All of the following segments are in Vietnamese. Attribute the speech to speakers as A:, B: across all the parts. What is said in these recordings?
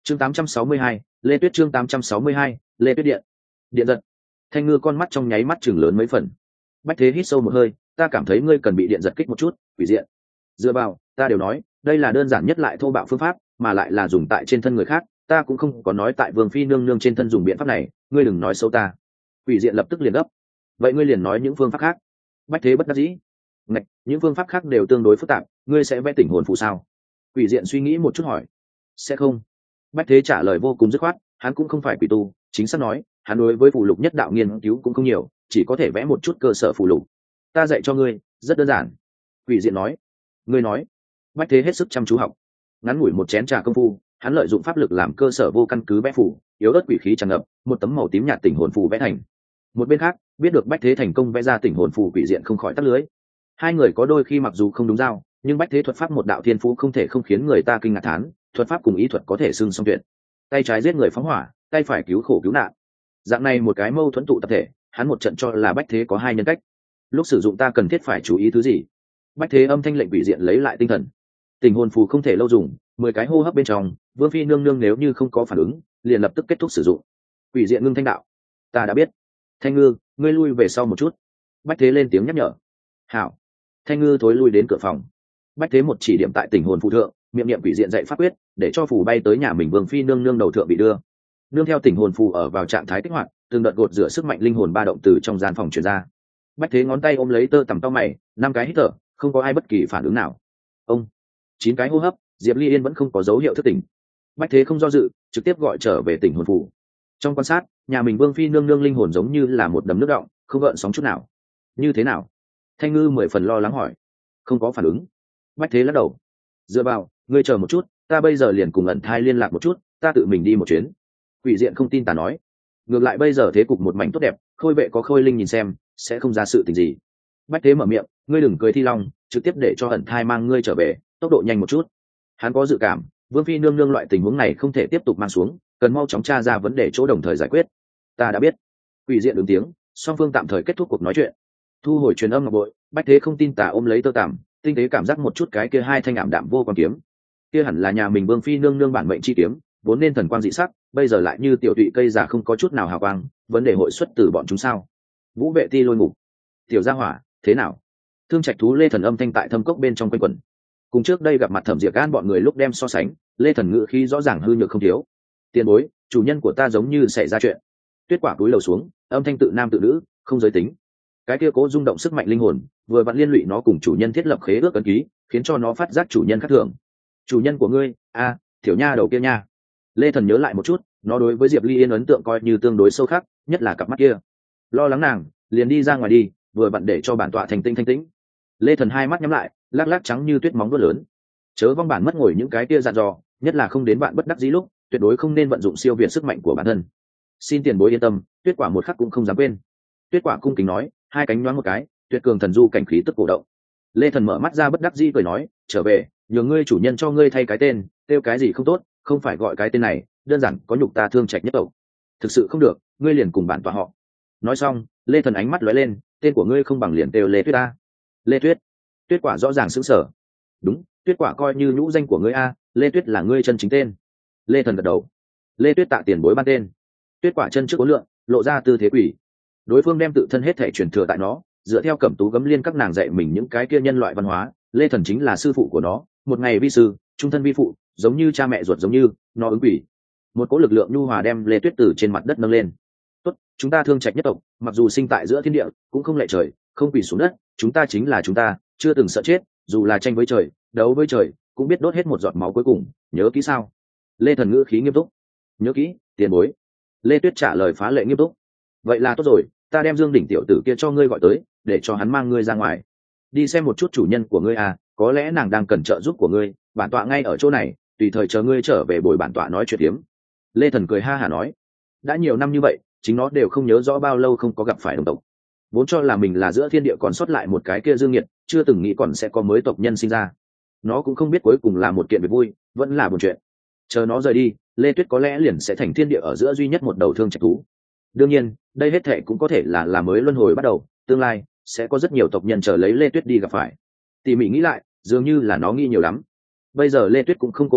A: Chương 862, Lê Tuyết. Chương 862, Lê Tuyết điện. Điện giật. Thanh Ngư con mắt trong nháy mắt chừng lớn mấy phần. Bách Thế hít sâu một hơi, ta cảm thấy ngươi cần bị điện giật kích một chút, quỷ diện. Dựa vào, ta đều nói, đây là đơn giản nhất lại thô bạo phương pháp, mà lại là dùng tại trên thân người khác, ta cũng không có nói tại Vương phi nương nương trên thân dùng biện pháp này, ngươi đừng nói xấu ta. Quỷ diện lập tức liền gấp. Vậy ngươi liền nói những phương pháp khác. Bách Thế bất đắc dĩ. Ngạch, những phương pháp khác đều tương đối phức tạp, ngươi sẽ vẽ tỉnh hồn phù sao? Quỷ diện suy nghĩ một chút hỏi. Sẽ không. Bách Thế trả lời vô cùng dứt khoát, hắn cũng không phải quỷ tu, chính xác nói, hắn đối với phù lục nhất đạo nghiên cứu cũng không nhiều, chỉ có thể vẽ một chút cơ sở phù lục. Ta dạy cho ngươi, rất đơn giản. Quỷ diện nói. Ngươi nói. Bách Thế hết sức chăm chú học. Ngắn ngủi một chén trà công phu, hắn lợi dụng pháp lực làm cơ sở vô căn cứ vẽ phù, yếu ớt quỷ khí tràn ngập, một tấm màu tím nhạt tỉnh hồn phù vẽ thành. Một bên khác, biết được Bách Thế thành công vẽ ra tỉnh hồn phù, quỷ diện không khỏi tắt lưới. Hai người có đôi khi mặc dù không đúng giao, nhưng Bách Thế thuật pháp một đạo thiên phú không thể không khiến người ta kinh ngạc thán, thuật pháp cùng ý thuật có thể xưng song tuyệt. Tay trái giết người phóng hỏa, tay phải cứu khổ cứu nạn. Dạng này một cái mâu thuẫn tụ tập thể, hắn một trận cho là Bách Thế có hai nhân cách. Lúc sử dụng ta cần thiết phải chú ý thứ gì? Bách Thế âm thanh lệnh quỷ diện lấy lại tinh thần. Tình hồn phù không thể lâu dùng, 10 cái hô hấp bên trong, Vương phi nương nương nếu như không có phản ứng, liền lập tức kết thúc sử dụng. Quỷ diện ngưng thanh đạo, ta đã biết. Thanh Ngư, ngươi lui về sau một chút. Bách Thế lên tiếng nhắc nhở. Hảo. Thanh Ngư thối lui đến cửa phòng. Bách Thế một chỉ điểm tại tình hồn phù thượng, miệng niệm quỷ diện dạy pháp quyết, để cho phù bay tới nhà mình Vương phi nương nương đầu thượng bị đưa. Nương theo tình hồn phù ở vào trạng thái kích hoạt, từng đợt gột rửa sức mạnh linh hồn ba động từ trong gian phòng truyền ra. Bách Thế ngón tay ôm lấy tơ tằm tao mày, 5 cái hít thở, không có ai bất kỳ phản ứng nào. Ông 9 cái hô hấp, Diệp Ly Yên vẫn không có dấu hiệu thức tỉnh. Bách Thế không do dự, trực tiếp gọi trở về tình hồn phù. Trong quan sát, nhà mình Vương phi nương nương linh hồn giống như là một đầm nước đọng, không gợn sóng chút nào. Như thế nào? Thanh Ngư 10 phần lo lắng hỏi. Không có phản ứng. Bách Thế lắc đầu. Dựa vào, ngươi chờ một chút, ta bây giờ liền cùng ẩn thai liên lạc một chút, ta tự mình đi một chuyến. Quỷ diện không tin ta nói. Ngược lại bây giờ thế cục một mảnh tốt đẹp, khôi vệ có khôi linh nhìn xem, sẽ không ra sự tình gì. Bách Thế mở miệng, ngươi đừng cười thi long, trực tiếp để cho ẩn thai mang ngươi trở về, tốc độ nhanh một chút. Hắn có dự cảm, Vương phi nương nương loại tình huống này không thể tiếp tục mang xuống, cần mau chóng tra ra vấn đề chỗ đồng thời giải quyết. Ta đã biết. Quỷ diện ứng tiếng, song phương tạm thời kết thúc cuộc nói chuyện. Thu hồi truyền âm ngọc bội, Bách Thế không tin tà ôm lấy tơ tằm, tinh tế cảm giác một chút cái kia hai thanh ảm đạm vô quan kiếm. Kia hẳn là nhà mình Vương phi nương nương bản mệnh chi kiếm, vốn nên thần quang dị sắc, bây giờ lại như tiểu tụy cây già không có chút nào hào quang, vấn đề hội xuất từ bọn chúng sao? Vũ vệ ti lôi ngục. Tiểu gia hỏa, thế nào? Thương Trạch thú Lê Thần âm thanh tại thâm cốc bên trong quanh quẩn. Cùng trước đây gặp mặt Thẩm Diệp Gan bọn người lúc đem so sánh, Lê Thần ngữ khí rõ ràng hư nhược không thiếu. Tiền bối, chủ nhân của ta giống như xảy ra chuyện. Tuyết Quả cúi lầu xuống, âm thanh tự nam tự nữ, không giới tính. Cái kia cố rung động sức mạnh linh hồn, vừa vặn liên lụy nó cùng chủ nhân thiết lập khế ước ấn ký, khiến cho nó phát giác chủ nhân khác thường. Chủ nhân của ngươi, tiểu nha đầu kia nha. Lê Thần nhớ lại một chút, nó đối với Diệp Ly Yên ấn tượng coi như tương đối sâu khắc, nhất là cặp mắt kia. Lo lắng nàng, liền đi ra ngoài đi, vừa vặn để cho bản tọa thành tinh thanh tĩnh. Lê Thần hai mắt nhắm lại, lác lác trắng như tuyết móng vuốt lớn. Chớ vong bản mất ngồi những cái kia dặn dò, nhất là không đến bạn bất đắc dĩ lúc, tuyệt đối không nên vận dụng siêu việt sức mạnh của bản thân. Xin tiền bối yên tâm, Tuyết Quả một khắc cũng không dám quên. Tuyết Quả cung kính nói, hai cánh nhoáng một cái, tuyệt cường thần du cảnh khí tức cổ động. Lê Thần mở mắt ra bất đắc dĩ cười nói, trở về, nhờ ngươi chủ nhân cho ngươi thay cái tên, kêu cái gì không tốt, không phải gọi cái tên này, đơn giản có nhục ta Thương Trạch nhất tộc. Thực sự không được, ngươi liền cùng bản tọa họ. Nói xong, Lê Thần ánh mắt lóe lên, tên của ngươi không bằng liền kêu Lê Tuyết ta. Lê Tuyết. Tuyết Quả rõ ràng sững sờ. Đúng, Tuyết Quả coi như nhũ danh của ngươi a, Lê Tuyết là ngươi chân chính tên. Lê Thần gật đầu. Lê Tuyết tạ tiền bối ban tên. Tuyết Quả chân trước uốn lượn, lộ ra tư thế quỷ. Đối phương đem tự thân hết thể truyền thừa tại nó, dựa theo Cẩm Tú Gấm Liên các nàng dạy mình những cái kia nhân loại văn hóa, Lê Thần chính là sư phụ của nó, một ngày vi sư, trung thân vi phụ, giống như cha mẹ ruột giống như, nó ứng quỷ. Một cỗ lực lượng nhu hòa đem Lê Tuyết từ trên mặt đất nâng lên. Tốt, chúng ta Thương Trạch nhất tộc, mặc dù sinh tại giữa thiên địa, cũng không lệ trời, không quỳ xuống đất, chúng ta chính là chúng ta, chưa từng sợ chết, dù là tranh với trời, đấu với trời, cũng biết đốt hết một giọt máu cuối cùng, nhớ kỹ sao? Lê Thần ngữ khí nghiêm túc. Nhớ kỹ, tiền bối. Lê Tuyết trả lời phá lệ nghiêm túc. Vậy là tốt rồi, ta đem Dương Đỉnh tiểu tử kia cho ngươi gọi tới, để cho hắn mang ngươi ra ngoài. Đi xem một chút chủ nhân của ngươi à, có lẽ nàng đang cần trợ giúp của ngươi, bản tọa ngay ở chỗ này, tùy thời chờ ngươi trở về bồi bản tọa nói chuyện hiếm. Lê Thần cười ha hả nói, đã nhiều năm như vậy, chính nó đều không nhớ rõ bao lâu không có gặp phải đồng tộc. Vốn cho là mình là giữa thiên địa còn sót lại một cái kia dương nghiệt, chưa từng nghĩ còn sẽ có mới tộc nhân sinh ra. Nó cũng không biết cuối cùng là một kiện việc vui, vẫn là buồn chuyện. Chờ nó rời đi, Lê Tuyết có lẽ liền sẽ thành thiên địa ở giữa duy nhất một đầu Thương Trạch thú. Đương nhiên, đây hết thệ cũng có thể là mới luân hồi bắt đầu, tương lai sẽ có rất nhiều tộc nhân chờ lấy Lê Tuyết đi gặp phải. Tỉ mỉ nghĩ lại, dường như là nó nghĩ nhiều lắm. Bây giờ Lê Tuyết cũng không cô đơn,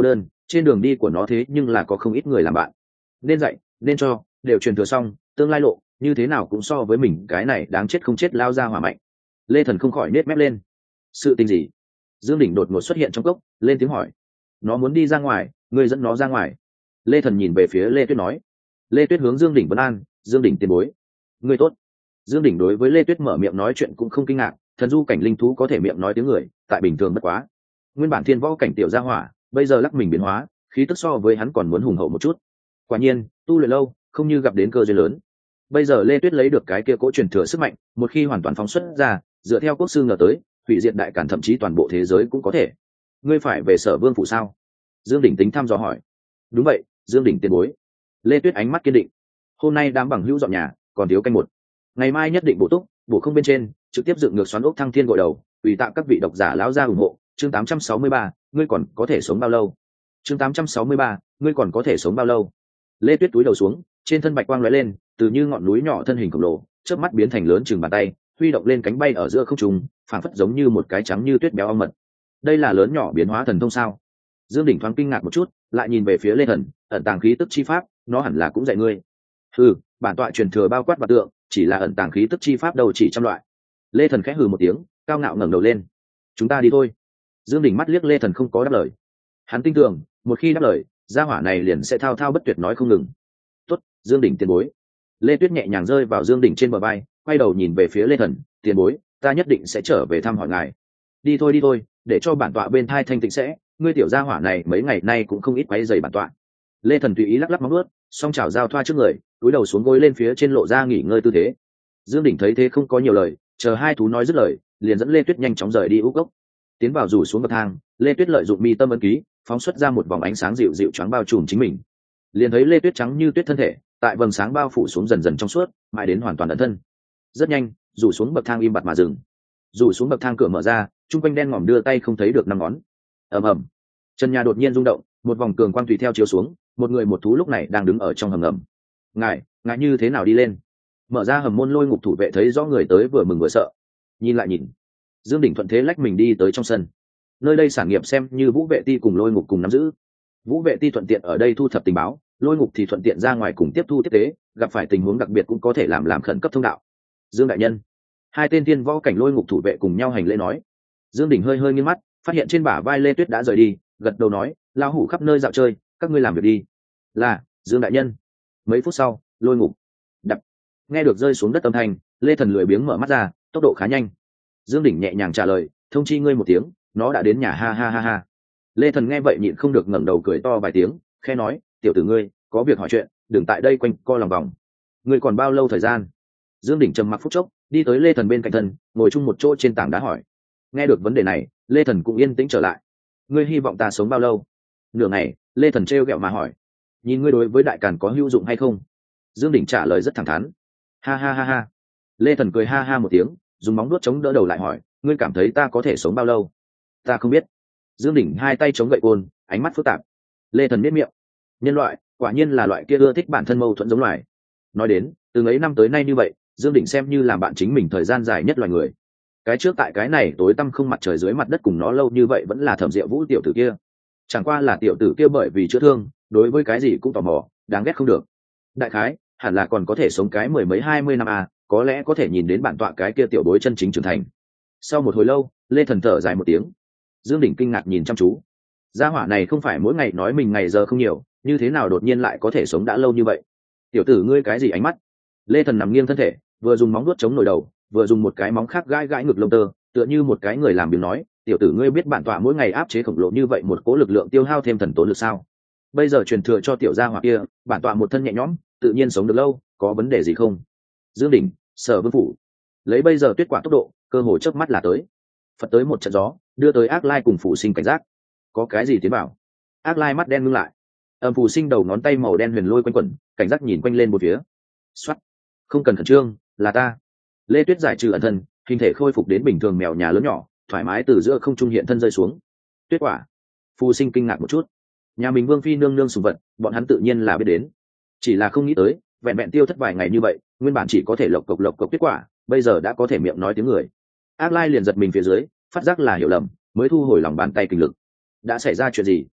A: trên đường đi của nó thế nhưng là có không ít người làm bạn, nên dạy nên cho đều truyền thừa xong, tương lai lộ như thế nào cũng so với mình cái này đáng chết không chết lao ra hỏa mạnh. Lê Thần không khỏi nết mép lên. Sự tình gì? Dương Đỉnh đột ngột xuất hiện trong cốc, lên tiếng hỏi. Nó muốn đi ra ngoài, ngươi dẫn nó ra ngoài. Lê Thần nhìn về phía Lê Tuyết nói. Lê Tuyết hướng Dương Đỉnh vấn an. Dương Đỉnh tiền bối, ngươi tốt. Dương Đỉnh đối với Lê Tuyết mở miệng nói chuyện cũng không kinh ngạc, thần du cảnh linh thú có thể miệng nói tiếng người, tại bình thường bất quá. Nguyên bản thiên võ cảnh tiểu gia hỏa, bây giờ lắc mình biến hóa, khí tức so với hắn còn muốn hùng hậu một chút. Quả nhiên, tu luyện lâu, không như gặp đến cơ duyên lớn. Bây giờ Lê Tuyết lấy được cái kia cỗ truyền thừa sức mạnh, một khi hoàn toàn phóng xuất ra, dựa theo quốc sư ngờ tới, hủy diệt đại cản thậm chí toàn bộ thế giới cũng có thể. Ngươi phải về Sở Vương phủ sao? Dương Đỉnh tính thăm dò hỏi. Đúng vậy, Dương Đỉnh tiền bối. Lê Tuyết ánh mắt kiên định. Hôm nay đám bằng hữu dọn nhà, còn thiếu canh một. Ngày mai nhất định bổ túc, bổ không bên trên, trực tiếp dựng ngược xoắn ốc thăng thiên gội đầu, ủy tặng các vị độc giả lão gia ủng hộ. Chương 863, ngươi còn có thể sống bao lâu? Chương 863, ngươi còn có thể sống bao lâu? Lê Tuyết túi đầu xuống, trên thân bạch quang lóe lên, từ như ngọn núi nhỏ thân hình khổng lồ, chớp mắt biến thành lớn chừng bàn tay, huy động lên cánh bay ở giữa không trung, phảng phất giống như một cái trắng như tuyết béo ong mật. Đây là lớn nhỏ biến hóa thần thông sao? Dương Đỉnh thoáng kinh ngạc một chút, lại nhìn về phía Lê Thần, ẩn tàng khí tức chi pháp, nó hẳn là cũng dạy ngươi. Ừ, bản tọa truyền thừa bao quát và tượng, chỉ là ẩn tàng khí tức chi pháp đầu chỉ trăm loại. Lê Thần khẽ hừ một tiếng, cao ngạo ngẩng đầu lên. Chúng ta đi thôi. Dương Đỉnh mắt liếc Lê Thần không có đáp lời. Hắn tin tưởng, một khi đáp lời, gia hỏa này liền sẽ thao thao bất tuyệt nói không ngừng. Tốt, Dương Đỉnh tiền bối. Lê Tuyết nhẹ nhàng rơi vào Dương Đỉnh trên bờ vai, quay đầu nhìn về phía Lê Thần, tiền bối, ta nhất định sẽ trở về thăm hỏi ngài. Đi thôi, để cho bản tọa bên thai thanh tịnh sẽ, ngươi tiểu gia hỏa này mấy ngày nay cũng không ít quấy rầy bản tọa. Lê Thần tùy ý lắc lắc móng ướt, song chảo giao thoa trước người, cúi đầu xuống gối lên phía trên lộ ra nghỉ ngơi tư thế. Dương Đỉnh thấy thế không có nhiều lời, chờ hai thú nói dứt lời, liền dẫn Lê Tuyết nhanh chóng rời đi úc gốc. Tiến vào rủ xuống bậc thang, Lê Tuyết lợi dụng mi tâm ấn ký, phóng xuất ra một vòng ánh sáng dịu dịu choáng bao trùm chính mình. Liền thấy Lê Tuyết trắng như tuyết thân thể, tại vầng sáng bao phủ xuống dần dần trong suốt, mãi đến hoàn toàn ẩn thân. Rất nhanh, rủ xuống bậc thang im bặt mà dừng. Rủ xuống bậc thang cửa mở ra, trung quanh đen ngòm đưa tay không thấy được năm ngón. Ầm ầm, chân nhà đột nhiên rung động, một vòng cường quang tùy theo chiếu xuống, một người một thú lúc này đang đứng ở trong hầm ngầm. Ngài như thế nào đi lên? Mở ra hầm môn, Lôi Ngục thủ vệ thấy rõ người tới vừa mừng vừa sợ. Nhìn lại nhìn, Dương Đỉnh thuận thế lách mình đi tới trong sân. Nơi đây sản nghiệp xem như Vũ Vệ Ti cùng Lôi Ngục cùng nắm giữ. Vũ Vệ Ti thuận tiện ở đây thu thập tình báo, Lôi Ngục thì thuận tiện ra ngoài cùng tiếp thu tiếp tế, gặp phải tình huống đặc biệt cũng có thể làm khẩn cấp thông đạo. Dương đại nhân. Hai tên tiên võ cảnh Lôi Ngục thủ vệ cùng nhau hành lễ nói. Dương Đỉnh hơi nghiêng mắt, phát hiện trên bả vai Lê Tuyết đã rời đi, gật đầu nói, lao hủ khắp nơi dạo chơi, các ngươi làm việc đi. Là, Dương đại nhân. Mấy phút sau, Lôi Ngục đập. Nghe được rơi xuống đất âm thanh, Lê Thần lười biếng mở mắt ra, tốc độ khá nhanh. Dương Đỉnh nhẹ nhàng trả lời, thông chi ngươi một tiếng, nó đã đến nhà, ha ha ha ha. Lê Thần nghe vậy nhịn không được ngẩng đầu cười to vài tiếng, khẽ nói, tiểu tử ngươi, có việc hỏi chuyện, đừng tại đây quanh co lòng vòng. Ngươi còn bao lâu thời gian? Dương Đỉnh trầm mặc phút chốc, đi tới Lê Thần bên cạnh thân, ngồi chung một chỗ trên tảng đá hỏi. Nghe được vấn đề này, Lê Thần cũng yên tĩnh trở lại. Ngươi hy vọng ta sống bao lâu? Nửa ngày, Lê Thần trêu ghẹo mà hỏi. Nhìn ngươi đối với đại càn có hữu dụng hay không? Dương Đỉnh trả lời rất thẳng thắn. Ha ha ha ha. Lê Thần cười ha ha một tiếng, dùng móng vuốt chống đỡ đầu lại hỏi, ngươi cảm thấy ta có thể sống bao lâu? Ta không biết. Dương Đỉnh hai tay chống gậy côn, ánh mắt phức tạp. Lê Thần biết miệng. Nhân loại, quả nhiên là loại kia ưa thích bản thân mâu thuẫn giống loài. Nói đến, từ ấy năm tới nay như vậy, Dương Đỉnh xem như làm bạn chính mình thời gian dài nhất loài người. Cái trước tại cái này tối tăm không mặt trời dưới mặt đất cùng nó lâu như vậy vẫn là Thẩm Diệu Vũ tiểu tử kia. Chẳng qua là tiểu tử kia bởi vì chữa thương, đối với cái gì cũng tò mò, đáng ghét không được. Đại khái, hẳn là còn có thể sống cái 10 mấy 20 năm à, có lẽ có thể nhìn đến bản tọa cái kia tiểu bối chân chính trưởng thành. Sau một hồi lâu, Lê Thần thở dài một tiếng. Dương Đỉnh kinh ngạc nhìn chăm chú. Gia hỏa này không phải mỗi ngày nói mình ngày giờ không nhiều, như thế nào đột nhiên lại có thể sống đã lâu như vậy? Tiểu tử ngươi cái gì ánh mắt? Lê Thần nằm nghiêng thân thể, vừa dùng móng vuốt chống nổi đầu, vừa dùng một cái móng khác gãi gãi ngực lông tơ, tựa như một cái người làm biếng nói, tiểu tử ngươi biết bản tọa mỗi ngày áp chế khổng lồ như vậy một cỗ lực lượng tiêu hao thêm thần tốn lực sao? Bây giờ truyền thừa cho tiểu gia hỏa kia, bản tọa một thân nhẹ nhõm, tự nhiên sống được lâu, có vấn đề gì không? Dương Đỉnh, Sở Vương phủ. Lấy bây giờ tuyết quả tốc độ, cơ hội chớp mắt là tới. Phật tới một trận gió, đưa tới Ác Lai cùng Phủ Sinh cảnh giác. Có cái gì tiến bảo? Ác Lai mắt đen ngưng lại. Phủ Sinh đầu ngón tay màu đen huyền lôi quanh quẩn, cảnh giác nhìn quanh lên một phía. Soát. Không cần khẩn trương, là ta. Lê Tuyết giải trừ ẩn thân, hình thể khôi phục đến bình thường mèo nhà lớn nhỏ, thoải mái từ giữa không trung hiện thân rơi xuống. Tuyết quả. Phủ Sinh kinh ngạc một chút. Nhà mình Vương phi nương nương sủng vật, bọn hắn tự nhiên là biết đến. Chỉ là không nghĩ tới, vẹn vẹn tiêu thất vài ngày như vậy, nguyên bản chỉ có thể lộc cộc tuyết quả, bây giờ đã có thể miệng nói tiếng người. Ác Lai liền giật mình phía dưới, phát giác là hiểu lầm, mới thu hồi lòng bàn tay kinh lực. Đã xảy ra chuyện gì?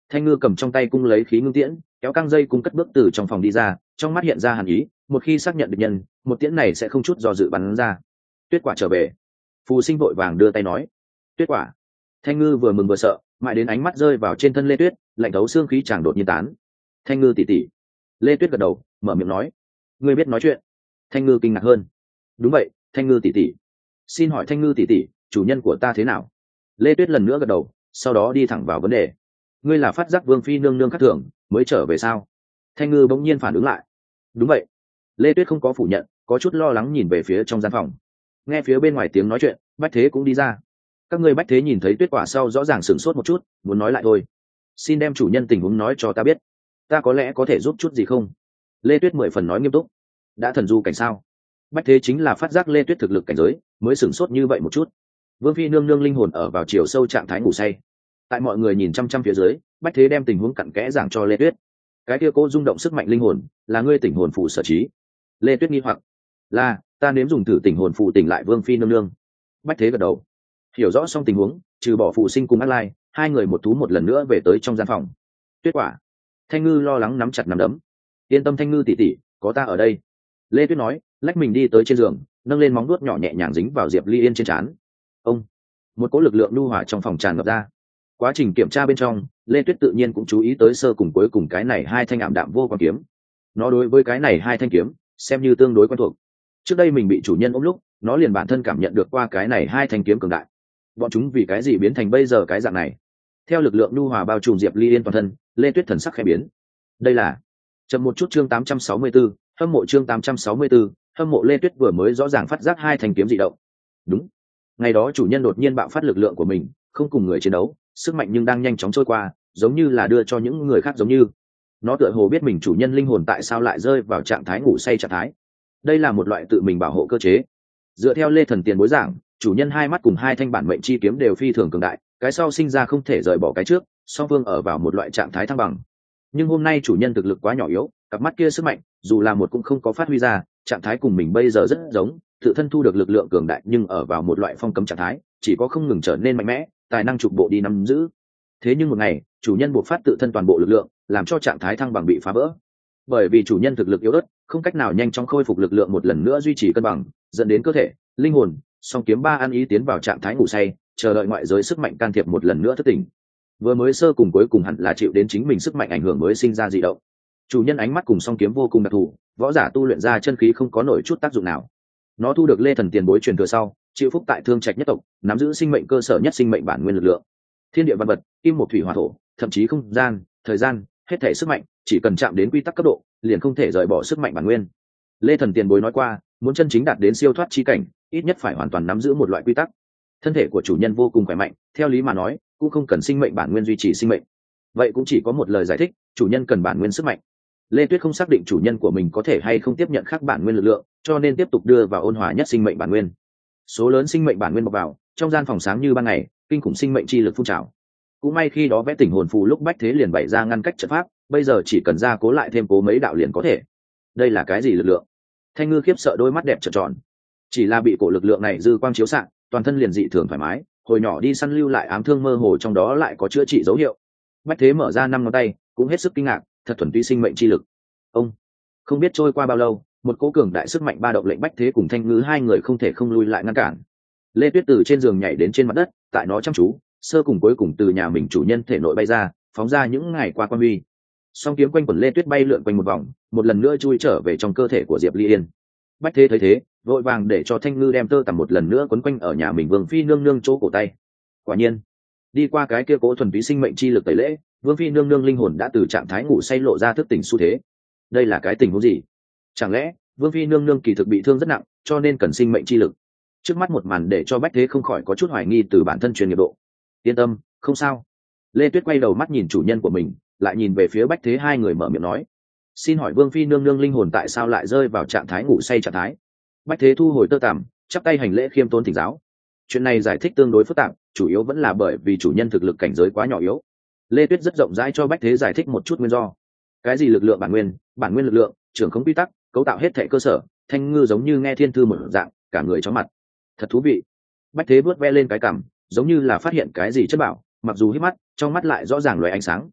A: Thanh Ngư cầm trong tay cung lấy khí ngưng tiễn, kéo căng dây cung cất bước từ trong phòng đi ra, trong mắt hiện ra hàn ý, một khi xác nhận địch nhân, một tiễn này sẽ không chút do dự bắn ra. Tuyết Quả trở về. Phù Sinh vội vàng đưa tay nói. Tuyết Quả. Thanh Ngư vừa mừng vừa sợ, mãi đến ánh mắt rơi vào trên thân Lê Tuyết, lạnh thấu xương khí chàng đột nhiên tán. Thanh Ngư tỷ tỷ. Lê Tuyết gật đầu, mở miệng nói. Ngươi biết nói chuyện. Thanh Ngư kinh ngạc hơn. Đúng vậy, Thanh Ngư tỷ tỷ. Xin hỏi Thanh Ngư tỷ tỷ, chủ nhân của ta thế nào? Lê Tuyết lần nữa gật đầu, sau đó đi thẳng vào vấn đề. Ngươi là phát giác Vương phi nương nương khác thường mới trở về sao? Thanh Ngư bỗng nhiên phản ứng lại. Đúng vậy. Lê Tuyết không có phủ nhận, có chút lo lắng nhìn về phía trong gian phòng. Nghe phía bên ngoài tiếng nói chuyện, Bách Thế cũng đi ra. Các ngươi Bách Thế nhìn thấy Tuyết Quả sau rõ ràng sửng sốt một chút, muốn nói lại thôi. Xin đem chủ nhân tình huống nói cho ta biết, ta có lẽ có thể giúp chút gì không? Lê Tuyết mười phần nói nghiêm túc. Đã thần du cảnh sao? Bách Thế chính là phát giác Lê Tuyết thực lực cảnh giới mới sửng sốt như vậy một chút. Vương phi nương nương linh hồn ở vào chiều sâu trạng thái ngủ say. Tại mọi người nhìn chăm chăm phía dưới, Bách Thế đem tình huống cặn kẽ giảng cho Lê Tuyết. Cái kia cô rung động sức mạnh linh hồn là ngươi tỉnh hồn phụ sở trí. Lê Tuyết nghi hoặc là ta nếm dùng thử tỉnh hồn phụ tỉnh lại Vương phi nương nương. Bách Thế gật đầu, hiểu rõ xong tình huống, trừ bỏ phụ sinh cùng Ác Lai, hai người một thú một lần nữa về tới trong gian phòng. Tuyết Quả. Thanh Ngư lo lắng nắm chặt nắm đấm. Yên tâm Thanh Ngư tỷ tỷ, có ta ở đây. Lê Tuyết nói, lách mình đi tới trên giường, nâng lên móng vuốt nhỏ nhẹ nhàng dính vào Diệp Ly Yên trên trán. Ông. Một cỗ lực lượng nhu hòa trong phòng tràn ngập ra. Quá trình kiểm tra bên trong, Lê Tuyết tự nhiên cũng chú ý tới sơ cùng cuối cùng cái này hai thanh ảm đạm vô quan kiếm. Nó đối với cái này hai thanh kiếm xem như tương đối quen thuộc. Trước đây mình bị chủ nhân ôm lúc, nó liền bản thân cảm nhận được qua cái này hai thanh kiếm cường đại. Bọn chúng vì cái gì biến thành bây giờ cái dạng này? Theo lực lượng nhu hòa bao trùm Diệp Ly Yên toàn thân, Lê Tuyết thần sắc khẽ biến. Đây là chậm một chút chương 864, hâm mộ chương 864, hâm mộ. Lê Tuyết vừa mới rõ ràng phát giác hai thanh kiếm dị động. Đúng, ngày đó chủ nhân đột nhiên bạo phát lực lượng của mình, không cùng người chiến đấu, sức mạnh nhưng đang nhanh chóng trôi qua, giống như là đưa cho những người khác, giống như nó tựa hồ biết mình chủ nhân linh hồn tại sao lại rơi vào trạng thái ngủ say trạng thái. Đây là một loại tự mình bảo hộ cơ chế. Dựa theo Lê Thần Tiền bối giảng, chủ nhân hai mắt cùng hai thanh bản mệnh chi kiếm đều phi thường cường đại, cái sau sinh ra không thể rời bỏ cái trước, song phương ở vào một loại trạng thái thăng bằng. Nhưng hôm nay chủ nhân thực lực quá nhỏ yếu, cặp mắt kia sức mạnh dù là một cũng không có phát huy ra, trạng thái cùng mình bây giờ rất giống, tự thân thu được lực lượng cường đại nhưng ở vào một loại phong cấm trạng thái, chỉ có không ngừng trở nên mạnh mẽ, tài năng trục bộ đi nắm giữ. Thế nhưng một ngày, chủ nhân buộc phát tự thân toàn bộ lực lượng, làm cho trạng thái thăng bằng bị phá vỡ. Bởi vì chủ nhân thực lực yếu ớt, không cách nào nhanh chóng khôi phục lực lượng một lần nữa duy trì cân bằng, dẫn đến cơ thể, linh hồn, song kiếm ba ăn ý tiến vào trạng thái ngủ say, chờ đợi ngoại giới sức mạnh can thiệp một lần nữa thức tỉnh. Vừa mới sơ cùng cuối cùng hẳn là chịu đến chính mình sức mạnh ảnh hưởng mới sinh ra dị động. Chủ nhân ánh mắt cùng song kiếm vô cùng đặc thù, võ giả tu luyện ra chân khí không có nổi chút tác dụng nào. Nó thu được Lê Thần Tiền bối truyền thừa sau, chịu phúc tại Thương Trạch nhất tộc, nắm giữ sinh mệnh cơ sở nhất sinh mệnh bản nguyên lực lượng. Thiên địa văn vật, kim một thủy hỏa thổ, thậm chí không gian, thời gian, hết thể sức mạnh, chỉ cần chạm đến quy tắc cấp độ, liền không thể rời bỏ sức mạnh bản nguyên. Lê Thần Tiền bối nói qua, muốn chân chính đạt đến siêu thoát chi cảnh, ít nhất phải hoàn toàn nắm giữ một loại quy tắc. Thân thể của chủ nhân vô cùng khỏe mạnh, theo lý mà nói, cũng không cần sinh mệnh bản nguyên duy trì sinh mệnh. Vậy cũng chỉ có một lời giải thích, chủ nhân cần bản nguyên sức mạnh. Lê Tuyết không xác định chủ nhân của mình có thể hay không tiếp nhận khác bản nguyên lực lượng, cho nên tiếp tục đưa vào ôn hòa nhất sinh mệnh bản nguyên. Số lớn sinh mệnh bản nguyên bộc vào, trong gian phòng sáng như ban ngày, kinh khủng sinh mệnh chi lực phun trào. Cũng may khi đó vẽ tỉnh hồn phù lúc Bách Thế liền bày ra ngăn cách trận pháp, bây giờ chỉ cần ra cố lại thêm cố mấy đạo liền có thể. Đây là cái gì lực lượng? Thanh Ngư khiếp sợ đôi mắt đẹp trợn tròn. Chỉ là bị cổ lực lượng này dư quang chiếu xạ, toàn thân liền dị thường thoải mái, hồi nhỏ đi săn lưu lại ám thương mơ hồ trong đó lại có chữa trị dấu hiệu. Bách Thế mở ra 5 ngón tay, cũng hết sức kinh ngạc, thật thuần túy sinh mệnh chi lực. Ông không biết trôi qua bao lâu, một cỗ cường đại sức mạnh ba động lệnh Bách Thế cùng Thanh Ngư hai người không thể không lui lại ngăn cản. Lê Tuyết từ trên giường nhảy đến trên mặt đất, tại nó chăm chú, sơ cùng cuối cùng từ nhà mình chủ nhân thể nội bay ra, phóng ra những ngày qua quan huy. Song kiếm quanh quẩn Lê Tuyết bay lượn quanh một vòng, một lần nữa chui trở về trong cơ thể của Diệp Ly Yên. Bách Thế thấy thế, vội vàng để cho Thanh Ngư đem tơ tằm một lần nữa quấn quanh ở nhà mình Vương phi nương nương chỗ cổ tay. Quả nhiên, đi qua cái kia cố thuần túy sinh mệnh chi lực tẩy lễ, Vương phi nương nương linh hồn đã từ trạng thái ngủ say lộ ra thức tỉnh xu thế. Đây là cái tình huống gì? Chẳng lẽ Vương phi nương nương kỳ thực bị thương rất nặng, cho nên cần sinh mệnh chi lực? Trước mắt một màn để cho Bách Thế không khỏi có chút hoài nghi từ bản thân truyền nghiệp độ. Yên tâm, không sao. Lê Tuyết quay đầu mắt nhìn chủ nhân của mình, lại nhìn về phía Bách Thế, hai người mở miệng nói: xin hỏi Vương phi nương nương linh hồn tại sao lại rơi vào trạng thái ngủ say trạng thái? Bách Thế thu hồi tơ tằm, chắp tay hành lễ khiêm tốn thỉnh giáo. Chuyện này giải thích tương đối phức tạp, chủ yếu vẫn là bởi vì chủ nhân thực lực cảnh giới quá nhỏ yếu. Lê Tuyết rất rộng rãi cho Bách Thế giải thích một chút nguyên do. Cái gì lực lượng bản nguyên lực lượng, trưởng khống quy tắc, cấu tạo hết thảy cơ sở. Thanh Ngư giống như nghe thiên thư một dạng, cả người chóng mặt. Thật thú vị. Bách Thế vuốt ve lên cái cằm, giống như là phát hiện cái gì chất bảo, mặc dù hít mắt, trong mắt lại rõ ràng lóe ánh sáng.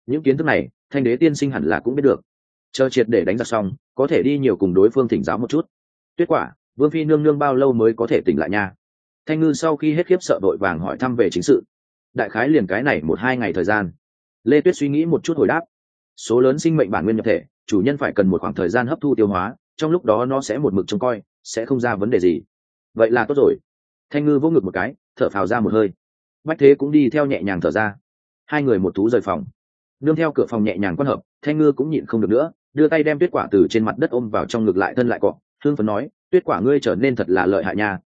A: những kiến thức này Thanh Đế tiên sinh hẳn là cũng biết được. Chờ triệt để đánh giặc xong có thể đi nhiều cùng đối phương thỉnh giáo một chút. Tuyết Quả, Vương phi nương nương bao lâu mới có thể tỉnh lại nha? Thanh Ngư sau khi hết khiếp sợ vội vàng hỏi thăm về chính sự. Đại khái liền cái này 1-2 ngày thời gian. Lê Tuyết suy nghĩ một chút hồi đáp. Số lớn sinh mệnh bản nguyên nhập thể, chủ nhân phải cần một khoảng thời gian hấp thu tiêu hóa, trong lúc đó nó sẽ một mực trông coi, sẽ không ra vấn đề gì. Vậy là tốt rồi. Thanh Ngư vỗ ngực một cái, thở phào ra một hơi. Bách Thế cũng đi theo nhẹ nhàng thở ra. Hai người một thú rời phòng. Nương theo cửa phòng nhẹ nhàng quan hợp, Thanh Ngư cũng nhịn không được nữa, đưa tay đem Tuyết Quả từ trên mặt đất ôm vào trong ngực lại thân lại cọ, hương phấn nói, Tuyết Quả ngươi trở nên thật là lợi hại nha.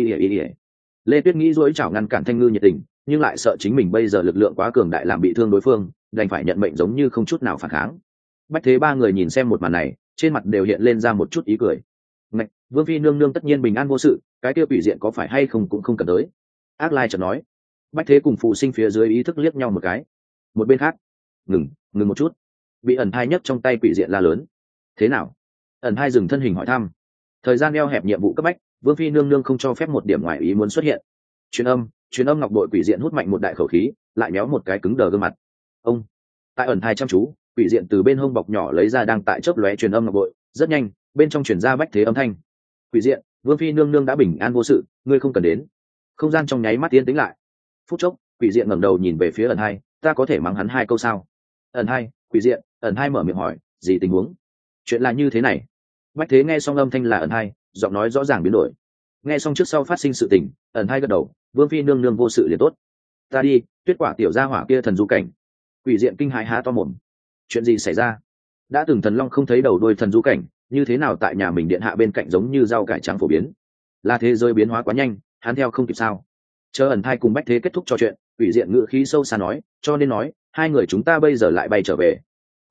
A: Lê Tuyết nghĩ dối chảo ngăn cản Thanh Ngư nhiệt tình, nhưng lại sợ chính mình bây giờ lực lượng quá cường đại làm bị thương đối phương, đành phải nhận mệnh giống như không chút nào phản kháng. Bách Thế ba người nhìn xem một màn này, trên mặt đều hiện lên ra một chút ý cười. Ngạch, Vương phi nương nương tất nhiên bình an vô sự, cái kia quỷ diện có phải hay không cũng không cần tới. Ác Lai chợt nói. Bách Thế cùng Phù Sinh phía dưới ý thức liếc nhau một cái. Một bên khác, ngừng một chút. Bị ẩn hai nhấc trong tay quỷ diện la lớn. Thế nào? Ẩn hai dừng thân hình hỏi thăm. Thời gian eo hẹp nhiệm vụ cấp bách, Vương phi nương nương không cho phép một điểm ngoài ý muốn xuất hiện. Truyền âm ngọc bội quỷ diện hút mạnh một đại khẩu khí, lại méo một cái cứng đờ gương mặt. Ông. Tại ẩn hai chăm chú, quỷ diện từ bên hông bọc nhỏ lấy ra đang tại chớp lóe truyền âm ngọc bội, rất nhanh, bên trong truyền ra Bách Thế âm thanh. Quỷ diện, Vương phi nương nương đã bình an vô sự, ngươi không cần đến. Không gian trong nháy mắt yên tĩnh lại. Phút chốc, quỷ diện ngẩng đầu nhìn về phía ẩn hai, ta có thể mắng hắn 2 câu sao? Ẩn hai, quỷ diện, ẩn hai mở miệng hỏi, gì tình huống? Chuyện là như thế này. Bách Thế nghe xong âm thanh là ẩn hai, giọng nói rõ ràng biến đổi. Nghe xong trước sau phát sinh sự tình, ẩn hai gật đầu, Vương phi nương nương vô sự liền tốt. Ta đi, Tuyết Quả tiểu gia hỏa kia thần du cảnh. Quỷ diện kinh hãi há to mồm. Chuyện gì xảy ra? Đã từng thần long không thấy đầu đuôi thần du cảnh, như thế nào tại nhà mình điện hạ bên cạnh giống như rau cải trắng phổ biến? Là thế giới biến hóa quá nhanh, hắn theo không kịp sao? Chờ ẩn hai cùng Bách Thế kết thúc trò chuyện, quỷ diện ngữ khí sâu xa nói, cho nên nói, hai người chúng ta bây giờ lại bay trở về.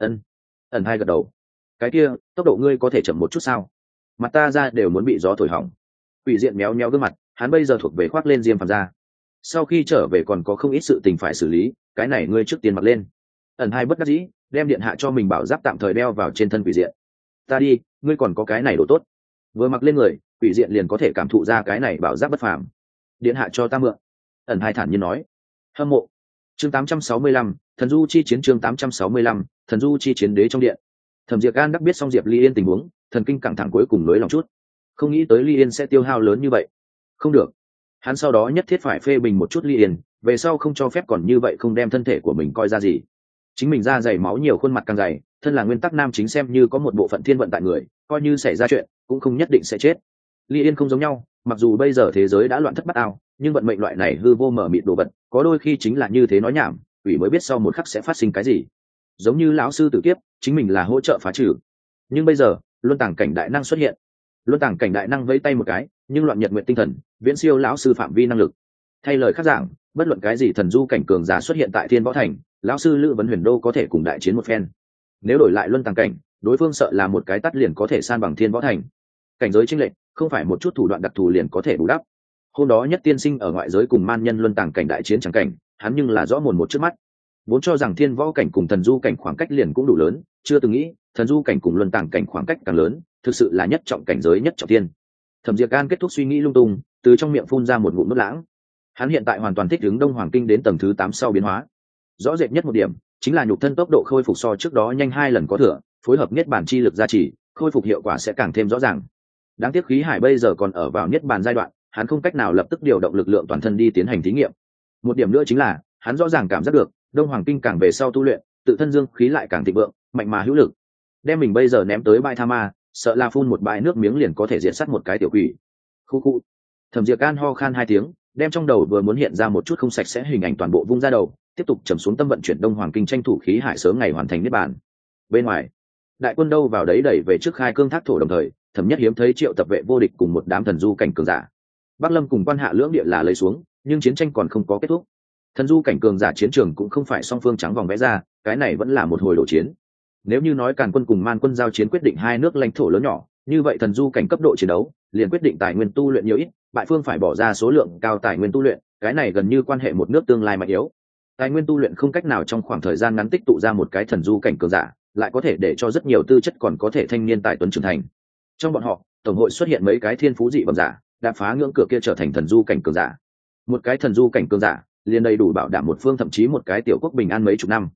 A: Ẩn hai gật đầu. Cái kia, tốc độ ngươi có thể chậm một chút sao? Mặt ta ra đều muốn bị gió thổi hỏng. Quỷ diện méo méo gương mặt, hắn bây giờ thuộc về khoác lên diêm phàm ra. Sau khi trở về còn có không ít sự tình phải xử lý, cái này ngươi trước tiên mặc lên. Ẩn hai bất đắc dĩ, đem điện hạ cho mình bảo giáp tạm thời đeo vào trên thân quỷ diện. Ta đi, ngươi còn có cái này đồ tốt. Vừa mặc lên người, quỷ diện liền có thể cảm thụ ra cái này bảo giáp bất phàm. Điện hạ cho ta mượn. Ẩn hai thản nhiên nói. Hâm mộ. Chương 865, thần du chi chiến. Chương 865, thần du chi chiến. Đế trong điện. Thẩm Diệp An đắc biết xong Diệp Ly Yên tình huống, thần kinh căng thẳng cuối cùng nới lòng chút. Không nghĩ tới Ly Yên sẽ tiêu hao lớn như vậy. Không được. Hắn sau đó nhất thiết phải phê bình một chút Ly Yên, về sau không cho phép còn như vậy không đem thân thể của mình coi ra gì. Chính mình da dày máu nhiều khuôn mặt càng dày, thân là nguyên tắc nam chính xem như có một bộ phận thiên vận tại người, coi như xảy ra chuyện cũng không nhất định sẽ chết. Ly Yên không giống nhau, mặc dù bây giờ thế giới đã loạn thất bát ao, nhưng vận mệnh loại này hư vô mở mịt đồ vật, có đôi khi chính là như thế nói nhảm, ủy mới biết sau một khắc sẽ phát sinh cái gì. Giống như lão sư tử kiếp, chính mình là hỗ trợ phá trừ. Nhưng bây giờ, luân tàng cảnh đại năng xuất hiện. Luân tàng cảnh đại năng vẫy tay một cái, nhưng loạn nhật nguyện tinh thần, viễn siêu lão sư phạm vi năng lực. Thay lời khác giảng, bất luận cái gì thần du cảnh cường giả xuất hiện tại Thiên Võ Thành, lão sư Lữ Vấn Huyền Đô có thể cùng đại chiến một phen. Nếu đổi lại luân tàng cảnh, đối phương sợ là một cái tắt liền có thể san bằng Thiên Võ Thành. Cảnh giới chênh lệch, không phải một chút thủ đoạn đặc thù liền có thể bù đắp. Hôm đó Nhất Tiên Sinh ở ngoại giới cùng man nhân luân tàng cảnh đại chiến chẳng cảnh, hắn nhưng là rõ mồn một trước mắt. Vốn cho rằng Thiên Võ cảnh cùng thần du cảnh khoảng cách liền cũng đủ lớn, chưa từng nghĩ thần du cảnh cùng luân tàng cảnh khoảng cách càng lớn, thực sự là nhất trọng cảnh giới nhất trọng thiên. Thẩm Diệp An kết thúc suy nghĩ lung tung, từ trong miệng phun ra một ngụm nước lãng. Hắn hiện tại hoàn toàn thích ứng Đông Hoàng Kinh đến tầng thứ 8 sau biến hóa. Rõ rệt nhất một điểm chính là nhục thân tốc độ khôi phục so trước đó nhanh 2 lần có thừa, phối hợp niết bàn chi lực gia trì, khôi phục hiệu quả sẽ càng thêm rõ ràng. Đáng tiếc khí hải bây giờ còn ở vào niết bàn giai đoạn, hắn không cách nào lập tức điều động lực lượng toàn thân đi tiến hành thí nghiệm. Một điểm nữa chính là, hắn rõ ràng cảm giác được, Đông Hoàng Kinh càng về sau tu luyện, tự thân dương khí lại càng thịnh vượng, mạnh mà hữu lực. Đem mình bây giờ ném tới bãi tha ma, sợ là phun một bãi nước miếng liền có thể diệt sát một cái tiểu quỷ. Khu khu. Thẩm Diệp An ho khan 2 tiếng, đem trong đầu vừa muốn hiện ra một chút không sạch sẽ hình ảnh toàn bộ vung ra đầu, tiếp tục trầm xuống tâm vận chuyển Đông Hoàng Kinh tranh thủ khí hải sớm ngày hoàn thành niết bàn. Bên ngoài, đại quân đâu vào đấy đẩy về trước khai cương thác thổ, đồng thời Thẩm Nhất hiếm thấy Triệu Tập Vệ vô địch cùng một đám thần du cảnh cường giả. Bắc Lâm cùng Quan Hạ lưỡng địa là lấy xuống, nhưng chiến tranh còn không có kết thúc. Thần du cảnh cường giả chiến trường cũng không phải song phương trắng vòng vẽ ra, cái này vẫn là một hồi đổ chiến. Nếu như nói Càn quân cùng Man quân giao chiến quyết định hai nước lãnh thổ lớn nhỏ, như vậy thần du cảnh cấp độ chiến đấu liền quyết định tài nguyên tu luyện nhiều ít, bại phương phải bỏ ra số lượng cao tài nguyên tu luyện, cái này gần như quan hệ một nước tương lai mạnh yếu. Tài nguyên tu luyện không cách nào trong khoảng thời gian ngắn tích tụ ra một cái thần du cảnh cường giả, lại có thể để cho rất nhiều tư chất còn có thể thanh niên tài tuấn trưởng thành. Trong bọn họ, tổng hội xuất hiện mấy cái thiên phú dị bẩm giả, đạp phá ngưỡng cửa kia trở thành thần du cảnh cường giả. Một cái thần du cảnh cường giả, liền đầy đủ bảo đảm một phương thậm chí một cái tiểu quốc bình an mấy chục năm.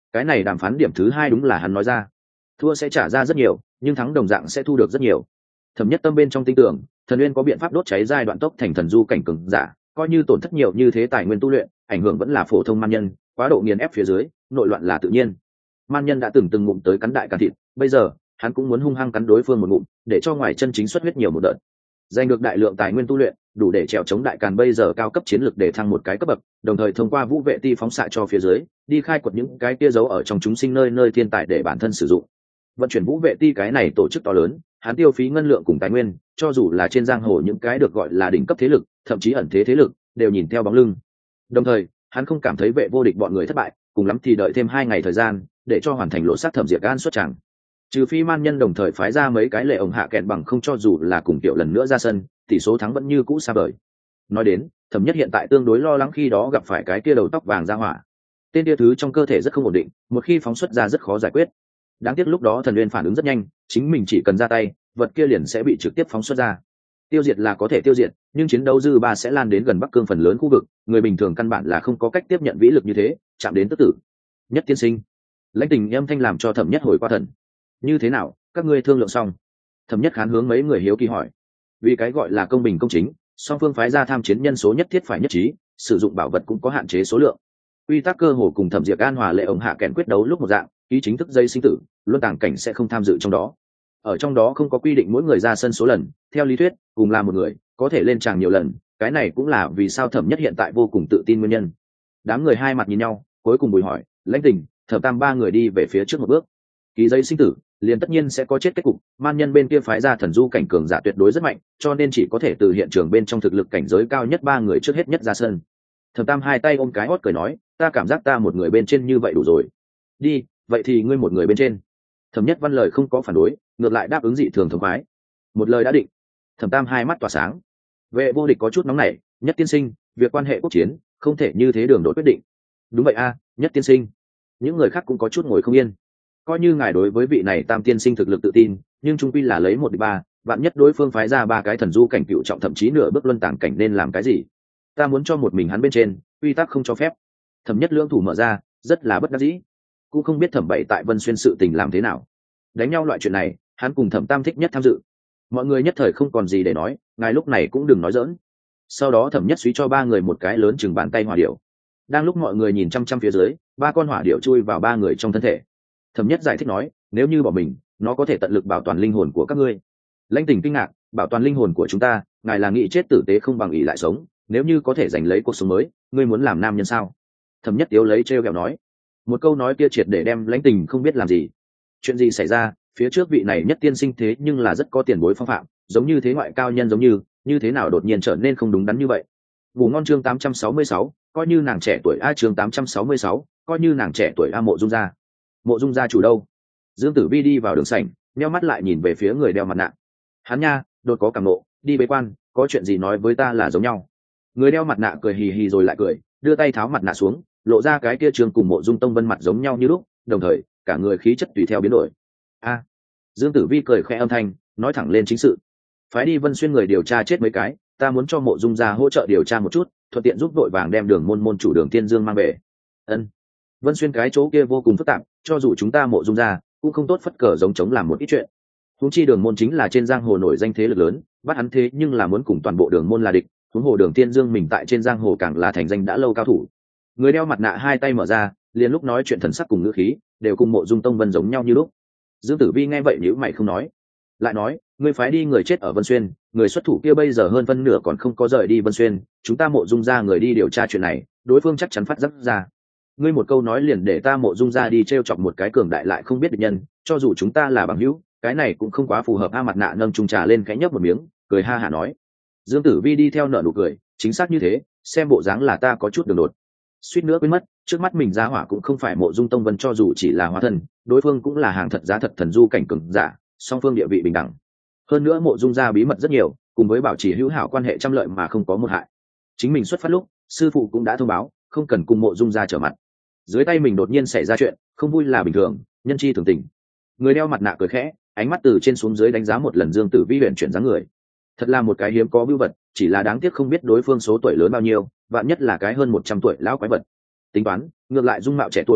A: Cái này đàm phán điểm thứ hai đúng là hắn nói ra, thua sẽ trả ra rất nhiều, nhưng thắng đồng dạng sẽ thu được rất nhiều. Thẩm Nhất Tâm bên trong tin tưởng Thần Uyên có biện pháp đốt cháy giai đoạn tốc thành thần du cảnh cường giả, coi như tổn thất nhiều như thế tài nguyên tu luyện, ảnh hưởng vẫn là phổ thông man nhân, quá độ nghiền ép phía dưới, nội loạn là tự nhiên. Man nhân đã từng ngụm tới cắn đại càn thịt, bây giờ hắn cũng muốn hung hăng cắn đối phương một ngụm, để cho ngoài chân chính xuất huyết nhiều một đợt. Giành được đại lượng tài nguyên tu luyện, đủ để trèo chống đại càn bây giờ cao cấp chiến lược để thăng một cái cấp bậc, đồng thời thông qua vũ vệ ti phóng xạ cho phía dưới, đi khai quật những cái kia giấu ở trong chúng sinh nơi nơi thiên tài để bản thân sử dụng. Vận chuyển vũ vệ ti cái này tổ chức to lớn, hắn tiêu phí ngân lượng cùng tài nguyên, cho dù là trên giang hồ những cái được gọi là đỉnh cấp thế lực, thậm chí ẩn thế thế lực, đều nhìn theo bóng lưng. Đồng thời, hắn không cảm thấy vệ vô địch bọn người thất bại, cùng lắm thì đợi thêm 2 ngày thời gian, để cho hoàn thành lộ sát Thẩm Diệt Gan xuất tràng. Trừ phi man nhân đồng thời phái ra mấy cái lệ ổng hạ kèn bằng không, cho dù là cùng tiểu lần nữa ra sân, tỷ số thắng vẫn như cũ xa vời. Nói đến, Thẩm Nhất hiện tại tương đối lo lắng khi đó gặp phải cái kia đầu tóc vàng ra hỏa. Tên kia thứ trong cơ thể rất không ổn định, một khi phóng xuất ra rất khó giải quyết. Đáng tiếc lúc đó Thần Uyên phản ứng rất nhanh, chính mình chỉ cần ra tay, vật kia liền sẽ bị trực tiếp phóng xuất ra. Tiêu diệt là có thể tiêu diệt, nhưng chiến đấu dư ba sẽ lan đến gần Bắc Cương phần lớn khu vực, người bình thường căn bản là không có cách tiếp nhận vĩ lực như thế, chạm đến tức tử. Nhất tiên sinh, Lãnh Tình âm thanh làm cho Thẩm Nhất hồi qua thần. Như thế nào, các ngươi thương lượng xong? Thẩm Nhất khán hướng mấy người hiếu kỳ hỏi. Vì cái gọi là công bình công chính, song phương phái ra tham chiến nhân số nhất thiết phải nhất trí, sử dụng bảo vật cũng có hạn chế số lượng. Quy tắc cơ hồ cùng Thẩm Diệt An hòa lệ ổng hạ kèn quyết đấu lúc một dạng, ký chính thức dây sinh tử, luân tàng cảnh sẽ không tham dự trong đó. Ở trong đó không có quy định mỗi người ra sân số lần, theo lý thuyết cùng là một người có thể lên tràng nhiều lần, cái này cũng là vì sao Thẩm Nhất hiện tại vô cùng tự tin nguyên nhân. Đám người hai mặt nhìn nhau, cuối cùng Bùi hỏi, Lãnh Tình, Thẩm Tam ba người đi về phía trước một bước. Ký giấy sinh tử liền tất nhiên sẽ có chết kết cục, man nhân bên kia phái ra thần du cảnh cường giả tuyệt đối rất mạnh, cho nên chỉ có thể từ hiện trường bên trong thực lực cảnh giới cao nhất 3 người trước hết nhất ra sân. Thẩm Tam hai tay ôm cái hót cười nói, ta cảm giác ta một người bên trên như vậy đủ rồi. Đi, vậy thì ngươi một người bên trên. Thẩm Nhất Văn lời không có phản đối, ngược lại đáp ứng dị thường thống khoái. Một lời đã định. Thẩm Tam hai mắt tỏa sáng. Vệ vô địch có chút nóng nảy, Nhất tiên sinh, việc quan hệ quốc chiến không thể như thế đường đột quyết định. Đúng vậy a, Nhất tiên sinh. Những người khác cũng có chút ngồi không yên. Coi như ngài đối với vị này Tam tiên sinh thực lực tự tin, nhưng trung quy là lấy 1-3, vạn nhất đối phương phái ra 3 cái thần du cảnh cựu trọng thậm chí nửa bước luân tàng cảnh nên làm cái gì? Ta muốn cho một mình hắn bên trên, quy tắc không cho phép. Thẩm Nhất lưỡng thủ mở ra, rất là bất đắc dĩ. Cũng không biết Thẩm Bảy tại Vân Xuyên sự tình làm thế nào. Đánh nhau loại chuyện này, hắn cùng Thẩm Tam thích nhất tham dự. Mọi người nhất thời không còn gì để nói, ngài lúc này cũng đừng nói giỡn. Sau đó Thẩm Nhất suy cho 3 người một cái lớn chừng bàn tay hỏa điểu. Đang lúc mọi người nhìn chăm chăm phía dưới, 3 con hỏa điểu chui vào 3 người trong thân thể. Thẩm Nhất giải thích nói, nếu như bỏ mình, nó có thể tận lực bảo toàn linh hồn của các ngươi. Lãnh Tình kinh ngạc, bảo toàn linh hồn của chúng ta, ngài là nghĩ chết tử tế không bằng ỷ lại sống, nếu như có thể giành lấy cuộc sống mới, ngươi muốn làm nam nhân sao? Thẩm Nhất tiếu lấy trêu ghẹo nói. Một câu nói kia triệt để đem Lãnh Tình không biết làm gì. Chuyện gì xảy ra, phía trước vị này Nhất tiên sinh thế nhưng là rất có tiền bối phong phạm, giống như thế ngoại cao nhân giống như thế nào đột nhiên trở nên không đúng đắn như vậy. Ngủ ngon chương 866, coi như nàng trẻ tuổi a chương 866, coi như nàng trẻ tuổi a Mộ Dung gia. Mộ Dung gia chủ đâu? Dương Tử Vi đi vào đường sảnh, nheo mắt lại nhìn về phía người đeo mặt nạ. Hắn nha, đột có cảm nộ, đi bế quan, có chuyện gì nói với ta là giống nhau. Người đeo mặt nạ cười hì hì rồi lại cười, đưa tay tháo mặt nạ xuống, lộ ra cái kia trường cùng Mộ Dung Tông Vân mặt giống nhau như lúc, đồng thời cả người khí chất tùy theo biến đổi. A. Dương Tử Vi cười khẽ âm thanh, nói thẳng lên chính sự. Phái đi Vân Xuyên người điều tra chết mấy cái, ta muốn cho Mộ Dung gia hỗ trợ điều tra một chút, thuận tiện giúp đội vàng đem Đường môn chủ Đường Tiên Dương mang về. Ân. Vân Xuyên cái chỗ kia vô cùng phức tạp, cho dù chúng ta Mộ Dung gia cũng không tốt phất cờ giống chống làm một ít chuyện. Huống chi Đường môn chính là trên giang hồ nổi danh thế lực lớn, bắt hắn thế nhưng là muốn cùng toàn bộ Đường môn là địch, huống hồ Đường Tiên Dương mình tại trên giang hồ càng là thành danh đã lâu cao thủ. Người đeo mặt nạ hai tay mở ra, liền lúc nói chuyện thần sắc cùng ngữ khí đều cùng Mộ Dung Tông Vân giống nhau như lúc. Dương Tử Vi nghe vậy nhíu mày không nói, lại nói, ngươi phái đi người chết ở Vân Xuyên, người xuất thủ kia bây giờ hơn phân nửa còn không có rời đi Vân Xuyên, chúng ta Mộ Dung gia người đi điều tra chuyện này, đối phương chắc chắn phát giác ra. Ngươi một câu nói liền để ta Mộ Dung gia đi trêu chọc một cái cường đại lại không biết địch nhân, cho dù chúng ta là bằng hữu, cái này cũng không quá phù hợp. A mặt nạ nâng chung trà lên khẽ nhấp một miếng, cười ha hả nói. Dương Tử Vi đi theo nở nụ cười, chính xác như thế, xem bộ dáng là ta có chút đường đột. Suýt nữa quên mất, trước mắt mình giá hỏa cũng không phải Mộ Dung Tông Vân, cho dù chỉ là hóa thần, đối phương cũng là hàng thật giá thật thần du cảnh cường giả, song phương địa vị bình đẳng. Hơn nữa Mộ Dung gia bí mật rất nhiều, cùng với bảo trì hữu hảo quan hệ trăm lợi mà không có một hại. Chính mình xuất phát lúc, sư phụ cũng đã thông báo, không cần cùng Mộ Dung gia trở mặt. Dưới tay mình đột nhiên xảy ra chuyện, không vui là bình thường, nhân chi thường tình. Người đeo mặt nạ cười khẽ, ánh mắt từ trên xuống dưới đánh giá một lần Dương Tử Vi huyền chuyển dáng người. Thật là một cái hiếm có bưu vật, chỉ là đáng tiếc không biết đối phương số tuổi lớn bao nhiêu, vạn nhất là cái hơn 100 tuổi lão quái vật. Tính toán, ngược lại dung mạo trẻ tuổi,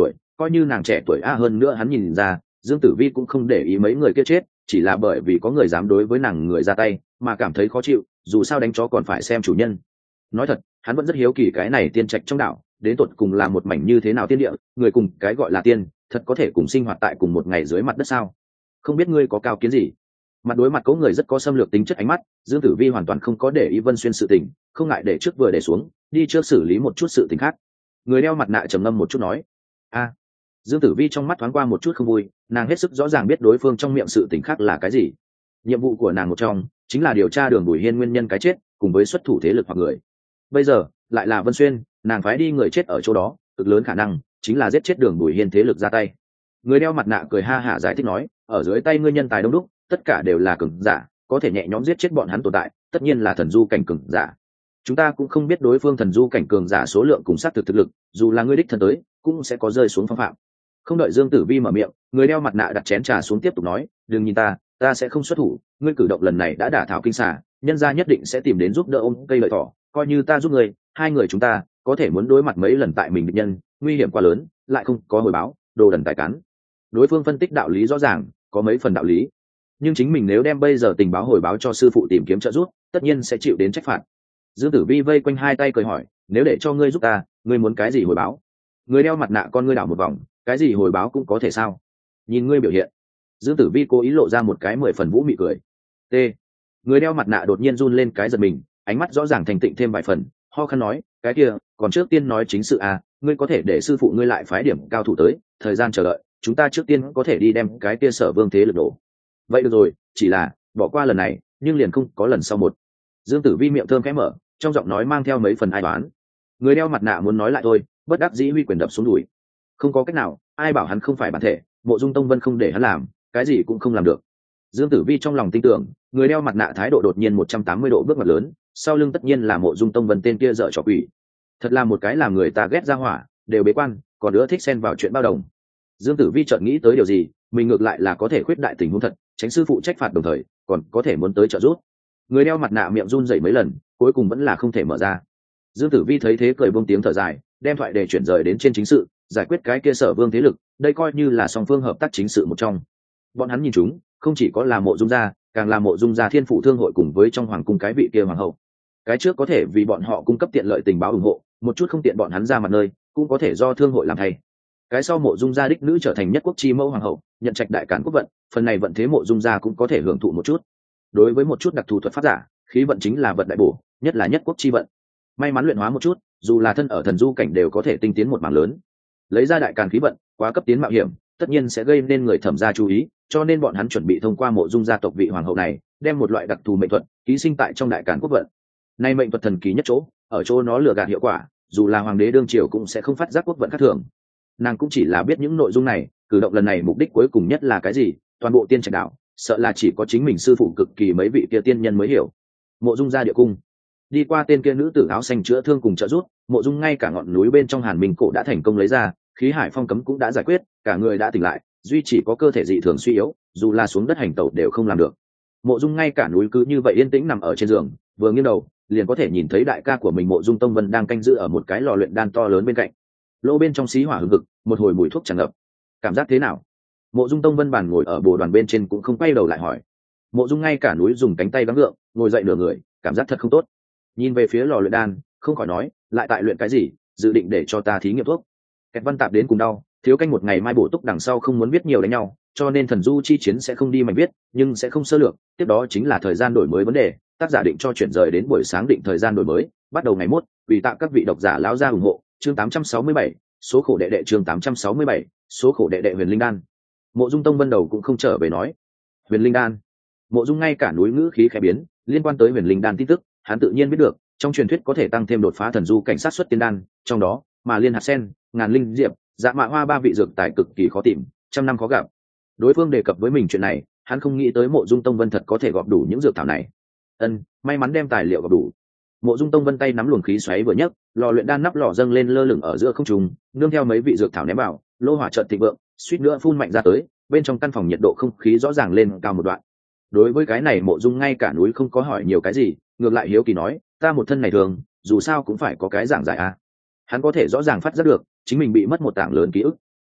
A: coi như nàng trẻ tuổi hơn nữa hắn nhìn ra Dương Tử Vi cũng không để ý mấy người kia chết, chỉ là bởi vì có người dám đối với nàng người ra tay mà cảm thấy khó chịu, dù sao đánh chó còn phải xem chủ nhân. Nói thật, hắn vẫn rất hiếu kỳ cái này tiên trạch trong đảo đến tột cùng là một mảnh như thế nào tiên địa, người cùng cái gọi là tiên thật có thể cùng sinh hoạt tại cùng một ngày dưới mặt đất sao? Không biết ngươi có cao kiến gì? Mặt đối mặt có người rất có xâm lược tính chất ánh mắt, Dương Tử Vi hoàn toàn không có để ý Vân Xuyên sự tình, không ngại để trước vừa để xuống, đi trước xử lý một chút sự tình khác. Người đeo mặt nạ trầm ngâm một chút nói: "A." Dương Tử Vi trong mắt thoáng qua một chút không vui, nàng hết sức rõ ràng biết đối phương trong miệng sự tình khác là cái gì. Nhiệm vụ của nàng một trong chính là điều tra Đường Bùi Hiên nguyên nhân cái chết, cùng với xuất thủ thế lực hoặc người. Bây giờ lại là Vân Xuyên, nàng phái đi người chết ở chỗ đó, cực lớn khả năng chính là giết chết Đường Bùi Hiên thế lực ra tay. Người đeo mặt nạ cười ha hả giải thích nói: "Ở dưới tay ngươi nhân tài đông đúc, tất cả đều là cường giả, có thể nhẹ nhõm giết chết bọn hắn tồn tại, tất nhiên là thần du cảnh cường giả. Chúng ta cũng không biết đối phương thần du cảnh cường giả số lượng cùng sát thực lực, dù là ngươi đích thân tới, cũng sẽ có rơi xuống phong phạm." Không đợi Dương Tử Vi mở miệng, người đeo mặt nạ đặt chén trà xuống tiếp tục nói: "Đừng nhìn ta sẽ không xuất thủ, ngươi cử động lần này đã đả thảo kinh xà, nhân gia nhất định sẽ tìm đến giúp đỡ ôm cây lợi thỏ, coi như ta giúp ngươi, hai người chúng ta có thể muốn đối mặt mấy lần tại mình địch nhân, nguy hiểm quá lớn, lại không có hồi báo, đồ đần tài cắn." Đối phương phân tích đạo lý rõ ràng, có mấy phần đạo lý, nhưng chính mình nếu đem bây giờ tình báo hồi báo cho sư phụ tìm kiếm trợ giúp, tất nhiên sẽ chịu đến trách phạt. Dương Tử Vi vây quanh hai tay cười hỏi: "Nếu để cho ngươi giúp ta, ngươi muốn cái gì hồi báo?" Người đeo mặt nạ con ngươi đảo một vòng: "Cái gì hồi báo cũng có thể sao? Nhìn ngươi biểu hiện." Dương Tử Vi cố ý lộ ra một cái 10 phần vũ mị cười. T. Người đeo mặt nạ đột nhiên run lên cái giật mình, ánh mắt rõ ràng thành tịnh thêm vài phần, ho khăn nói: "Cái kia, còn trước tiên nói chính sự à, ngươi có thể để sư phụ ngươi lại phái điểm cao thủ tới, thời gian chờ đợi, chúng ta trước tiên có thể đi đem cái kia Sở Vương thế lực đổ." "Vậy được rồi, chỉ là bỏ qua lần này, nhưng liền không có lần sau một." Dương Tử Vi miệng thơm khẽ mở, trong giọng nói mang theo mấy phần ai đoán. Người đeo mặt nạ muốn nói lại thôi, bất đắc dĩ huy quyền đập xuống đùi. Không có cách nào, ai bảo hắn không phải bản thể, Mộ Dung Tông Vân không để hắn làm, cái gì cũng không làm được. Dương Tử Vi trong lòng tin tưởng, người đeo mặt nạ thái độ đột nhiên 180 độ bước ngoặt lớn, sau lưng tất nhiên là Mộ Dung Tông Vân tên kia dở trò quỷ. Thật là một cái làm người ta ghét ra hỏa, đều bế quan, còn đứa thích xen vào chuyện bao đồng. Dương Tử Vi chợt nghĩ tới điều gì, mình ngược lại là có thể khuyết đại tình huống thật, tránh sư phụ trách phạt đồng thời, còn có thể muốn tới trợ giúp. Người đeo mặt nạ miệng run rẩy mấy lần, cuối cùng vẫn là không thể mở ra. Dương Tử Vi thấy thế cười buông tiếng thở dài, đem thoại để chuyển rời đến trên chính sự, giải quyết cái kia Sở Vương thế lực, đây coi như là song phương hợp tác chính sự một trong. Bọn hắn nhìn chúng, không chỉ có là Mộ Dung gia, càng là Mộ Dung gia Thiên Phụ Thương hội cùng với trong hoàng cung cái vị kia hoàng hậu. Cái trước có thể vì bọn họ cung cấp tiện lợi tình báo ủng hộ, một chút không tiện bọn hắn ra mặt nơi, cũng có thể do thương hội làm thay. Cái sau Mộ Dung gia đích nữ trở thành nhất quốc chi mẫu hoàng hậu, nhận trạch đại cản quốc vận, phần này vận thế Mộ Dung gia cũng có thể hưởng thụ một chút. Đối với một chút đặc thù thuật pháp giả, khí vận chính là vận đại bổ, nhất là nhất quốc chi vận. May mắn luyện hóa một chút, dù là thân ở thần du cảnh đều có thể tinh tiến một mảng lớn. Lấy ra đại càn khí vận, quá cấp tiến mạo hiểm, tất nhiên sẽ gây nên người thẩm gia chú ý, cho nên bọn hắn chuẩn bị thông qua Mộ Dung gia tộc vị hoàng hậu này, đem một loại đặc thù mệnh thuật ký sinh tại trong đại càn quốc vận. Nay mệnh thuật thần kỳ nhất chỗ, ở chỗ nó lừa gạt hiệu quả, dù là hoàng đế đương triều cũng sẽ không phát giác quốc vận khác thường. Nàng cũng chỉ là biết những nội dung này, cử động lần này mục đích cuối cùng nhất là cái gì, toàn bộ tiên trạch đạo, sợ là chỉ có chính mình sư phụ cực kỳ mấy vị kia tiên nhân mới hiểu. Mộ Dung gia địa cung, đi qua tên kia nữ tử áo xanh chữa thương cùng trợ giúp, Mộ Dung ngay cả ngọn núi bên trong Hàn Minh cổ đã thành công lấy ra, khí hải phong cấm cũng đã giải quyết, cả người đã tỉnh lại, duy chỉ có cơ thể dị thường suy yếu, dù là xuống đất hành tẩu đều không làm được. Mộ Dung ngay cả núi cứ như vậy yên tĩnh nằm ở trên giường, vừa nghiêng đầu liền có thể nhìn thấy đại ca của mình Mộ Dung Tông Vân đang canh giữ ở một cái lò luyện đan to lớn bên cạnh, lỗ bên trong xí hỏa hừng hực, một hồi mùi thuốc tràn ngập. Cảm giác thế nào? Mộ Dung Tông Vân bàn ngồi ở bồ đoàn bên trên cũng không quay đầu lại hỏi. Mộ Dung ngay cả núi dùng cánh tay gắng gượng, ngồi dậy nửa người, cảm giác thật không tốt. Nhìn về phía lò luyện đan, không khỏi nói, lại tại luyện cái gì, dự định để cho ta thí nghiệm thuốc. Kẹt văn tạp đến cùng đau, thiếu canh một ngày mai bổ túc đằng sau không muốn biết nhiều đánh nhau, cho nên thần du chi chiến sẽ không đi mạnh viết, nhưng sẽ không sơ lược, tiếp đó chính là thời gian đổi mới vấn đề, tác giả định cho chuyển rời đến buổi sáng định thời gian đổi mới, bắt đầu ngày mốt, vì tạ các vị độc giả lão gia ủng hộ, chương 867, số khổ đệ đệ chương 867, số khổ đệ đệ Huyền Linh Đan. Mộ Dung Tông Vân đầu cũng không trở về nói. Huyền Linh Đan. Mộ Dung ngay cả núi ngữ khí khẽ biến, liên quan tới Huyền Linh Đan tin tức, hắn tự nhiên biết được, trong truyền thuyết có thể tăng thêm đột phá thần du cảnh sát xuất tiên đan, trong đó, mà liên hạt sen, ngàn linh diệp, dạ mạ hoa ba vị dược tài cực kỳ khó tìm, trăm năm khó gặp. Đối phương đề cập với mình chuyện này, hắn không nghĩ tới Mộ Dung Tông Vân thật có thể gọp đủ những dược thảo này. May mắn đem tài liệu gọp đủ. Mộ Dung Tông Vân tay nắm luồng khí xoáy vừa nhấc, lò luyện đan nắp lò dâng lên lơ lửng ở giữa không trung, nương theo mấy vị dược thảo ném vào, lô hỏa chợt thịnh vượng, suýt nữa phun mạnh ra tới, bên trong căn phòng nhiệt độ không khí rõ ràng lên cao một đoạn. Đối với cái này Mộ Dung ngay cả núi không có hỏi nhiều cái gì, ngược lại hiếu kỳ nói, ta một thân này thường, dù sao cũng phải có cái giảng giải a. Hắn có thể rõ ràng phát giác được, chính mình bị mất một tảng lớn ký ức.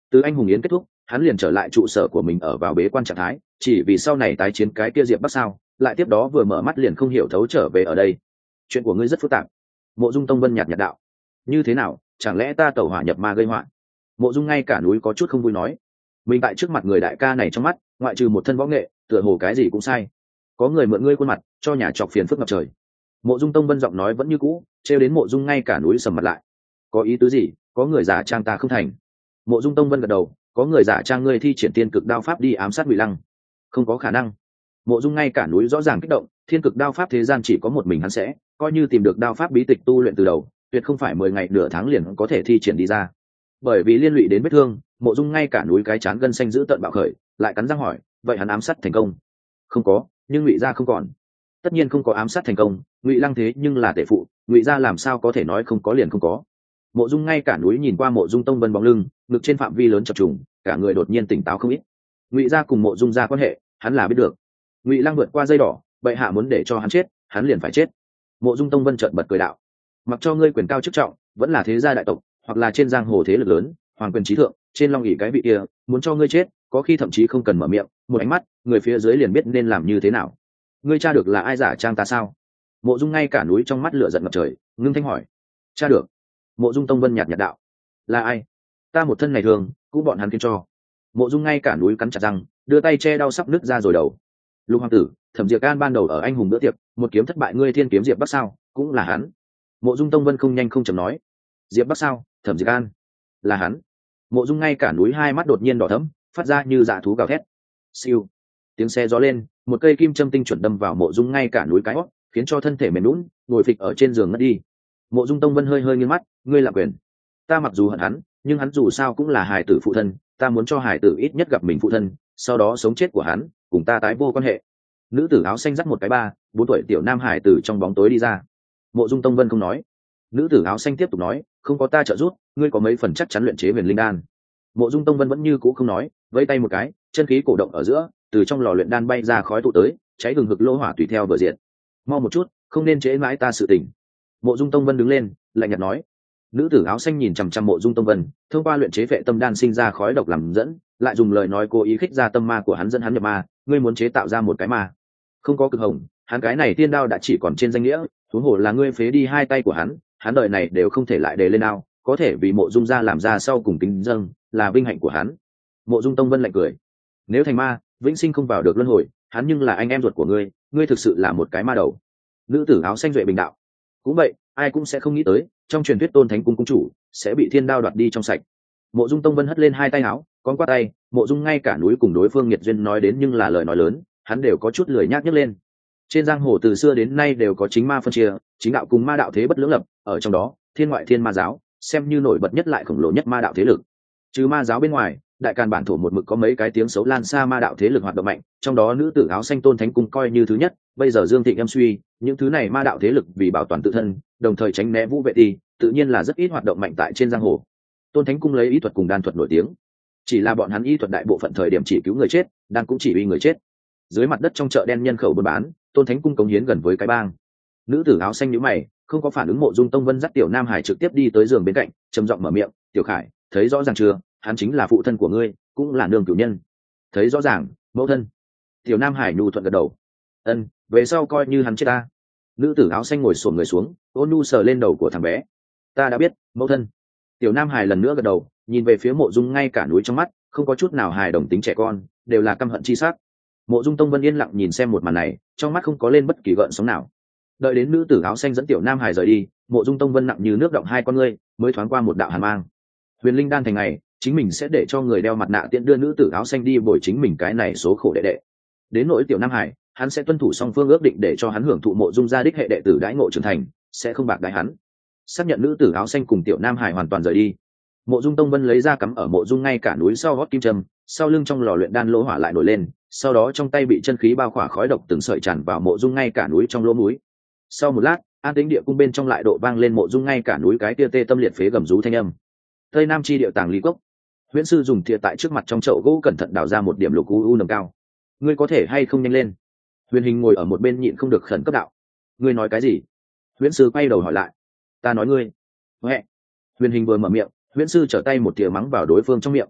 A: từ anh hùng yến kết thúc, hắn liền trở lại trụ sở của mình ở vào bế quan trạng thái, chỉ vì sau này tái chiến cái kia Diệp Bắc sao, lại tiếp đó vừa mở mắt liền không hiểu thấu trở về ở đây. Chuyện của ngươi rất phức tạp. Mộ Dung Tông Vân nhạt nhạt đạo. Như thế nào, chẳng lẽ ta tẩu hỏa nhập ma gây họa? Mộ Dung ngay cả núi có chút không vui nói. Mình tại trước mặt người đại ca này trong mắt, ngoại trừ một thân võ nghệ, tựa hồ cái gì cũng sai. Có người mượn ngươi khuôn mặt, cho nhà chọc phiền phức ngập trời. Mộ Dung Tông Vân giọng nói vẫn như cũ, trêu đến Mộ Dung ngay cả núi sầm mặt lại. Có ý tứ gì? Có người giả trang ta không thành. Mộ Dung Tông Vân gật đầu, có người giả trang ngươi thi triển tiên cực đao pháp đi ám sát Ngụy Lăng. Không có khả năng. Mộ Dung ngay cả núi rõ ràng kích động, thiên cực đao pháp thế gian chỉ có một mình hắn sẽ, coi như tìm được đao pháp bí tịch tu luyện từ đầu, tuyệt không phải 10 ngày nửa tháng liền có thể thi triển đi ra. Bởi vì liên lụy đến vết thương, Mộ Dung ngay cả núi cái chán gân xanh giữ tận bạo khởi, lại cắn răng hỏi, vậy hắn ám sát thành công? Không có, nhưng Ngụy gia không còn. Tất nhiên không có ám sát thành công, Ngụy Lăng thế nhưng là tể phụ, Ngụy gia làm sao có thể nói không có liền không có. Mộ Dung ngay cả núi nhìn qua Mộ Dung Tông Vân bóng lưng, ngực trên phạm vi lớn chập trùng, cả người đột nhiên tỉnh táo không ít. Ngụy gia cùng Mộ Dung gia quan hệ, hắn là biết được. Ngụy Lăng vượt qua dây đỏ, bệ hạ muốn để cho hắn chết, hắn liền phải chết. Mộ Dung Tông Vân trợn bật cười đạo, mặc cho ngươi quyền cao chức trọng, vẫn là thế gia đại tộc, hoặc là trên giang hồ thế lực lớn, hoàng quyền trí thượng, trên long ỷ cái vị kia, muốn cho ngươi chết, có khi thậm chí không cần mở miệng, một ánh mắt, người phía dưới liền biết nên làm như thế nào. Ngươi tra được là ai giả trang ta sao? Mộ Dung ngay cả núi trong mắt lửa giận ngập trời, ngưng thanh hỏi. Tra được. Mộ Dung Tông Vân nhạt nhạt đạo, là ai? Ta một thân này thường, cũng bọn hắn khiến cho. Mộ Dung ngay cả núi cắn chặt răng, đưa tay che đau sắp nứt ra rồi đầu. Lục hoàng tử, Thẩm Diệp Can ban đầu ở anh hùng bữa tiệc, một kiếm thất bại ngươi thiên kiếm Diệp Bắc sao, cũng là hắn. Mộ Dung Tông Vân không nhanh không chậm nói. Diệp Bắc sao, Thẩm Diệp Can, là hắn. Mộ Dung ngay cả núi hai mắt đột nhiên đỏ thẫm, phát ra như dạ thú gào thét. Siêu, tiếng xe gió lên, một cây kim châm tinh chuẩn đâm vào Mộ Dung ngay cả núi cái hót, khiến cho thân thể mềm nhũn, ngồi phịch ở trên giường ngất đi. Mộ Dung Tông Vân hơi hơi nghiêng mắt, ngươi là quyền. Ta mặc dù hận hắn, nhưng hắn dù sao cũng là hài tử phụ thân, ta muốn cho hài tử ít nhất gặp mình phụ thân, sau đó sống chết của hắn cùng ta tái vô quan hệ. Nữ tử áo xanh dắt một cái 3-4 tuổi tiểu nam hải tử trong bóng tối đi ra. Mộ Dung Tông Vân không nói. Nữ tử áo xanh tiếp tục nói, không có ta trợ giúp, ngươi có mấy phần chắc chắn luyện chế huyền linh đan? Mộ Dung Tông Vân vẫn như cũ không nói, vẫy tay một cái, chân khí cổ động ở giữa, từ trong lò luyện đan bay ra khói tụ tới, cháy hừng hực lô hỏa tùy theo bờ diện. Mau một chút, không nên trễ mãi ta sự tình. Mộ Dung Tông Vân đứng lên, lạnh nhạt nói. Nữ tử áo xanh nhìn chằm chằm Mộ Dung Tông Vân, thông qua luyện chế vệ tâm đan sinh ra khói độc làm dẫn, lại dùng lời nói cố ý khích ra tâm ma của hắn dẫn hắn nhập ma, ngươi muốn chế tạo ra một cái ma. Không có cực hồng, hắn cái này tiên đao đã chỉ còn trên danh nghĩa, huống hồ là ngươi phế đi hai tay của hắn đời này đều không thể lại đề lên đao, có thể vì Mộ Dung gia làm ra sau cùng kính dâng, là vinh hạnh của hắn. Mộ Dung Tông Vân lạnh cười, nếu thành ma, vĩnh sinh không vào được luân hồi, hắn nhưng là anh em ruột của ngươi, ngươi thực sự là một cái ma đầu. Nữ tử áo xanh duệ bình đạo, cũng vậy, ai cũng sẽ không nghĩ tới, trong truyền thuyết Tôn Thánh cung cung chủ sẽ bị thiên đao đoạt đi trong sạch. Mộ Dung Tông Vân hất lên hai tay áo, con quát tay, Mộ Dung ngay cả núi cùng đối phương nghiệt duyên nói đến nhưng là lời nói lớn, hắn đều có chút lười nhác nhấc lên. Trên giang hồ từ xưa đến nay đều có chính ma phân chia, chính đạo cùng ma đạo thế bất lưỡng lập, ở trong đó, thiên ngoại thiên ma giáo xem như nổi bật nhất lại khổng lồ nhất ma đạo thế lực. Trừ ma giáo bên ngoài, đại càn bản thổ một mực có mấy cái tiếng xấu lan xa ma đạo thế lực hoạt động mạnh, trong đó nữ tử áo xanh Tôn Thánh cung coi như thứ nhất, bây giờ Dương Thịnh em suy, những thứ này ma đạo thế lực vì bảo toàn tự thân, đồng thời tránh né vũ vệ ti, tự nhiên là rất ít hoạt động mạnh tại trên giang hồ. Tôn Thánh cung lấy ý thuật cùng đan thuật nổi tiếng, chỉ là bọn hắn y thuật đại bộ phận thời điểm chỉ cứu người chết, đan cũng chỉ uy người chết. Dưới mặt đất trong chợ đen nhân khẩu buôn bán, Tôn Thánh cung cống hiến gần với cái bang. Nữ tử áo xanh nhíu mày, không có phản ứng. Mộ Dung Tông Vân dắt tiểu nam hải trực tiếp đi tới giường bên cạnh, trầm giọng mở miệng, "Tiểu Khải, thấy rõ ràng chưa, hắn chính là phụ thân của ngươi, cũng là nương cửu nhân." "Thấy rõ ràng, mẫu thân." Tiểu nam hải nhu thuận gật đầu. "Ân, về sau coi như hắn chết ta." Nữ tử áo xanh ngồi xổm người xuống, ôn nhu sờ lên đầu của thằng bé. "Ta đã biết, mẫu thân." Tiểu nam hải lần nữa gật đầu, nhìn về phía Mộ Dung ngay cả núi trong mắt không có chút nào hài đồng tính trẻ con, đều là căm hận chi sắc. Mộ Dung Tông Vân yên lặng nhìn xem một màn này, trong mắt không có lên bất kỳ gợn sóng nào. Đợi đến nữ tử áo xanh dẫn tiểu nam hải rời đi, Mộ Dung Tông Vân nặng như nước động hai con ngươi, mới thoáng qua một đạo hàn mang. Huyền linh đan thành ngày, chính mình sẽ để cho người đeo mặt nạ tiện đưa nữ tử áo xanh đi bồi chính mình cái này số khổ đệ đệ. Đến nỗi tiểu nam hải, hắn sẽ tuân thủ song phương ước định để cho hắn hưởng thụ Mộ Dung gia đích hệ đệ tử đãi ngộ trưởng thành, sẽ không bạc đãi hắn. Xác nhận nữ tử áo xanh cùng tiểu nam hải hoàn toàn rời đi, Mộ Dung Tông Vân lấy ra cắm ở Mộ Dung ngay cả núi sau gót kim châm, sau lưng trong lò luyện đan lỗ hỏa lại nổi lên, sau đó trong tay bị chân khí bao khỏa khói độc từng sợi tràn vào Mộ Dung ngay cả núi trong lỗ mũi. Sau một lát, an tĩnh địa cung bên trong lại độ vang lên Mộ Dung ngay cả núi cái tia tê tâm liệt phế gầm rú thanh âm. Tây Nam chi địa tàng lý cốc, Huyễn sư dùng thìa tại trước mặt trong chậu gỗ cẩn thận đào ra một điểm lục u nồng cao. Ngươi có thể hay không nhanh lên? Huyền Hình ngồi ở một bên nhịn không được khẩn cấp đạo. Ngươi nói cái gì? Huyễn sư quay đầu hỏi lại. Ta nói ngươi. Huệ. Huyền Hình vừa mở miệng, Huyễn sư trở tay một thìa mắng vào đối phương trong miệng.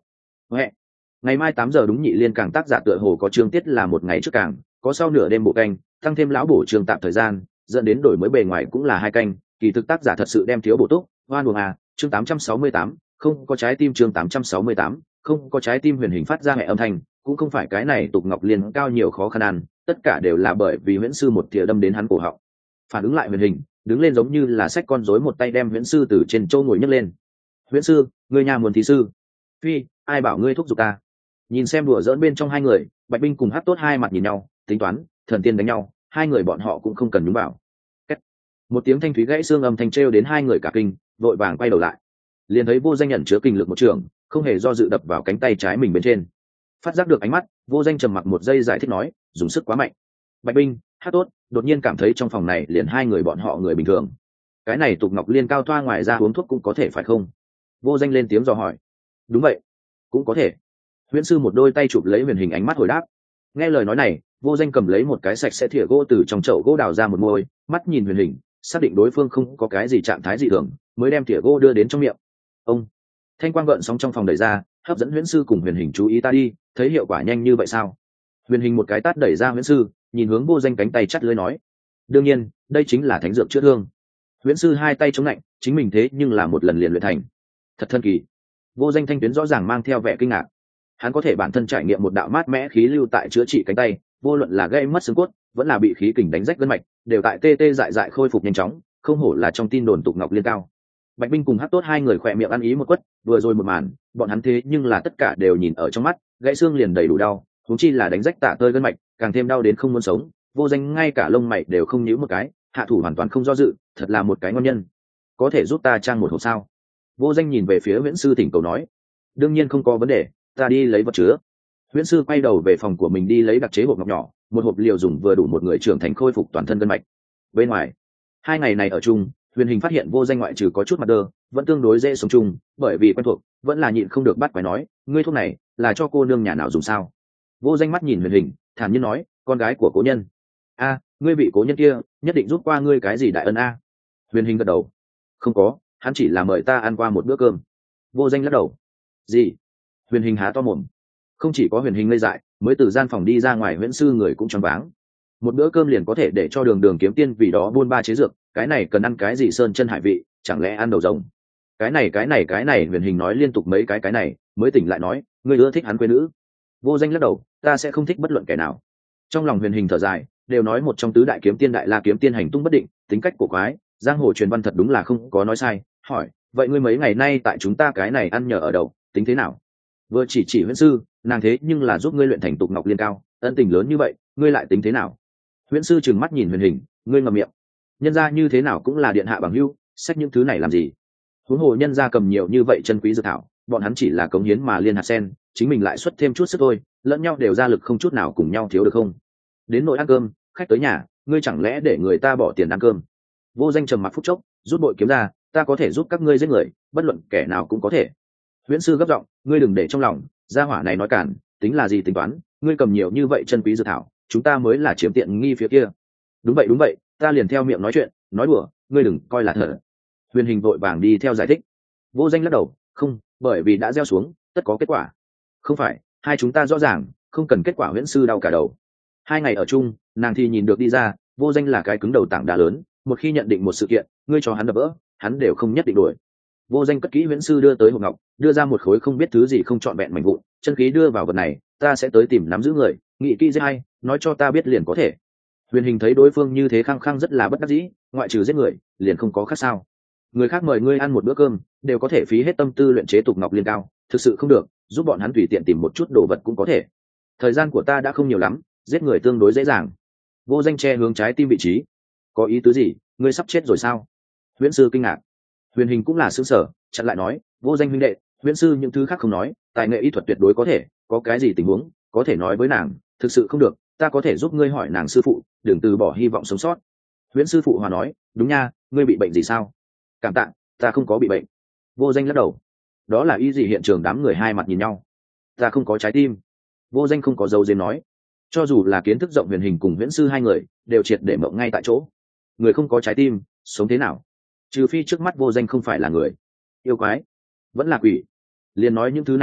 A: Huệ. Ngày mai 8 giờ đúng, nhị liên càng tác giả tựa hồ có chương tiết là một ngày trước càng, có sau nửa đêm bộ canh, tăng thêm lão bổ trường tạm thời gian, dẫn đến đổi mới bề ngoài cũng là 2 canh, kỳ thực tác giả thật sự đem thiếu bổ túc, hoan uổng à, chương 868, không có trái tim, chương 868, không có trái tim. Huyền Hình phát ra mẹ âm thanh, cũng không phải cái này Tục Ngọc Liên cao nhiều khó khăn ăn, tất cả đều là bởi vì Huyễn Sư một thìa đâm đến hắn cổ họng. Phản ứng lại Huyền Hình, đứng lên giống như là xách con rối một tay đem Huyễn Sư từ trên châu ngồi nhấc lên. Huyễn Sư, ngươi nhà muốn thí sư? Phi, ai bảo ngươi thúc giục ta? Nhìn xem đùa giỡn bên trong hai người, Bạch Binh cùng Hát Tốt hai mặt nhìn nhau, tính toán thần tiên đánh nhau, hai người bọn họ cũng không cần nhúng vào. Kết. Một tiếng thanh thúy gãy xương âm thanh trêu đến hai người cả kinh, vội vàng quay đầu lại, liền thấy Vô Danh nhận chứa kinh lực một trường, không hề do dự đập vào cánh tay trái mình bên trên. Phát giác được ánh mắt, Vô Danh trầm mặc một giây giải thích nói, dùng sức quá mạnh. Bạch Binh, Hát Tốt đột nhiên cảm thấy trong phòng này liền hai người bọn họ người bình thường. Cái này Tục Ngọc Liên cao thoa ngoài ra uống thuốc cũng có thể phải không? Vô Danh lên tiếng dò hỏi. Đúng vậy, cũng có thể. Huyễn Sư một đôi tay chụp lấy Huyền Hình, ánh mắt hồi đáp. Nghe lời nói này, Vô Danh cầm lấy một cái sạch sẽ thìa gỗ từ trong chậu gỗ đào ra một môi, mắt nhìn Huyền Hình, xác định đối phương không có cái gì trạng thái dị thường, mới đem thìa gỗ đưa đến trong miệng. Ông. Thanh quang gợn sóng trong phòng đẩy ra, hấp dẫn Huyễn Sư cùng Huyền Hình chú ý. Ta đi, thấy hiệu quả nhanh như vậy sao? Huyền Hình một cái tát đẩy ra Huyễn Sư, nhìn hướng Vô Danh cánh tay chắt lưỡi nói. Đương nhiên, đây chính là thánh dược chữa thương. Huyễn Sư hai tay chống lạnh, chính mình thế nhưng là một lần liền luyện thành. Thật thần kỳ. Vô Danh thanh tuyến rõ ràng mang theo vẻ kinh ngạc. Hắn có thể bản thân trải nghiệm một đạo mát mẽ khí lưu tại chữa trị cánh tay, vô luận là gây mất xương cốt, vẫn là bị khí kình đánh rách gân mạch, đều tại tê tê dại dại khôi phục nhanh chóng, không hổ là trong tin đồn Tục Ngọc Liên cao. Bạch Binh cùng Hát Tốt hai người khỏe miệng ăn ý một quất, vừa rồi một màn, bọn hắn thế nhưng là tất cả đều nhìn ở trong mắt, gãy xương liền đầy đủ đau, huống chi là đánh rách tả tơi gân mạch, càng thêm đau đến không muốn sống. Vô Danh ngay cả lông mày đều không nhíu một cái, hạ thủ hoàn toàn không do dự, thật là một cái ngon nhân. Có thể giúp ta trang một hộp sao? Vô Danh nhìn về phía Huyễn Sư thỉnh cầu nói. Đương nhiên không có vấn đề, ta đi lấy vật chứa. Huyễn Sư quay đầu về phòng của mình đi lấy đặc chế hộp ngọc nhỏ, một hộp liều dùng vừa đủ một người trưởng thành khôi phục toàn thân gân mạch. Bên ngoài, 2 ngày này ở chung, Huyền Hình phát hiện Vô Danh ngoại trừ có chút mặt đơ, vẫn tương đối dễ sống chung, bởi vì quen thuộc, vẫn là nhịn không được bắt quái nói, ngươi thuốc này là cho cô nương nhà nào dùng sao? Vô Danh mắt nhìn Huyền Hình, thản nhiên nói, con gái của cố nhân. A, ngươi vị cố nhân kia, nhất định giúp qua ngươi cái gì đại ân a? Huyền Hình gật đầu, không có, hắn chỉ là mời ta ăn qua một bữa cơm. Vô Danh lắc đầu. Gì? Huyền Hình há to mồm. Không chỉ có Huyền Hình ngây dại, mới từ gian phòng đi ra ngoài Huyễn Sư người cũng choáng váng. Một bữa cơm liền có thể để cho Đường Đường kiếm tiên vì đó buôn ba chế dược, cái này cần ăn cái gì sơn chân hải vị, chẳng lẽ ăn đầu rồng? Cái này Huyền Hình nói liên tục mấy cái này, mới tỉnh lại nói, ngươi ưa thích hắn quê nữ. Vô Danh lắc đầu, ta sẽ không thích bất luận kẻ nào. Trong lòng Huyền Hình thở dài, đều nói một trong tứ đại kiếm tiên Đại La kiếm tiên hành tung bất định, tính cách cổ quái, giang hồ truyền văn thật đúng là không có nói sai. Hỏi, vậy ngươi mấy ngày nay tại chúng ta cái này ăn nhờ ở đậu, tính thế nào? Vừa chỉ Huyễn Sư, nàng thế nhưng là giúp ngươi luyện thành Tục Ngọc Liên cao, ân tình lớn như vậy, ngươi lại tính thế nào? Huyễn Sư trừng mắt nhìn Huyền Hình, ngươi ngậm miệng. Nhân gia như thế nào cũng là điện hạ bằng hữu, xách những thứ này làm gì? Huống hồ nhân gia cầm nhiều như vậy chân quý dược thảo, bọn hắn chỉ là cống hiến mà liên hạt sen, chính mình lại xuất thêm chút sức thôi, lẫn nhau đều ra lực không chút nào cùng nhau thiếu được không? Đến nội ăn cơm, khách tới nhà, ngươi chẳng lẽ để người ta bỏ tiền ăn cơm? Vô Danh trầm mặc phút chốc, rút bội kiếm ra, ta có thể giúp các ngươi giết người, bất luận kẻ nào cũng có thể. Huyễn Sư gấp giọng, ngươi đừng để trong lòng, gia hỏa này nói cản, tính là gì tính toán, ngươi cầm nhiều như vậy chân quý dược thảo, chúng ta mới là chiếm tiện nghi phía kia. Đúng vậy, ta liền theo miệng nói chuyện, nói đùa, ngươi đừng coi là thật. Huyền Hình vội vàng đi theo giải thích. Vô Danh lắc đầu, không, bởi vì đã gieo xuống, tất có kết quả. Không phải, hai chúng ta rõ ràng, không cần kết quả. Huyễn Sư đau cả đầu. 2 ngày ở chung, nàng thì nhìn được đi ra, Vô Danh là cái cứng đầu tảng đá lớn, một khi nhận định một sự kiện, ngươi cho hắn đập vỡ, hắn đều không nhất định đuổi. Vô Danh cất kỹ Huyễn Sư đưa tới hộp ngọc, đưa ra một khối không biết thứ gì không trọn vẹn mảnh vụn, chân khí đưa vào vật này, ta sẽ tới tìm nắm giữ người, nghị kỹ giết hay, nói cho ta biết liền có thể. Huyền Hình thấy đối phương như thế khăng khăng rất là bất đắc dĩ, ngoại trừ giết người, liền không có khác sao? Người khác mời ngươi ăn một bữa cơm, đều có thể phí hết tâm tư luyện chế Tục Ngọc Liên cao, thực sự không được, giúp bọn hắn tùy tiện tìm một chút đồ vật cũng có thể. Thời gian của ta đã không nhiều lắm, giết người tương đối dễ dàng. Vô Danh che hướng trái tim vị trí. Có ý tứ gì, ngươi sắp chết rồi sao? Huyễn Sư kinh ngạc. Huyền Hình cũng là sững sờ, chặn lại nói, Vô Danh huynh đệ, Huyễn Sư những thứ khác không nói, tài nghệ y thuật tuyệt đối có thể, có cái gì tình huống, có thể nói với nàng, thực sự không được, ta có thể giúp ngươi hỏi nàng sư phụ, đừng từ bỏ hy vọng sống sót. Huyễn Sư phụ hòa nói, đúng nha, ngươi bị bệnh gì sao? Cảm tạ, ta không có bị bệnh. Vô Danh lắc đầu. Đó là ý gì? Hiện trường đám người hai mặt nhìn nhau. Ta không có trái tim. Vô Danh không có dấu diếm nói. Cho dù là kiến thức rộng Huyền Hình cùng Huyễn Sư hai người đều triệt để mộng ngay tại chỗ. Người không có trái tim, sống thế nào? Trừ phi trước mắt Vô Danh không phải là người, yêu quái, vẫn là quỷ. Liền nói những thứ này à,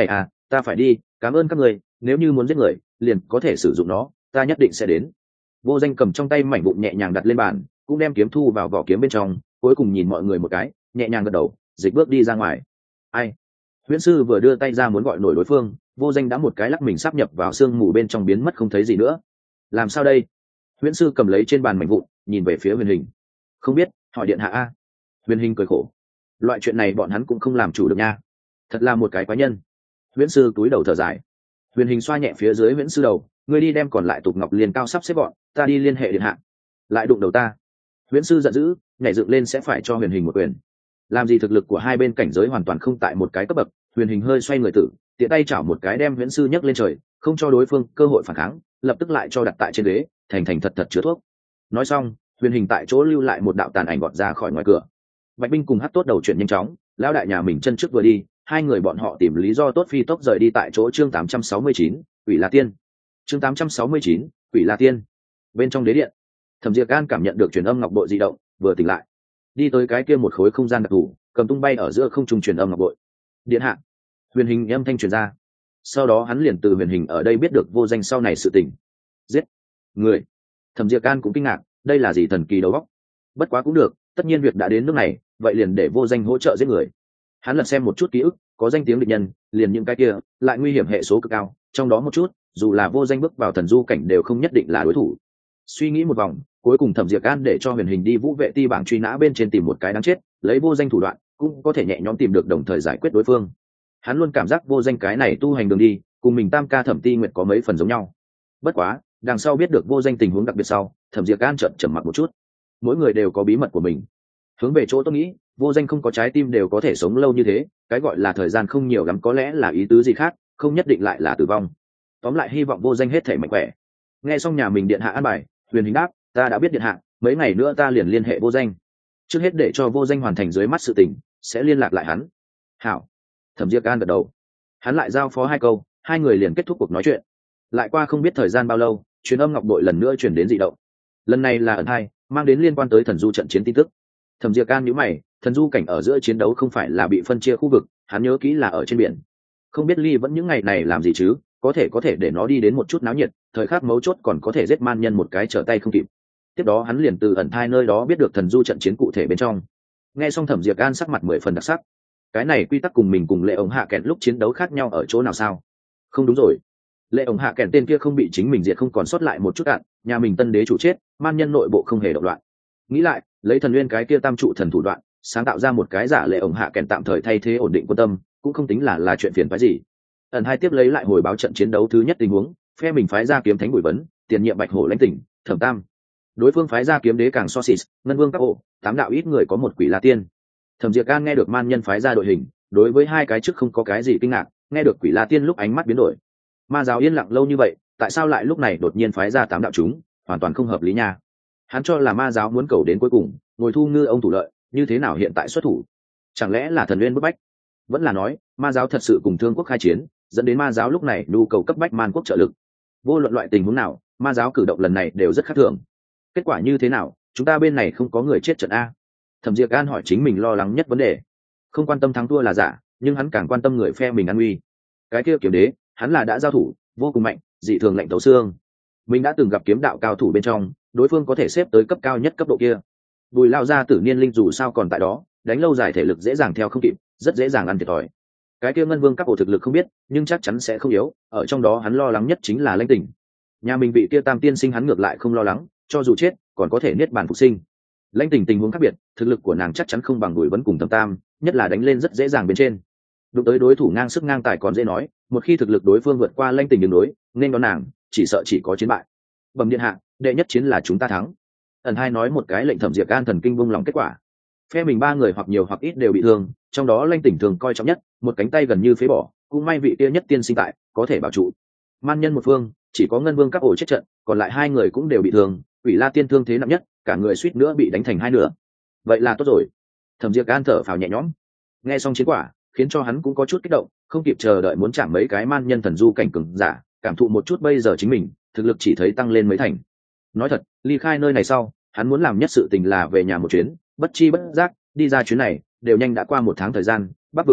A: ta phải đi, cảm ơn các người, nếu như muốn giết người liền có thể sử dụng nó, ta nhất định sẽ đến. Vô Danh cầm trong tay mảnh vụn nhẹ nhàng đặt lên bàn, cũng đem kiếm thu vào vỏ kiếm bên trong, cuối cùng nhìn mọi người một cái, nhẹ nhàng gật đầu, dịch bước đi ra ngoài. Ai? Huyễn sư vừa đưa tay ra muốn gọi nổi đối phương, Vô Danh đã một cái lắc mình sắp nhập vào sương mù bên trong biến mất không thấy gì nữa. Làm sao đây? Huyễn sư cầm lấy trên bàn mảnh vụn, nhìn về phía Huyền Hình. Không biết, hỏi điện hạ a. Huyền Hình cười khổ. Loại chuyện này bọn hắn cũng không làm chủ được nha. Thật là một cái quái nhân. Huyễn sư túi đầu thở dài. Huyền Hình xoa nhẹ phía dưới Huyễn sư đầu, ngươi đi đem còn lại tục ngọc liền cao sắp xếp gọn, ta đi liên hệ điện hạ. Lại đụng đầu ta. Huyễn sư giận dữ, nhảy dựng lên sẽ phải cho Huyền Hình một quyền. Làm gì thực lực của hai bên cảnh giới hoàn toàn không tại một cái cấp bậc, Huyền Hình hơi xoay người tử, tiện tay chảo một cái đem Huyễn sư nhấc lên trời, không cho đối phương cơ hội phản kháng, lập tức lại cho đặt tại trên ghế, thành thành thật thật chứa thuốc. Nói xong, Huyền Hình tại chỗ lưu lại một đạo tàn ảnh gọt ra khỏi ngoài cửa. Bạch binh cùng Hắc tốt đầu chuyển nhanh chóng, lão đại nhà mình chân trước vừa đi, hai người bọn họ tìm lý do tốt phi tốc rời đi tại chỗ. Chương 869, Quỷ La Tiên. Chương 869, Quỷ La Tiên. Bên trong đế điện, Thẩm Diệp Can cảm nhận được truyền âm ngọc bội di động, vừa tỉnh lại, đi tới cái kia một khối không gian đặc thù, cầm tung bay ở giữa không trung truyền âm ngọc bội. Điện hạ. Huyền Hình âm thanh truyền ra. Sau đó hắn liền từ Huyền Hình ở đây biết được Vô Danh sau này sự tình. Giết người. Thẩm Diệp Can cũng kinh ngạc, đây là gì thần kỳ đầu óc. Bất quá cũng được, tất nhiên việc đã đến nước này, vậy liền để Vô Danh hỗ trợ giết người. Hắn lật xem một chút ký ức, có danh tiếng địch nhân, liền những cái kia, lại nguy hiểm hệ số cực cao, trong đó một chút, dù là Vô Danh bước vào thần du cảnh đều không nhất định là đối thủ. Suy nghĩ một vòng, cuối cùng Thẩm Diệp Can để cho Huyền Hình đi Vũ Vệ Ti bảng truy nã bên trên tìm một cái đáng chết, lấy Vô Danh thủ đoạn, cũng có thể nhẹ nhõm tìm được đồng thời giải quyết đối phương. Hắn luôn cảm giác Vô Danh cái này tu hành đường đi, cùng mình Tam ca Thẩm Ti Nguyệt có mấy phần giống nhau. Bất quá, đằng sau biết được Vô Danh tình huống đặc biệt sau, Thẩm Diệp Can chợt trầm mặc một chút. Mỗi người đều có bí mật của mình. Hướng về chỗ tôi nghĩ, Vô Danh không có trái tim đều có thể sống lâu như thế, cái gọi là thời gian không nhiều lắm có lẽ là ý tứ gì khác, không nhất định lại là tử vong. Tóm lại hy vọng Vô Danh hết thể mạnh khỏe. Nghe xong nhà mình điện hạ an bài, Huyền Hình đáp, ta đã biết điện hạ, mấy ngày nữa ta liền liên hệ Vô Danh. Trước hết để cho Vô Danh hoàn thành dưới mắt sự tình, sẽ liên lạc lại hắn. Hảo. Thẩm Diệp Can gật đầu. Hắn lại giao phó hai câu, hai người liền kết thúc cuộc nói chuyện. Lại qua không biết thời gian bao lâu, truyền âm ngọc bội lần nữa truyền đến dị động. Lần này là ẩn hai, mang đến liên quan tới thần du trận chiến tin tức. Thẩm Diệp Can nhíu mày, thần du cảnh ở giữa chiến đấu không phải là bị phân chia khu vực, hắn nhớ kỹ là ở trên biển. Không biết Ly vẫn những ngày này làm gì chứ, có thể để nó đi đến một chút náo nhiệt, thời khắc mấu chốt còn có thể giết man nhân một cái trở tay không kịp. Tiếp đó hắn liền từ ẩn thai nơi đó biết được thần du trận chiến cụ thể bên trong. Nghe xong Thẩm Diệp Can sắc mặt 10 phần đặc sắc. Cái này quy tắc cùng mình cùng Lệ ổng hạ kẹn lúc chiến đấu khác nhau ở chỗ nào sao? Không đúng rồi, Lệ ổng hạ kẹn tên kia không bị chính mình diệt không còn sót lại một chút đạn, nhà mình tân đế chủ chết, man nhân nội bộ không hề động loạn. Nghĩ lại, lấy thần nguyên cái kia tam trụ thần thủ đoạn, sáng tạo ra một cái giả Lệ ổng hạ kẹn tạm thời thay thế ổn định quân tâm, cũng không tính là chuyện phiền phức gì. Ẩn hai tiếp lấy lại hồi báo trận chiến đấu thứ nhất tình huống, phe mình phái ra kiếm thánh Bùi Vấn, tiền nhiệm Bạch Hổ lãnh tỉnh, Thẩm Tam. Đối phương phái ra kiếm đế càng so xịt, ngân vương các ổ, tám đạo ít người có một Quỷ La Tiên. Thẩm Diệp Can nghe được man nhân phái ra đội hình, đối với hai cái trước không có cái gì kinh ngạc, nghe được Quỷ La Tiên lúc ánh mắt biến đổi. Ma giáo yên lặng lâu như vậy, tại sao lại lúc này đột nhiên phái ra tám đạo chúng, hoàn toàn không hợp lý nha. Hắn cho là ma giáo muốn cầu đến cuối cùng, ngồi thu ngư ông thủ lợi, như thế nào hiện tại xuất thủ? Chẳng lẽ là thần nguyên bức bách? Vẫn là nói, ma giáo thật sự cùng Thương quốc khai chiến, dẫn đến ma giáo lúc này nhu cầu cấp bách man quốc trợ lực. Vô luận loại tình huống nào, ma giáo cử động lần này đều rất khác thường. Kết quả như thế nào, chúng ta bên này không có người chết trận a. Thẩm Diệp Can hỏi chính mình lo lắng nhất vấn đề. Không quan tâm thắng thua là giả, nhưng hắn càng quan tâm người phe mình an nguy. Cái kia kiếm đế, hắn là đã giao thủ vô cùng mạnh, dị thường lạnh thấu xương. Mình đã từng gặp kiếm đạo cao thủ bên trong, đối phương có thể xếp tới cấp cao nhất cấp độ kia. Bùi lao ra tử niên linh dù sao còn tại đó, đánh lâu dài thể lực dễ dàng theo không kịp, rất dễ dàng ăn thiệt thòi. Cái kia ngân vương các ổ thực lực không biết, nhưng chắc chắn sẽ không yếu, ở trong đó hắn lo lắng nhất chính là Lãnh Tỉnh. Nhà mình bị kia tam tiên sinh hắn ngược lại không lo lắng, cho dù chết còn có thể niết bàn phục sinh. Lãnh Tỉnh tình huống khác biệt, thực lực của nàng chắc chắn không bằng Bùi Vấn cùng Thẩm Tam, nhất là đánh lên rất dễ dàng bên trên. Đụng tới đối thủ ngang sức ngang tài còn dễ nói, một khi thực lực đối phương vượt qua Lãnh Tỉnh đường đối, nên đón nàng, chỉ sợ chỉ có chiến bại. Bẩm điện hạ, đệ nhất chiến là chúng ta thắng. Ẩn hai nói một cái lệnh Thẩm Diệp Can thần kinh buông lòng kết quả. Phe mình ba người hoặc nhiều hoặc ít đều bị thương, trong đó Lãnh Tỉnh thường coi trọng nhất, một cánh tay gần như phế bỏ, cũng may vị kia nhất tiên sinh tại, có thể bảo trụ. Man nhân một phương, chỉ có ngân vương các ổ chết trận, còn lại hai người cũng đều bị thương, Quỷ La Tiên thương thế nặng nhất, cả người suýt nữa bị đánh thành hai nửa. Vậy là tốt rồi. Thẩm Diệp Can thở phào nhẹ nhõm. Nghe xong chiến quả, khiến cho hắn cũng có chút kích động, không kịp chờ đợi muốn chạm mấy cái man nhân thần du cảnh cường giả, cảm thụ một chút bây giờ chính mình, thực lực chỉ thấy tăng lên mấy thành. Nói thật, ly khai nơi này sau, hắn muốn làm nhất sự tình là về nhà một chuyến, bất chi bất giác, đi ra chuyến này, đều nhanh đã qua một tháng thời gian, bắc vực thê lạnh,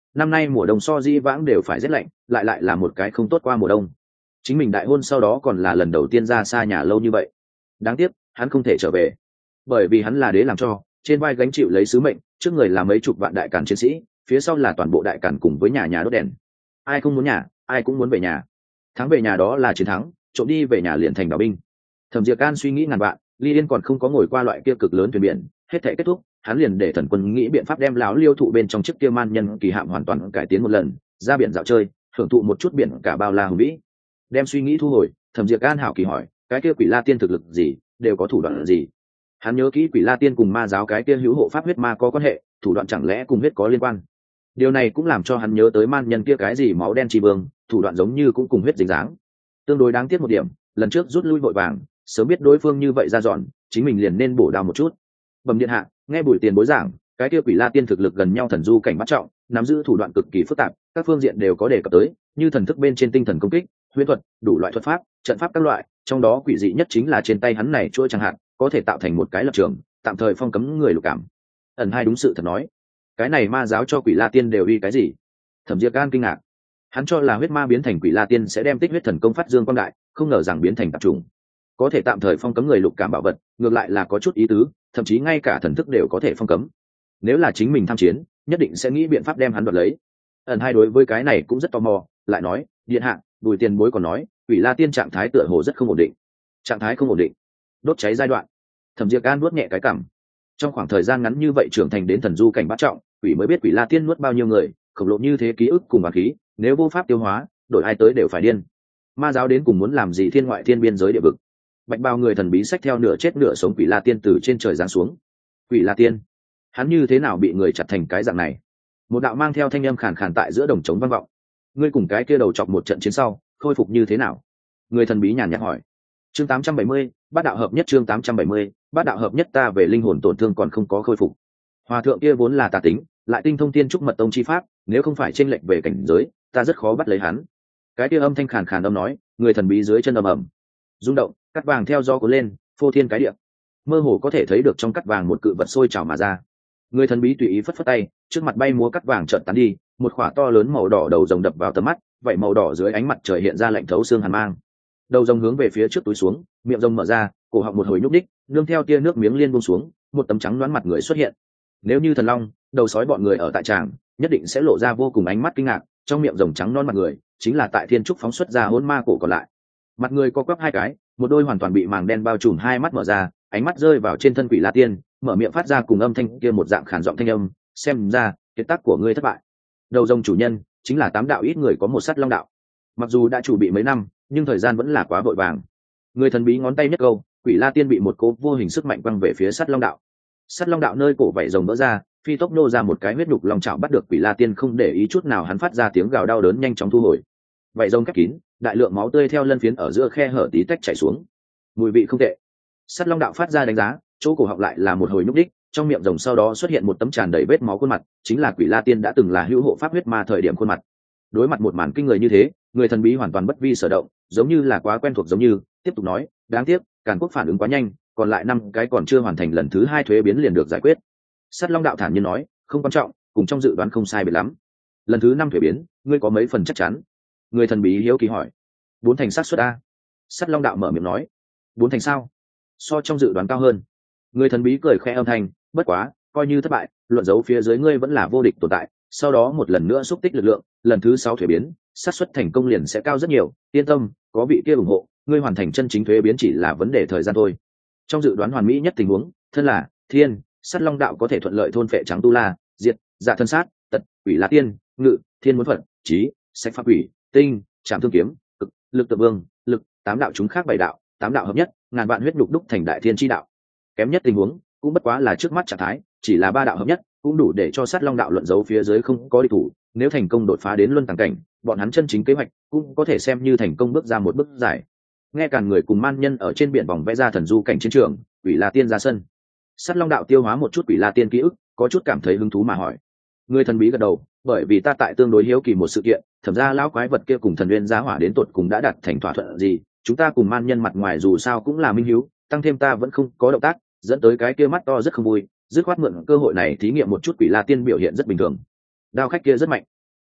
A: năm nay mùa đông so di vãng đều phải rét lạnh, lại là một cái không tốt qua mùa đông. Chính mình đại hôn sau đó còn là lần đầu tiên ra xa nhà lâu như vậy. Đáng tiếc hắn không thể trở về, bởi vì hắn là đế làm cho, trên vai gánh chịu lấy sứ mệnh, trước người là mấy chục vạn đại càn chiến sĩ, phía sau là toàn bộ đại càn cùng với nhà nhà đốt đèn. Ai không muốn nhà, ai cũng muốn về nhà. Thắng về nhà đó là chiến thắng, trộm đi về nhà liền thành đạo binh. Thẩm Diệp Can suy nghĩ ngàn vạn, Ly Yên còn không có ngồi qua loại kia cực lớn thuyền biển, hết thảy kết thúc, hắn liền để Thần Quân nghĩ biện pháp đem lão liêu thụ bên trong chiếc kia man nhân kỳ hạm hoàn toàn cải tiến một lần, ra biển dạo chơi, hưởng thụ một chút biển cả bao la hùng vĩ. Đem suy nghĩ thu hồi, Thẩm Diệp Can hảo kỳ hỏi, cái kia Quỷ La Tiên thực lực gì, đều có thủ đoạn gì? Hắn nhớ kỹ Quỷ La Tiên cùng ma giáo cái kia hữu hộ pháp huyết ma có quan hệ, thủ đoạn chẳng lẽ cùng huyết có liên quan? Điều này cũng làm cho hắn nhớ tới man nhân kia cái gì máu đen chi vương, thủ đoạn giống như cũng cùng huyết dính dáng. Tương đối đáng tiếc một điểm, lần trước rút lui vội vàng, sớm biết đối phương như vậy ra dọn, chính mình liền nên bổ đao một chút. Bẩm điện hạ, nghe Bùi Tiền bối giảng, cái kia Quỷ La Tiên thực lực gần nhau thần du cảnh bắt trọng, nắm giữ thủ đoạn cực kỳ phức tạp, các phương diện đều có đề cập tới, như thần thức bên trên tinh thần công kích, huyễn thuật, đủ loại thuật pháp, trận pháp các loại, trong đó quỷ dị nhất chính là trên tay hắn này chuỗi chẳng hạn, có thể tạo thành một cái lập trường, tạm thời phong cấm người lục cảm. Ẩn Hai đúng sự thật nói, cái này ma giáo cho Quỷ La Tiên đều uy cái gì? Thẩm Diệp Can kinh ngạc, hắn cho là huyết ma biến thành Quỷ La Tiên sẽ đem tích huyết thần công phát dương quang đại, không ngờ rằng biến thành tạp trùng, có thể tạm thời phong cấm người lục cảm bảo vật, ngược lại là có chút ý tứ, thậm chí ngay cả thần thức đều có thể phong cấm. Nếu là chính mình tham chiến, nhất định sẽ nghĩ biện pháp đem hắn đoạt lấy. Ẩn Hai đối với cái này cũng rất tò mò, lại nói, điện hạ, Bùi Tiền bối còn nói, Quỷ La Tiên trạng thái tựa hồ rất không ổn định. Trạng thái không ổn định? Đốt cháy giai đoạn. Thẩm Diệp Can nuốt nhẹ cái cằm. Trong khoảng thời gian ngắn như vậy trưởng thành đến thần du cảnh bát trọng, quỷ mới biết Quỷ La Tiên nuốt bao nhiêu người, khổng lồ như thế ký ức cùng bá khí, nếu vô pháp tiêu hóa, đổi ai tới đều phải điên. Ma giáo đến cùng muốn làm gì thiên ngoại thiên biên giới địa vực? Bạch bao người thần bí xách theo nửa chết nửa sống Quỷ La Tiên từ trên trời giáng xuống. Quỷ La Tiên, hắn như thế nào bị người chặt thành cái dạng này? Một đạo mang theo thanh âm khàn khàn tại giữa đồng trống vang vọng. Ngươi cùng cái kia đầu chọc một trận chiến sau, khôi phục như thế nào? Người thần bí nhàn nhạt hỏi. Chương 870, bát đạo hợp nhất. Chương 870, bát đạo hợp nhất. Ta về linh hồn tổn thương còn không có khôi phục. Hòa thượng kia vốn là tà tính, lại tinh thông tiên trúc mật tông chi pháp, nếu không phải chênh lệch về cảnh giới, ta rất khó bắt lấy hắn. Cái kia âm thanh khàn khàn âm nói, người thần bí dưới chân ầm ầm rung động, cắt vàng theo gió cuốn lên, phô thiên cái địa, mơ hồ có thể thấy được trong cắt vàng một cự vật sôi trào mà ra. Người thần bí tùy ý phất phất tay, trước mặt bay múa cắt vàng chợt tán đi, một khỏa to lớn màu đỏ đầu rồng đập vào tầm mắt, vậy màu đỏ dưới ánh mặt trời hiện ra lạnh thấu xương hàn mang. Đầu rồng hướng về phía trước túi xuống, miệng rồng mở ra, cổ họng một hồi nhúc đích, nương theo tia nước miếng liên buông xuống, một tấm trắng loáng mặt người xuất hiện. Nếu như thần long, đầu sói bọn người ở tại tràng, nhất định sẽ lộ ra vô cùng ánh mắt kinh ngạc, trong miệng rồng trắng non mặt người, chính là tại thiên trúc phóng xuất ra hỗn ma cổ còn lại. Mặt người co quắp hai cái, một đôi hoàn toàn bị màng đen bao trùm hai mắt mở ra, ánh mắt rơi vào trên thân Quỷ La Tiên, mở miệng phát ra cùng âm thanh kia một dạng khàn giọng thanh âm, xem ra kiệt tác của ngươi thất bại. Đầu rồng chủ nhân chính là tám đạo ít người có một sắt long đạo. Mặc dù đã chủ bị mấy năm, nhưng thời gian vẫn là quá vội vàng. Người thần bí ngón tay nhất câu, Quỷ La Tiên bị một cỗ vô hình sức mạnh quăng về phía sắt long đạo. Sắt long đạo nơi cổ vảy rồng vỡ ra, phi tốc nô ra một cái huyết nhục long chảo bắt được Quỷ La Tiên, không để ý chút nào hắn phát ra tiếng gào đau đớn nhanh chóng thu hồi. Vảy rồng khép kín, đại lượng máu tươi theo lân phiến ở giữa khe hở tí tách chảy xuống. Mùi vị không tệ. Sắt long đạo phát ra đánh giá, chỗ cổ họng lại là một hồi nhúc đích, trong miệng rồng sau đó xuất hiện một tấm tràn đầy vết máu khuôn mặt, chính là Quỷ La Tiên đã từng là hữu hộ pháp huyết ma thời điểm khuôn mặt. Đối mặt một màn kinh người như thế, người thần bí hoàn toàn bất vi sở động, giống như là quá quen thuộc giống như, tiếp tục nói, đáng tiếc, Càn Quốc phản ứng quá nhanh, còn lại 5 cái còn chưa hoàn thành lần thứ 2 thuế biến liền được giải quyết. Sắt long đạo thản nhiên nói, không quan trọng, cùng trong dự đoán không sai biệt lắm. Lần thứ 5 thuế biến, ngươi có mấy phần chắc chắn? Người thần bí hiếu kỳ hỏi. 4 thành xác suất a. Sắt long đạo mở miệng nói. 4 thành sao? So trong dự đoán cao hơn. Người thần bí cười khẽ âm thanh, bất quá, coi như thất bại, luận dấu phía dưới ngươi vẫn là vô địch tồn tại, sau đó một lần nữa xúc tích lực lượng, lần thứ 6 thuế biến, xác suất thành công liền sẽ cao rất nhiều, yên tâm, có vị kia ủng hộ, ngươi hoàn thành chân chính thuế biến chỉ là vấn đề thời gian thôi. Trong dự đoán hoàn mỹ nhất tình huống, thân là thiên, sắt long đạo có thể thuận lợi thôn phệ trắng tu la, diệt, dạ thân sát, tật, Quỷ La Tiên, ngự, thiên muốn phật, trí, sách pháp quỷ, tinh, trảm thương kiếm, cực, lực tự vương, lực, 8 đạo chúng khác 7 đạo, 8 đạo hợp nhất, ngàn vạn huyết nhục đúc thành đại thiên chi đạo. Kém nhất tình huống cũng bất quá là trước mắt trạng thái, chỉ là 3 đạo hợp nhất cũng đủ để cho sát long đạo luận dấu phía dưới không có địch thủ, nếu thành công đột phá đến luân tàng cảnh, bọn hắn chân chính kế hoạch cũng có thể xem như thành công bước ra một bước dài. Nghe Càn người cùng man nhân ở trên biển vòng vẽ ra thần du cảnh chiến trường, Quỷ La Tiên ra sân. Sát long đạo tiêu hóa một chút Quỷ La Tiên ký ức, có chút cảm thấy hứng thú mà hỏi. Người thần bí gật đầu, bởi vì ta tại tương đối hiếu kỳ một sự kiện, thẩm ra lão quái vật kia cùng thần nguyên giá hỏa đến tột cùng đã đạt thành thỏa thuận gì, chúng ta cùng man nhân mặt ngoài dù sao cũng là minh hiếu, tăng thêm ta vẫn không có động tác, dẫn tới cái kia mắt to rất không vui, dứt khoát mượn cơ hội này thí nghiệm một chút Quỷ La Tiên biểu hiện rất bình thường. Đao khách kia rất mạnh.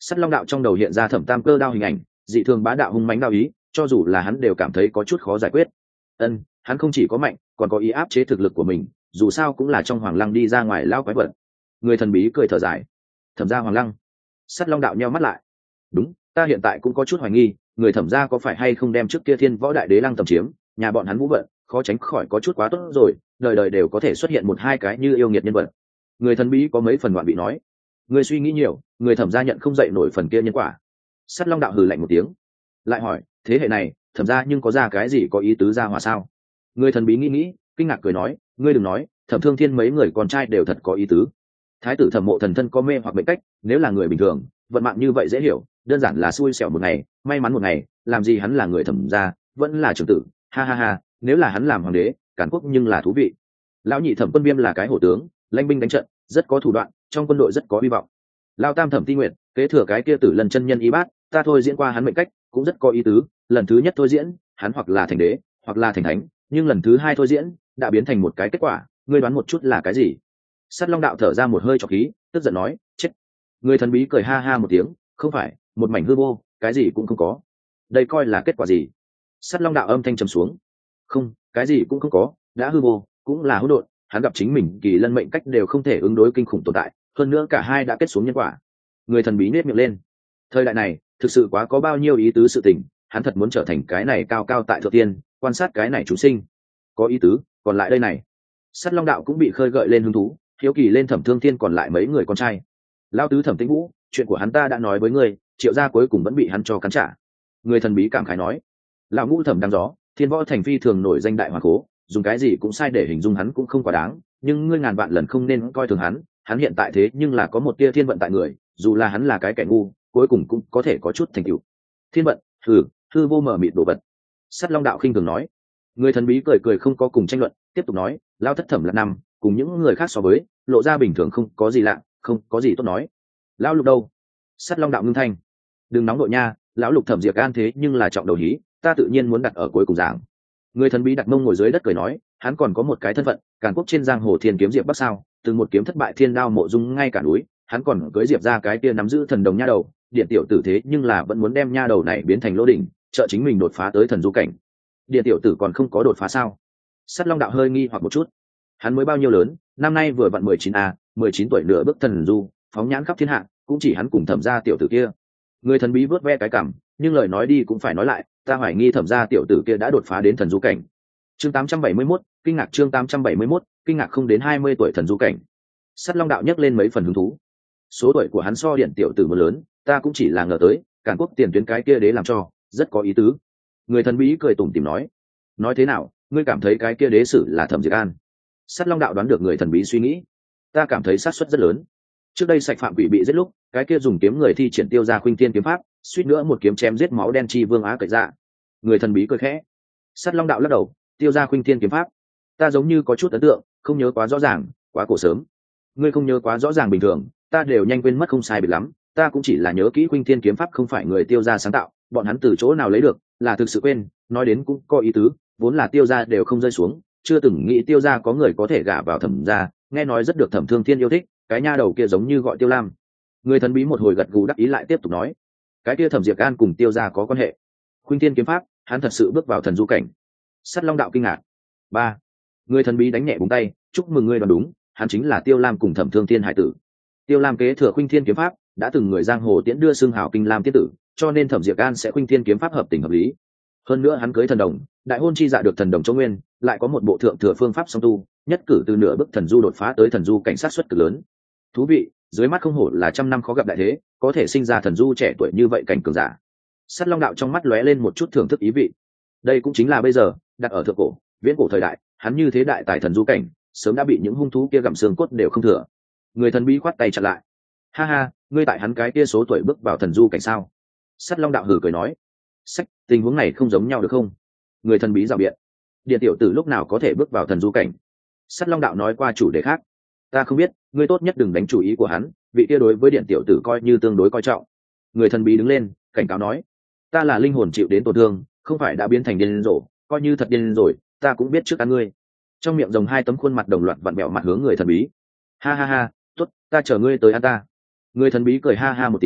A: Sắt Long đạo trong đầu hiện ra Thẩm Tam Cơ đao hình ảnh, dị thường bá đạo hung mãnh đao ý, cho dù là hắn đều cảm thấy có chút khó giải quyết. Hắn không chỉ có mạnh, còn có ý áp chế thực lực của mình, dù sao cũng là trong Hoàng Lăng đi ra ngoài lao quái vật. Người thần bí cười thở dài. Thẩm gia Hoàng Lăng. Sắt Long đạo nheo mắt lại. Đúng, ta hiện tại cũng có chút hoài nghi, người Thẩm gia có phải hay không đem trước kia Thiên Võ Đại Đế Lăng tầm chiếm, nhà bọn hắn vũ vận, khó tránh khỏi có chút quá tốt rồi, đời đời đều có thể xuất hiện một hai cái như yêu nghiệt nhân vật. Người thần bí có mấy phần ngoạn bị nói. Người suy nghĩ nhiều, người Thẩm gia nhận không dậy nổi phần kia nhân quả. Sắt Long đạo hừ lạnh một tiếng, lại hỏi, thế hệ này Thẩm gia nhưng có ra cái gì có ý tứ ra hòa sao? Người thần bí nghĩ, kinh ngạc cười nói, ngươi đừng nói, Thẩm Thương Thiên mấy người con trai đều thật có ý tứ. Thái tử Thẩm Mộ thần thân có mê hoặc bệnh cách, nếu là người bình thường, vận mạng như vậy dễ hiểu, đơn giản là xui xẻo một ngày, may mắn một ngày, làm gì hắn là người Thẩm gia, vẫn là trưởng tử, ha ha ha, nếu là hắn làm hoàng đế, càn quốc nhưng là thú vị. Lão nhị Thẩm Quân Viêm là cái hổ tướng, lãnh binh đánh trận, rất có thủ đoạn, trong quân đội rất có hy vọng. Lão tam Thẩm Ti Nguyệt, kế thừa cái kia Tử Lần chân nhân y bát, ta thôi diễn qua hắn mệnh cách, cũng rất có ý tứ, lần thứ nhất thôi diễn, hắn hoặc là thành đế, hoặc là thành thánh, nhưng lần thứ hai thôi diễn, đã biến thành một cái kết quả, ngươi đoán một chút là cái gì? Sắt Long đạo thở ra một hơi trọc khí, tức giận nói, chết. Người thần bí cười ha ha một tiếng, không phải, một mảnh hư vô, cái gì cũng không có. Đây coi là kết quả gì? Sắt Long đạo âm thanh trầm xuống. Không, cái gì cũng không có, đã hư vô, cũng là hỗn độn, hắn gặp chính mình kỳ lân mệnh cách đều không thể ứng đối kinh khủng tồn tại, hơn nữa cả hai đã kết xuống nhân quả. Người thần bí nhếch miệng lên. Thời đại này, thực sự quá có bao nhiêu ý tứ sự tình, hắn thật muốn trở thành cái này cao cao tại thượng tiên, quan sát cái này chúng sinh. Có ý tứ, còn lại đây này. Sắt Long đạo cũng bị khơi gợi lên hứng thú, hiếu kỳ lên Thẩm Thương Thiên còn lại mấy người con trai. Lão tứ Thẩm Tĩnh Vũ, chuyện của hắn ta đã nói với ngươi, Triệu gia cuối cùng vẫn bị hắn cho cắn trả. Người thần bí cảm khái nói. Lão ngũ Thẩm Đăng Gió, Thiên Võ thành phi thường nổi danh đại hoàng cố, dùng cái gì cũng sai để hình dung hắn cũng không quá đáng, nhưng ngươi ngàn vạn lần không nên coi thường hắn hiện tại thế nhưng là có một tia thiên vận tại người, dù là hắn là cái kẻ ngu, cuối cùng cũng có thể có chút thành tựu. Thiên vận, hư vô mở mịt đồ vật. Sắt Long đạo khinh thường nói. Người thần bí cười không có cùng tranh luận, tiếp tục nói, Lão thất Thẩm Lạc Năm, cùng những người khác so với, lộ ra bình thường không có gì lạ, không có gì tốt nói. Lão lục đâu? Sắt Long đạo ngưng thanh. Đừng nóng đội nha, lão lục Thẩm Diệp An thế nhưng là trọng đầu hí, ta tự nhiên muốn đặt ở cuối cùng giảng. Người thần bí đặt mông ngồi dưới đất cười nói, hắn còn có một cái thân phận, Càn Quốc trên giang hồ Thiên kiếm Diệp Bắc sao, từ một kiếm thất bại Thiên Đao Mộ Dung ngay cả núi, hắn còn cưới Diệp ra cái kia nắm giữ thần đồng nha đầu, Điện tiểu tử thế nhưng là vẫn muốn đem nha đầu này biến thành lỗ đỉnh, trợ chính mình đột phá tới thần du cảnh. Điện tiểu tử còn không có đột phá sao? Sắt Long đạo hơi nghi hoặc một chút. Hắn mới bao nhiêu lớn, năm nay vừa vặn 19 19 tuổi nửa bước thần du, phóng nhãn khắp thiên hạ, cũng chỉ hắn cùng Thẩm gia tiểu tử kia. Người thần bí vớt ve cái cằm, nhưng lời nói đi cũng phải nói lại, ta hoài nghi Thẩm gia tiểu tử kia đã đột phá đến thần du cảnh. Chương 871, kinh ngạc chương 871, kinh ngạc không đến 20 tuổi thần du cảnh. Sắt Long đạo nhấc lên mấy phần hứng thú. Số tuổi của hắn so Điện tiểu tử mới lớn, ta cũng chỉ là ngờ tới, Càn Quốc tiền tuyến cái kia đế làm cho, rất có ý tứ. Người thần bí cười tủm tỉm nói thế nào, ngươi cảm thấy cái kia đế sử là Thẩm Diệt An? Sắt Long đạo đoán được người thần bí suy nghĩ. Ta cảm thấy xác suất rất lớn. Trước đây Sạch Phạm Quỷ bị giết lúc, cái kia dùng kiếm người thi triển Tiêu Gia Khuynh Thiên kiếm pháp, suýt nữa một kiếm chém giết máu đen chi vương Á Cậy Dạ. Người thần bí cười khẽ. Sắt Long đạo lắc đầu, Tiêu Gia Khuynh Thiên kiếm pháp, ta giống như có chút ấn tượng, không nhớ quá rõ ràng, quá cổ sớm. Ngươi không nhớ quá rõ ràng bình thường, ta đều nhanh quên mất không sai biệt lắm, ta cũng chỉ là nhớ kỹ Khuynh Thiên kiếm pháp không phải người Tiêu Gia sáng tạo, bọn hắn từ chỗ nào lấy được, là thực sự quên, nói đến cũng có ý tứ, vốn là Tiêu Gia đều không rơi xuống, chưa từng nghĩ Tiêu Gia có người có thể gả vào Thẩm gia, nghe nói rất được Thẩm Thương Thiên yêu thích, cái nha đầu kia giống như gọi Tiêu Lam. Người thần bí một hồi gật gù đắc ý lại tiếp tục nói, cái kia Thẩm Diệp An cùng Tiêu Gia có quan hệ. Khuynh Thiên kiếm pháp, hắn thật sự bước vào thần du cảnh. Sắt Long đạo kinh ngạc. 3. Người thần bí đánh nhẹ búng tay, chúc mừng ngươi đoán đúng, hắn chính là Tiêu Lam cùng Thẩm Thương Thiên hải tử. Tiêu Lam kế thừa Khuynh Thiên kiếm pháp, đã từng người giang hồ tiễn đưa xương hào kinh lam tiết tử, cho nên Thẩm Diệp An sẽ Khuynh Thiên kiếm pháp hợp tình hợp lý. Hơn nữa hắn cưới thần đồng, đại hôn chi dạ được thần đồng Châu Nguyên, lại có một bộ thượng thừa phương pháp song tu, nhất cử từ nửa bước thần du đột phá tới thần du cảnh sát xuất cực lớn. Thú vị, dưới mắt không hổ là trăm năm khó gặp đại thế, có thể sinh ra thần du trẻ tuổi như vậy cảnh cường giả. Sắt Long đạo trong mắt lóe lên một chút thưởng thức ý vị. Đây cũng chính là bây giờ, đặt ở thượng cổ, viễn cổ thời đại, hắn như thế đại tài thần du cảnh, sớm đã bị những hung thú kia gặm xương cốt đều không thừa. Người thần bí khoát tay chặn lại. Ha ha, ngươi tại hắn cái kia số tuổi bước vào thần du cảnh sao? Sắt Long đạo hử cười nói. Sách, tình huống này không giống nhau được không? Người thần bí rào biện. Điện tiểu tử lúc nào có thể bước vào thần du cảnh? Sắt Long đạo nói qua chủ đề khác. Ta không biết, ngươi tốt nhất đừng đánh chủ ý của hắn, vị kia đối với điện tiểu tử coi như tương đối coi trọng. Người thần bí đứng lên, cảnh cáo nói. Ta là linh hồn chịu đến tổn thương, không phải đã biến thành điên rồ, coi như thật điên rồi, ta cũng biết trước ăn ngươi. Trong miệng rồng hai tấm khuôn mặt đồng loạt vặn vẹo mặt hướng người thần bí. Ha ha ha, tốt, ta chờ ngươi tới ăn ta. Người thần bí cười ha ha một tiếng,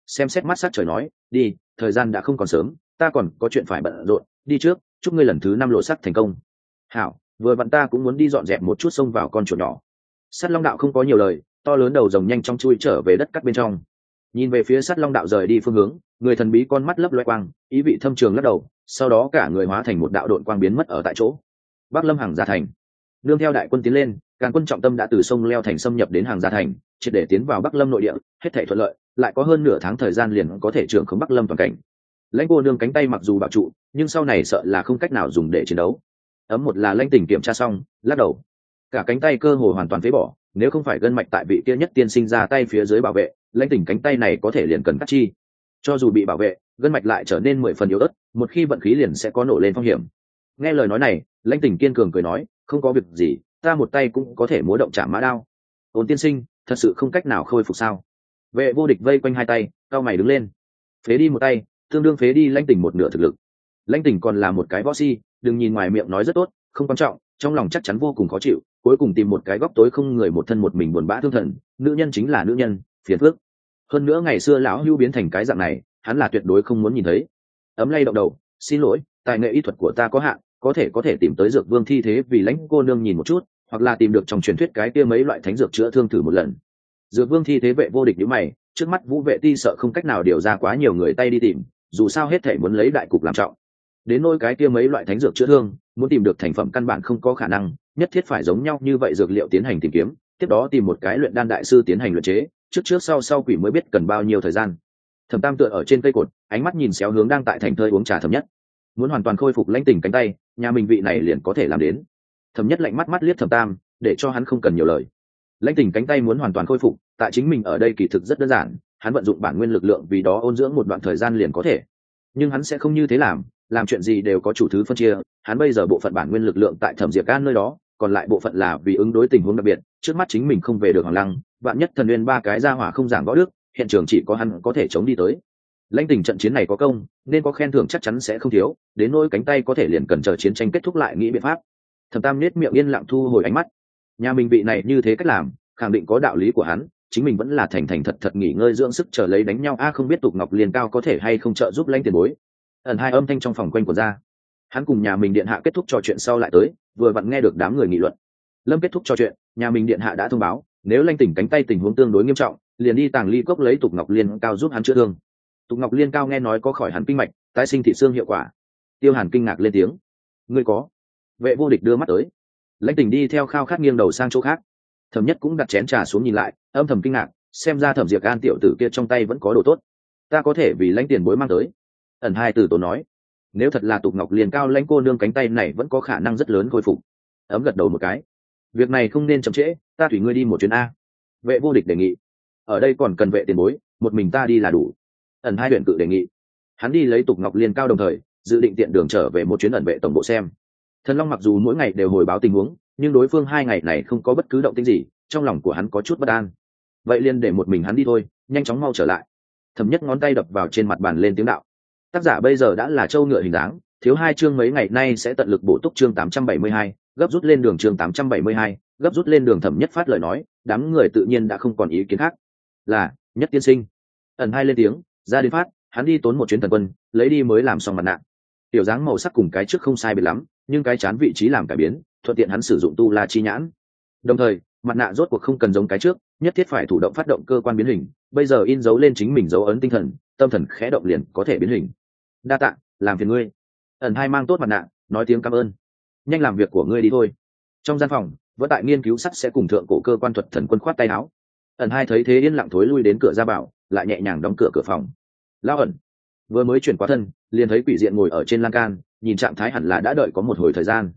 A: xem xét mắt sát trời nói, đi, thời gian đã không còn sớm, ta còn có chuyện phải bận rộn, đi trước, chúc ngươi lần thứ 5 lộ sắc thành công. Hảo, vừa vặn ta cũng muốn đi dọn dẹp một chút xông vào con chuột nhỏ. Sắt Long Đạo không có nhiều lời, to lớn đầu rồng nhanh chóng chui trở về đất cắt bên trong. Nhìn về phía Sắt Long Đạo rời đi phương hướng, người thần bí con mắt lấp loé quang, ý vị thâm trường lắc đầu, sau đó cả người hóa thành một đạo độn quang biến mất ở tại chỗ. Bắc Lâm Hàng Gia Thành, nương theo đại quân tiến lên, Càn quân trọng tâm đã từ sông leo thành xâm nhập đến Hàng Gia Thành, triệt để tiến vào Bắc Lâm nội địa, hết thảy thuận lợi, lại có hơn nửa tháng thời gian liền có thể trưởng khống Bắc Lâm toàn cảnh. Lãnh Cô nương cánh tay mặc dù bảo trụ, nhưng sau này sợ là không cách nào dùng để chiến đấu. Ấm một là Lãnh Tỉnh kiểm tra xong, lắc đầu, cả cánh tay cơ hồ hoàn toàn phế bỏ, nếu không phải gân mạch tại vị kia nhất tiên sinh ra tay phía dưới bảo vệ, Lãnh Tỉnh cánh tay này có thể liền cần cắt chi. Cho dù bị bảo vệ, gân mạch lại trở nên 10 phần yếu ớt, một khi vận khí liền sẽ có nổ lên phong hiểm. Nghe lời nói này, Lãnh Tỉnh kiên cường cười nói, không có việc gì, ta một tay cũng có thể múa động chạm mã đao. Ôn tiên sinh, thật sự không cách nào khôi phục sao? Vệ Vô Địch vây quanh hai tay, cao mày đứng lên, phế đi một tay, tương đương phế đi Lãnh Tỉnh một nửa thực lực. Lãnh Tỉnh còn là một cái võ si, đừng nhìn ngoài miệng nói rất tốt, không quan trọng, trong lòng chắc chắn vô cùng khó chịu, cuối cùng tìm một cái góc tối không người một thân một mình buồn bã thương thần, nữ nhân chính là nữ nhân, phiền phức. Hơn nữa ngày xưa lão Hưu biến thành cái dạng này, hắn là tuyệt đối không muốn nhìn thấy. Ấm lay động đầu, xin lỗi, tài nghệ y thuật của ta có hạn, có thể tìm tới Dược Vương thi thế vì Lãnh cô nương nhìn một chút, hoặc là tìm được trong truyền thuyết cái kia mấy loại thánh dược chữa thương thử một lần. Dược Vương thi thế Vệ Vô Địch nhíu mày, trước mắt Vũ Vệ Ti sợ không cách nào điều ra quá nhiều người tay đi tìm, dù sao hết thảy muốn lấy đại cục làm trọng. Đến nỗi cái kia mấy loại thánh dược chữa thương, muốn tìm được thành phẩm căn bản không có khả năng, nhất thiết phải giống nhau như vậy dược liệu tiến hành tìm kiếm, tiếp đó tìm một cái luyện đan đại sư tiến hành luyện chế, trước sau quỷ mới biết cần bao nhiêu thời gian. Thẩm Tam tựa ở trên cây cột, ánh mắt nhìn xéo hướng đang tại thành thơi uống trà Thẩm Nhất. Muốn hoàn toàn khôi phục Lãnh Tỉnh cánh tay, nhà mình vị này liền có thể làm đến. Thẩm Nhất lạnh mắt liếc Thẩm Tam, để cho hắn không cần nhiều lời. Lãnh Tỉnh cánh tay muốn hoàn toàn khôi phục, tại chính mình ở đây kỳ thực rất đơn giản, hắn vận dụng bản nguyên lực lượng vì đó ôn dưỡng một đoạn thời gian liền có thể. Nhưng hắn sẽ không như thế làm chuyện gì đều có chủ thứ phân chia, hắn bây giờ bộ phận bản nguyên lực lượng tại Thẩm Diệp Can nơi đó, còn lại bộ phận là vì ứng đối tình huống đặc biệt, trước mắt chính mình không về được Hoàng Lăng, vạn nhất Thần Nguyên ba cái ra hỏa không giảng võ đức, hiện trường chỉ có hắn có thể chống đi tới. Lãnh Tỉnh trận chiến này có công, nên có khen thưởng chắc chắn sẽ không thiếu, đến nỗi cánh tay có thể liền cần chờ chiến tranh kết thúc lại nghĩ biện pháp. Thẩm Tam nhếch miệng yên lặng thu hồi ánh mắt. Nhà mình vị này như thế cách làm, khẳng định có đạo lý của hắn, chính mình vẫn là thành thật nghỉ ngơi dưỡng sức chờ lấy đánh nhau không biết Tục Ngọc Liên Cao có thể hay không trợ giúp Lãnh tiền bối. Ẩn hai âm thanh trong phòng quanh của ra. Hắn cùng nhà mình điện hạ kết thúc trò chuyện sau lại tới, vừa vặn nghe được đám người nghị luận. Lâm kết thúc trò chuyện, nhà mình điện hạ đã thông báo, nếu Lãnh Tỉnh cánh tay tình huống tương đối nghiêm trọng, liền đi Tàng Ly cốc lấy Tục Ngọc Liên Cao giúp hắn chữa thương. Tục Ngọc Liên Cao nghe nói có khỏi hẳn kinh mạch, tái sinh thị xương hiệu quả. Tiêu Hàn kinh ngạc lên tiếng, ngươi có? Vệ Vô Địch đưa mắt tới. Lãnh Tỉnh đi theo khao khát nghiêng đầu sang chỗ khác. Thẩm Nhất cũng đặt chén trà xuống nhìn lại, âm thầm kinh ngạc, xem ra Thẩm Diệp An tiểu tử kia trong tay vẫn có đồ tốt, ta có thể vì Lãnh tiền bối mang tới. Ẩn hai từ tốn nói, nếu thật là Tục Ngọc Liên Cao Lãnh cô nương cánh tay này vẫn có khả năng rất lớn khôi phục. Ấm gật đầu một cái, việc này không nên chậm trễ, ta thủy ngươi đi một chuyến a. Vệ Vô Địch đề nghị, ở đây còn cần Vệ tiền bối, một mình ta đi là đủ. Ẩn hai huyện cự đề nghị, hắn đi lấy Tục Ngọc Liên Cao đồng thời dự định tiện đường trở về một chuyến ẩn vệ tổng bộ xem. Thần Long mặc dù mỗi ngày đều hồi báo tình huống, nhưng đối phương 2 ngày này không có bất cứ động tĩnh gì, trong lòng của hắn có chút bất an. Vậy liền để một mình hắn đi thôi, nhanh chóng mau trở lại. Thẩm Nhất ngón tay đập vào trên mặt bàn lên tiếng đạo. Tác giả bây giờ đã là trâu ngựa hình dáng, thiếu 2 chương mấy ngày nay sẽ tận lực bổ túc chương 872, gấp rút lên đường chương 872, gấp rút lên đường. Thẩm Nhất phát lời nói, đám người tự nhiên đã không còn ý kiến khác. Là, Nhất tiên sinh. Ẩn hai lên tiếng, ra đến phát, hắn đi tốn một chuyến Thần Quân, lấy đi mới làm xong mặt nạ. Tiểu dáng màu sắc cùng cái trước không sai biệt lắm, nhưng cái chán vị trí làm cải biến, thuận tiện hắn sử dụng tu la chi nhãn. Đồng thời, mặt nạ rốt cuộc không cần giống cái trước, nhất thiết phải thủ động phát động cơ quan biến hình, bây giờ in dấu lên chính mình dấu ấn tinh thần, tâm thần khẽ động liền có thể biến hình. Đa tạ, làm phiền ngươi. Ẩn hai mang tốt mặt nạ, nói tiếng cảm ơn. Nhanh làm việc của ngươi đi thôi. Trong gian phòng, vẫn tại nghiên cứu sắt sẽ cùng thượng cổ cơ quan thuật Thần Quân khoát tay áo. Ẩn hai thấy thế yên lặng thối lui đến cửa ra bảo, lại nhẹ nhàng đóng cửa phòng. Lão Ẩn vừa mới chuyển qua thân, liền thấy quỷ diện ngồi ở trên lan can, nhìn trạng thái hẳn là đã đợi có một hồi thời gian.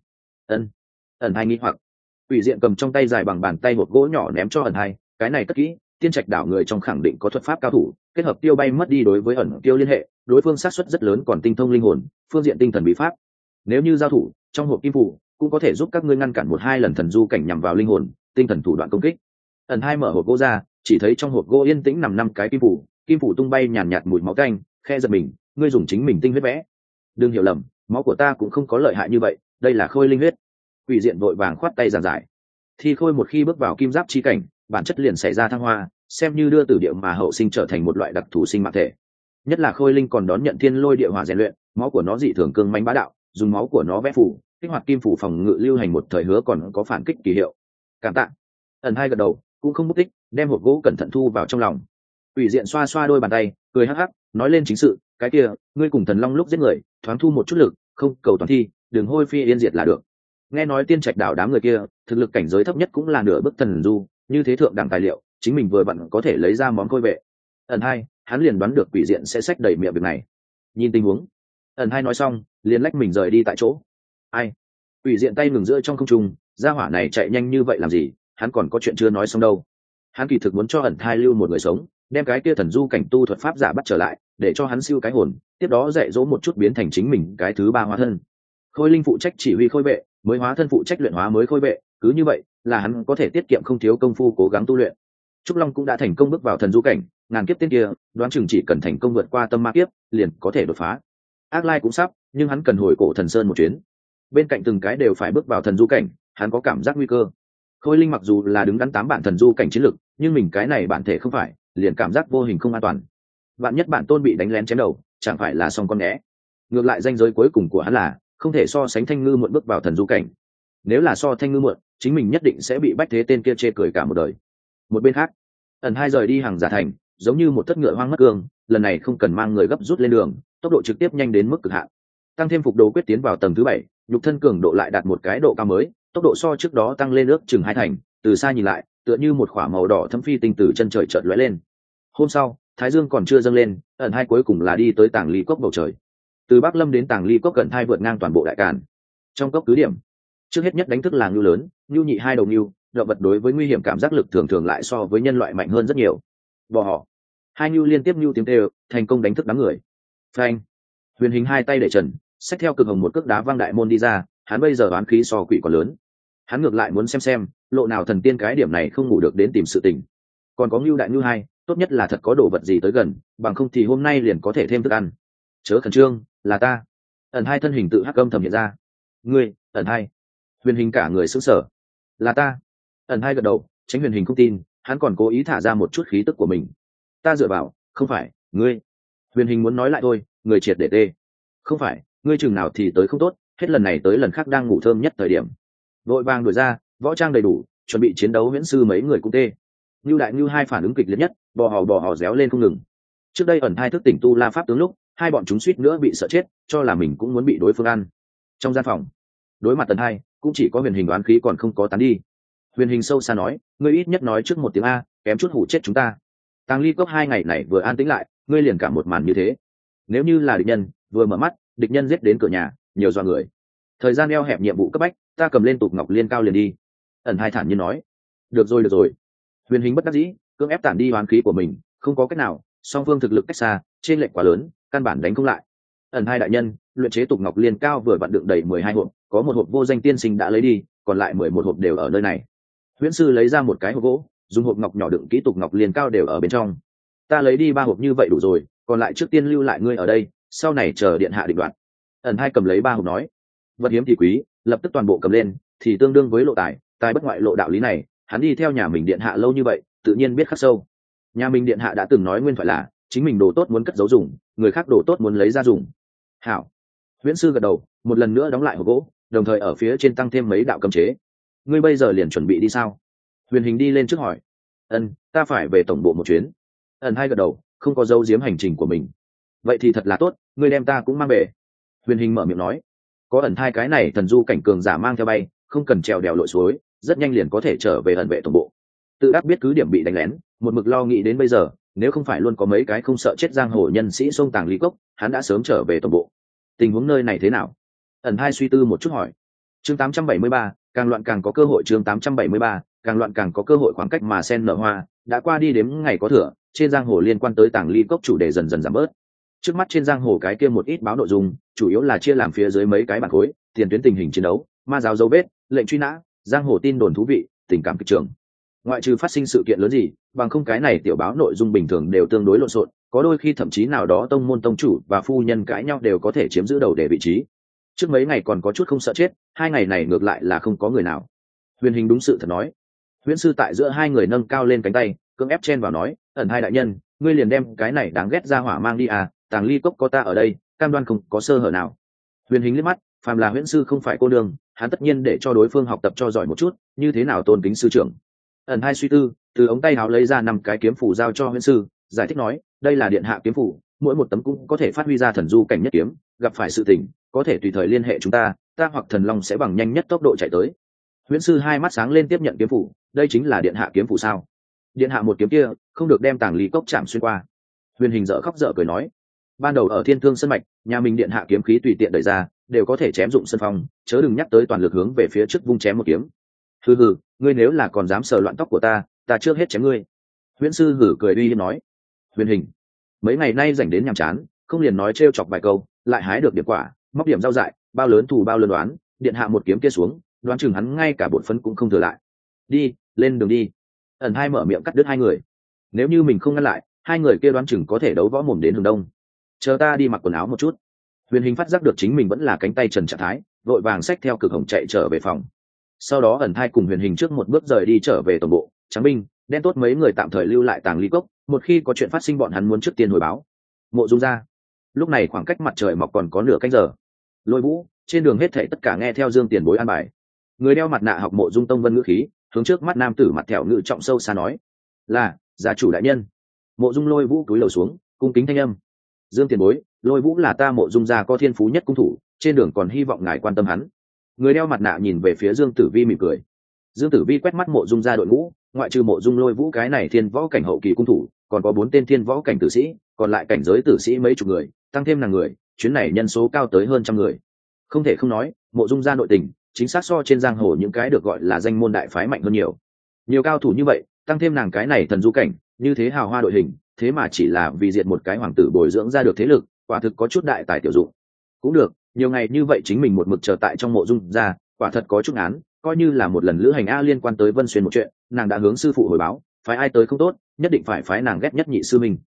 A: Ẩn hai nghi hoặc, quỷ diện cầm trong tay dài bằng bàn tay một gỗ nhỏ ném cho Ẩn hai, cái này cất kỹ, Tiên Trạch đảo người trong khẳng định có thuật pháp cao thủ, kết hợp tiêu bay mất đi đối với ẩn tiêu liên hệ, đối phương xác suất rất lớn còn tinh thông linh hồn, phương diện tinh thần bí pháp. Nếu như giao thủ, trong hộp kim phủ cũng có thể giúp các ngươi ngăn cản 1-2 lần thần du cảnh nhằm vào linh hồn, tinh thần thủ đoạn công kích. Ẩn hai mở hộp gỗ ra, chỉ thấy trong hộp gỗ yên tĩnh nằm 5 cái kim phủ tung bay nhàn nhạt mùi máu canh, khe giật mình, ngươi dùng chính mình tinh huyết vẽ. Đừng hiểu lầm, máu của ta cũng không có lợi hại như vậy, đây là khôi linh huyết. Quỷ diện vội vàng khoát tay giảng giải. Thi khôi một khi bước vào kim giáp chi cảnh, bản chất liền xảy ra thăng hoa, xem như đưa tử địa mà hậu sinh trở thành một loại đặc thù sinh mạng thể. Nhất là Khôi Linh còn đón nhận thiên lôi địa hỏa rèn luyện, máu của nó dị thường cương mãnh bá đạo, dùng máu của nó vẽ phủ kích hoạt kim phủ phòng ngự lưu hành một thời hứa còn có phản kích kỳ hiệu. Cảm tạ. Ẩn Hai gật đầu, cũng không mất tích, đem hộp gỗ cẩn thận thu vào trong lòng. Ủy Diện xoa xoa đôi bàn tay, cười hắc hắc, nói lên chính sự, cái kia, ngươi cùng Thần Long lúc giết người, thoáng thu một chút lực, không cầu toàn thi, đừng hôi phi yên diệt là được. Nghe nói Tiên Trạch đảo đám người kia, thực lực cảnh giới thấp nhất cũng là nửa bước thần du, như thế thượng đẳng tài liệu, chính mình vừa vặn có thể lấy ra món khôi vệ. Ẩn Hai, hắn liền đoán được Quỷ Diện sẽ xách đầy miệng việc này. Nhìn tình huống, Ẩn Hai nói xong, liền lách mình rời đi tại chỗ. Ai? Quỷ Diện tay ngừng giữa trong không trung, gia hỏa này chạy nhanh như vậy làm gì, hắn còn có chuyện chưa nói xong đâu. Hắn kỳ thực muốn cho Ẩn Hai lưu một người sống, đem cái kia thần du cảnh tu thuật pháp giả bắt trở lại, để cho hắn siêu cái hồn, tiếp đó dạy dỗ một chút biến thành chính mình cái thứ ba hóa thân. Khôi Linh phụ trách chỉ huy khôi vệ, mới hóa thân phụ trách luyện hóa mới khôi vệ, cứ như vậy là hắn có thể tiết kiệm không thiếu công phu cố gắng tu luyện. Trúc Long cũng đã thành công bước vào thần du cảnh, ngàn kiếp tên kia, đoán chừng chỉ cần thành công vượt qua tâm ma kiếp, liền có thể đột phá. Ác Lai cũng sắp, nhưng hắn cần hồi cổ thần sơn một chuyến. Bên cạnh từng cái đều phải bước vào thần du cảnh, hắn có cảm giác nguy cơ. Khôi Linh mặc dù là đứng đắn 8 bạn thần du cảnh chiến lực, nhưng mình cái này bản thể không phải, liền cảm giác vô hình không an toàn. Bạn nhất bản tôn bị đánh lén chém đầu, chẳng phải là xong con né. Ngược lại danh giới cuối cùng của hắn là không thể so sánh Thanh Ngư muộn bước vào thần du cảnh. Nếu là so Thanh Ngư muộn, chính mình nhất định sẽ bị Bách Thế tên kia chê cười cả một đời. Một bên khác, Ẩn Hai rời đi hàng giả thành, giống như một thất ngựa hoang mất cương, lần này không cần mang người gấp rút lên đường, tốc độ trực tiếp nhanh đến mức cực hạn. Tăng thêm phục đồ quyết tiến vào tầng thứ 7, nhục thân cường độ lại đạt một cái độ cao mới, tốc độ so trước đó tăng lên ước chừng 2 thành, từ xa nhìn lại, tựa như một khỏa màu đỏ thâm phi tinh từ chân trời chợt lóe lên. Hôm sau, Thái Dương còn chưa dâng lên, Ẩn Hai cuối cùng là đi tới Tàng Ly Cốc bầu trời. Từ Bắc Lâm đến Tàng Ly Cốc gần Hai vượt ngang toàn bộ đại càn. Trong cốc cứ điểm, trước hết nhất đánh thức là ngưu lớn, ngưu nhị hai đầu ngưu, động vật đối với nguy hiểm cảm giác lực thường thường lại so với nhân loại mạnh hơn rất nhiều. Bò họ, hai ngưu liên tiếp ngưu tiếng kêu, thành công đánh thức đám người. Phanh, Huyền Hình hai tay để trần, xách theo cực hồng một cước đá văng đại môn đi ra, hắn bây giờ oán khí so quỷ còn lớn. Hắn ngược lại muốn xem lộ nào thần tiên cái điểm này không ngủ được đến tìm sự tình. Còn có ngưu đại ngưu hai, tốt nhất là thật có đồ vật gì tới gần, bằng không thì hôm nay liền có thể thêm thức ăn. Chớ khẩn trương, là ta. Ẩn Hai thân hình tự hắc âm thầm hiện ra. Ngươi, Ẩn Hai. Huyền Hình cả người sững sờ. Là ta. Ẩn Hai gật đầu, tránh Huyền Hình không tin, hắn còn cố ý thả ra một chút khí tức của mình. Ta dựa vào, không phải, ngươi. Huyền Hình muốn nói lại thôi, người triệt để tê. Không phải, ngươi chừng nào thì tới không tốt, hết lần này tới lần khác đang ngủ thơm nhất thời điểm. Vội vàng đuổi ra, võ trang đầy đủ, chuẩn bị chiến đấu huyễn sư mấy người cũng tê. Nưu đại Nưu hai phản ứng kịch liệt nhất, bò hò réo lên không ngừng. Trước đây Ẩn Hai thức tỉnh tu la pháp tướng lúc, hai bọn chúng suýt nữa bị sợ chết, cho là mình cũng muốn bị đối phương ăn. Trong gian phòng, đối mặt Ẩn Hai, cũng chỉ có Huyền Hình đoán khí còn không có tán đi. Huyền Hình sâu xa nói, ngươi ít nhất nói trước một tiếng a, kém chút hủ chết chúng ta. Tàng Ly Cốc 2 ngày này vừa an tĩnh lại, ngươi liền cả một màn như thế. Nếu như là địch nhân, vừa mở mắt, địch nhân giết đến cửa nhà, nhiều dọa người. Thời gian eo hẹp nhiệm vụ cấp bách, ta cầm lên tụt ngọc liên cao liền đi. Ẩn Hai thản nhiên nói. Được rồi. Huyền Hình bất đắc dĩ, cưỡng ép tản đi oán khí của mình, không có cách nào, song phương thực lực cách xa, trên lệch quá lớn, căn bản đánh không lại. Ẩn Hai đại nhân, luyện chế tụt ngọc liên cao vừa vặn đựng đầy 12 hộp, có một hộp vô danh tiên sinh đã lấy đi, còn lại 11 hộp đều ở nơi này. Huyễn sư lấy ra một cái hộp gỗ, dùng hộp ngọc nhỏ đựng kỹ tụt ngọc liên cao đều ở bên trong. Ta lấy đi 3 hộp như vậy đủ rồi, còn lại trước tiên lưu lại ngươi ở đây, sau này chờ điện hạ định đoạt. Ẩn Hai cầm lấy 3 hộp nói, vật hiếm thì quý, lập tức toàn bộ cầm lên, thì tương đương với lộ tài bất ngoại lộ đạo lý này, hắn đi theo nhà mình điện hạ lâu như vậy, tự nhiên biết khắc sâu. Nhà mình điện hạ đã từng nói nguyên thoại là, chính mình đồ tốt muốn cất giấu dùng, người khác đồ tốt muốn lấy ra dùng. Hảo. Huyễn sư gật đầu, một lần nữa đóng lại hộp gỗ, đồng thời ở phía trên tăng thêm mấy đạo cấm chế. Ngươi bây giờ liền chuẩn bị đi sao? Huyền Hình đi lên trước hỏi. Ta phải về tổng bộ một chuyến. Ẩn Hai gật đầu, không có dấu giếm hành trình của mình. Vậy thì thật là tốt, ngươi đem ta cũng mang về. Huyền Hình mở miệng nói. Có Ẩn Hai cái này thần du cảnh cường giả mang theo bay, không cần trèo đèo lội suối, rất nhanh liền có thể trở về ẩn vệ tổng bộ. Tự đắc biết cứ điểm bị đánh lén, một mực lo nghĩ đến bây giờ, nếu không phải luôn có mấy cái không sợ chết giang hồ nhân sĩ xông Tàng Ly Cốc, hắn đã sớm trở về tổng bộ. Tình huống nơi này thế nào? Ẩn Hai suy tư một chút hỏi. Chương 873, càng loạn càng có cơ hội. Chương 873, càng loạn càng có cơ hội. Khoảng cách mà sen nở hoa đã qua đi đếm ngày có thừa, trên giang hồ liên quan tới Tàng Ly Cốc chủ đề dần dần giảm bớt. Trước mắt trên giang hồ cái kia một ít báo nội dung, chủ yếu là chia làm phía dưới mấy cái bản khối, tiền tuyến tình hình chiến đấu, ma giáo dấu vết, lệnh truy nã, giang hồ tin đồn thú vị, tình cảm kịch trường. Ngoại trừ phát sinh sự kiện lớn gì, bằng không cái này tiểu báo nội dung bình thường đều tương đối lộn xộn, có đôi khi thậm chí nào đó tông môn tông chủ và phu nhân cãi nhau đều có thể chiếm giữ đầu để vị trí. Trước mấy ngày còn có chút không sợ chết, 2 ngày này ngược lại là không có người nào. Huyền Hình đúng sự thật nói. Huyễn sư tại giữa hai người nâng cao lên cánh tay, cưỡng ép chen vào nói, ẩn hai đại nhân, ngươi liền đem cái này đáng ghét ra hỏa mang đi à, tàng ly cốc có ta ở đây, cam đoan không có sơ hở nào. Huyền Hình liếc mắt, phàm là huyễn sư không phải cô đương, hắn tất nhiên để cho đối phương học tập cho giỏi một chút, như thế nào tôn kính sư trưởng. Ẩn hai suy tư, từ ống tay áo lấy ra 5 cái kiếm phủ giao cho huyễn sư, giải thích nói, đây là điện hạ kiếm phủ, mỗi một tấm cũng có thể phát huy ra thần du cảnh nhất kiếm, gặp phải sự tình có thể tùy thời liên hệ chúng ta hoặc thần long sẽ bằng nhanh nhất tốc độ chạy tới. Huyễn sư hai mắt sáng lên tiếp nhận kiếm phủ, đây chính là điện hạ kiếm phủ sao? Điện hạ một kiếm kia không được đem tàng ly cốc chạm xuyên qua. Huyền Hình dở khóc dở cười nói, ban đầu ở Thiên Thương Sơn mạch, nhà mình điện hạ kiếm khí tùy tiện đẩy ra đều có thể chém dụng sân phong, chớ đừng nhắc tới toàn lực hướng về phía trước vung chém một kiếm. Hừ hừ, ngươi nếu là còn dám sờ loạn tóc của ta trước hết chém ngươi. Huyễn sư hử cười uy hiếp nói. Huyền Hình mấy ngày nay rảnh đến nhàm chán, không liền nói trêu chọc vài câu, lại hái được điểm quả, móc điểm rau dại, bao lớn thù bao lớn đoán, điện hạ một kiếm kia xuống, đoán chừng hắn ngay cả bổn phấn cũng không thừa lại. Đi, lên đường đi. Ẩn hai mở miệng cắt đứt hai người. Nếu như mình không ngăn lại, hai người kia đoán chừng có thể đấu võ mồm đến hướng đông. Chờ ta đi mặc quần áo một chút. Huyền Hình phát giác được chính mình vẫn là cánh tay trần trạng thái, vội vàng xách theo cực hồng chạy trở về phòng. Sau đó Ẩn hai cùng Huyền Hình trước một bước rời đi trở về tổng bộ. Tráng binh đen tốt mấy người tạm thời lưu lại tàng ly cốc, một khi có chuyện phát sinh bọn hắn muốn trước tiên hồi báo. Mộ Dung ra. Lúc này khoảng cách mặt trời mọc còn có nửa canh giờ. Lôi Vũ trên đường hết thảy tất cả nghe theo Dương tiền bối an bài. Người đeo mặt nạ học Mộ Dung Tông Vân ngữ khí, hướng trước mắt nam tử mặt thẹo ngự trọng sâu xa nói, là gia chủ đại nhân. Mộ Dung Lôi Vũ cúi đầu xuống, cung kính thanh âm. Dương tiền bối, Lôi Vũ là ta Mộ Dung gia có thiên phú nhất cung thủ, trên đường còn hy vọng ngài quan tâm hắn. Người đeo mặt nạ nhìn về phía Dương Tử Vi mỉm cười. Dương Tử Vi quét mắt Mộ Dung gia đội ngũ, ngoại trừ Mộ Dung Lôi Vũ cái này thiên võ cảnh hậu kỳ cung thủ, còn có 4 tên thiên võ cảnh tử sĩ, còn lại cảnh giới tử sĩ mấy chục người, tăng thêm nàng người, chuyến này nhân số cao tới hơn trăm người. Không thể không nói, Mộ Dung gia nội tình chính xác so trên giang hồ những cái được gọi là danh môn đại phái mạnh hơn nhiều. Nhiều cao thủ như vậy, tăng thêm nàng cái này thần du cảnh, như thế hào hoa đội hình, thế mà chỉ là vì diệt một cái hoàng tử bồi dưỡng ra được thế lực, quả thực có chút đại tài tiểu dụng. Cũng được, nhiều ngày như vậy chính mình một mực chờ tại trong Mộ Dung gia, quả thật có chút án, coi như là một lần lữ hành a liên quan tới Vân Xuyên một chuyện, nàng đã hướng sư phụ hồi báo, phái ai tới không tốt, nhất định phải phái nàng ghét nhất nhị sư mình.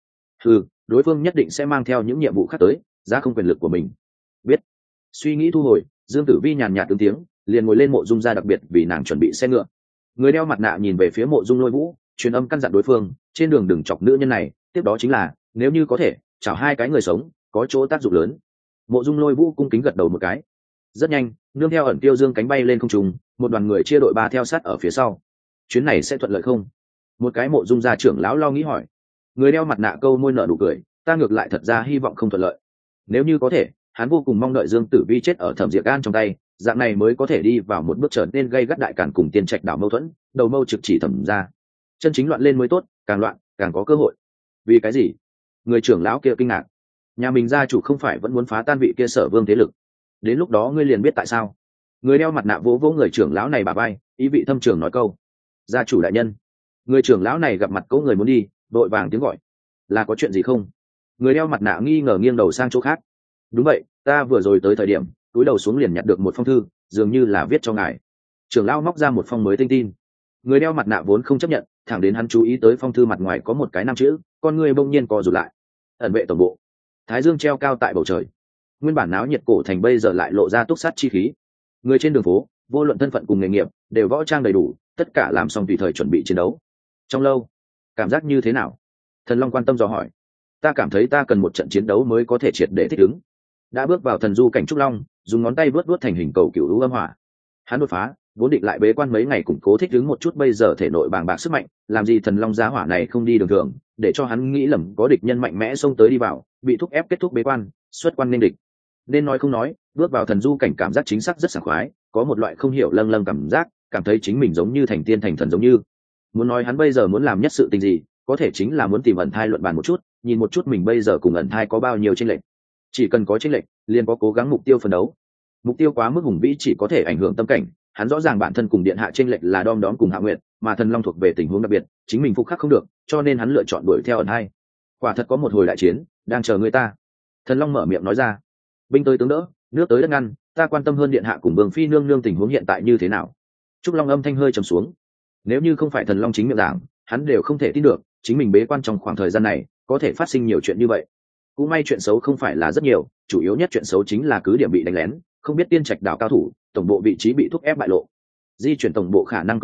A: Đối phương nhất định sẽ mang theo những nhiệm vụ khác tới, giá không quyền lực của mình. Biết. Suy nghĩ thu hồi, Dương Tử Vi nhàn nhạt ứng tiếng, liền ngồi lên Mộ Dung gia đặc biệt vì nàng chuẩn bị xe ngựa. Người đeo mặt nạ nhìn về phía Mộ Dung Lôi Vũ, truyền âm căn dặn đối phương, trên đường đừng chọc nữ nhân này, tiếp đó chính là, nếu như có thể, chào hai cái người sống, có chỗ tác dụng lớn. Mộ Dung Lôi Vũ cung kính gật đầu một cái. Rất nhanh, nương theo Ẩn Tiêu Dương cánh bay lên không trung, một đoàn người chia đội 3 theo sát ở phía sau. Chuyến này sẽ thuận lợi không? Một cái Mộ Dung gia trưởng lão lo nghĩ hỏi. Người đeo mặt nạ câu môi nở nụ cười, ta ngược lại thật ra hy vọng không thuận lợi. Nếu như có thể, hắn vô cùng mong đợi Dương Tử Vi chết ở Thẩm Diệp Gan trong tay, dạng này mới có thể đi vào một bước trở nên gây gắt đại càn cùng Tiên Trạch đảo mâu thuẫn, đầu mâu trực chỉ Thẩm ra. Chân chính loạn lên mới tốt, càng loạn càng có cơ hội. Vì cái gì? Người trưởng lão kia kinh ngạc. Nhà mình gia chủ không phải vẫn muốn phá tan vị kia Sở Vương thế lực? Đến lúc đó ngươi liền biết tại sao. Người đeo mặt nạ vỗ vỗ người trưởng lão này bả vai, ý vị thâm trường nói câu. Gia chủ đại nhân. Người trưởng lão này gặp mặt cỗ người muốn đi, đội vàng tiếng gọi. Là có chuyện gì không? Người đeo mặt nạ nghi ngờ nghiêng đầu sang chỗ khác. Đúng vậy, ta vừa rồi tới thời điểm túi đầu xuống liền nhặt được một phong thư, dường như là viết cho ngài. Trưởng lão móc ra một phong mới tinh tin. Người đeo mặt nạ vốn không chấp nhận, thẳng đến hắn chú ý tới phong thư mặt ngoài có một cái 5 chữ, con người bỗng nhiên co rụt lại. Ẩn vệ tổng bộ. Thái dương treo cao tại bầu trời, nguyên bản náo nhiệt cổ thành bây giờ lại lộ ra túc sát chi khí. Người trên đường phố, vô luận thân phận cùng nghề nghiệp, đều võ trang đầy đủ, tất cả làm xong tùy thời chuẩn bị chiến đấu. Trong lâu, cảm giác như thế nào? Thần Long quan tâm dò hỏi. Ta cảm thấy ta cần một trận chiến đấu mới có thể triệt để thích ứng. Đã bước vào thần du cảnh trúc long, dùng ngón tay vớt vớt thành hình cầu cựu lũ âm hỏa. Hắn đột phá, vốn định lại bế quan mấy ngày củng cố thích ứng một chút, bây giờ thể nội bàng bạc sức mạnh, làm gì thần long giá hỏa này không đi đường thường, để cho hắn nghĩ lầm có địch nhân mạnh mẽ xông tới đi vào, bị thúc ép kết thúc bế quan, xuất quan nên địch. Nên nói không nói, bước vào thần du cảnh cảm giác chính xác rất sảng khoái, có một loại không hiểu lâng lâng cảm giác, cảm thấy chính mình giống như thành tiên thành thần giống như. Muốn nói hắn bây giờ muốn làm nhất sự tình gì, có thể chính là muốn tìm Ẩn Thai luận bàn một chút, nhìn một chút mình bây giờ cùng Ẩn Thai có bao nhiêu chênh lệch. Chỉ cần có chênh lệch, liền có cố gắng mục tiêu phấn đấu. Mục tiêu quá mức hùng vĩ chỉ có thể ảnh hưởng tâm cảnh, hắn rõ ràng bản thân cùng điện hạ chênh lệch là đom đóm cùng Hạ Nguyệt, mà thần long thuộc về tình huống đặc biệt, chính mình phục khắc không được, cho nên hắn lựa chọn đuổi theo Ẩn Thai. Quả thật có một hồi đại chiến đang chờ người ta. Thần long mở miệng nói ra. Binh tới tướng đỡ, nước tới đất ngăn, ta quan tâm hơn điện hạ cùng Vương phi nương nương tình huống hiện tại như thế nào. Trúc Long âm thanh hơi trầm xuống. Nếu như không phải thần long chính miệng giảng, hắn đều không thể tin được chính mình bế quan trong khoảng thời gian này có thể phát sinh nhiều chuyện như vậy. Cũng may chuyện xấu không phải là rất nhiều, chủ yếu nhất chuyện xấu chính là cứ điểm bị đánh lén, không biết Tiên Trạch đảo cao thủ, tổng bộ vị trí bị thúc ép bại lộ, di chuyển tổng bộ khả năng cực nhỏ,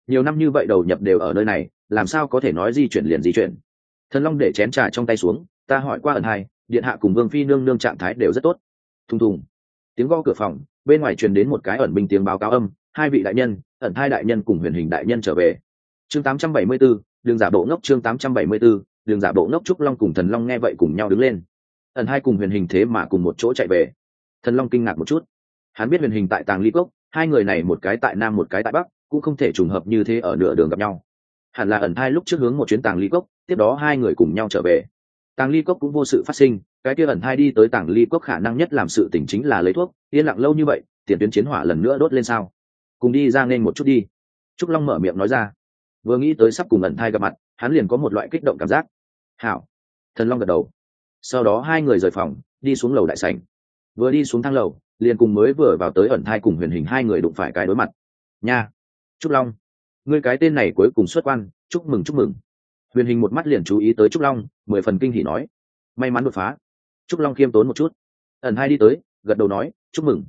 A: nhiều năm như vậy đầu nhập đều ở nơi này, làm sao có thể nói di chuyển liền di chuyển. Thần Long để chén trà trong tay xuống, ta hỏi qua ẩn hai, điện hạ cùng Vương phi nương nương trạng thái đều rất tốt. Thùng thùng, tiếng gõ cửa phòng, bên ngoài truyền đến một cái ẩn binh tiếng báo cáo âm, hai vị đại nhân, ẩn hai đại nhân cùng Huyền Hình đại nhân trở về. Chương 874, đường giả bộ ngốc. Chương 874, đường giả bộ ngốc. Trúc Long cùng Thần Long nghe vậy cùng nhau đứng lên. Ẩn hai cùng Huyền Hình thế mà cùng một chỗ chạy về. Thần Long kinh ngạc một chút, hắn biết Huyền Hình tại Tàng Ly Cốc, hai người này một cái tại nam một cái tại bắc, cũng không thể trùng hợp như thế ở nửa đường gặp nhau. Hẳn là ẩn hai lúc trước hướng một chuyến Tàng Ly Cốc, tiếp đó hai người cùng nhau trở về. Tàng Ly Cốc cũng vô sự phát sinh, cái kia ẩn hai đi tới Tàng Ly Cốc khả năng nhất làm sự tình chính là lấy thuốc. Yên lặng lâu như vậy, tiền tuyến chiến hỏa lần nữa đốt lên sao? Cùng đi ra nên một chút đi. Trúc Long mở miệng nói ra. Vừa nghĩ tới sắp cùng ẩn hai gặp mặt, hắn liền có một loại kích động cảm giác. Hảo. Thần Long gật đầu. Sau đó hai người rời phòng, đi xuống lầu đại sảnh. Vừa đi xuống thang lầu, liền cùng mới vừa vào tới ẩn hai cùng Huyền Hình hai người đụng phải cái đối mặt. Nha. Trúc Long, ngươi cái tên này cuối cùng xuất quan, chúc mừng chúc mừng. Huyền Hình một mắt liền chú ý tới Trúc Long, 10 phần kinh hỉ nói. May mắn đột phá. Trúc Long khiêm tốn một chút. Ẩn hai đi tới, gật đầu nói, chúc mừng.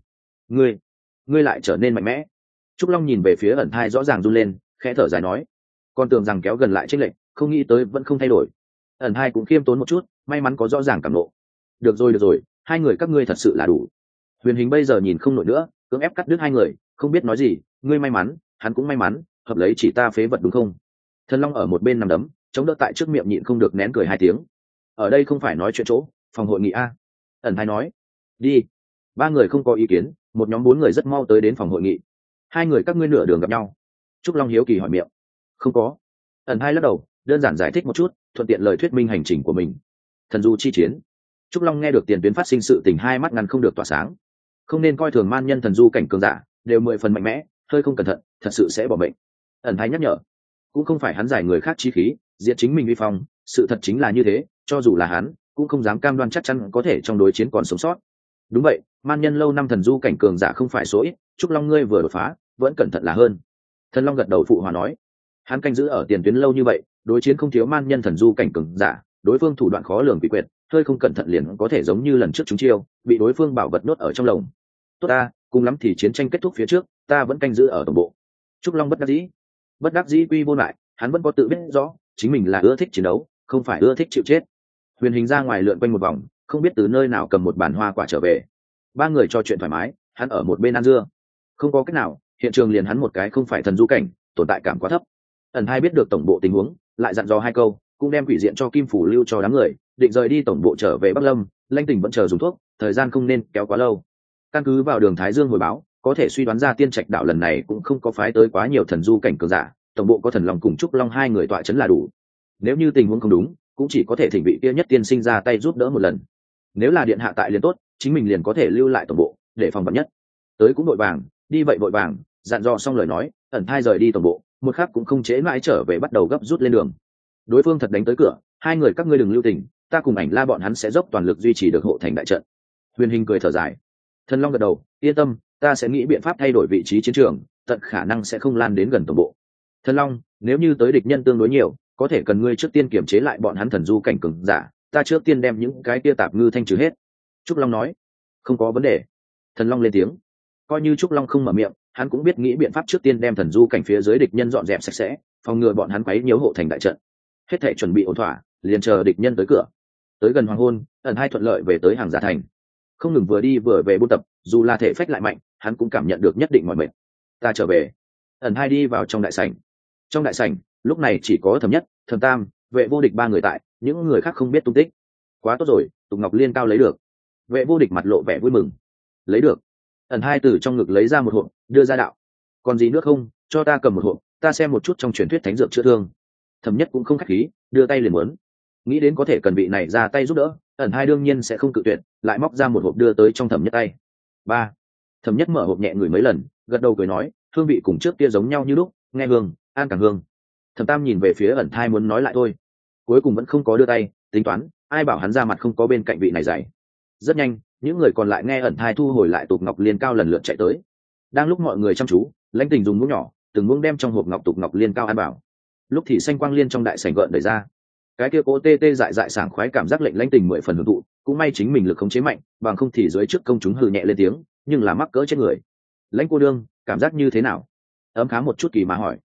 A: Ngươi lại trở nên mạnh mẽ. Trúc Long nhìn về phía ẩn hai rõ ràng run lên, khẽ thở dài nói. Con tưởng rằng kéo gần lại chênh lệch, không nghĩ tới vẫn không thay đổi. Ẩn hai cũng khiêm tốn một chút, may mắn có rõ ràng cảm nộ. Được rồi, hai người các ngươi thật sự là đủ. Huyền Hình bây giờ nhìn không nổi nữa, cưỡng ép cắt đứt hai người, không biết nói gì. Ngươi may mắn, hắn cũng may mắn, hợp lấy chỉ ta phế vật đúng không? Thần Long ở một bên nằm đấm, chống đỡ tại trước miệng nhịn không được nén cười hai tiếng. Ở đây không phải nói chuyện chỗ, phòng hội nghị a. Ẩn hai nói. Đi. Ba người không có ý kiến, một nhóm 4 người rất mau tới đến phòng hội nghị. Hai người các ngươi nửa đường gặp nhau. Trúc Long hiếu kỳ hỏi miệng. Không có. Ẩn hai lắc đầu, đơn giản giải thích một chút, thuận tiện lời thuyết minh hành trình của mình. Thần du chi chiến. Trúc Long nghe được tiền tuyến phát sinh sự tình, hai mắt ngăn không được tỏa sáng. Không nên coi thường man nhân thần du cảnh cường giả, đều 10 phần mạnh mẽ, hơi không cẩn thận, thật sự sẽ bỏ mệnh. Ẩn hai nhắc nhở. Cũng không phải hắn giải người khác chí khí, diệt chính mình uy phong, sự thật chính là như thế, cho dù là hắn, cũng không dám cam đoan chắc chắn có thể trong đối chiến còn sống sót. Đúng vậy, man nhân lâu năm thần du cảnh cường giả không phải số ít, Trúc Long ngươi vừa đột phá, vẫn cẩn thận là hơn. Thần Long gật đầu phụ hòa nói. Hắn canh giữ ở tiền tuyến lâu như vậy, đối chiến không thiếu man nhân thần du cảnh cường giả, đối phương thủ đoạn khó lường quỷ quyệt, hơi không cẩn thận liền có thể giống như lần trước chúng chiêu, bị đối phương bảo vật nhốt ở trong lồng. Tốt ta, cùng lắm thì chiến tranh kết thúc phía trước, ta vẫn canh giữ ở tổng bộ. Trúc Long bất đắc dĩ quy vô lại, hắn vẫn có tự biết rõ, chính mình là ưa thích chiến đấu, không phải ưa thích chịu chết. Huyền Hình ra ngoài lượn quanh một vòng, không biết từ nơi nào cầm một bàn hoa quả trở về. Ba người trò chuyện thoải mái, hắn ở một bên ăn dưa. Không có cách nào, hiện trường liền hắn một cái không phải thần du cảnh, tồn tại cảm quá thấp. Ẩn hai biết được tổng bộ tình huống, lại dặn dò hai câu, cũng đem quỷ diện cho Kim Phủ lưu cho đám người, định rời đi tổng bộ trở về Bắc Lâm. Lãnh Tỉnh vẫn chờ dùng thuốc, thời gian không nên kéo quá lâu. Căn cứ vào đường Thái Dương hồi báo, có thể suy đoán ra Tiên Trạch đảo lần này cũng không có phái tới quá nhiều thần du cảnh cường giả, tổng bộ có Thần Long cùng Trúc Long hai người tọa chấn là đủ. Nếu như tình huống không đúng, cũng chỉ có thể thỉnh vị kia nhất tiên sinh ra tay giúp đỡ một lần. Nếu là điện hạ tại liền tốt, chính mình liền có thể lưu lại tổng bộ để phòng vạn nhất. Tới cũng vội vàng, đi vậy vội vàng, dặn dò xong lời nói, Ẩn hai rời đi tổng bộ, một khắc cũng không chế mãi trở về bắt đầu gấp rút lên đường. Đối phương thật đánh tới cửa, hai người các ngươi đừng lưu tình, ta cùng Ảnh La bọn hắn sẽ dốc toàn lực duy trì được hộ thành đại trận. Huyền Hình cười thở dài. Thần Long gật đầu, yên tâm, ta sẽ nghĩ biện pháp thay đổi vị trí chiến trường, tận khả năng sẽ không lan đến gần tổng bộ. Thần Long, nếu như tới địch nhân tương đối nhiều, có thể cần ngươi trước tiên kiểm chế lại bọn hắn thần du cảnh cường giả, ta trước tiên đem những cái kia tạp ngư thanh trừ hết. Trúc Long nói. Không có vấn đề. Thần Long lên tiếng. Coi như Trúc Long không mở miệng, hắn cũng biết nghĩ biện pháp trước tiên đem thần du cảnh phía dưới địch nhân dọn dẹp sạch sẽ, phòng ngừa bọn hắn quấy nhiễu hộ thành đại trận. Hết thảy chuẩn bị ổn thỏa, liền chờ địch nhân tới cửa. Tới gần hoàng hôn, Ẩn hai thuận lợi về tới hàng giả thành. Không ngừng vừa đi vừa về buôn tập, dù là thể phách lại mạnh, hắn cũng cảm nhận được nhất định mỏi mệt. Ta trở về. Ẩn hai đi vào trong đại sảnh. Trong đại sảnh, lúc này chỉ có Thẩm Nhất, Thẩm Tam, Vệ Vô Địch ba người tại, những người khác không biết tung tích. Quá tốt rồi, Tùng Ngọc Liên cao lấy được. Vệ Vô Địch mặt lộ vẻ vui mừng. Lấy được. Ẩn hai từ trong ngực lấy ra một hộp, đưa ra đạo. Còn gì nữa không, cho ta cầm một hộp, ta xem một chút trong truyền thuyết thánh dược chữa thương. Thẩm Nhất cũng không khách khí, đưa tay liền muốn. Nghĩ đến có thể cần vị này ra tay giúp đỡ, Ẩn hai đương nhiên sẽ không cự tuyệt, lại móc ra một hộp đưa tới trong Thẩm Nhất tay. Ba. Thẩm Nhất mở hộp nhẹ ngửi mấy lần, gật đầu cười nói, hương vị cùng trước kia giống nhau như lúc, nghe hương, an càng hương. Thẩm Tam nhìn về phía Ẩn hai muốn nói lại thôi, cuối cùng vẫn không có đưa tay, tính toán, ai bảo hắn ra mặt không có bên cạnh vị này dạy. Rất nhanh, những người còn lại nghe Ẩn hai thu hồi lại Tục Ngọc Liên cao lần lượt chạy tới. Đang lúc mọi người chăm chú, Lãnh Tình dùng muỗng nhỏ, từng muỗng đem trong hộp ngọc Tục Ngọc Liên cao ăn bảo. Lúc thì xanh quang liên trong đại sảnh gợn đẩy ra, cái kia cố tê tê dại dại sảng khoái cảm giác lệnh Lãnh Tình 10 phần hưởng thụ, cũng may chính mình lực khống chế mạnh, bằng không thì dưới trước công chúng hừ nhẹ lên tiếng, nhưng là mắc cỡ chết người. Lãnh cô đương, cảm giác như thế nào? Ấm khá một chút kỳ mà hỏi.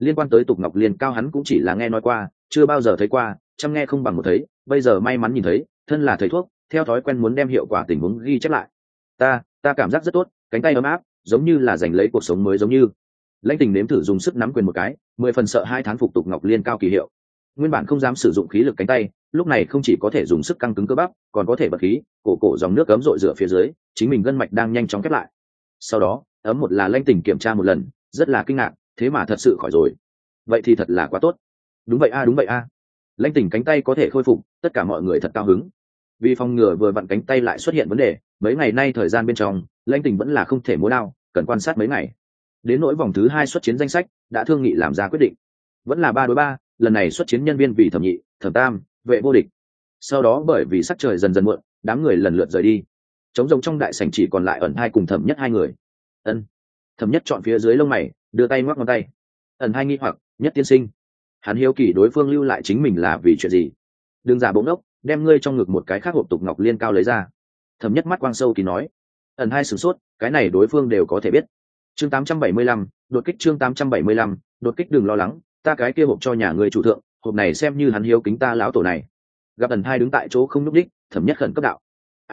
A: liên quan tới tục ngọc liên cao hắn cũng chỉ là nghe nói qua, chưa bao giờ thấy qua, chăm nghe không bằng một thấy, bây giờ may mắn nhìn thấy, thân là thầy thuốc, theo thói quen muốn đem hiệu quả tình huống ghi chép lại. Ta cảm giác rất tốt, cánh tay ấm áp, giống như là giành lấy cuộc sống mới giống như. Lãnh Tình nếm thử dùng sức nắm quyền một cái, 10 phần sợ hai tháng phục tục ngọc liên cao kỳ hiệu. Nguyên bản không dám sử dụng khí lực cánh tay, lúc này không chỉ có thể dùng sức căng cứng cơ bắp, còn có thể bật khí, cổ dòng nước cấm rội rửa phía dưới, chính mình gân mạch đang nhanh chóng khép lại. Sau đó, ấm một là Lãnh Tình kiểm tra một lần, rất là kinh ngạc, thế mà thật sự khỏi rồi. Vậy thì thật là quá tốt. Đúng vậy a. Lãnh Tình cánh tay có thể khôi phục, tất cả mọi người thật cao hứng. Vì phòng ngừa vừa vặn cánh tay lại xuất hiện vấn đề, mấy ngày nay thời gian bên trong, Lãnh Tình vẫn là không thể múa đao, cần quan sát mấy ngày. Đến nỗi vòng thứ 2 xuất chiến danh sách, đã thương nghị làm ra quyết định, vẫn là 3 đối 3, lần này xuất chiến nhân viên vì Thẩm Nhị, Thẩm Tam, Vệ Vô Địch. Sau đó bởi vì sắc trời dần dần muộn, đám người lần lượt rời đi. Trống rỗng trong đại sảnh chỉ còn lại Ẩn Hai cùng Thẩm Nhất hai người. Thẩm Nhất chọn phía dưới lông mày, đưa tay ngoắc ngón tay. Ẩn Hai nghi hoặc, Nhất tiên sinh, hắn hiếu kỳ đối phương lưu lại chính mình là vì chuyện gì. Đừng giả bỗng ốc, đem ngươi trong ngực một cái khác hộp tục ngọc liên cao lấy ra. Thẩm Nhất mắt quang sâu kỳ nói. Ẩn Hai sửng sốt, cái này đối phương đều có thể biết. Chương 875, đột kích. Chương 875, đột kích. Đừng lo lắng, ta cái kia hộp cho nhà ngươi chủ thượng, hộp này xem như hắn hiếu kính ta lão tổ này. Gặp Ẩn Hai đứng tại chỗ không nhúc đích, Thẩm Nhất khẩn cấp đạo.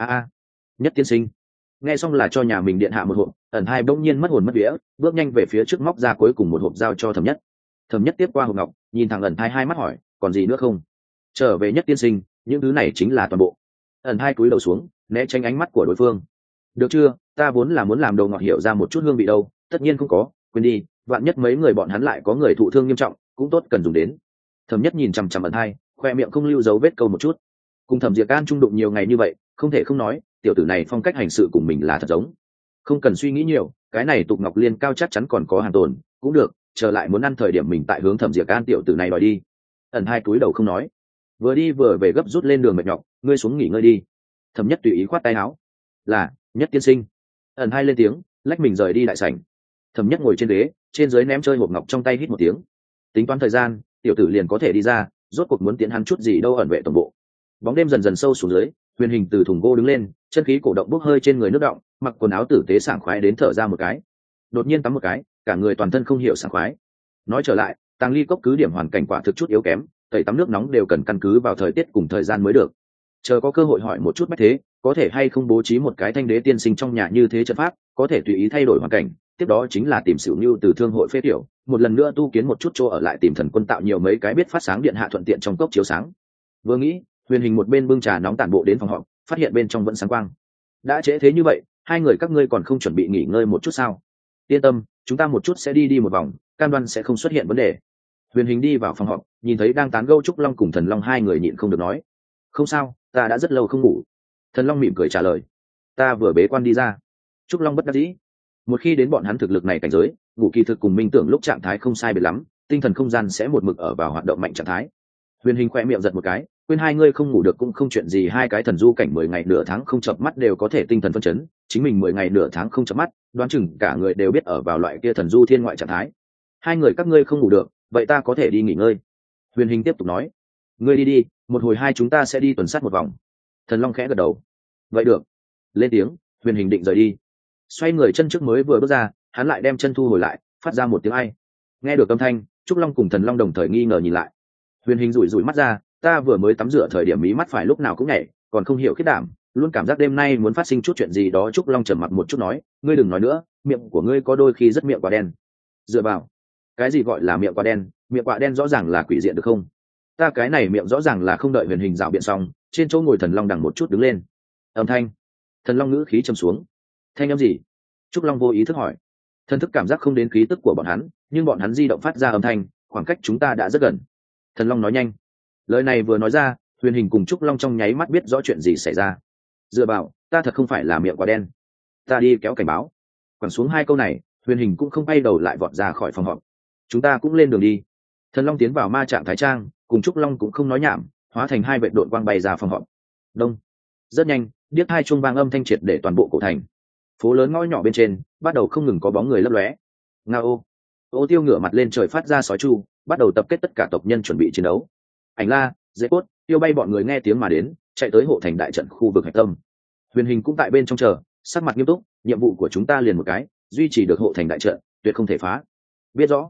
A: Nhất tiên sinh. Nghe xong là cho nhà mình điện hạ một hộp, Ẩn Hai bỗng nhiên mất hồn mất vía, bước nhanh về phía trước móc ra cuối cùng một hộp giao cho Thẩm Nhất. Thẩm Nhất tiếp qua hộp ngọc, nhìn thẳng Ẩn Hai hai mắt hỏi, còn gì nữa không? Trở về Nhất tiên sinh, những thứ này chính là toàn bộ. Ẩn Hai cúi đầu xuống, né tránh ánh mắt của đối phương. Được chưa, ta vốn là muốn làm đồ ngọt hiểu ra một chút hương vị đâu, tất nhiên không có, quên đi, vạn nhất mấy người bọn hắn lại có người thụ thương nghiêm trọng, cũng tốt cần dùng đến. Thẩm Nhất nhìn chằm chằm Ẩn Hai, khoe miệng không lưu dấu vết câu một chút. Cùng Thẩm Diệp Can trung đụng nhiều ngày như vậy, không thể không nói, tiểu tử này phong cách hành sự cùng mình là thật giống. Không cần suy nghĩ nhiều, cái này tục ngọc liên cao chắc chắn còn có hàng tồn, cũng được, chờ lại muốn ăn thời điểm mình tại hướng Thẩm Diệp Can tiểu tử này đòi đi. Ẩn Hai cúi đầu không nói, vừa đi vừa về gấp rút lên đường mệt nhọc, ngươi xuống nghỉ ngơi đi. Thẩm Nhất tùy ý khoát tay áo. Là, Nhất tiên sinh. Ẩn Hai lên tiếng, lách mình rời đi đại sảnh. Thẩm Nhất ngồi trên ghế, trên dưới ném chơi hộp ngọc trong tay hít một tiếng. Tính toán thời gian, tiểu tử liền có thể đi ra, rốt cuộc muốn tiến hắn chút gì đâu ẩn vệ tổng bộ. Bóng đêm dần dần sâu xuống dưới, Huyền Hình từ thùng gỗ đứng lên, chân khí cổ động bốc hơi trên người nước động, mặc quần áo tử tế sảng khoái đến thở ra một cái. Đột nhiên tắm một cái, cả người toàn thân không hiểu sảng khoái. Nói trở lại, Tàng Ly cốc cứ điểm hoàn cảnh quả thực chút yếu kém, tẩy tắm nước nóng đều cần căn cứ vào thời tiết cùng thời gian mới được. Chờ có cơ hội hỏi một chút Bách Thế, có thể hay không bố trí một cái thanh đế tiên sinh trong nhà như thế trận pháp, có thể tùy ý thay đổi hoàn cảnh, tiếp đó chính là tìm Sửu Nưu từ thương hội phế tiểu, một lần nữa tu kiến một chút chỗ ở lại tìm Thần Quân tạo nhiều mấy cái biết phát sáng điện hạ thuận tiện trong cốc chiếu sáng. Vừa nghĩ, Huyền Hình một bên bưng trà nóng tản bộ đến phòng họp, phát hiện bên trong vẫn sáng quang. Đã trễ thế như vậy, hai người các ngươi còn không chuẩn bị nghỉ ngơi một chút sao? Yên tâm, chúng ta một chút sẽ đi một vòng, cam đoan sẽ không xuất hiện vấn đề. Huyền Hình đi vào phòng họp, nhìn thấy đang tán gẫu Trúc Long cùng Thần Long hai người nhịn không được nói, không sao, ta đã rất lâu không ngủ. Thần Long mỉm cười trả lời, ta vừa bế quan đi ra. Trúc Long bất đắc dĩ, một khi đến bọn hắn thực lực này cảnh giới, ngủ kỳ thực cùng minh tưởng lúc trạng thái không sai biệt lắm, tinh thần không gian sẽ một mực ở vào hoạt động mạnh trạng thái. Huyền Hình khoe miệng giật một cái, quên hai ngươi không ngủ được cũng không chuyện gì, hai cái thần du cảnh 10 ngày nửa tháng không chợp mắt đều có thể tinh thần phân chấn, chính mình 10 ngày nửa tháng không chợp mắt, đoán chừng cả người đều biết ở vào loại kia thần du thiên ngoại trạng thái. Hai người các ngươi không ngủ được, vậy ta có thể đi nghỉ ngơi. Huyền Hình tiếp tục nói, ngươi đi, một hồi hai chúng ta sẽ đi tuần sát một vòng. Thần Long khẽ gật đầu, vậy được. Lên tiếng, Huyền Hình định rời đi, xoay người chân trước mới vừa bước ra, hắn lại đem chân thu hồi lại, phát ra một tiếng ai. Nghe được âm thanh, Trúc Long cùng Thần Long đồng thời nghi ngờ nhìn lại. Huyền Hình rủi mắt ra, ta vừa mới tắm rửa thời điểm mí mắt phải lúc nào cũng nhảy, còn không hiểu khiết đảm, luôn cảm giác đêm nay muốn phát sinh chút chuyện gì đó. Trúc Long trầm mặc một chút nói, ngươi đừng nói nữa, miệng của ngươi có đôi khi rất miệng quả đen. Dựa vào, cái gì gọi là miệng quả đen? Miệng quả đen rõ ràng là quỷ diện được không? Ta cái này miệng rõ ràng là không đợi Huyền Hình rảo biện xong, trên chỗ ngồi Thần Long đằng một chút đứng lên. Âm thanh. Thần Long ngữ khí trầm xuống. Thanh âm gì? Trúc Long vô ý thức hỏi. Thần thức cảm giác không đến khí tức của bọn hắn, nhưng bọn hắn di động phát ra âm thanh, khoảng cách chúng ta đã rất gần. Thần Long nói nhanh. Lời này vừa nói ra, Huyền Hình cùng Trúc Long trong nháy mắt biết rõ chuyện gì xảy ra. Dựa vào, ta thật không phải là miệng quả đen. Ta đi kéo cảnh báo. Quẳng xuống hai câu này, Huyền Hình cũng không bay đầu lại vọt ra khỏi phòng họp. Chúng ta cũng lên đường đi. Thần Long tiến vào ma trạng thái trang, cùng Trúc Long cũng không nói nhảm, hóa thành hai vệt đội quang bay ra phòng họp. Đông. Rất nhanh, điếc hai chuông vang âm thanh triệt để toàn bộ cổ thành. Phố lớn ngõ nhỏ bên trên bắt đầu không ngừng có bóng người lấp lóe. Ngao. Ô Tiêu ngửa mặt lên trời phát ra sói chu, bắt đầu tập kết tất cả tộc nhân chuẩn bị chiến đấu. Ảnh La, Dễ Cốt, Tiêu Bay bọn người nghe tiếng mà đến, chạy tới hộ thành đại trận khu vực hạch tâm. Huyền Hình cũng tại bên trong chờ, sắc mặt nghiêm túc, nhiệm vụ của chúng ta liền một cái, duy trì được hộ thành đại trận, tuyệt không thể phá. Biết rõ.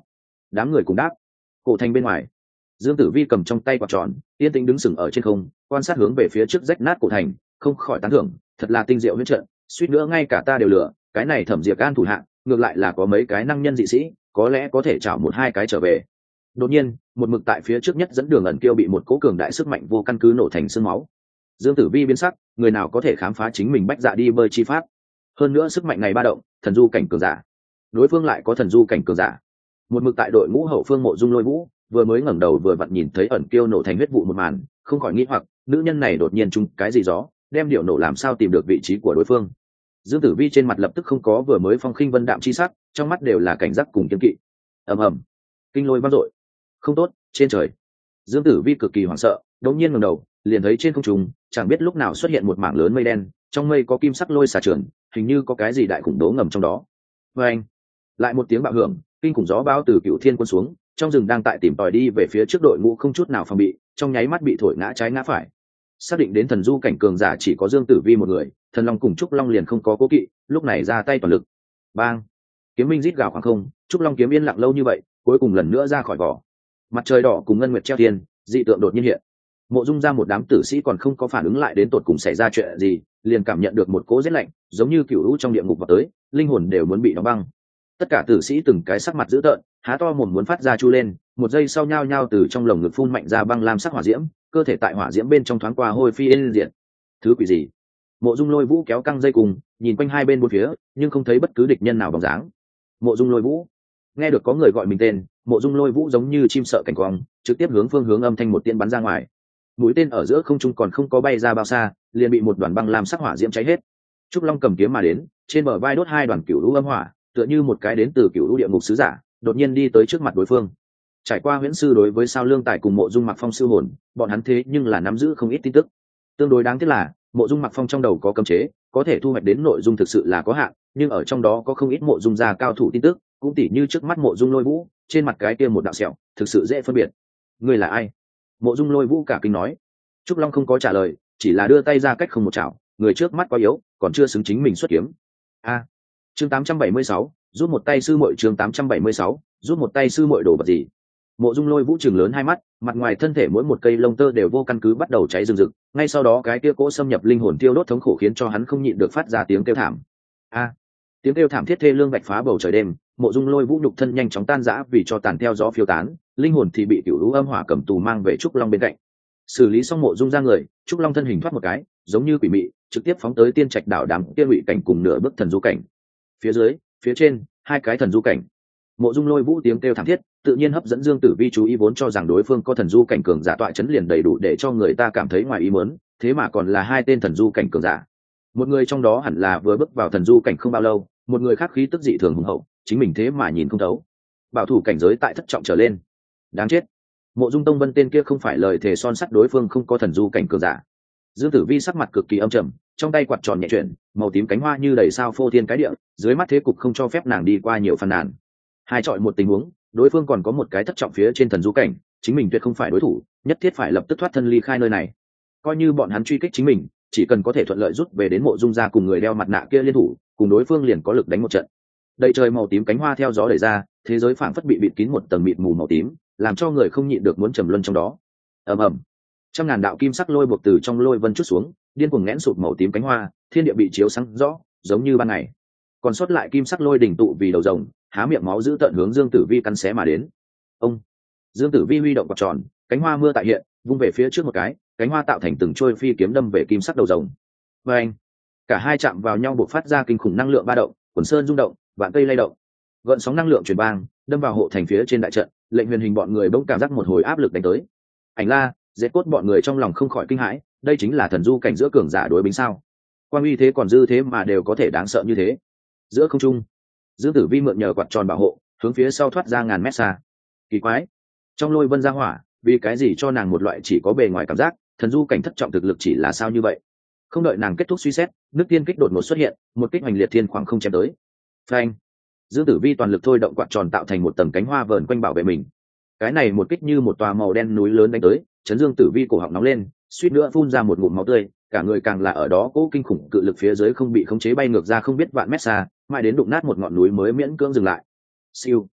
A: Đám người cùng đáp. Cổ thành bên ngoài, Dương Tử Vi cầm trong tay quạt tròn, yên tĩnh đứng sừng ở trên không, quan sát hướng về phía trước rách nát cổ thành, không khỏi tán thưởng, thật là tinh diệu huyễn trận, suýt nữa ngay cả ta đều lừa, cái này Thẩm Diệp An thủ hạng, ngược lại là có mấy cái năng nhân dị sĩ, có lẽ có thể chảo một hai cái trở về. Đột nhiên, một mực tại phía trước nhất dẫn đường ẩn kiêu bị một cỗ cường đại sức mạnh vô căn cứ nổ thành xương máu. Dương Tử Vi biến sắc, người nào có thể khám phá chính mình bách dạ đi bơi chi pháp? Hơn nữa sức mạnh này ba động, thần du cảnh cường giả. Đối phương lại có thần du cảnh cường giả. Một mực tại đội ngũ hậu phương Mộ Dung Lôi Vũ, vừa mới ngẩng đầu vừa vặn nhìn thấy ẩn kiêu nổ thành huyết vụ một màn, không khỏi nghĩ hoặc, nữ nhân này đột nhiên chung cái gì gió, đem điệu nổ làm sao tìm được vị trí của đối phương. Dương Tử Vi trên mặt lập tức không có vừa mới phong khinh vân đạm chi sắc, trong mắt đều là cảnh giác cùng kiên kỵ. Ầm ầm, kinh lôi vang dội. Không tốt, trên trời. Dương Tử Vi cực kỳ hoảng sợ, đột nhiên ngẩng đầu, liền thấy trên không trung, chẳng biết lúc nào xuất hiện một mảng lớn mây đen, trong mây có kim sắc lôi xà trườn, hình như có cái gì đại khủng bố ngầm trong đó. Oeng! Lại một tiếng bạo hưởng, kinh khủng gió bão từ Cửu Thiên Quân xuống, trong rừng đang tại tìm tòi đi về phía trước đội ngũ không chút nào phòng bị, trong nháy mắt bị thổi ngã trái ngã phải. Xác định đến thần du cảnh cường giả chỉ có Dương Tử Vi một người, Thần Long cùng Trúc Long liền không có cố kỵ, lúc này ra tay toàn lực. Bang! Kiếm minh rít gào khoảng không, Trúc Long kiếm yên lặng lâu như vậy, cuối cùng lần nữa ra khỏi vỏ. Mặt trời đỏ cùng ngân nguyệt treo thiên, dị tượng đột nhiên hiện. Mộ Dung ra một đám tử sĩ còn không có phản ứng lại đến tột cùng xảy ra chuyện gì, liền cảm nhận được một cỗ rét lạnh, giống như cửu u trong địa ngục vào tới, linh hồn đều muốn bị đóng băng. Tất cả tử sĩ từng cái sắc mặt dữ tợn, há to mồm muốn phát ra chu lên, một giây sau nhao nhao từ trong lồng ngực phun mạnh ra băng lam sắc hỏa diễm, cơ thể tại hỏa diễm bên trong thoáng qua hôi phi yên diệt. Thứ quỷ gì? Mộ Dung Lôi Vũ kéo căng dây cùng, nhìn quanh hai bên bốn phía, nhưng không thấy bất cứ địch nhân nào bóng dáng. Mộ Dung Lôi Vũ. Nghe được có người gọi mình tên, Mộ Dung Lôi Vũ giống như chim sợ cảnh quang, trực tiếp hướng phương hướng âm thanh một tiễn bắn ra ngoài. Mũi tên ở giữa không trung còn không có bay ra bao xa, liền bị một đoàn băng lam sắc hỏa diễm cháy hết. Trúc Long cầm kiếm mà đến, trên bờ vai đốt hai đoàn cửu lũ âm hỏa, tựa như một cái đến từ cửu lũ địa ngục sứ giả, đột nhiên đi tới trước mặt đối phương. Trải qua huyễn sư đối với Sao Lương Tài cùng Mộ Dung Mặc Phong sư hồn, bọn hắn thế nhưng là nắm giữ không ít tin tức. Tương đối đáng tiếc là, Mộ Dung Mặc Phong trong đầu có cấm chế, có thể thu hoạch đến nội dung thực sự là có hạn, nhưng ở trong đó có không ít Mộ Dung gia cao thủ tin tức, cũng tỉ như trước mắt Mộ Dung Lôi Vũ, trên mặt cái kia một đạo sẹo, thực sự dễ phân biệt. Ngươi là ai? Mộ Dung Lôi Vũ cả kinh nói. Trúc Long không có trả lời, chỉ là đưa tay ra cách không một chảo, người trước mắt quá yếu, còn chưa xứng chính mình xuất kiếm. A. Chương 876, rút một tay sư muội. Chương 876, rút một tay sư muội đồ vật gì? Mộ Dung Lôi Vũ trừng lớn hai mắt, mặt ngoài thân thể mỗi một cây lông tơ đều vô căn cứ bắt đầu cháy rừng rực, ngay sau đó cái kia cỗ xâm nhập linh hồn tiêu đốt thống khổ khiến cho hắn không nhịn được phát ra tiếng kêu thảm. A. Tiếng kêu thảm thiết thê lương vạch phá bầu trời đêm, Mộ Dung Lôi Vũ nhục thân nhanh chóng tan rã vì cho tàn theo gió phiêu tán, linh hồn thì bị cửu lũ âm hỏa cầm tù mang về Trúc Long bên cạnh. Xử lý xong Mộ Dung ra người, Trúc Long thân hình thoát một cái, giống như quỷ mị, trực tiếp phóng tới Tiên Trạch đảo đám kia ngụy cảnh cùng nửa bước thần du cảnh. Phía dưới, phía trên, hai cái thần du cảnh. Mộ Dung Lôi Vũ tiếng kêu thảm thiết, tự nhiên hấp dẫn Dương Tử Vi chú ý, vốn cho rằng đối phương có thần du cảnh cường giả tọa chấn liền đầy đủ để cho người ta cảm thấy ngoài ý muốn, thế mà còn là hai tên thần du cảnh cường giả. Một người trong đó hẳn là vừa bước vào thần du cảnh không bao lâu, một người khác khí tức dị thường hùng hậu, chính mình thế mà nhìn không thấu. Bảo thủ cảnh giới tại thất trọng trở lên. Đáng chết. Mộ Dung Tông Vân tên kia không phải lời thề son sắt đối phương không có thần du cảnh cường giả. Dương Tử Vi sắc mặt cực kỳ âm trầm, trong tay quạt tròn nhẹ chuyển, màu tím cánh hoa như đầy sao phô thiên cái địa, dưới mắt thế cục không cho phép nàng đi qua nhiều phàn nàn. Hai chọi một tình huống, đối phương còn có một cái thất trọng phía trên thần du cảnh, chính mình tuyệt không phải đối thủ, nhất thiết phải lập tức thoát thân ly khai nơi này. Coi như bọn hắn truy kích chính mình, chỉ cần có thể thuận lợi rút về đến Mộ Dung gia cùng người đeo mặt nạ kia liên thủ, cùng đối phương liền có lực đánh một trận. Đầy trời màu tím cánh hoa theo gió đẩy ra, thế giới phảng phất bị bịt kín một tầng mịt mù màu tím, làm cho người không nhịn được muốn trầm luân trong đó. Ầm ầm, trăm ngàn đạo kim sắc lôi buộc từ trong lôi vân chút xuống, điên cuồng nghẽn sụp màu tím cánh hoa, thiên địa bị chiếu sáng rõ, giống như ban ngày. Còn sót lại kim sắc lôi đỉnh tụ vì đầu rồng, há miệng máu giữ tận hướng Dương Tử Vi cắn xé mà đến. Ông, Dương Tử Vi huy động quạt tròn, cánh hoa mưa tại hiện, vung về phía trước một cái, cánh hoa tạo thành từng trôi phi kiếm đâm về kim sắc đầu rồng. Và anh, cả hai chạm vào nhau bộc phát ra kinh khủng năng lượng ba động, quần sơn rung động, vạn cây lay động, gợn sóng năng lượng truyền bang, đâm vào hộ thành phía trên đại trận. Lệnh Huyền Hình bọn người bỗng cảm giác một hồi áp lực đánh tới. Ảnh La, Dễ Cốt bọn người trong lòng không khỏi kinh hãi, đây chính là thần du cảnh giữa cường giả đối bính sao? Quan uy thế còn dư thế mà đều có thể đáng sợ như thế. Giữa không trung, Dương Tử Vi mượn nhờ quạt tròn bảo hộ, hướng phía sau thoát ra ngàn mét xa. Kỳ quái, trong lôi vân ra hỏa, vì cái gì cho nàng một loại chỉ có bề ngoài cảm giác, thần du cảnh thất trọng thực lực chỉ là sao như vậy? Không đợi nàng kết thúc suy xét, nước tiên kích đột ngột xuất hiện, một kích hoành liệt thiên khoảng không chém tới. Phanh! Dương Tử Vi toàn lực thôi động quạt tròn tạo thành một tầng cánh hoa vờn quanh bảo vệ mình. Cái này một kích như một tòa màu đen núi lớn đánh tới, chấn Dương Tử Vi cổ họng nóng lên, suýt nữa phun ra một ngụm máu tươi, cả người càng là ở đó cố kinh khủng cự lực phía dưới không bị khống chế bay ngược ra không biết vạn mét xa, mãi đến đụng nát một ngọn núi mới miễn cưỡng dừng lại. Siêu.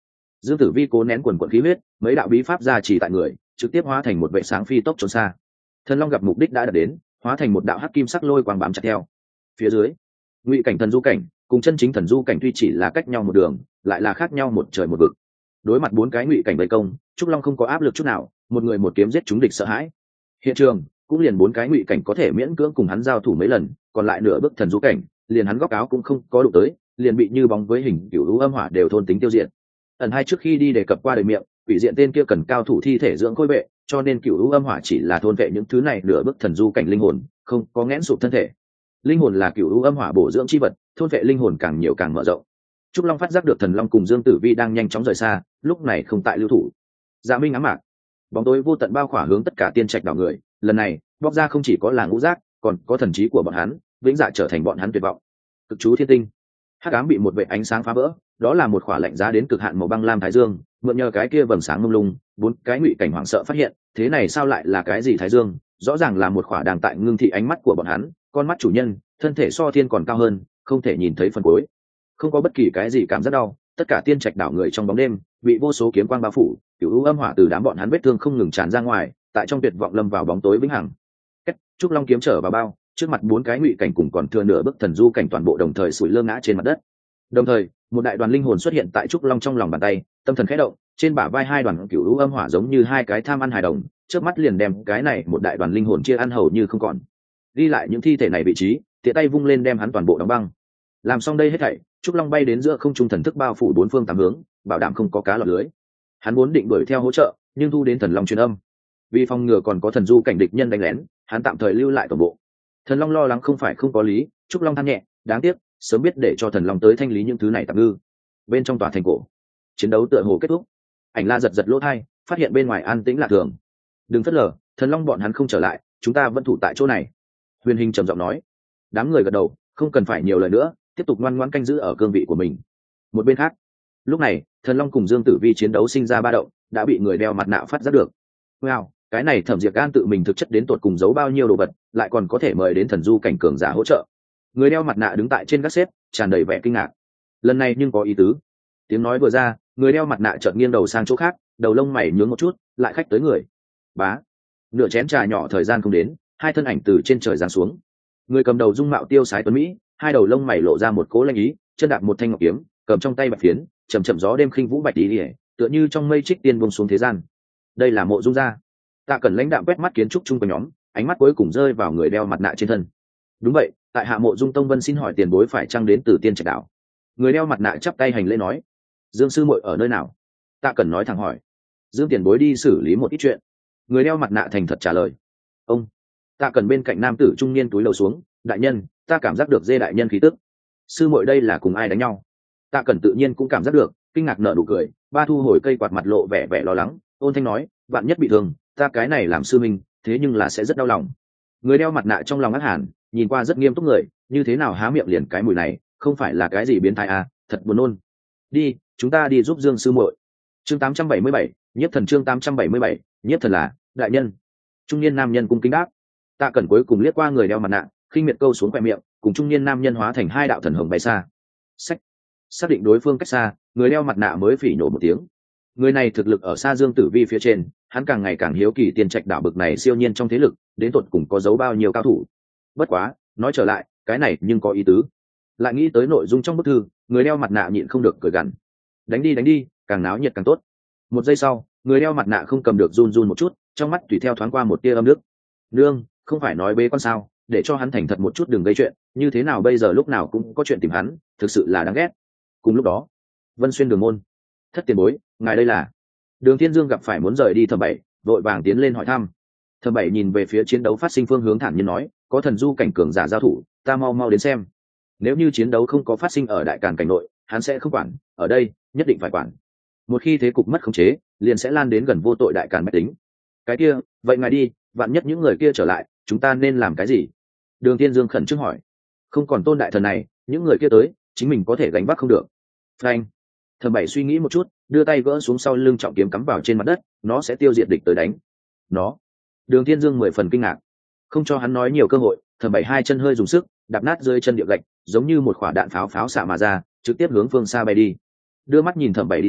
A: Dương Tử Vi cố nén quần quần khí huyết, mấy đạo bí pháp ra chỉ tại người, trực tiếp hóa thành một vệ sáng phi tốc trốn xa. Thần Long gặp mục đích đã đạt đến, hóa thành một đạo hắc kim sắc lôi quang bám chặt theo. Phía dưới, ngụy cảnh thần du cảnh cùng chân chính thần du cảnh tuy chỉ là cách nhau một đường, lại là khác nhau một trời một vực. Đối mặt bốn cái ngụy cảnh vây công, Trúc Long không có áp lực chút nào, một người một kiếm giết chúng địch sợ hãi. Hiện trường cũng liền bốn cái ngụy cảnh có thể miễn cưỡng cùng hắn giao thủ mấy lần, còn lại nửa bước thần du cảnh, liền hắn góc áo cũng không có đụng tới, liền bị như bóng với hình cửu lũ âm hỏa đều thôn tính tiêu diệt. Ẩn hai trước khi đi đề cập qua đời miệng, quỷ diện tên kia cần cao thủ thi thể dưỡng khôi vệ, cho nên cửu lũ âm hỏa chỉ là thôn vệ những thứ này nửa bước thần du cảnh linh hồn, không có nghẽn sụp thân thể. Linh hồn là cửu lũ âm hỏa bổ dưỡng chi vật, thôn vệ linh hồn càng nhiều càng mở rộng. Trúc Long phát giác được Thần Long cùng Dương Tử Vi đang nhanh chóng rời xa, lúc này không tại lưu thủ. Dạ Minh ám mạc, bóng tối vô tận bao khỏa hướng tất cả tiên trạch đảo người, lần này bóc ra không chỉ có là ngũ giác, còn có thần trí của bọn hắn, vĩnh dạ trở thành bọn hắn tuyệt vọng. Cực chú thiên tinh, hắc ám bị một vệt ánh sáng phá vỡ, đó là một khỏa lạnh giá đến cực hạn màu băng lam thái dương, mượn nhờ cái kia vầng sáng mông lung, bốn cái ngụy cảnh hoảng sợ phát hiện, thế này sao lại là cái gì thái dương, rõ ràng là một khỏa đang tại ngưng thị ánh mắt của bọn hắn, con mắt chủ nhân, thân thể so thiên còn cao hơn, không thể nhìn thấy phần cuối. Không có bất kỳ cái gì cảm giác đau, tất cả tiên trạch đảo người trong bóng đêm bị vô số kiếm quang bao phủ, cửu u âm hỏa từ đám bọn hắn vết thương không ngừng tràn ra ngoài, tại trong tuyệt vọng lâm vào bóng tối vĩnh hằng. Trúc Long kiếm trở vào bao, trước mặt bốn cái ngụy cảnh cùng còn thừa nửa bức thần du cảnh toàn bộ đồng thời sủi lơ ngã trên mặt đất. Đồng thời, một đại đoàn linh hồn xuất hiện tại Trúc Long trong lòng bàn tay, tâm thần khẽ động, trên bả vai hai đoàn cửu u âm hỏa giống như hai cái tham ăn hài đồng, trước mắt liền đem cái này một đại đoàn linh hồn chia ăn hầu như không còn. Ghi lại những thi thể này vị trí, tiện tay vung lên đem hắn toàn bộ đóng băng. Làm xong đây hết thảy, Trúc Long bay đến giữa không trung, thần thức bao phủ bốn phương tám hướng, bảo đảm không có cá lọt lưới. Hắn muốn định đuổi theo hỗ trợ, nhưng thu đến Thần Long truyền âm, vì phòng ngừa còn có thần du cảnh địch nhân đánh lén, hắn tạm thời lưu lại toàn bộ. Thần Long lo lắng không phải không có lý, Trúc Long than nhẹ, đáng tiếc, sớm biết để cho Thần Long tới thanh lý những thứ này tạm ngư. Bên trong tòa thành cổ, chiến đấu tựa hồ kết thúc. Ảnh La giật giật lỗ tai, phát hiện bên ngoài an tĩnh lạ thường. Đừng phớt lờ, Thần Long bọn hắn không trở lại, chúng ta vẫn thủ tại chỗ này. Huyền Hình trầm giọng nói. Đám người gật đầu, không cần phải nhiều lời nữa, tiếp tục ngoan ngoãn canh giữ ở cương vị của mình. Một bên khác, lúc này Thần Long cùng Dương Tử Vi chiến đấu sinh ra ba động, đã bị người đeo mặt nạ phát giác được. Wow, cái này Thẩm Diệp Gan tự mình thực chất đến tột cùng giấu bao nhiêu đồ vật, lại còn có thể mời đến thần du cảnh cường giả hỗ trợ. Người đeo mặt nạ đứng tại trên gác xếp, tràn đầy vẻ kinh ngạc. Lần này nhưng có ý tứ. Tiếng nói vừa ra, người đeo mặt nạ chợt nghiêng đầu sang chỗ khác, đầu lông mày nhướng một chút, lại khách tới người. Bá, nửa chén trà nhỏ thời gian không đến, hai thân ảnh từ trên trời giáng xuống. Người cầm đầu dung mạo tiêu sái tuấn mỹ, hai đầu lông mày lộ ra một cố lanh ý, chân đạp một thanh ngọc kiếm, cầm trong tay bạch phiến, chầm chậm gió đêm khinh vũ bạch đi, tựa như trong mây trích tiên buông xuống thế gian. Đây là Mộ Dung gia. Tạ Cẩn lãnh đạm quét mắt kiến trúc chung quanh nhóm, ánh mắt cuối cùng rơi vào người đeo mặt nạ trên thân. Đúng vậy, tại hạ Mộ Dung Tông Vân xin hỏi tiền bối phải chăng đến từ Tiên Trạch đảo. Người đeo mặt nạ chắp tay hành lễ nói. Dương sư muội ở nơi nào? Tạ Cẩn nói thẳng hỏi. Dương tiền bối đi xử lý một ít chuyện. Người đeo mặt nạ thành thật trả lời. Ông. Tạ Cẩn bên cạnh nam tử trung niên túi lầu xuống. Đại nhân, ta cảm giác được Dê đại nhân khí tức. Sư muội đây là cùng ai đánh nhau? Tạ Cẩn tự nhiên cũng cảm giác được, kinh ngạc nở nụ cười, ba thu hồi cây quạt, mặt lộ vẻ vẻ lo lắng, ôn thanh nói, vạn nhất bị thương, ta cái này làm sư minh, thế nhưng là sẽ rất đau lòng. Người đeo mặt nạ trong lòng ác hàn, nhìn qua rất nghiêm túc người, như thế nào há miệng liền cái mùi này, không phải là cái gì biến thái à, thật buồn nôn. Đi, chúng ta đi giúp Dương sư muội. Chương 877, Nhiếp Thần chương 877, Nhiếp Thần là đại nhân. Trung niên nam nhân cung kính đáp. Tạ Cẩn cuối cùng liếc qua người đeo mặt nạ, khinh miệt câu xuống khóe miệng, cùng trung niên nam nhân hóa thành hai đạo thần hồng bay xa. Xác định đối phương cách xa, người đeo mặt nạ mới phỉ nhổ một tiếng. Người này thực lực ở xa Dương Tử Vi phía trên, hắn càng ngày càng hiếu kỳ Tiên Trạch đảo bực này siêu nhiên trong thế lực, đến tột cùng có giấu bao nhiêu cao thủ. Bất quá, nói trở lại, cái này nhưng có ý tứ. Lại nghĩ tới nội dung trong bức thư, người đeo mặt nạ nhịn không được cười gằn. Đánh đi, càng náo nhiệt càng tốt. Một giây sau, người đeo mặt nạ không cầm được run run một chút, trong mắt tùy theo thoáng qua một tia âm nước. Nương, không phải nói bế con sao, để cho hắn thành thật một chút đừng gây chuyện, như thế nào bây giờ lúc nào cũng có chuyện tìm hắn, thực sự là đáng ghét. Cùng lúc đó, Vân Xuyên đường môn. Thất tiền bối, ngài đây là? Đường Thiên Dương gặp phải muốn rời đi Thẩm Bảy, vội vàng tiến lên hỏi thăm. Thẩm Bảy nhìn về phía chiến đấu phát sinh phương hướng, thản nhiên nói, có thần du cảnh cường giả giao thủ, ta mau mau đến xem. Nếu như chiến đấu không có phát sinh ở Đại Càn cảnh nội, hắn sẽ không quản, ở đây nhất định phải quản. Một khi thế cục mất khống chế, liền sẽ lan đến gần vô tội Đại Càn bách tính. Cái kia, vậy ngài đi, vạn nhất những người kia trở lại, chúng ta nên làm cái gì? Đường Thiên Dương khẩn trương hỏi. Không còn Tôn đại thần này, những người kia tới, chính mình có thể gánh vác không được. Phanh. Thẩm Bảy suy nghĩ một chút, đưa tay gỡ xuống sau lưng trọng kiếm cắm vào trên mặt đất, nó sẽ tiêu diệt địch tới đánh. Nó. Đường Thiên Dương 10 phần kinh ngạc, không cho hắn nói nhiều cơ hội. Thẩm Bảy hai chân hơi dùng sức, đạp nát rơi chân địa gạch, giống như một quả đạn pháo xạ mà ra, trực tiếp hướng phương xa bay đi. Đưa mắt nhìn Thẩm Bảy đi xa,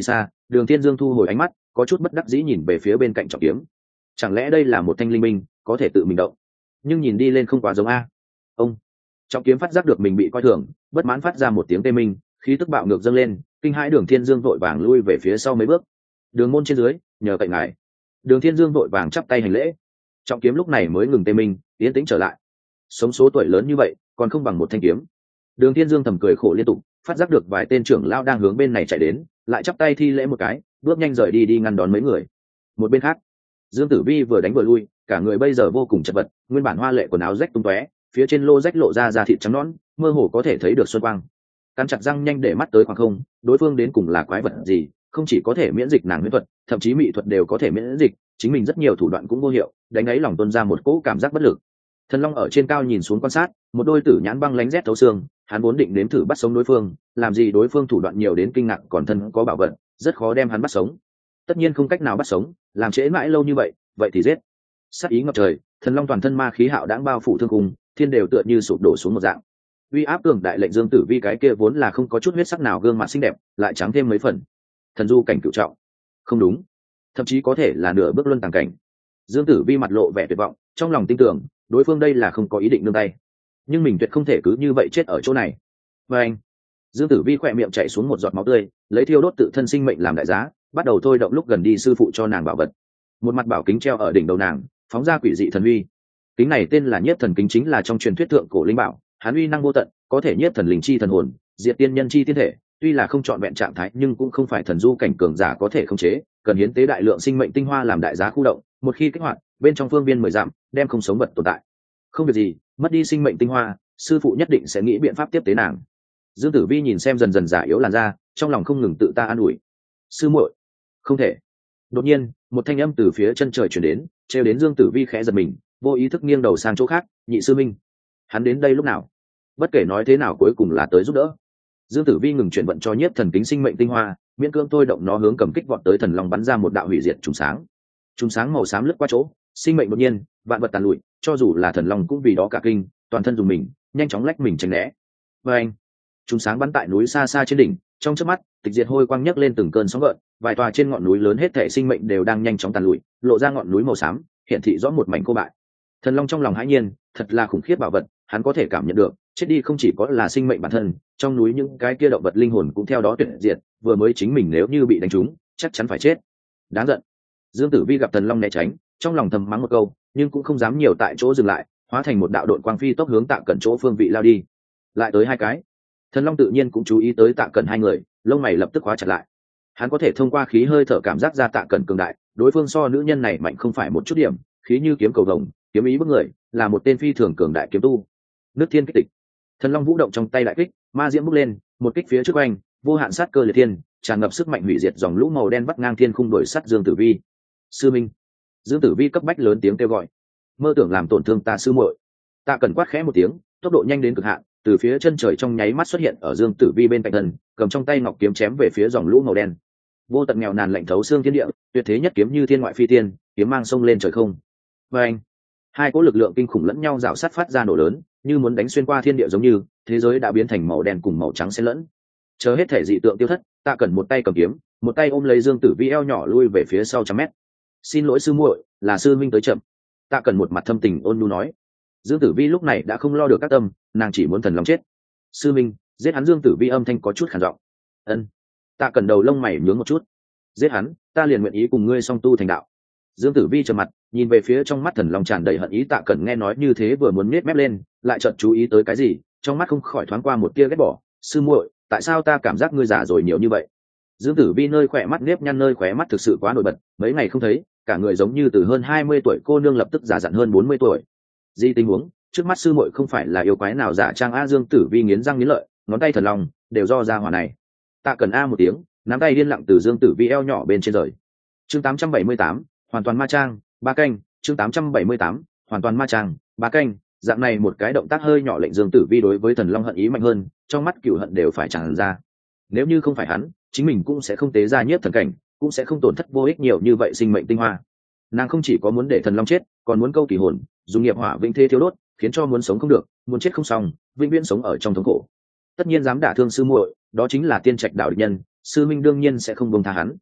A: Đường Thiên Dương thu hồi ánh mắt, có chút bất đắc dĩ nhìn về phía bên cạnh trọng kiếm. Chẳng lẽ đây là một thanh linh minh, có thể tự mình động? Nhưng nhìn đi lên không quá giống a. Ông trọng kiếm phát giác được mình bị coi thường, bất mãn phát ra một tiếng tê minh, khí tức bạo ngược dâng lên, kinh hãi Đường Thiên Dương vội vàng lui về phía sau mấy bước. Đường môn trên dưới, nhờ cậy ngài. Đường Thiên Dương vội vàng chắp tay hành lễ. Trọng kiếm lúc này mới ngừng tê minh, yên tĩnh trở lại. Sống số tuổi lớn như vậy, còn không bằng một thanh kiếm. Đường Thiên Dương thầm cười khổ liên tục, phát giác được vài tên trưởng lão đang hướng bên này chạy đến, lại chắp tay thi lễ một cái, bước nhanh rời đi ngăn đón mấy người. Một bên khác, Dương Tử Vi vừa đánh vừa lui, cả người bây giờ vô cùng chật vật, nguyên bản hoa lệ quần áo rách tung tóe, phía trên lô rách lộ ra da thịt trắng nõn, mơ hồ có thể thấy được xuân quang. Cắn chặt răng nhanh để mắt tới khoảng không, đối phương đến cùng là quái vật gì, không chỉ có thể miễn dịch nàng huyễn thuật, thậm chí mỹ thuật đều có thể miễn dịch, chính mình rất nhiều thủ đoạn cũng vô hiệu, đánh ấy lòng tuôn ra một cỗ cảm giác bất lực. Thần Long ở trên cao nhìn xuống quan sát, một đôi tử nhãn băng lánh rét thấu xương, hắn vốn định nếm thử bắt sống đối phương, làm gì đối phương thủ đoạn nhiều đến kinh ngạc còn thân có bảo vật, rất khó đem hắn bắt sống. Tất nhiên không cách nào bắt sống, làm trễ mãi lâu như vậy thì giết. Sát ý ngập trời, Thần Long toàn thân ma khí hạo đãng bao phủ thương cung, thiên đều tựa như sụp đổ xuống một dạng. Uy áp cường đại lệnh Dương Tử Vi cái kia vốn là không có chút huyết sắc nào gương mặt xinh đẹp, lại trắng thêm mấy phần. Thần du cảnh cửu trọng. Không đúng, thậm chí có thể là nửa bước luân tàng cảnh. Dương Tử Vi mặt lộ vẻ tuyệt vọng, trong lòng tin tưởng, đối phương đây là không có ý định nương tay, nhưng mình tuyệt không thể cứ như vậy chết ở chỗ này. Và anh, Dương Tử Vi khỏe miệng chảy xuống một giọt máu tươi, lấy thiêu đốt tự thân sinh mệnh làm đại giá, bắt đầu thôi động lúc gần đi sư phụ cho nàng bảo vật. Một mặt bảo kính treo ở đỉnh đầu nàng, phóng ra quỷ dị thần uy. Kính này tên là Nhiếp Thần Kính, chính là trong truyền thuyết thượng cổ linh bảo, hắn uy năng vô tận, có thể nhiếp thần linh chi thần hồn, diệt tiên nhân chi tiên thể. Tuy là không trọn vẹn trạng thái, nhưng cũng không phải thần du cảnh cường giả có thể khống chế, cần hiến tế đại lượng sinh mệnh tinh hoa làm đại giá khu động. Một khi kích hoạt, bên trong phương viên 10 dặm, đem không sống vật tồn tại. Không việc gì, mất đi sinh mệnh tinh hoa, sư phụ nhất định sẽ nghĩ biện pháp tiếp tế nàng. Dương Tử Vi nhìn xem dần dần giả yếu làn da, trong lòng không ngừng tự ta an ủi. Sư muội, không thể. Đột nhiên, một thanh âm từ phía chân trời truyền đến, trêu đến Dương Tử Vi khẽ giật mình, vô ý thức nghiêng đầu sang chỗ khác. Nhị sư minh, hắn đến đây lúc nào? Bất kể nói thế nào cuối cùng là tới giúp đỡ. Dương Tử Vi ngừng chuyển vận cho Nhiếp Thần Kính sinh mệnh tinh hoa, miễn cưỡng thôi động nó hướng cầm kích vọt tới Thần Long, bắn ra một đạo hủy diệt trùng sáng. Trùng sáng màu xám lướt qua chỗ, sinh mệnh đột nhiên, vạn vật tàn lụi, cho dù là Thần Long cũng vì đó cả kinh, toàn thân dùng mình, nhanh chóng lách mình tránh né. Và anh, trùng sáng bắn tại núi xa xa trên đỉnh, trong chớp mắt, tịch diệt hôi quang nhấc lên từng cơn sóng gợn, vài tòa trên ngọn núi lớn hết thảy sinh mệnh đều đang nhanh chóng tàn lụi, lộ ra ngọn núi màu xám, hiện thị rõ một mảnh cô bại. Thần Long trong lòng hãi nhiên, thật là khủng khiếp bảo vật, hắn có thể cảm nhận được, chết đi không chỉ có là sinh mệnh bản thân, trong núi những cái kia động vật linh hồn cũng theo đó tuyệt diệt, vừa mới chính mình nếu như bị đánh trúng, chắc chắn phải chết. Đáng giận. Dương Tử Vi gặp Thần Long né tránh, trong lòng thầm mắng một câu, nhưng cũng không dám nhiều tại chỗ dừng lại, hóa thành một đạo độn quang phi tốc hướng Tạ Cẩn chỗ phương vị lao đi. Lại tới hai cái. Thần Long tự nhiên cũng chú ý tới Tạ Cẩn hai người, lông mày lập tức khóa chặt lại. Hắn có thể thông qua khí hơi thở cảm giác ra Tạ Cẩn cường đại, đối phương so nữ nhân này mạnh không phải một chút điểm, khí như kiếm cầu vồng, kiếm ý bức người, là một tên phi thường cường đại kiếm tu. Nước thiên kích tịch. Thần Long vũ động trong tay đại kích, ma diễm bốc lên, một kích phía trước anh, vô hạn sát cơ liệt thiên, tràn ngập sức mạnh hủy diệt, dòng lũ màu đen vắt ngang thiên khung đuổi sát Dương Tử Vi. Sư minh. Dương Tử Vi cấp bách lớn tiếng kêu gọi. Mơ tưởng làm tổn thương ta sư muội. Tạ Cẩn quát khẽ một tiếng, tốc độ nhanh đến cực hạn, từ phía chân trời trong nháy mắt xuất hiện ở Dương Tử Vi bên cạnh thân, cầm trong tay ngọc kiếm chém về phía dòng lũ màu đen. Vô tận nghèo nàn lạnh thấu xương thiên địa, tuyệt thế nhất kiếm như thiên ngoại phi tiên, kiếm mang sông lên trời không. Và anh, hai cỗ lực lượng kinh khủng lẫn nhau rào sát phát ra nổ lớn, như muốn đánh xuyên qua thiên địa, giống như thế giới đã biến thành màu đen cùng màu trắng xen lẫn. Chờ hết thể dị tượng tiêu thất, Tạ Cẩn một tay cầm kiếm, một tay ôm lấy Dương Tử Vi eo nhỏ lui về phía sau trăm mét. Xin lỗi sư muội, là sư minh tới chậm. Tạ Cẩn một mặt thâm tình ôn nhu nói. Dương Tử Vi lúc này đã không lo được các tâm, nàng chỉ muốn Thần Long chết. Sư minh, giết hắn. Dương Tử Vi âm thanh có chút khàn giọng. Ân. Tạ Cẩn đầu lông mày nhướng một chút. Giết hắn, ta liền nguyện ý cùng ngươi song tu thành đạo. Dương Tử Vi trầm mặt, nhìn về phía trong mắt Thần Long tràn đầy hận ý. Tạ Cẩn nghe nói như thế vừa muốn nhếch mép lên, lại chợt chú ý tới cái gì, trong mắt không khỏi thoáng qua một tia ghét bỏ. Sư muội, tại sao ta cảm giác ngươi già rồi nhiều như vậy? Dương Tử Vi nơi khỏe mắt nếp nhăn nơi khóe mắt thực sự quá nổi bật, mấy ngày không thấy, cả người giống như từ hơn 20 tuổi cô nương lập tức già dặn hơn 40 tuổi. Di tình huống, trước mắt sư muội không phải là yêu quái nào giả trang a? Dương Tử Vi nghiến răng nghiến lợi, ngón tay Thần Long đều do ra hỏa này. Tạ Cẩn a một tiếng, nắm tay điên lặng từ Dương Tử Vi eo nhỏ bên trên rời. Chương 878, hoàn toàn ma trang, ba canh. Chương 878, hoàn toàn ma trang, ba canh. Dạng này một cái động tác hơi nhỏ lệnh Dương Tử Vi đối với Thần Long hận ý mạnh hơn, trong mắt cửu hận đều phải tràn ra. Nếu như không phải hắn, chính mình cũng sẽ không tế ra Nhiếp Thần Cảnh, cũng sẽ không tổn thất vô ích nhiều như vậy sinh mệnh tinh hoa. Nàng không chỉ có muốn để Thần Long chết, còn muốn câu kỳ hồn, dùng nghiệp hỏa vĩnh thế thiếu đốt, khiến cho muốn sống không được, muốn chết không xong, vĩnh viễn sống ở trong thống khổ. Tất nhiên dám đả thương sư muội, đó chính là Tiên Trạch đạo địch nhân, sư minh đương nhiên sẽ không buông tha hắn.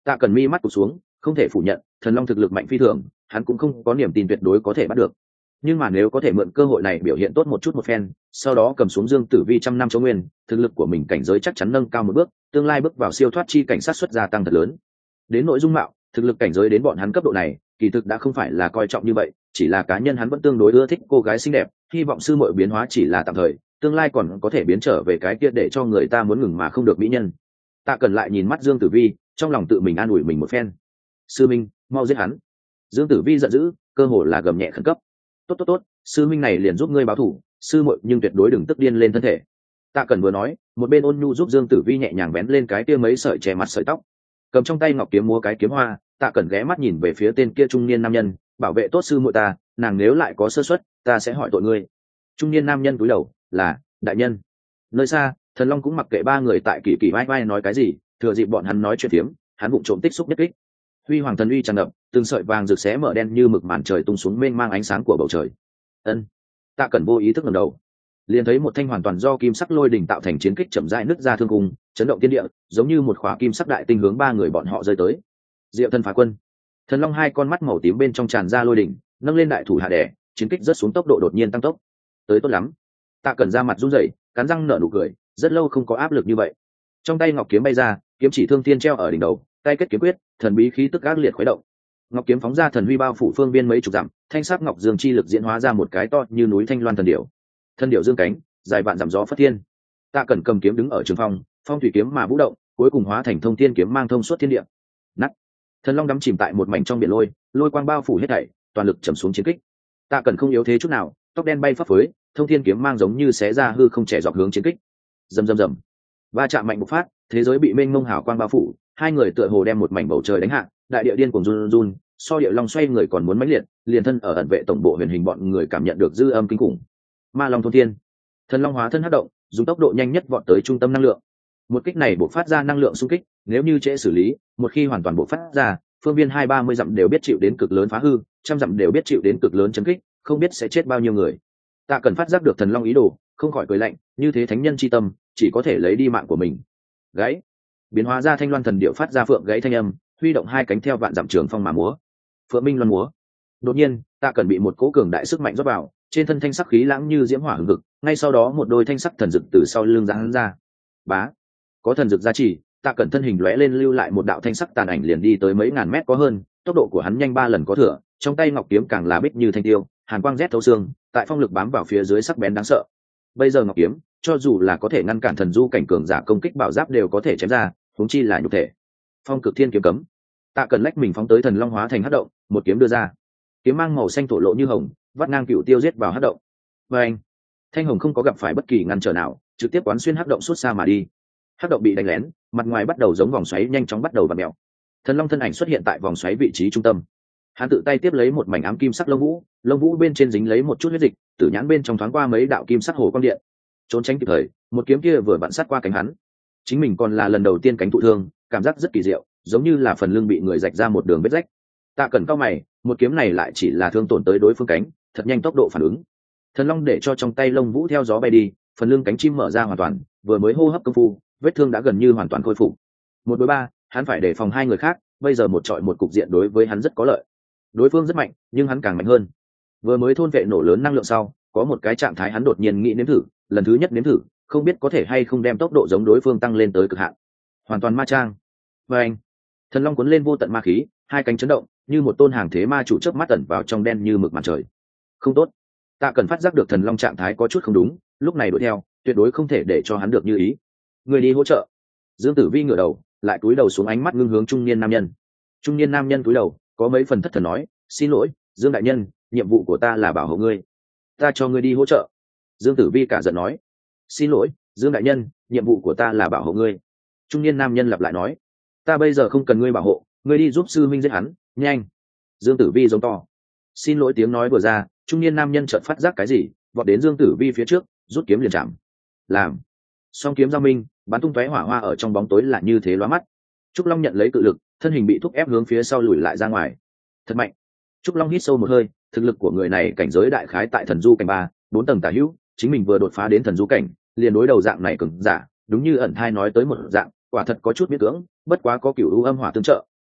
A: Tạ Cẩn mi mắt cụp xuống, không thể phủ nhận thần long thực lực mạnh phi thường, hắn cũng không có niềm tin tuyệt đối có thể bắt được, nhưng mà nếu có thể mượn cơ hội này biểu hiện tốt một chút một phen, sau đó cầm xuống Dương Tử Vi trăm năm chống nguyên, thực lực của mình cảnh giới chắc chắn nâng cao một bước, tương lai bước vào siêu thoát chi cảnh sát xuất gia tăng thật lớn. Đến nội dung mạo, thực lực cảnh giới đến bọn hắn cấp độ này, kỳ thực đã không phải là coi trọng như vậy, chỉ là cá nhân hắn vẫn tương đối ưa thích cô gái xinh đẹp, hy vọng sư muội biến hóa chỉ là tạm thời, tương lai còn có thể biến trở về cái kia để cho người ta muốn ngừng mà không được mỹ nhân. Tạ Cần lại nhìn mắt Dương Tử Vi, trong lòng tự mình an ủi mình một phen. Sư minh, mau giết hắn. Dương Tử Vi giận dữ, cơ hồ là gầm nhẹ khẩn cấp. Tốt tốt tốt, sư minh này liền giúp ngươi báo thù, sư muội nhưng tuyệt đối đừng tức điên lên thân thể. Tạ Cần vừa nói, một bên ôn nhu giúp Dương Tử Vi nhẹ nhàng vén lên cái kia mấy sợi che mặt sợi tóc, cầm trong tay ngọc kiếm múa cái kiếm hoa. Tạ Cần ghé mắt nhìn về phía tên kia trung niên nam nhân, bảo vệ tốt sư muội ta, nàng nếu lại có sơ suất, ta sẽ hỏi tội ngươi. Trung niên nam nhân cúi đầu, là đại nhân. Nơi xa, Thần Long cũng mặc kệ ba người tại kỳ kỳ vai vai nói cái gì, thừa dịp bọn hắn nói chuyện phiếm, hắn vụng trộm tích xúc nhất kích. Huy hoàng thần uy tràn ngập, từng sợi vàng rực xé mở đen như mực màn trời tung xuống mênh mang ánh sáng của bầu trời. Ân. Tạ Cẩn vô ý thức ngẩng đầu, liền thấy một thanh hoàn toàn do kim sắc lôi đỉnh tạo thành chiến kích chậm rãi nứt ra thương cung, chấn động thiên địa, giống như một khỏa kim sắc đại tinh hướng ba người bọn họ rơi tới. Diệu Thần Phá Quân. Thần Long hai con mắt màu tím bên trong tràn ra lôi đỉnh, nâng lên đại thủ hạ đẻ, chiến kích rất xuống tốc độ đột nhiên tăng tốc. Tới tốt lắm. Tạ Cẩn ra mặt run rẩy, cắn răng nở nụ cười, rất lâu không có áp lực như vậy. Trong tay ngọc kiếm bay ra, kiếm chỉ thương thiên treo ở đỉnh đầu, tay kết kiếm quyết, thần bí khí tức ác liệt khuấy động. Ngọc kiếm phóng ra thần huy bao phủ phương biên mấy chục dặm, thanh sắc ngọc dương chi lực diễn hóa ra một cái to như núi thanh loan thần điểu. Thần điểu dương cánh, dài vạn dặm gió phất thiên. Tạ Cẩn cầm kiếm đứng ở trường phong, phong thủy kiếm mà vũ động, cuối cùng hóa thành thông thiên kiếm mang thông suốt thiên địa. Nắt. Thần long đắm chìm tại một mảnh trong biển lôi, lôi quang bao phủ hết thảy, toàn lực chầm xuống chiến kích. Tạ Cẩn không yếu thế chút nào, tóc đen bay phấp phới, thông thiên kiếm mang giống như xé ra hư không trẻ dọc hướng chiến kích. Rầm rầm rầm. Va chạm mạnh bộc phát, thế giới bị mênh mông hào quang bao phủ, hai người tựa hồ đem một mảnh bầu trời đánh hạ, đại địa điên cuồng run run, so địa long xoay người còn muốn mãnh liệt, liền thân ở ẩn vệ tổng bộ huyền hình bọn người cảm nhận được dư âm kinh khủng. Ma long thôn thiên, thần long hóa thân hất động, dùng tốc độ nhanh nhất vọt tới trung tâm năng lượng. Một kích này bộc phát ra năng lượng xung kích, nếu như trễ xử lý, một khi hoàn toàn bộc phát ra, phương viên 20-30 dặm đều biết chịu đến cực lớn phá hư, trăm dặm đều biết chịu đến cực lớn chấn kích, không biết sẽ chết bao nhiêu người. Tạ Cần phát giác được thần long ý đồ, không khỏi cười lạnh, như thế thánh nhân chi tâm, chỉ có thể lấy đi mạng của mình. Gáy, biến hóa ra thanh loan thần điệu phát ra phượng gáy thanh âm, huy động hai cánh theo vạn dặm trường phong mà múa. Phượng minh loan múa. Đột nhiên, Tạ Cần bị một cỗ cường đại sức mạnh rót vào, trên thân thanh sắc khí lãng như diễm hỏa hừng hực, ngay sau đó một đôi thanh sắc thần dực từ sau lưng giáng ra. Bá, có thần dực gia trì, Tạ Cẩn thân hình lóe lên lưu lại một đạo thanh sắc tàn ảnh liền đi tới mấy ngàn mét có hơn, tốc độ của hắn nhanh 3 lần có thừa, trong tay ngọc kiếm càng là bích như thanh tiêu, hàn quang rét thấu xương, tại phong lực bám vào phía dưới sắc bén đáng sợ. Bây giờ ngọc kiếm, cho dù là có thể ngăn cản thần du cảnh cường giả công kích bảo giáp đều có thể chém ra, huống chi là nhục thể. Phong cực thiên kiếm cấm. Tạ Cẩn lách mình phóng tới thần long hóa thành hắc động, một kiếm đưa ra. Kiếm mang màu xanh thổ lộ như hồng, vắt ngang cựu tiêu giết vào hắc động. Và anh, thanh hồng không có gặp phải bất kỳ ngăn trở nào, trực tiếp quán xuyên hắc động suốt xa mà đi. Hắc động bị đánh lén, mặt ngoài bắt đầu giống vòng xoáy nhanh chóng bắt đầu vặn mèo. Thần long thân ảnh xuất hiện tại vòng xoáy vị trí trung tâm. Hắn tự tay tiếp lấy một mảnh ám kim sắc lông vũ bên trên dính lấy một chút huyết dịch, tử nhãn bên trong thoáng qua mấy đạo kim sắc hồ quang điện. Trốn tránh kịp thời, một kiếm kia vừa vặn sát qua cánh hắn. Chính mình còn là lần đầu tiên cánh thụ thương, cảm giác rất kỳ diệu, giống như là phần lưng bị người rạch ra một đường vết rách. Tạ Cẩn cao mày, một kiếm này lại chỉ là thương tổn tới đối phương cánh, thật nhanh tốc độ phản ứng. Thần long để cho trong tay lông vũ theo gió bay đi, phần lưng cánh chim mở ra hoàn toàn, vừa mới hô hấp công phu, vết thương đã gần như hoàn toàn khôi phục. 1 đối 3, hắn phải đề phòng hai người khác, bây giờ một trọi một cục diện đối với hắn rất có lợi. Đối phương rất mạnh, nhưng hắn càng mạnh hơn. Vừa mới thôn vệ nổ lớn năng lượng sau, có một cái trạng thái hắn đột nhiên nghĩ nếm thử, lần thứ nhất nếm thử, không biết có thể hay không đem tốc độ giống đối phương tăng lên tới cực hạn. Hoàn toàn ma trang. Và anh, thần long cuốn lên vô tận ma khí, hai cánh chấn động, như một tôn hàng thế ma chủ chớp mắt tẩn vào trong đen như mực màn trời. Không tốt. Tạ Cần phát giác được thần long trạng thái có chút không đúng, lúc này đuổi theo, tuyệt đối không thể để cho hắn được như ý. Người đi hỗ trợ. Dương Tử Vi ngửa đầu, lại cúi đầu xuống, ánh mắt ngưng hướng trung niên nam nhân. Trung niên nam nhân cúi đầu, có mấy phần thất thần nói, xin lỗi, Dương đại nhân, nhiệm vụ của ta là bảo hộ ngươi, ta cho ngươi đi hỗ trợ. Dương Tử Vi cả giận nói, xin lỗi, Dương đại nhân, nhiệm vụ của ta là bảo hộ ngươi. Trung niên nam nhân lặp lại nói, ta bây giờ không cần ngươi bảo hộ, ngươi đi giúp sư minh giết hắn, nhanh. Dương Tử Vi giống to. Xin lỗi tiếng nói vừa ra, trung niên nam nhân chợt phát giác cái gì, vọt đến Dương Tử Vi phía trước, rút kiếm liền chạm. Làm. Song kiếm giao minh, bắn tung tóe hỏa hoa ở trong bóng tối là như thế lóa mắt. Trúc Long nhận lấy cự lực, thân hình bị thúc ép hướng phía sau lùi lại ra ngoài. Thật mạnh. Trúc Long hít sâu một hơi, thực lực của người này cảnh giới đại khái tại thần du cảnh 3-4 tầng tả hữu, chính mình vừa đột phá đến thần du cảnh, liền đối đầu dạng này cường giả, đúng như ẩn thai nói tới một dạng, quả thật có chút miễn cưỡng, bất quá có cửu u âm hỏa tương trợ,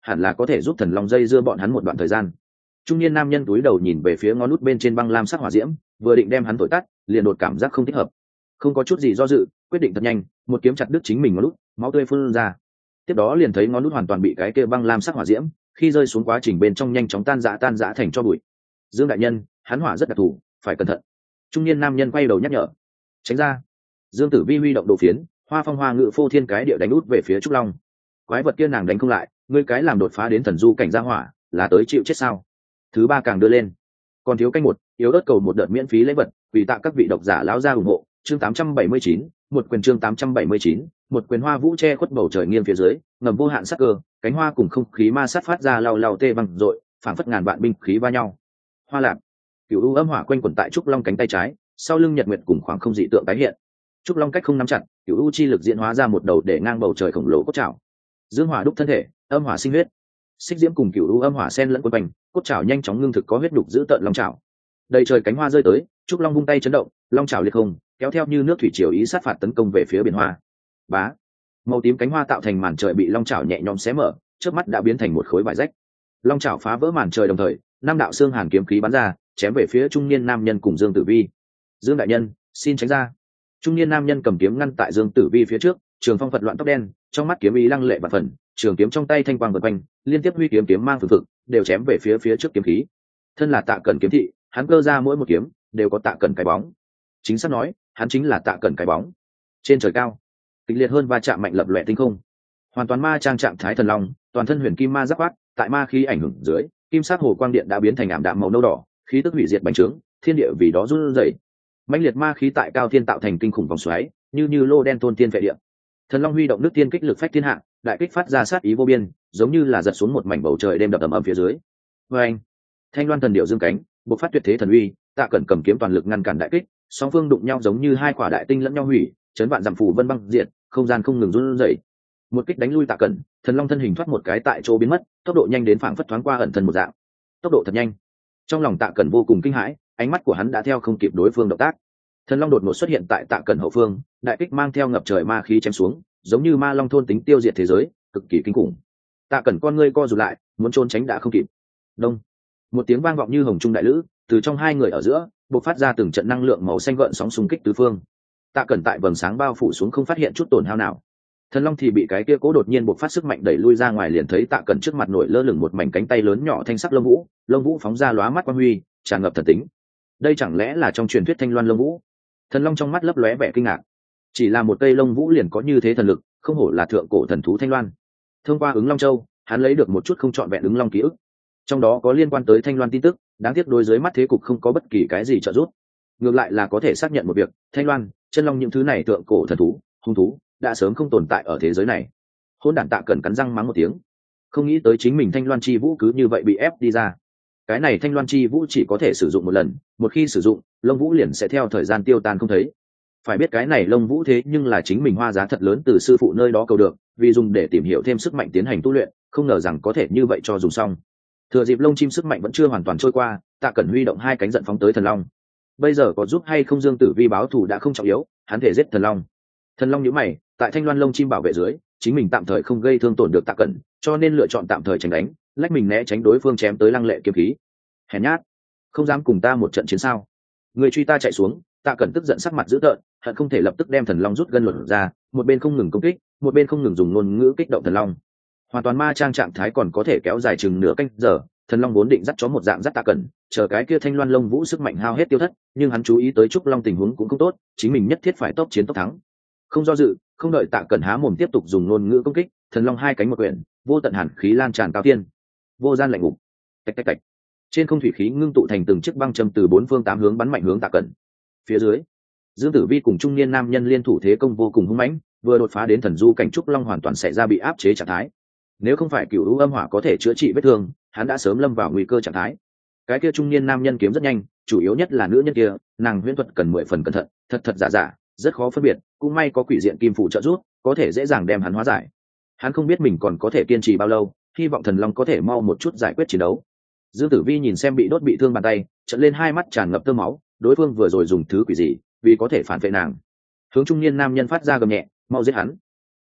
A: hẳn là có thể giúp thần long dây dưa bọn hắn một đoạn thời gian. Trung niên nam nhân túi đầu nhìn về phía ngón nút bên trên băng lam sắc hỏa diễm, vừa định đem hắn thổi tắt, liền đột cảm giác không thích hợp. Không có chút gì do dự, quyết định thật nhanh, một kiếm chặt đứt chính mình ngón nút, máu tươi phun ra. Tiếp đó liền thấy ngón nút hoàn toàn bị cái kia băng lam sắc hỏa diễm, khi rơi xuống quá trình bên trong nhanh chóng tan rã thành tro bụi. Dương đại nhân, hắn hỏa rất đặc thù, phải cẩn thận. Trung niên nam nhân quay đầu nhắc nhở. Tránh ra. Dương Tử Vi huy động đồ phiến, hoa phong hoa ngự phô thiên cái địa đánh út về phía Trúc Long. Quái vật kia nàng đánh không lại, ngươi cái làm đột phá đến thần du cảnh gia hỏa, là tới chịu chết sao? Thứ ba càng đưa lên. Còn thiếu canh một, yếu ớt cầu một đợt miễn phí lễ vật, vì tạ các vị độc giả lão gia ủng hộ. Chương 879, một quyền chương 879, một quyền hoa vũ che khuất bầu trời nghiêng phía dưới, ngầm vô hạn sắc cơ, cánh hoa cùng không khí ma sát phát ra lao tê văng rội, phảng phất ngàn vạn binh khí va nhau. Hoa lạc, cửu u âm hỏa quanh quẩn tại Trúc Long cánh tay trái, sau lưng nhật nguyệt cùng khoảng không dị tượng tái hiện. Trúc Long cách không nắm chặt, cửu u chi lực diễn hóa ra một đầu để ngang bầu trời khổng lồ cốt trảo. Dương hỏa đúc thân thể, âm hỏa sinh huyết. Xích diễm cùng cửu u âm hỏa xen lẫn quấn quanh, cốt trảo nhanh chóng ngưng thực có huyết đục giữ tợn long trảo. Đầy trời cánh hoa rơi tới, Trúc Long vung tay chấn động, long trảo liệt không, kéo theo như nước thủy triều ý sát phạt tấn công về phía biển hoa. Bá, màu tím cánh hoa tạo thành màn trời bị long trảo nhẹ nhõm xé mở, trước mắt đã biến thành một khối vải rách. Long trảo phá vỡ màn trời đồng thời, năm đạo xương hàn kiếm khí bắn ra, chém về phía trung niên nam nhân cùng Dương Tử Vi. Dương đại nhân, xin tránh ra. Trung niên nam nhân cầm kiếm ngăn tại Dương Tử Vi phía trước, trường phong phật loạn tóc đen, trong mắt kiếm ý lăng lệ vạn phần, trường kiếm trong tay thanh quang vượt quanh, liên tiếp huy kiếm mang phừng phực, đều chém về phía trước kiếm khí. Thân là Tạ Cẩn kiếm thị, hắn cơ ra mỗi một kiếm đều có Tạ Cẩn cái bóng. Chính xác nói, hắn chính là Tạ Cẩn cái bóng. Trên trời cao, kịch liệt hơn va chạm mạnh lập loè tinh không. Hoàn toàn ma trang trạng thái thần long, toàn thân huyền kim ma giáp quát, tại ma khí ảnh hưởng dưới, kim sắc hồ quang điện đã biến thành ảm đạm màu nâu đỏ, khí tức hủy diệt bành trướng, thiên địa vì đó run rẩy. Mãnh liệt ma khí tại cao thiên tạo thành kinh khủng vòng xoáy, như lô đen thôn thiên vệ địa. Thần long huy động nước tiên kích lực phách thiên hạ, đại kích phát ra sát ý vô biên, giống như là giật xuống một mảnh bầu trời đêm đập ầm ầm phía dưới. Oeng! Thanh loan thần điệu dương cánh, bộc phát tuyệt thế thần uy, Tạ Cẩn cầm kiếm toàn lực ngăn cản đại kích, song phương đụng nhau giống như hai quả đại tinh lẫn nhau hủy, chấn vạn dặm phủ vân băng diệt, không gian không ngừng run rẩy. Một kích đánh lui Tạ Cẩn, thần long thân hình thoát một cái tại chỗ biến mất, tốc độ nhanh đến phảng phất thoáng qua ẩn thân một dạng. Tốc độ thật nhanh. Trong lòng Tạ Cẩn vô cùng kinh hãi, ánh mắt của hắn đã theo không kịp đối phương động tác. Thần long đột ngột xuất hiện tại Tạ Cẩn hậu phương, đại kích mang theo ngập trời ma khí chém xuống, giống như ma long thôn tính tiêu diệt thế giới, cực kỳ kinh khủng. Tạ Cẩn con ngươi co rụt lại, muốn trốn tránh đã không kịp. Đông, một tiếng vang vọng như hồng trung đại lữ, từ trong hai người ở giữa bộc phát ra từng trận năng lượng màu xanh gợn sóng xung kích tứ phương. Tạ Cẩn tại vầng sáng bao phủ xuống không phát hiện chút tổn hao nào. Thần long thì bị cái kia cố đột nhiên bộc phát sức mạnh đẩy lui ra ngoài, liền thấy Tạ Cẩn trước mặt nổi lơ lửng một mảnh cánh tay lớn nhỏ thanh sắc lông vũ phóng ra lóa mắt quang huy, tràn ngập thần tính. Đây chẳng lẽ là trong truyền thuyết thanh loan lông vũ? Thần long trong mắt lấp lóe vẻ kinh ngạc. Chỉ là một cây lông vũ liền có như thế thần lực, không hổ là thượng cổ thần thú thanh loan. Thông qua ứng long châu, hắn lấy được một chút không trọn vẹn ứng long ký ức, trong đó có liên quan tới thanh loan tin tức, đáng tiếc đối dưới mắt thế cục không có bất kỳ cái gì trợ giúp. Ngược lại là có thể xác nhận một việc, thanh loan, chân long những thứ này thượng cổ thần thú, hung thú đã sớm không tồn tại ở thế giới này. Hôn đản Tạ Cẩn cắn răng mắng một tiếng, không nghĩ tới chính mình thanh loan chi vũ cứ như vậy bị ép đi ra. Cái này thanh loan chi vũ chỉ có thể sử dụng một lần, một khi sử dụng, lông vũ liền sẽ theo thời gian tiêu tan không thấy. Phải biết cái này lông vũ thế nhưng là chính mình hoa giá thật lớn từ sư phụ nơi đó cầu được, vì dùng để tìm hiểu thêm sức mạnh tiến hành tu luyện, không ngờ rằng có thể như vậy cho dùng xong. Thừa dịp lông chim sức mạnh vẫn chưa hoàn toàn trôi qua, Tạ Cẩn huy động hai cánh giận phóng tới thần long. Bây giờ có giúp hay không Dương Tử Vi báo thù đã không trọng yếu, hắn thể giết thần long. Thần long nhíu mày, tại thanh loan lông chim bảo vệ dưới, chính mình tạm thời không gây thương tổn được Tạ Cẩn, cho nên lựa chọn tạm thời tránh đánh, lách mình né tránh đối phương chém tới lăng lệ kiếm khí. Hèn nhát, không dám cùng ta một trận chiến sao? Người truy ta chạy xuống. Tạ Cẩn tức giận sắc mặt dữ tợn, hận không thể lập tức đem thần long rút gân luận ra, một bên không ngừng công kích, một bên không ngừng dùng ngôn ngữ kích động thần long. Hoàn toàn ma trang trạng thái còn có thể kéo dài chừng nửa canh giờ, thần long vốn định dắt chó một dạng dắt Tạ Cẩn, chờ cái kia thanh loan lông vũ sức mạnh hao hết tiêu thất, nhưng hắn chú ý tới Trúc Long tình huống cũng không tốt, chính mình nhất thiết phải tốc chiến tốc thắng. Không do dự, không đợi Tạ Cẩn há mồm tiếp tục dùng ngôn ngữ công kích, thần long hai cánh một quyển, vô tận hàn khí lan tràn cao thiên, vô gian lạnh ngục. Tạch tạch tạch. Trên không thủy khí ngưng tụ thành từng chiếc băng châm từ bốn phương tám hướng bắn mạnh hướng Tạ Cẩn. Phía dưới, Dương Tử Vi cùng trung niên nam nhân liên thủ thế công vô cùng hung mãnh, vừa đột phá đến thần du cảnh Trúc Long hoàn toàn xảy ra bị áp chế trạng thái. Nếu không phải cửu u âm hỏa có thể chữa trị vết thương, hắn đã sớm lâm vào nguy cơ trạng thái. Cái kia trung niên nam nhân kiếm rất nhanh, chủ yếu nhất là nữ nhân kia, nàng huyễn thuật cần 10 phần cẩn thận, thật giả, rất khó phân biệt, cũng may có quỷ diện kim phụ trợ giúp, có thể dễ dàng đem hắn hóa giải. Hắn không biết mình còn có thể kiên trì bao lâu, hy vọng thần long có thể mau một chút giải quyết chiến đấu. Dương Tử Vi nhìn xem bị đốt bị thương bàn tay, trợn lên hai mắt tràn ngập tơ máu, đối phương vừa rồi dùng thứ quỷ gì, vì có thể phản vệ nàng. Hướng trung niên nam nhân phát ra gầm nhẹ, mau giết hắn.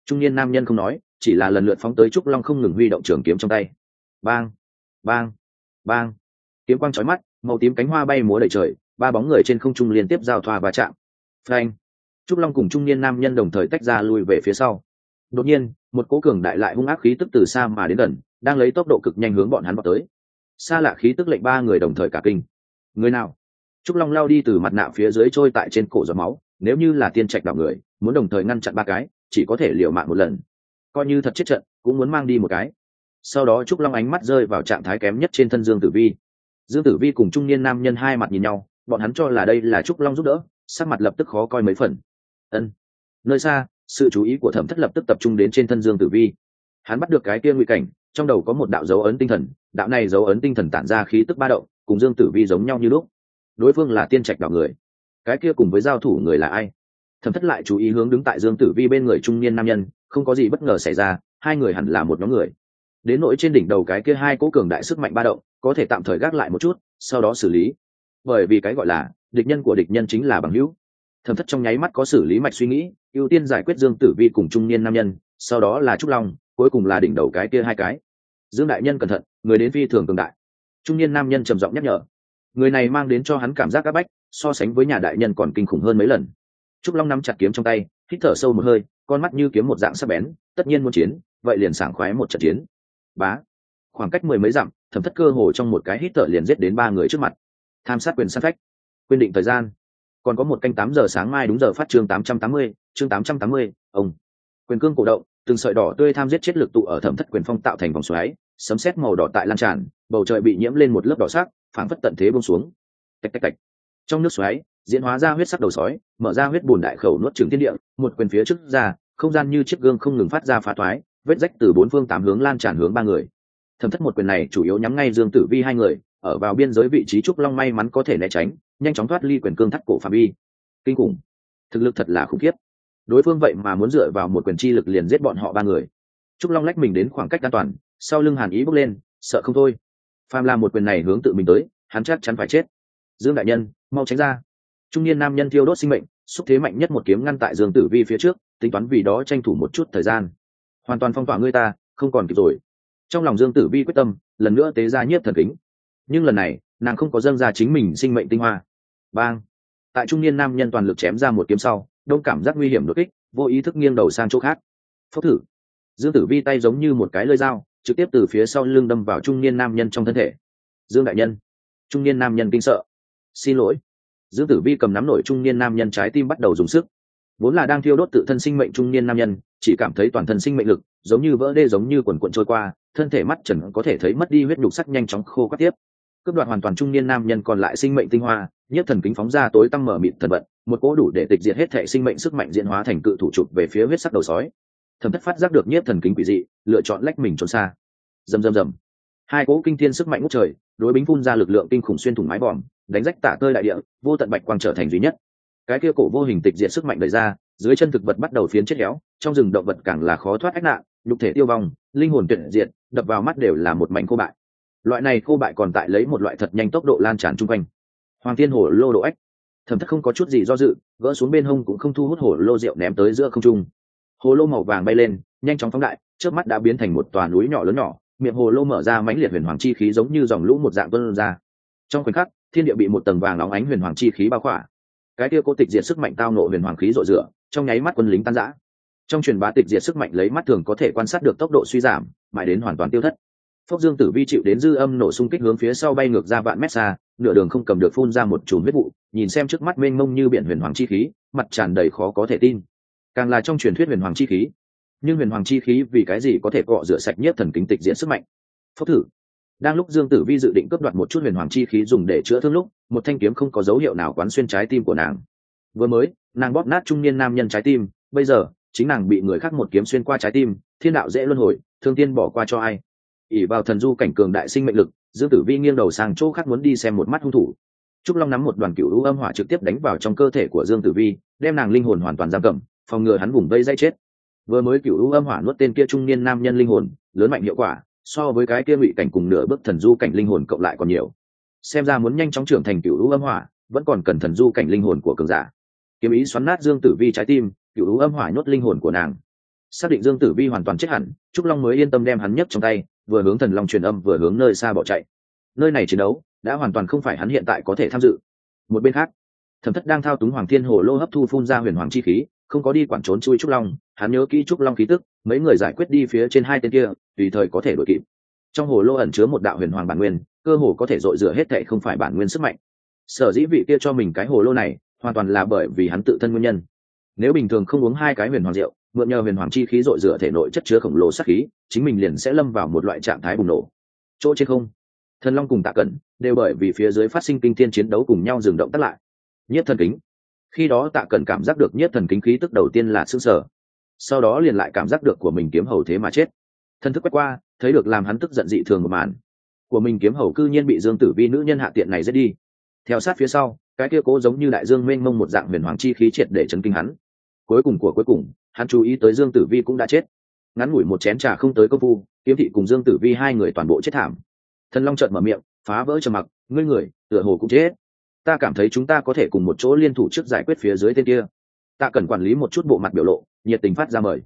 A: Trung niên nam nhân không nói, chỉ là lần lượt phóng tới trúc long không ngừng huy động trường kiếm trong tay. Bang, bang, bang, kiếm quang chói mắt, màu tím cánh hoa bay múa đầy trời, ba bóng người trên không trung liên tiếp giao thoa và chạm. Phanh, trúc long cùng trung niên nam nhân đồng thời tách ra lui về phía sau. Đột nhiên, một cỗ cường đại lại hung ác khí tức từ xa mà đến gần, đang lấy tốc độ cực nhanh hướng bọn hắn vào tới. Xa lạ khí tức lệnh ba người đồng thời cả kinh. Người nào? Trúc long lao đi từ mặt nạ phía dưới trôi tại trên cổ giọt máu, nếu như là tiên trạch đảo người, muốn đồng thời ngăn chặn ba cái, chỉ có thể liều mạng một lần. Coi như thật chết trận, cũng muốn mang đi một cái. Sau đó Trúc long ánh mắt rơi vào trạng thái kém nhất trên thân Dương Tử Vi. Dương Tử Vi cùng trung niên nam nhân hai mặt nhìn nhau, bọn hắn cho là đây là Trúc long giúp đỡ, sắc mặt lập tức khó coi mấy phần. Ân. Nơi xa, sự chú ý của Thẩm Thất lập tức tập trung đến trên thân Dương Tử Vi. Hắn bắt được cái kia nguy cảnh, trong đầu có một đạo dấu ấn tinh thần, đạo này dấu ấn tinh thần tản ra khí tức ba động, cùng Dương Tử Vi giống nhau như lúc. Đối phương là tiên trạch đảo người. Cái kia cùng với giao thủ người là ai? Thẩm Thất lại chú ý hướng đứng tại Dương Tử Vi bên người trung niên nam nhân, không có gì bất ngờ xảy ra, hai người hẳn là một nhóm người. Đến nỗi trên đỉnh đầu cái kia hai cỗ cường đại sức mạnh ba động, có thể tạm thời gác lại một chút, sau đó xử lý. Bởi vì cái gọi là địch nhân của địch nhân chính là bằng hữu. Thẩm Thất trong nháy mắt có xử lý mạch suy nghĩ, ưu tiên giải quyết Dương Tử Vi cùng trung niên nam nhân, sau đó là Trúc Long, cuối cùng là đỉnh đầu cái kia hai cái. Dương đại nhân cẩn thận, người đến phi thường cường đại. Trung niên nam nhân trầm giọng nhắc nhở. Người này mang đến cho hắn cảm giác áp bách, so sánh với nhà đại nhân còn kinh khủng hơn mấy lần. Trúc Long nắm chặt kiếm trong tay, hít thở sâu một hơi, con mắt như kiếm một dạng sắc bén, tất nhiên muốn chiến, vậy liền sảng khoái một trận chiến. Bá. Khoảng cách mười mấy dặm, Thẩm Thất cơ hồ trong một cái hít thở liền giết đến ba người trước mặt. Tham sát quyền săn phách. Quyết định thời gian. Còn có một canh 8 giờ sáng mai đúng giờ phát chương 880, chương 880, ông. Quyền cương cổ động, từng sợi đỏ tươi tham giết chết lực tụ ở Thẩm Thất quyền phong tạo thành vòng xoáy, sấm sét màu đỏ tại lan tràn, bầu trời bị nhiễm lên một lớp đỏ sắc, phảng phất tận thế buông xuống. Tạch tạch tạch. Trong nước xoáy, diễn hóa ra huyết sắc đầu sói, mở ra huyết bùn đại khẩu nuốt chửng thiên địa, một quyền phía trước ra, không gian như chiếc gương không ngừng phát ra phá toái, vết rách từ bốn phương tám hướng lan tràn hướng ba người. Thẩm Thất một quyền này chủ yếu nhắm ngay Dương Tử Vi hai người, ở vào biên giới vị trí Trúc Long may mắn có thể né tránh, nhanh chóng thoát ly quyền cương thắt cổ phạm vi. Kinh khủng, thực lực thật là khủng khiếp. Đối phương vậy mà muốn dựa vào một quyền chi lực liền giết bọn họ ba người. Trúc Long lách mình đến khoảng cách an toàn, sau lưng hàn ý bốc lên, sợ không thôi. Phàm làm một quyền này hướng tự mình tới, hắn chắc chắn phải chết. Dương đại nhân, mau tránh ra. Trung niên nam nhân thiêu đốt sinh mệnh, xúc thế mạnh nhất một kiếm ngăn tại Dương Tử Vi phía trước, tính toán vì đó tranh thủ một chút thời gian. Hoàn toàn phong tỏa ngươi ta, không còn kịp rồi. Trong lòng Dương Tử Vi quyết tâm, lần nữa tế ra nhiếp thần kính. Nhưng lần này, nàng không có dâng ra chính mình sinh mệnh tinh hoa. Bang! Tại trung niên nam nhân toàn lực chém ra một kiếm sau, đông cảm giác nguy hiểm đột kích, vô ý thức nghiêng đầu sang chỗ khác. Phốc thử! Dương Tử Vi tay giống như một cái lưỡi dao, trực tiếp từ phía sau lưng đâm vào trung niên nam nhân trong thân thể. Dương đại nhân! Trung niên nam nhân kinh sợ. Xin lỗi. Dương Tử Vi cầm nắm nổi trung niên nam nhân trái tim bắt đầu dùng sức. Vốn là đang thiêu đốt tự thân sinh mệnh trung niên nam nhân, chỉ cảm thấy toàn thân sinh mệnh lực giống như vỡ đê giống như quần cuộn trôi qua, thân thể mắt trần có thể thấy mất đi huyết nhục sắc nhanh chóng khô quắt tiếp. Cướp đoạt hoàn toàn trung niên nam nhân còn lại sinh mệnh tinh hoa, nhất thần kính phóng ra tối tăm mở mịt thần vận, một cỗ đủ để tịch diệt hết thể sinh mệnh sức mạnh diễn hóa thành cự thủ chụp về phía huyết sắc đầu sói. Thẩm Thất phát giác được nhiếp thần kính quỷ dị, lựa chọn lách mình trốn xa. Rầm rầm rầm. Hai cỗ kinh thiên sức mạnh ngút trời, đối bính phun ra lực lượng kinh khủng xuyên thủng mái vòm, đánh rách tả tơi đại địa, vô tận bạch quang trở thành duy nhất. Cái kia cổ vô hình tịch diệt sức mạnh đẩy ra, dưới chân thực vật bắt đầu phiến chết héo, trong rừng động vật càng là khó thoát ách nạn, nhục thể tiêu vong, linh hồn tuyệt diệt, đập vào mắt đều là một mảnh khô bại. Loại này khô bại còn tại lấy một loại thật nhanh tốc độ lan tràn chung quanh. Hoàng Thiên Hổ Lô độ ách. Thẩm Thất không có chút gì do dự, gỡ xuống bên hông cũng không thu hút hổ lô rượu ném tới giữa không trung. Hồ lô màu vàng bay lên, nhanh chóng phóng đại, trước mắt đã biến thành một tòa núi nhỏ lớn nhỏ, miệng hồ lô mở ra mãnh liệt huyền hoàng chi khí giống như dòng lũ một dạng tuôn ra. Trong khoảnh khắc, thiên địa bị một tầng vàng óng ánh huyền hoàng chi khí bao khỏa. Cái kia cô tịch diệt sức mạnh tao nộ huyền hoàng khí rọi rửa, trong nháy mắt quân lính tan rã. Trong truyền bá tịch diệt sức mạnh lấy mắt thường có thể quan sát được tốc độ suy giảm, mãi đến hoàn toàn tiêu thất. Phốc Dương Tử Vi chịu đến dư âm nổ xung kích hướng phía sau bay ngược ra vạn mét xa, nửa đường không cầm được phun ra một chùm huyết vụ, nhìn xem trước mắt mênh mông như biển huyền hoàng chi khí, mặt tràn đầy khó có thể tin. Càng là trong truyền thuyết huyền hoàng chi khí, nhưng huyền hoàng chi khí vì cái gì có thể cọ rửa sạch nhất thần kính tịch diện sức mạnh? Phốc thử. Đang lúc Dương Tử Vi dự định cướp đoạt một chút huyền hoàng chi khí dùng để chữa thương lúc, một thanh kiếm không có dấu hiệu nào quán xuyên trái tim của nàng. Vừa mới, nàng bóp nát trung niên nam nhân trái tim, bây giờ, chính nàng bị người khác một kiếm xuyên qua trái tim, thiên đạo dễ luân hồi, thương tiên bỏ qua cho ai? ỷ vào thần du cảnh cường đại sinh mệnh lực, Dương Tử Vi nghiêng đầu sang chỗ khác muốn đi xem một mắt hung thủ. Trúc Long nắm một đoàn cựu u âm hỏa trực tiếp đánh vào trong cơ thể của Dương Tử Vi, đem nàng linh hồn hoàn toàn giam cầm, phòng ngừa hắn vùng vây dây chết. Vừa mới cựu u âm hỏa nuốt tên kia trung niên nam nhân linh hồn, lớn mạnh hiệu quả, so với cái kia ngụy cảnh cùng nửa bước thần du cảnh linh hồn cộng lại còn nhiều. Xem ra muốn nhanh chóng trưởng thành cựu u âm hỏa, vẫn còn cần thần du cảnh linh hồn của cường giả. Kiếm ý xoắn nát Dương Tử Vi trái tim, cựu u âm hỏa nhốt linh hồn của nàng. xác định Dương Tử Vi hoàn toàn chết hẳn, Trúc Long mới yên tâm đem hắn nhấc trong tay, vừa hướng Thần Long truyền âm vừa hướng nơi xa bỏ chạy. Nơi này chiến đấu đã hoàn toàn không phải hắn hiện tại có thể tham dự. Một bên khác, Thẩm Thất đang thao túng Hoàng Thiên Hồ Lô hấp thu phun ra huyền hoàng chi khí, không có đi quản trốn chui Trúc Long, hắn nhớ kỹ Trúc Long khí tức, mấy người giải quyết đi phía trên hai tên kia, tùy thời có thể đuổi kịp. Trong hồ lô ẩn chứa một đạo huyền hoàng bản nguyên, cơ hồ có thể dội rửa hết thảy không phải bản nguyên sức mạnh. Sở dĩ vị kia cho mình cái hồ lô này, hoàn toàn là bởi vì hắn tự thân nguyên nhân. Nếu bình thường không uống hai cái huyền hoàng rượu, mượn nhờ huyền hoàng chi khí dội rửa thể nội chất chứa khổng lồ sát khí, chính mình liền sẽ lâm vào một loại trạng thái bùng nổ. Chỗ trên không, Thần Long cùng Tạ Cẩn đều bởi vì phía dưới phát sinh kinh thiên chiến đấu cùng nhau dừng động tắt lại. Nhiếp thần kính. Khi đó Tạ Cẩn cảm giác được nhiếp thần kính khí tức đầu tiên là sửng sở, sau đó liền lại cảm giác được của mình kiếm hầu thế mà chết. Thân thức quét qua, thấy được làm hắn tức giận dị thường một màn. Của mình kiếm hầu cư nhiên bị Dương Tử Vi nữ nhân hạ tiện này giết đi. Theo sát phía sau, cái kia cố giống như đại dương mênh mông một dạng huyền hoàng chi khí triệt để chấn kinh hắn. Cuối cùng, hắn chú ý tới Dương Tử Vi cũng đã chết. Ngắn ngủi một chén trà không tới công phu, Kiếm Thị cùng Dương Tử Vi hai người toàn bộ chết thảm. Thần Long chợt mở miệng, phá vỡ trầm mặc, ngươi người, tựa hồ cũng chết. Ta cảm thấy chúng ta có thể cùng một chỗ liên thủ trước giải quyết phía dưới tên kia. Ta cần quản lý một chút bộ mặt biểu lộ, nhiệt tình phát ra mời.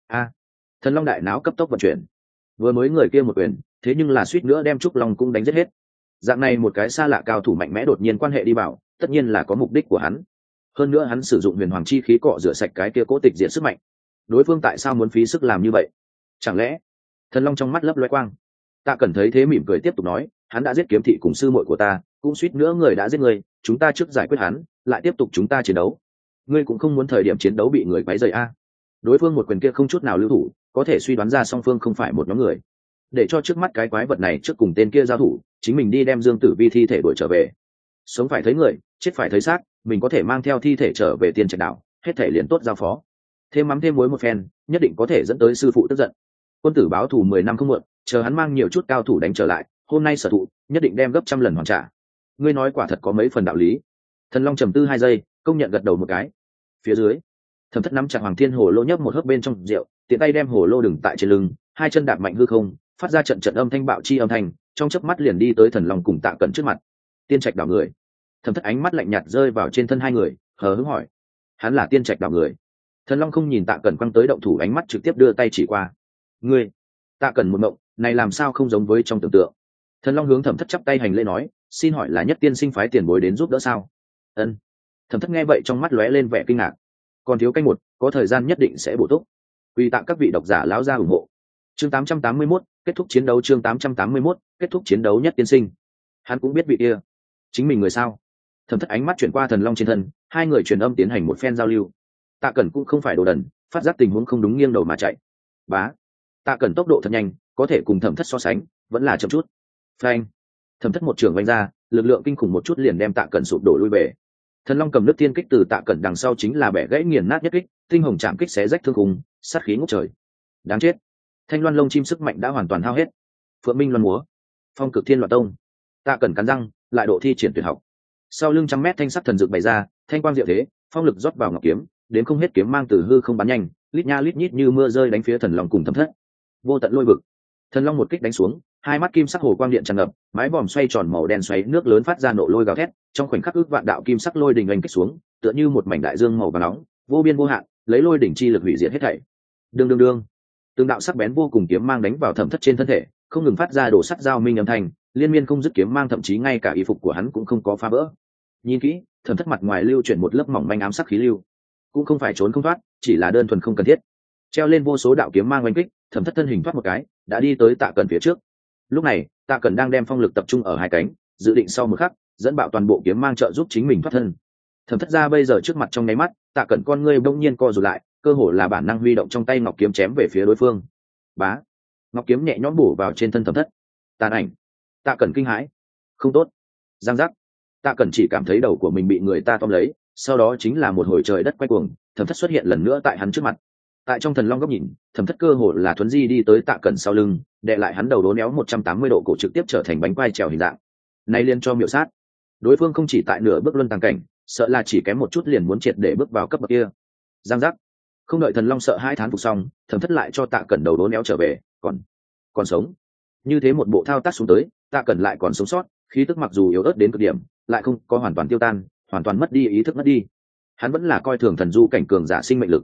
A: Thần Long đại não cấp tốc vận chuyển. Vừa mới người kia một quyền, thế nhưng là suýt nữa đem Trúc Long cũng đánh giết hết. Dạng này một cái xa lạ cao thủ mạnh mẽ đột nhiên quan hệ đi vào, tất nhiên là có mục đích của hắn. Hơn nữa hắn sử dụng huyền hoàng chi khí cọ rửa sạch cái kia cố tịch diệt sức mạnh. Đối phương tại sao muốn phí sức làm như vậy? Chẳng lẽ? Thần Long trong mắt lấp loé quang. Ta cần thấy thế mỉm cười tiếp tục nói, hắn đã giết Kiếm Thị cùng sư muội của ta, cũng suýt nữa người đã giết người, chúng ta trước giải quyết hắn, lại tiếp tục chúng ta chiến đấu. Ngươi cũng không muốn thời điểm chiến đấu bị người quấy rầy a? Đối phương một quyền kia không chút nào lưu thủ, có thể suy đoán ra song phương không phải một nhóm người. Để cho trước mắt cái quái vật này trước cùng tên kia giao thủ, chính mình đi đem Dương Tử Vi thi thể đuổi trở về. Sống phải thấy người, chết phải thấy xác, mình có thể mang theo thi thể trở về Tiên Trạch đảo, hết thể liền tốt giao phó. Thêm mắm thêm muối một phen, nhất định có thể dẫn tới sư phụ tức giận. Quân tử báo thù 10 năm không muộn, chờ hắn mang nhiều chút cao thủ đánh trở lại, hôm nay sở thụ, nhất định đem gấp trăm lần hoàn trả. Ngươi nói quả thật có mấy phần đạo lý. Thần Long trầm tư 2 giây, công nhận gật đầu một cái. Phía dưới, Thẩm Thất nắm chặt Hoàng Thiên Hồ Lô nhấp một hớp bên trong rượu, tiện tay đem hồ lô đừng tại trên lưng, hai chân đạp mạnh hư không, phát ra trận trận âm thanh bạo chi âm thanh, trong chớp mắt liền đi tới Thần Long cùng Tạ Cẩn trước mặt. Tiên Trạch đảo người. Thẩm Thất ánh mắt lạnh nhạt rơi vào trên thân hai người, hờ hững hỏi: hắn là Tiên Trạch đảo người? Thần Long không nhìn Tạ Cẩn quăng tới động thủ, ánh mắt trực tiếp đưa tay chỉ qua. Ngươi? Tạ Cẩn một mộng, này làm sao không giống với trong tưởng tượng. Thần Long hướng Thẩm Thất chắp tay hành lễ nói: xin hỏi là Nhất Tiên sinh phái tiền bối đến giúp đỡ sao? Ân. Thẩm Thất nghe vậy trong mắt lóe lên vẻ kinh ngạc. Còn thiếu canh một, có thời gian nhất định sẽ bổ túc. Quy tạ các vị độc giả lão gia ủng hộ. Chương 881, kết thúc chiến đấu. Chương 881, kết thúc chiến đấu. Nhất Tiên sinh, hắn cũng biết vị kia chính mình người sao? Thẩm Thất ánh mắt chuyển qua Thần Long trên thân, hai người truyền âm tiến hành một phen giao lưu. Tạ Cẩn cũng không phải đồ đần, phát giác tình huống không đúng nghiêng đầu mà chạy. Bá. Tạ Cẩn tốc độ thật nhanh, có thể cùng Thẩm Thất so sánh, vẫn là chậm chút. Phanh. Thẩm Thất một trường vung ra, lực lượng kinh khủng một chút liền đem Tạ Cẩn sụp đổ lui về. Thần Long cầm nước tiên kích từ Tạ Cẩn đằng sau chính là bẻ gãy nghiền nát nhất kích, tinh hồng chạm kích xé rách thương khung, sát khí ngút trời. Đáng chết. Thanh loan lông chim sức mạnh đã hoàn toàn hao hết. Phượng minh loan múa, phong cực thiên loạn tông. Tạ Cẩn cắn răng, lại độ thi triển tuyệt học. Sau lưng trăm mét thanh sắc thần dược bày ra, thanh quang diệu thế, phong lực rót vào ngọc kiếm, đến không hết kiếm mang từ hư không bắn nhanh, lít nha lít nhít như mưa rơi đánh phía Thần Long cùng Thẩm Thất. Vô tận lôi vực. Thần Long một kích đánh xuống, hai mắt kim sắc hồ quang điện tràn ngập, mái vòm xoay tròn màu đen xoáy nước lớn phát ra nộ lôi gào thét, trong khoảnh khắc ước vạn đạo kim sắc lôi đỉnh oanh kích xuống, tựa như một mảnh đại dương màu vàng nóng, vô biên vô hạn, lấy lôi đỉnh chi lực hủy diệt hết thảy. Đương đương đương, từng đạo sắc bén vô cùng kiếm mang đánh vào Thẩm Thất trên thân thể, không ngừng phát ra đổ sắt giao minh âm thanh, liên miên không dứt kiếm mang, thậm chí ngay cả y phục của hắn cũng không có phá vỡ. Nhìn kỹ, Thẩm Thất mặt ngoài lưu chuyển một lớp mỏng manh ám sắc khí lưu, cũng không phải trốn không thoát, chỉ là đơn thuần không cần thiết. Treo lên vô số đạo kiếm mang oanh kích, Thẩm Thất thân hình thoát một cái, đã đi tới Tạ Cẩn phía trước. Lúc này, Tạ Cẩn đang đem phong lực tập trung ở hai cánh, dự định sau một khắc dẫn bạo toàn bộ kiếm mang trợ giúp chính mình thoát thân. Thẩm Thất ra bây giờ trước mặt trong nháy mắt, Tạ Cẩn con ngươi bỗng nhiên co rụt lại, cơ hồ là bản năng huy động trong tay ngọc kiếm chém về phía đối phương. Bá, ngọc kiếm nhẹ nhõm bổ vào trên thân Thẩm Thất. Tàn ảnh. Tạ Cẩn kinh hãi. Không tốt. Giang giác. Tạ Cẩn chỉ cảm thấy đầu của mình bị người ta tóm lấy, sau đó chính là một hồi trời đất quay cuồng, Thẩm Thất xuất hiện lần nữa tại hắn trước mặt. Tại trong Thần Long góc nhìn, Thẩm Thất cơ hồ là thuấn di đi tới Tạ Cẩn sau lưng, đè lại hắn đầu đố néo 180 độ cổ trực tiếp trở thành bánh quai trèo hình dạng. Này liên cho miểu sát. Đối phương không chỉ tại nửa bước luân tàng cảnh, sợ là chỉ kém một chút liền muốn triệt để bước vào cấp bậc kia. Giang giác. Không đợi Thần Long sợ hai thán phục xong, Thẩm Thất lại cho Tạ Cẩn đầu đố néo trở về, còn sống. Như thế một bộ thao tác xuống tới, Tạ Cẩn lại còn sống sót, khí tức mặc dù yếu ớt đến cực điểm, lại không có hoàn toàn tiêu tan, hoàn toàn mất đi ý thức mất đi. Hắn vẫn là coi thường thần du cảnh cường giả sinh mệnh lực.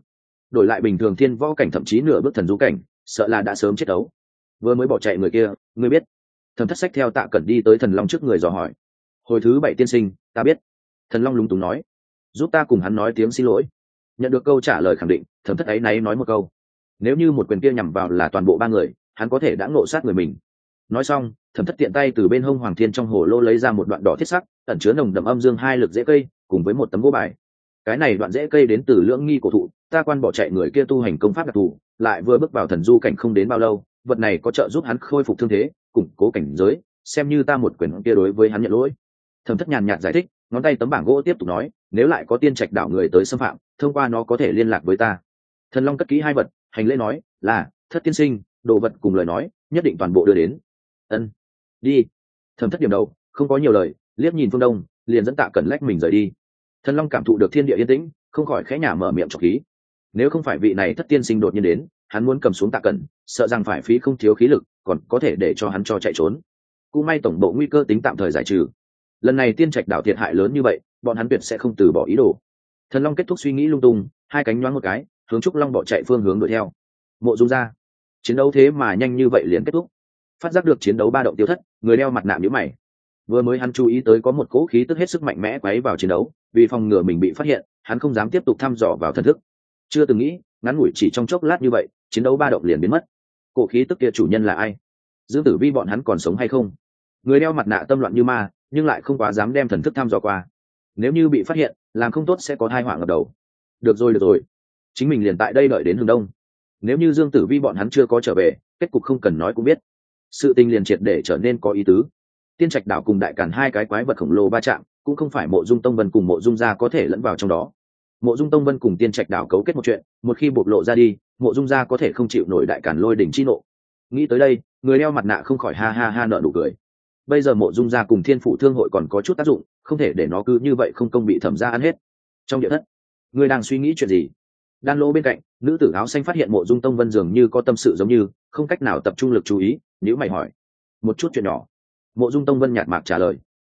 A: đổi lại bình thường thiên võ cảnh thậm chí nửa bước thần du cảnh sợ là đã sớm chết đấu. Vừa mới bỏ chạy người kia ngươi biết? Thẩm Thất xách theo Tạ Cẩn đi tới Thần Long trước người dò hỏi. Hồi thứ 7 tiên sinh, ta biết. Thần Long lúng túng nói, giúp ta cùng hắn nói tiếng xin lỗi. Nhận được câu trả lời khẳng định, Thẩm Thất ấy náy nói một câu, nếu như một quyền kia nhằm vào là toàn bộ 3 người, hắn có thể đã ngộ sát người mình. Nói xong, Thẩm Thất tiện tay từ bên hông Hoàng Thiên trong hồ lô lấy ra một đoạn đỏ thiết sắc, ẩn chứa nồng đậm âm dương 2 lực rễ cây, cùng với một tấm gỗ bài. Cái này đoạn rễ cây đến từ Lưỡng Nghi cổ thụ, ta quan bỏ chạy người kia tu hành công pháp đặc thù, lại vừa bước vào thần du cảnh không đến bao lâu, vật này có trợ giúp hắn khôi phục thương thế, củng cố cảnh giới, xem như ta một quyền kia đối với hắn nhận lỗi. Thẩm Thất nhàn nhạt giải thích, ngón tay tấm bảng gỗ tiếp tục nói, nếu lại có Tiên Trạch đảo người tới xâm phạm, thông qua nó có thể liên lạc với ta. Thần Long cất kỹ 2 vật, hành lễ nói, là Thất tiên sinh, đồ vật cùng lời nói, nhất định toàn bộ đưa đến. Ân, đi. Thẩm Thất điểm đầu, không có nhiều lời, liếc nhìn phương đông, liền dẫn Tạ Cẩn lách mình rời đi. Thần Long cảm thụ được thiên địa yên tĩnh, không khỏi khẽ nhả mở miệng trọc khí. Nếu không phải vị này Thất tiên sinh đột nhiên đến, hắn muốn cầm xuống Tạ Cẩn, sợ rằng phải phí không thiếu khí lực, còn có thể để cho hắn cho chạy trốn. Cũng may tổng bộ nguy cơ tính tạm thời giải trừ. Lần này Tiên Trạch đảo thiệt hại lớn như vậy, bọn hắn tuyệt sẽ không từ bỏ ý đồ. Thần Long kết thúc suy nghĩ lung tung, 2 cánh nhoáng một cái, hướng Trúc Long bỏ chạy phương hướng đuổi theo. Mộ Dung ra, chiến đấu thế mà nhanh như vậy liền kết thúc. Phát giác được chiến đấu ba động tiêu thất, người đeo mặt nạ nhíu mày. Vừa mới hắn chú ý tới có một cỗ khí tức hết sức mạnh mẽ quấy vào chiến đấu, vì phòng ngừa mình bị phát hiện, hắn không dám tiếp tục thăm dò vào thần thức. Chưa từng nghĩ, ngắn ngủi chỉ trong chốc lát như vậy, chiến đấu ba động liền biến mất. Cỗ khí tức kia chủ nhân là ai? Dương Tử Vi bọn hắn còn sống hay không? Người đeo mặt nạ tâm loạn như ma, nhưng lại không quá dám đem thần thức thăm dò qua. Nếu như bị phát hiện, làm không tốt sẽ có tai họa ngập đầu. Được rồi, chính mình liền tại đây đợi đến hướng đông. Nếu như Dương Tử Vi bọn hắn chưa có trở về, kết cục không cần nói cũng biết. Sự tình liền triệt để trở nên có ý tứ. Tiên Trạch đảo cùng Đại Càn 2 cái quái vật khổng lồ va chạm, cũng không phải Mộ Dung Tông Vân cùng Mộ Dung gia có thể lẫn vào trong đó. Mộ Dung Tông Vân cùng Tiên Trạch đảo cấu kết một chuyện, một khi bộc lộ ra đi, Mộ Dung gia có thể không chịu nổi Đại Càn lôi đỉnh chi nộ. Nghĩ tới đây, người đeo mặt nạ không khỏi ha ha ha nở nụ cười. Bây giờ Mộ Dung gia cùng Thiên Phủ Thương hội còn có chút tác dụng, không thể để nó cứ như vậy không công bị Thẩm gia ăn hết. Trong địa thất, người đang suy nghĩ chuyện gì? Đan lô bên cạnh, nữ tử áo xanh phát hiện Mộ Dung Tông Vân dường như có tâm sự giống như không cách nào tập trung lực chú ý, nhíu mày hỏi, một chút chuyện nhỏ. Mộ Dung Tông Vân nhạt mạc trả lời,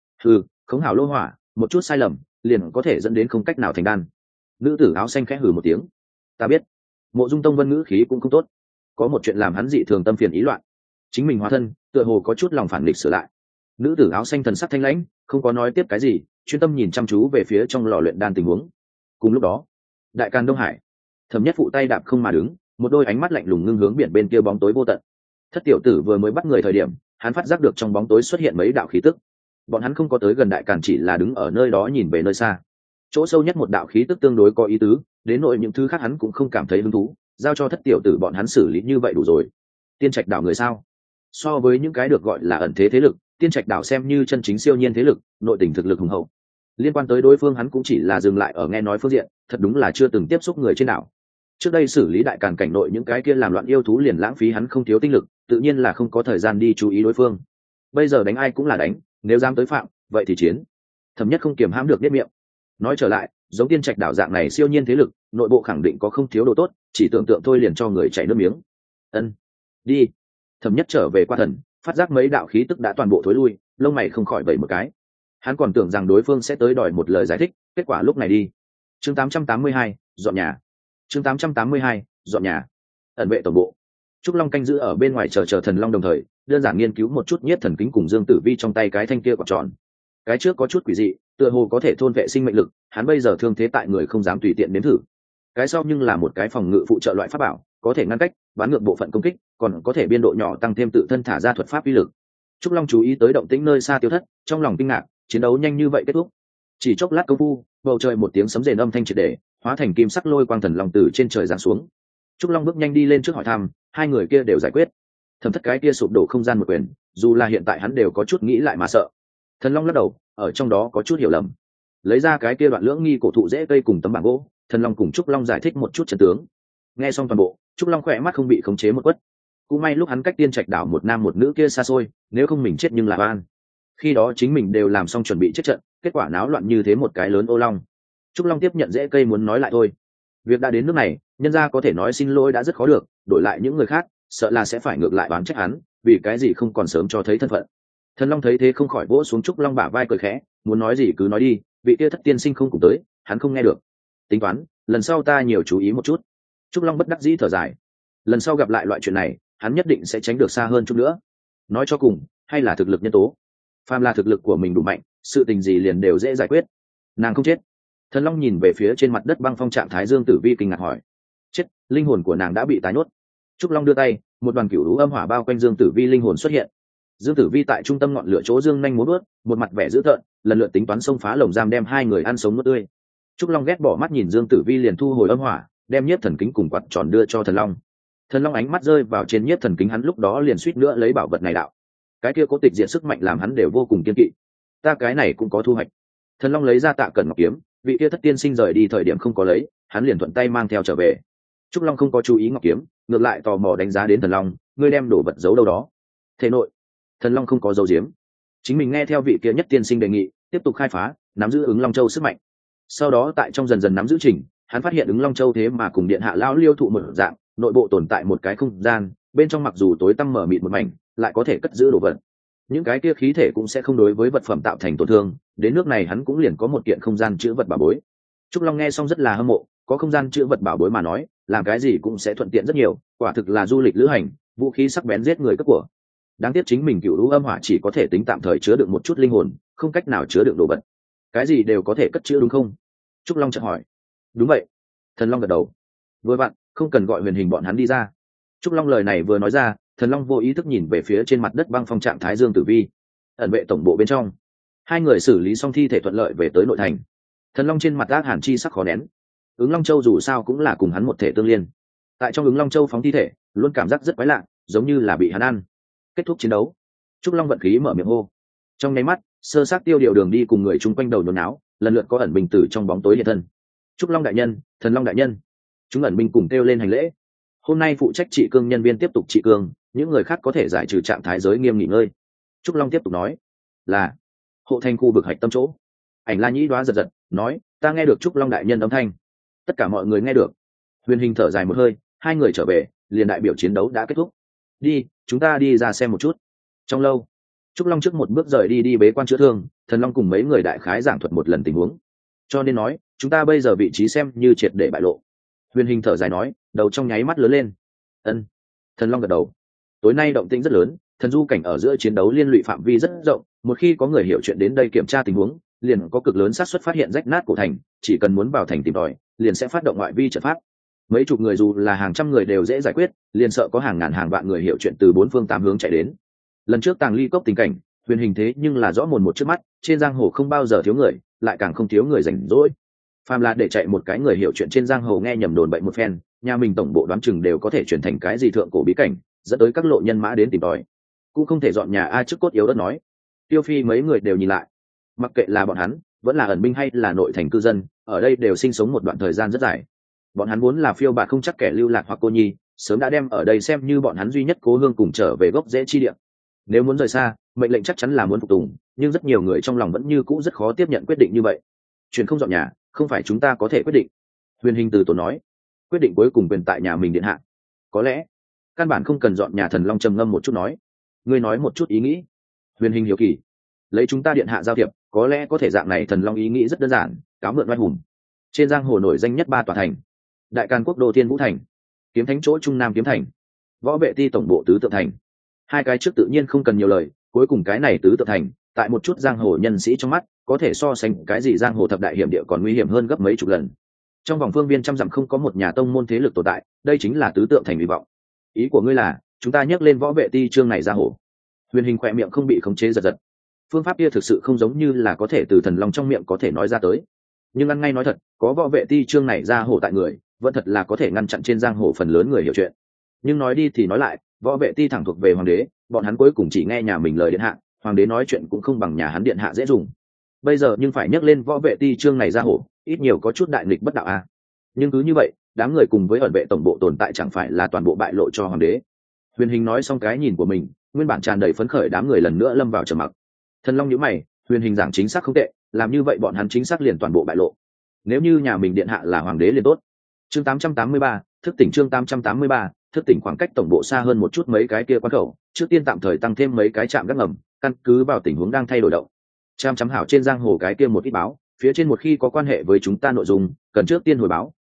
A: khống hảo lô hỏa, một chút sai lầm liền có thể dẫn đến không cách nào thành đan. Nữ tử áo xanh khẽ hừ một tiếng, ta biết. Mộ Dung Tông Vân ngữ khí cũng không tốt, có một chuyện làm hắn dị thường tâm phiền ý loạn. Chính mình hóa thân, tựa hồ có chút lòng phản nghịch sửa lại. Nữ tử áo xanh thần sắc thanh lãnh, không có nói tiếp cái gì, chuyên tâm nhìn chăm chú về phía trong lò luyện đan tình huống. Cùng lúc đó, Đại Càn Đông Hải, Thẩm Nhất phụ tay đạp không mà đứng, một đôi ánh mắt lạnh lùng ngưng hướng biển bên kia bóng tối vô tận. Thất tiểu tử vừa mới bắt người thời điểm, hắn phát giác được trong bóng tối xuất hiện mấy đạo khí tức. Bọn hắn không có tới gần Đại Càn, chỉ là đứng ở nơi đó nhìn về nơi xa. Chỗ sâu nhất một đạo khí tức tương đối có ý tứ, đến nội những thứ khác hắn cũng không cảm thấy hứng thú, giao cho thất tiểu tử bọn hắn xử lý như vậy đủ rồi. Tiên Trạch đảo người sao? So với những cái được gọi là ẩn thế thế lực, Tiên Trạch đảo xem như chân chính siêu nhiên thế lực, nội tình thực lực hùng hậu. Liên quan tới đối phương hắn cũng chỉ là dừng lại ở nghe nói phương diện, thật đúng là chưa từng tiếp xúc người trên đảo. Trước đây xử lý Đại Càn cảnh nội những cái kia làm loạn yêu thú liền lãng phí hắn không thiếu tinh lực, tự nhiên là không có thời gian đi chú ý đối phương. Bây giờ đánh ai cũng là đánh, nếu dám tới phạm, vậy thì chiến. Thẩm Nhất không kiềm hãm được biết miệng. Nói trở lại, giống Tiên Trạch đảo dạng này siêu nhiên thế lực, nội bộ khẳng định có không thiếu đồ tốt, chỉ tưởng tượng thôi liền cho người chảy nước miếng. Ân, đi. Thẩm Nhất trở về qua thần, phát giác mấy đạo khí tức đã toàn bộ thối lui, lông mày không khỏi vẩy một cái. Hắn còn tưởng rằng đối phương sẽ tới đòi một lời giải thích, kết quả lúc này đi. Chương 882, dọn nhà. Chương 882, dọn nhà. Ẩn vệ tổng bộ. Trúc Long canh giữ ở bên ngoài chờ Thần Long đồng thời, đơn giản nghiên cứu một chút Nhiếp Thần Kính cùng Dương Tử Vi trong tay cái thanh kia quạt tròn. Cái trước có chút quỷ dị, tựa hồ có thể thôn vệ sinh mệnh lực, hắn bây giờ thương thế tại người không dám tùy tiện nếm thử. Cái sau nhưng là một cái phòng ngự phụ trợ loại pháp bảo, có thể ngăn cách, bán ngược bộ phận công kích, còn có thể biên độ nhỏ tăng thêm tự thân thả ra thuật pháp uy lực. Trúc Long chú ý tới động tĩnh nơi xa tiêu thất, trong lòng kinh ngạc, chiến đấu nhanh như vậy kết thúc. Chỉ chốc lát công phu, bầu trời một tiếng sấm rền âm thanh triệt để, hóa thành kim sắc lôi quang thần long từ trên trời giáng xuống. Trúc Long bước nhanh đi lên trước hỏi thăm, hai người kia đều giải quyết. Thẩm Thất cái kia sụp đổ không gian một quyền, dù là hiện tại hắn đều có chút nghĩ lại mà sợ. Thần Long lắc đầu, ở trong đó có chút hiểu lầm. Lấy ra cái kia đoạn lưỡng nghi cổ thụ rễ cây cùng tấm bảng gỗ, Thần Long cùng Trúc Long giải thích một chút trận tướng. Nghe xong toàn bộ, Trúc Long khỏe mắt không bị khống chế một quất. Cũng may lúc hắn cách Tiên Trạch đảo một nam một nữ kia xa xôi, nếu không mình chết nhưng là oan. Khi đó chính mình đều làm xong chuẩn bị chết trận, kết quả náo loạn như thế một cái lớn ô long. Trúc Long tiếp nhận rễ cây muốn nói lại thôi. Việc đã đến nước này, nhân gia có thể nói xin lỗi đã rất khó được, đổi lại những người khác, sợ là sẽ phải ngược lại oán trách hắn, vì cái gì không còn sớm cho thấy thân phận. Thần Long thấy thế không khỏi vỗ xuống Trúc Long bả vai cười khẽ, muốn nói gì cứ nói đi, vị kia Thất tiên sinh không cùng tới, hắn không nghe được. Tính toán, lần sau ta nhiều chú ý một chút. Trúc Long bất đắc dĩ thở dài, lần sau gặp lại loại chuyện này hắn nhất định sẽ tránh được xa hơn chút nữa. Nói cho cùng hay là thực lực nhân tố, phàm là thực lực của mình đủ mạnh, sự tình gì liền đều dễ giải quyết. Nàng không chết. Thần Long nhìn về phía trên mặt đất băng phong trạng thái Dương Tử Vi kinh ngạc hỏi. Chết, linh hồn của nàng đã bị tái nuốt. Trúc Long đưa tay, một đoàn cửu lũ âm hỏa bao quanh Dương Tử Vi linh hồn xuất hiện. Dương Tử Vi tại trung tâm ngọn lửa chỗ dương nhanh múa bước, một mặt vẻ dữ tợn, lần lượt tính toán xông phá lồng giam đem hai người ăn sống nuốt tươi. Trúc Long ghét bỏ mắt nhìn Dương Tử Vi liền thu hồi âm hỏa, đem nhiếp thần kính cùng quạt tròn đưa cho Thần Long. Thần Long ánh mắt rơi vào trên nhiếp thần kính, hắn lúc đó liền suýt nữa lấy bảo vật này đạo. Cái kia có tịch diện sức mạnh làm hắn đều vô cùng kiên kỵ. Ta cái này cũng có thu hoạch. Thần Long lấy ra Tạ Cẩn ngọc kiếm, vị kia thất tiên sinh rời đi thời điểm không có lấy, hắn liền thuận tay mang theo trở về. Trúc Long không có chú ý ngọc kiếm, ngược lại tò mò đánh giá đến Thần Long, ngươi đem đồ vật giấu đâu đó? Thể nội. Thần Long không có giấu giếm, chính mình nghe theo vị kia nhất tiên sinh đề nghị, tiếp tục khai phá, nắm giữ ứng Long Châu sức mạnh. Sau đó tại trong dần dần nắm giữ trình, hắn phát hiện ứng Long Châu thế mà cùng điện hạ lão liêu thụ một dạng, nội bộ tồn tại một cái không gian, bên trong mặc dù tối tăm mở mịt một mảnh, lại có thể cất giữ đồ vật. Những cái kia khí thể cũng sẽ không đối với vật phẩm tạo thành tổn thương, đến nước này hắn cũng liền có một kiện không gian chứa vật bảo bối. Trúc Long nghe xong rất là hâm mộ, có không gian chứa vật bảo bối mà nói, làm cái gì cũng sẽ thuận tiện rất nhiều, quả thực là du lịch lữ hành, vũ khí sắc bén giết người cướp của. Đáng tiếc chính mình cựu lũ âm hỏa chỉ có thể tính tạm thời chứa đựng một chút linh hồn, không cách nào chứa đựng đồ vật. Cái gì đều có thể cất chứa đúng không? Trúc Long chợt hỏi. Đúng vậy. Thần Long gật đầu. Vừa vặn, không cần gọi huyền hình bọn hắn đi ra. Trúc Long lời này vừa nói ra, Thần Long vô ý thức nhìn về phía trên mặt đất băng phong trạng thái Dương Tử Vi. Ẩn vệ tổng bộ bên trong, hai người xử lý xong thi thể thuận lợi về tới nội thành. Thần Long trên mặt ác hàn chi sắc khó nén. Ứng Long Châu dù sao cũng là cùng hắn một thể tương liên. Tại trong Ứng Long Châu phóng thi thể, luôn cảm giác rất quái lạ, giống như là bị hắn ăn. Kết thúc chiến đấu, Trúc Long vận khí mở miệng hô. Trong nháy mắt, sơ xác tiêu điều đường đi cùng người chung quanh đầu nhốn náo, lần lượt có ẩn binh tử trong bóng tối hiện thân. Trúc Long đại nhân, Thần Long đại nhân. Chúng ẩn binh cùng kêu lên hành lễ. Hôm nay phụ trách trị cương nhân viên tiếp tục trị cương, những người khác có thể giải trừ trạng thái giới nghiêm nghỉ ngơi. Trúc Long tiếp tục nói, là hộ thành khu vực hạch tâm chỗ. Ảnh La Nhĩ đoá giật giật, nói, ta nghe được Trúc Long đại nhân âm thanh. Tất cả mọi người nghe được. Huyền Hình thở dài một hơi, hai người trở về, liền đại biểu chiến đấu đã kết thúc. Đi, chúng ta đi ra xem một chút. Trong lâu, Trúc Long trước một bước rời đi bế quan chữa thương, Thần Long cùng mấy người đại khái giảng thuật một lần tình huống. Cho nên nói, chúng ta bây giờ vị trí xem như triệt để bại lộ. Huyền Hình thở dài nói, đầu trong nháy mắt lớn lên. Ân. Thần Long gật đầu. Tối nay động tĩnh rất lớn, thần du cảnh ở giữa chiến đấu liên lụy phạm vi rất rộng, một khi có người hiểu chuyện đến đây kiểm tra tình huống, liền có cực lớn xác suất phát hiện rách nát của thành, chỉ cần muốn vào thành tìm tòi, liền sẽ phát động ngoại vi trận pháp. Mấy chục người dù là hàng trăm người đều dễ giải quyết, liền sợ có hàng ngàn hàng vạn người hiểu chuyện từ bốn phương tám hướng chạy đến. Lần trước Tàng Ly Cốc tình cảnh, Huyền Hình thế nhưng là rõ mồn một trước mắt, trên giang hồ không bao giờ thiếu người, lại càng không thiếu người rảnh rỗi. Phàm là để chạy một cái người hiểu chuyện trên giang hồ nghe nhầm đồn bậy một phen, nhà mình tổng bộ đoán chừng đều có thể chuyển thành cái gì thượng cổ bí cảnh, dẫn tới các lộ nhân mã đến tìm tòi. Cũng không thể dọn nhà ai trước cốt yếu đất nói. Tiêu Phi mấy người đều nhìn lại, mặc kệ là bọn hắn, vẫn là ẩn binh hay là nội thành cư dân, ở đây đều sinh sống một đoạn thời gian rất dài. Bọn hắn muốn là phiêu bạt không chắc kẻ lưu lạc hoặc cô nhi, sớm đã đem ở đây xem như bọn hắn duy nhất cố hương cùng trở về gốc rễ chi địa. Nếu muốn rời xa, mệnh lệnh chắc chắn là muốn phục tùng, nhưng rất nhiều người trong lòng vẫn như cũ rất khó tiếp nhận quyết định như vậy. Chuyện không dọn nhà, không phải chúng ta có thể quyết định. Huyền Hình từ tốn nói, quyết định cuối cùng quyền tại nhà mình điện hạ. Có lẽ căn bản không cần dọn nhà. Thần Long trầm ngâm một chút nói, ngươi nói một chút ý nghĩ. Huyền Hình hiểu kỳ, lấy chúng ta điện hạ giao thiệp, có lẽ có thể dạng này. Thần Long ý nghĩ rất đơn giản, cáo mượn oai hùng. Trên giang hồ nổi danh nhất ba tòa thành: Đại Càn Quốc đô Thiên Vũ Thành, Kiếm Thánh chỗ Trung Nam Kiếm Thành, Võ Vệ Ti tổng bộ Tứ Tượng Thành. Hai cái trước tự nhiên không cần nhiều lời, cuối cùng cái này Tứ Tượng Thành, tại một chút giang hồ nhân sĩ trong mắt, có thể so sánh cái gì giang hồ thập đại hiểm địa còn nguy hiểm hơn gấp mấy chục lần. Trong vòng phương viên trăm dặm không có một nhà tông môn thế lực tồn tại, đây chính là Tứ Tượng Thành hy vọng. Ý của ngươi là chúng ta nhắc lên Võ Vệ Ti chương này ra hồ? Huyền Hình khỏe miệng không bị khống chế giật giật. Phương pháp kia thực sự không giống như là có thể từ Thần Long trong miệng có thể nói ra tới. Nhưng ăn ngay nói thật, có Võ Vệ Ti chương này ra hồ tại người, vẫn thật là có thể ngăn chặn trên giang hồ phần lớn người hiểu chuyện. Nhưng nói đi thì nói lại, Võ Vệ Ti thẳng thuộc về hoàng đế, bọn hắn cuối cùng chỉ nghe nhà mình lời điện hạ, hoàng đế nói chuyện cũng không bằng nhà hắn điện hạ dễ dùng. Bây giờ nhưng phải nhắc lên Võ Vệ Ti chương này ra hổ, ít nhiều có chút đại nghịch bất đạo a. Nhưng cứ như vậy, đám người cùng với ẩn vệ tổng bộ tồn tại chẳng phải là toàn bộ bại lộ cho hoàng đế. Huyền Hình nói xong cái nhìn của mình, nguyên bản tràn đầy phấn khởi đám người lần nữa lâm vào trầm mặc. Thần Long nhíu mày, Huyền Hình giảng chính xác không tệ, làm như vậy bọn hắn chính xác liền toàn bộ bại lộ. Nếu như nhà mình điện hạ là hoàng đế liền tốt. Chương 883, thức tỉnh. Chương 883, thức tỉnh. Khoảng cách tổng bộ xa hơn một chút mấy cái kia quan khẩu, trước tiên tạm thời tăng thêm mấy cái trạm gác ngầm, căn cứ vào tình huống đang thay đổi động. Chăm hảo trên giang hồ cái kia một ít báo, phía trên một khi có quan hệ với chúng ta nội dung, cần trước tiên hồi báo,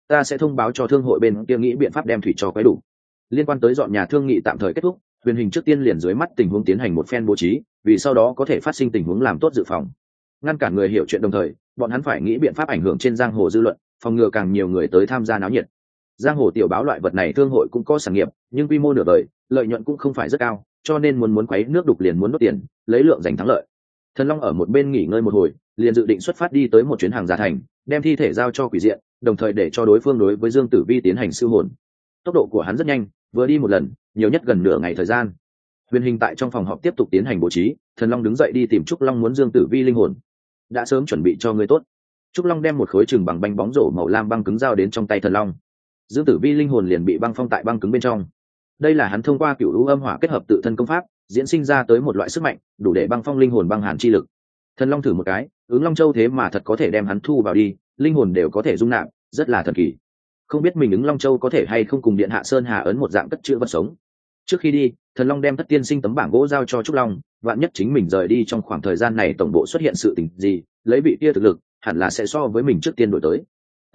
A: ta sẽ thông báo cho thương hội bên kia nghĩ biện pháp đem thủy cho quấy đủ. Liên quan tới dọn nhà thương nghị tạm thời kết thúc, Huyền Hình trước tiên liền dưới mắt tình huống tiến hành một phen bố trí, vì sau đó có thể phát sinh tình huống làm tốt dự phòng, ngăn cản người hiểu chuyện, đồng thời bọn hắn phải nghĩ biện pháp ảnh hưởng trên giang hồ dư luận, phòng ngừa càng nhiều người tới tham gia náo nhiệt. Giang hồ tiểu báo loại vật này thương hội cũng có sản nghiệp, nhưng quy mô nửa đời, lợi nhuận cũng không phải rất cao, cho nên muốn quấy nước đục liền muốn đốt tiền, lấy lượng giành thắng lợi. Thần Long ở một bên nghỉ ngơi một hồi, liền dự định xuất phát đi tới một chuyến hàng giả thành, đem thi thể giao cho quỷ diện, đồng thời để cho đối phương đối với Dương Tử Vi tiến hành siêu hồn. Tốc độ của hắn rất nhanh, vừa đi một lần, nhiều nhất gần nửa ngày thời gian. Huyền Hình tại trong phòng họp tiếp tục tiến hành bố trí, Thần Long đứng dậy đi tìm Trúc Long muốn Dương Tử Vi linh hồn. Đã sớm chuẩn bị cho ngươi tốt. Trúc Long đem một khối chừng bằng bánh bóng rổ màu lam băng cứng giao đến trong tay Thần Long. Dương Tử Vi linh hồn liền bị băng phong tại băng cứng bên trong. Đây là hắn thông qua cửu u âm hỏa kết hợp tự thân công pháp diễn sinh ra tới một loại sức mạnh, đủ để băng phong linh hồn băng hàn chi lực. Thần Long thử một cái, ứng Long Châu thế mà thật có thể đem hắn thu vào đi, linh hồn đều có thể dung nạp, rất là thần kỳ. Không biết mình ứng Long Châu có thể hay không cùng Điện Hạ Sơn Hà ấn một dạng cất chứa vật sống. Trước khi đi, Thần Long đem Thất Tiên Sinh tấm bảng gỗ giao cho Trúc Long, vạn nhất chính mình rời đi trong khoảng thời gian này tổng bộ xuất hiện sự tình gì, lấy vị kia thực lực, hẳn là sẽ so với mình trước tiên đổi tới.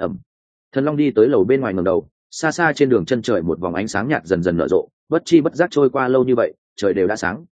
A: Thần Long đi tới lầu bên ngoài ngẩng đầu, xa xa trên đường chân trời một vòng ánh sáng nhạt dần dần nở rộ, bất chi bất giác trôi qua lâu như vậy, trời đều đã sáng.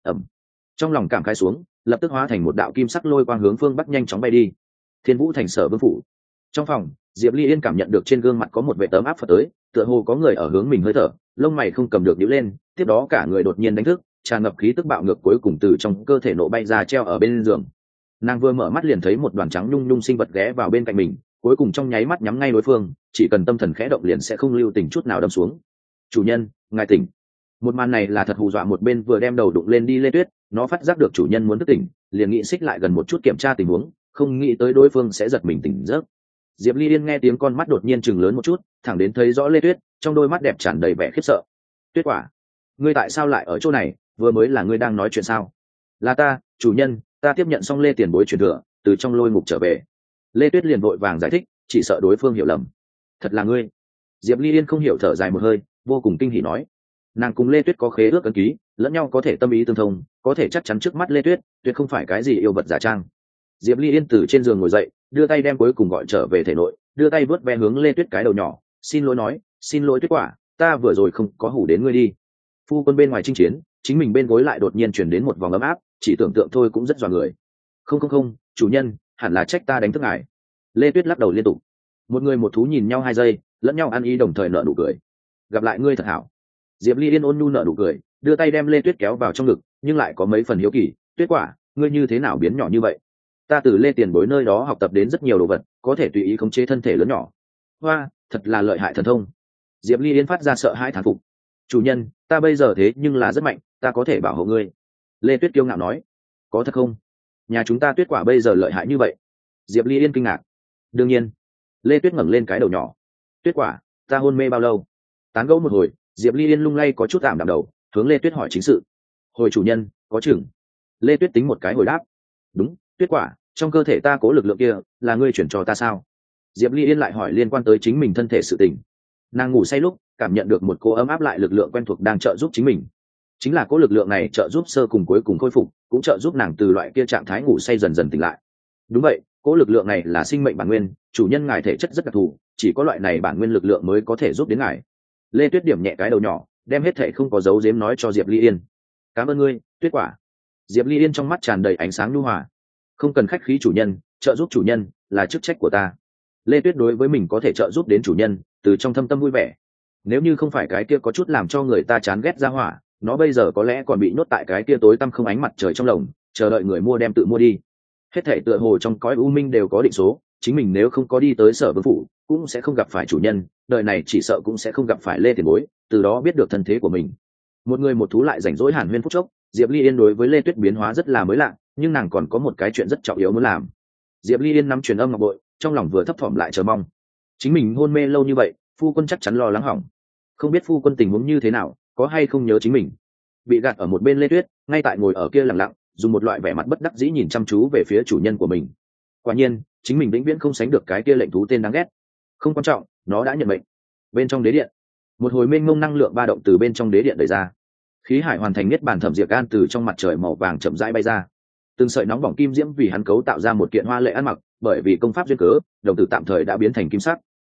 A: Trong lòng cảm khái xuống, lập tức hóa thành một đạo kim sắc lôi quang hướng phương bắc nhanh chóng bay đi. Thiên Vũ thành Sở Vương phủ. Trong phòng, Diệp Ly Yên cảm nhận được trên gương mặt có một vẻ tấm áp phật tới, tựa hồ có người ở hướng mình hơi thở, lông mày không cầm được nhíu lên, tiếp đó cả người đột nhiên đánh thức, tràn ngập khí tức bạo ngược cuối cùng từ trong cơ thể nổ bay ra treo ở bên giường. Nàng vừa mở mắt liền thấy một đoàn trắng nhung nhung sinh vật ghé vào bên cạnh mình, cuối cùng trong nháy mắt nhắm ngay đối phương, chỉ cần tâm thần khẽ động liền sẽ không lưu tình chút nào đâm xuống. Chủ nhân, ngài tỉnh. Một màn này là thật hù dọa một bên vừa đem đầu đụng lên đi Lê Tuyết, nó phát giác được chủ nhân muốn thức tỉnh, liền nghĩ xích lại gần một chút kiểm tra tình huống, không nghĩ tới đối phương sẽ giật mình tỉnh giấc. Diệp Ly Yên nghe tiếng con mắt đột nhiên chừng lớn một chút, thẳng đến thấy rõ Lê Tuyết, trong đôi mắt đẹp tràn đầy vẻ khiếp sợ. Tuyết Quả, ngươi tại sao lại ở chỗ này? Vừa mới là ngươi đang nói chuyện sao? Là ta, chủ nhân, ta tiếp nhận xong Lê tiền bối truyền thừa, từ trong lôi ngục trở về. Lê Tuyết liền vội vàng giải thích, chỉ sợ đối phương hiểu lầm. Thật là ngươi? Diệp Ly Yên không hiểu, thở dài một hơi, vô cùng kinh hỉ nói. Nàng cùng Lê Tuyết có khế ước ấn ký, lẫn nhau có thể tâm ý tương thông, có thể chắc chắn trước mắt Lê Tuyết tuyệt không phải cái gì yêu vật giả trang. Diệp Ly Yên từ trên giường ngồi dậy, đưa tay đem cuối cùng gọi trở về thể nội, đưa tay vớt ve hướng Lê Tuyết cái đầu nhỏ, xin lỗi nói, xin lỗi Tuyết Quả, ta vừa rồi không có hủ đến ngươi đi. Phu quân bên ngoài chinh chiến, chính mình bên gối lại đột nhiên chuyển đến một vòng ấm áp, chỉ tưởng tượng thôi cũng rất dọa người. Không, chủ nhân, hẳn là trách ta đánh thức ngài. Lê Tuyết lắc đầu liên tục. Một người một thú nhìn nhau 2 giây, lẫn nhau ăn ý đồng thời nở nụ cười. Gặp lại ngươi thật hảo. Diệp Ly Yên ôn nhu nở nụ cười, đưa tay đem Lê Tuyết kéo vào trong ngực, nhưng lại có mấy phần hiếu kỳ. Tuyết Quả, ngươi như thế nào biến nhỏ như vậy? Ta từ Lê tiền bối nơi đó học tập đến rất nhiều đồ vật, có thể tùy ý khống chế thân thể lớn nhỏ. Hoa, thật là lợi hại thần thông. Diệp Ly Yên phát ra sợ hãi thán phục. Chủ nhân, ta bây giờ thế nhưng là rất mạnh, ta có thể bảo hộ ngươi. Lê Tuyết kiêu ngạo nói. Có thật không? Nhà chúng ta Tuyết Quả bây giờ lợi hại như vậy? Diệp Ly Yên kinh ngạc. Đương nhiên. Lê Tuyết ngẩng lên cái đầu nhỏ. Tuyết Quả, ta hôn mê bao lâu? Tán gẫu một hồi, Diệp Ly Yên lung lay có chút ảm đạm đầu, hướng Lê Tuyết hỏi chính sự. Hồi chủ nhân, có chừng. Lê Tuyết tính một cái hồi đáp. Đúng, Tuyết Quả, trong cơ thể ta cố lực lượng kia là ngươi chuyển cho ta sao? Diệp Ly Yên lại hỏi liên quan tới chính mình thân thể sự tình. Nàng ngủ say lúc cảm nhận được một cô ấm áp lại lực lượng quen thuộc đang trợ giúp chính mình. Chính là cố lực lượng này trợ giúp sơ cùng cuối cùng khôi phục, cũng trợ giúp nàng từ loại kia trạng thái ngủ say dần dần tỉnh lại. Đúng vậy, cố lực lượng này là sinh mệnh bản nguyên, chủ nhân ngài thể chất rất đặc thù, chỉ có loại này bản nguyên lực lượng mới có thể giúp đến ngài. Lê Tuyết điểm nhẹ cái đầu nhỏ, đem hết thể không có dấu giếm nói cho Diệp Ly Yên. Cảm ơn ngươi, Tuyết Quả. Diệp Ly Yên trong mắt tràn đầy ánh sáng nhu hòa. Không cần khách khí chủ nhân, trợ giúp chủ nhân là chức trách của ta. Lê Tuyết đối với mình có thể trợ giúp đến chủ nhân, từ trong thâm tâm vui vẻ. Nếu như không phải cái kia có chút làm cho người ta chán ghét ra hỏa, nó bây giờ có lẽ còn bị nhốt tại cái kia tối tăm không ánh mặt trời trong lồng, chờ đợi người mua đem tự mua đi. Hết thảy tựa hồ trong cõi u minh đều có định số, chính mình nếu không có đi tới Sở Vương phủ, cũng sẽ không gặp phải chủ nhân, đời này chỉ sợ cũng sẽ không gặp phải Lê tiền bối, từ đó biết được thân thế của mình. Một người một thú lại rảnh rỗi hàn huyên phút chốc, Diệp Ly Yên đối với Lê Tuyết biến hóa rất là mới lạ, nhưng nàng còn có một cái chuyện rất trọng yếu muốn làm. Diệp Ly Yên nắm truyền âm ngọc bội, trong lòng vừa thấp thỏm lại chờ mong. Chính mình hôn mê lâu như vậy, phu quân chắc chắn lo lắng hỏng. Không biết phu quân tình huống như thế nào, có hay không nhớ chính mình. Bị gạt ở một bên Lê Tuyết, ngay tại ngồi ở kia lặng lặng, dùng một loại vẻ mặt bất đắc dĩ nhìn chăm chú về phía chủ nhân của mình. Quả nhiên, chính mình vĩnh viễn không sánh được cái kia lệnh thú tên đáng ghét. Không quan trọng, nó đã nhận mệnh. Bên trong đế điện, một hồi mênh mông năng lượng ba động từ bên trong đế điện đẩy ra. Khí hải hoàn thành niết bàn thẩm diệt gan từ trong mặt trời màu vàng chậm rãi bay ra. Từng sợi nóng bỏng kim diễm vì hắn cấu tạo ra một kiện hoa lệ ăn mặc, bởi vì công pháp duyên cớ, đồng tử tạm thời đã biến thành kim sắc.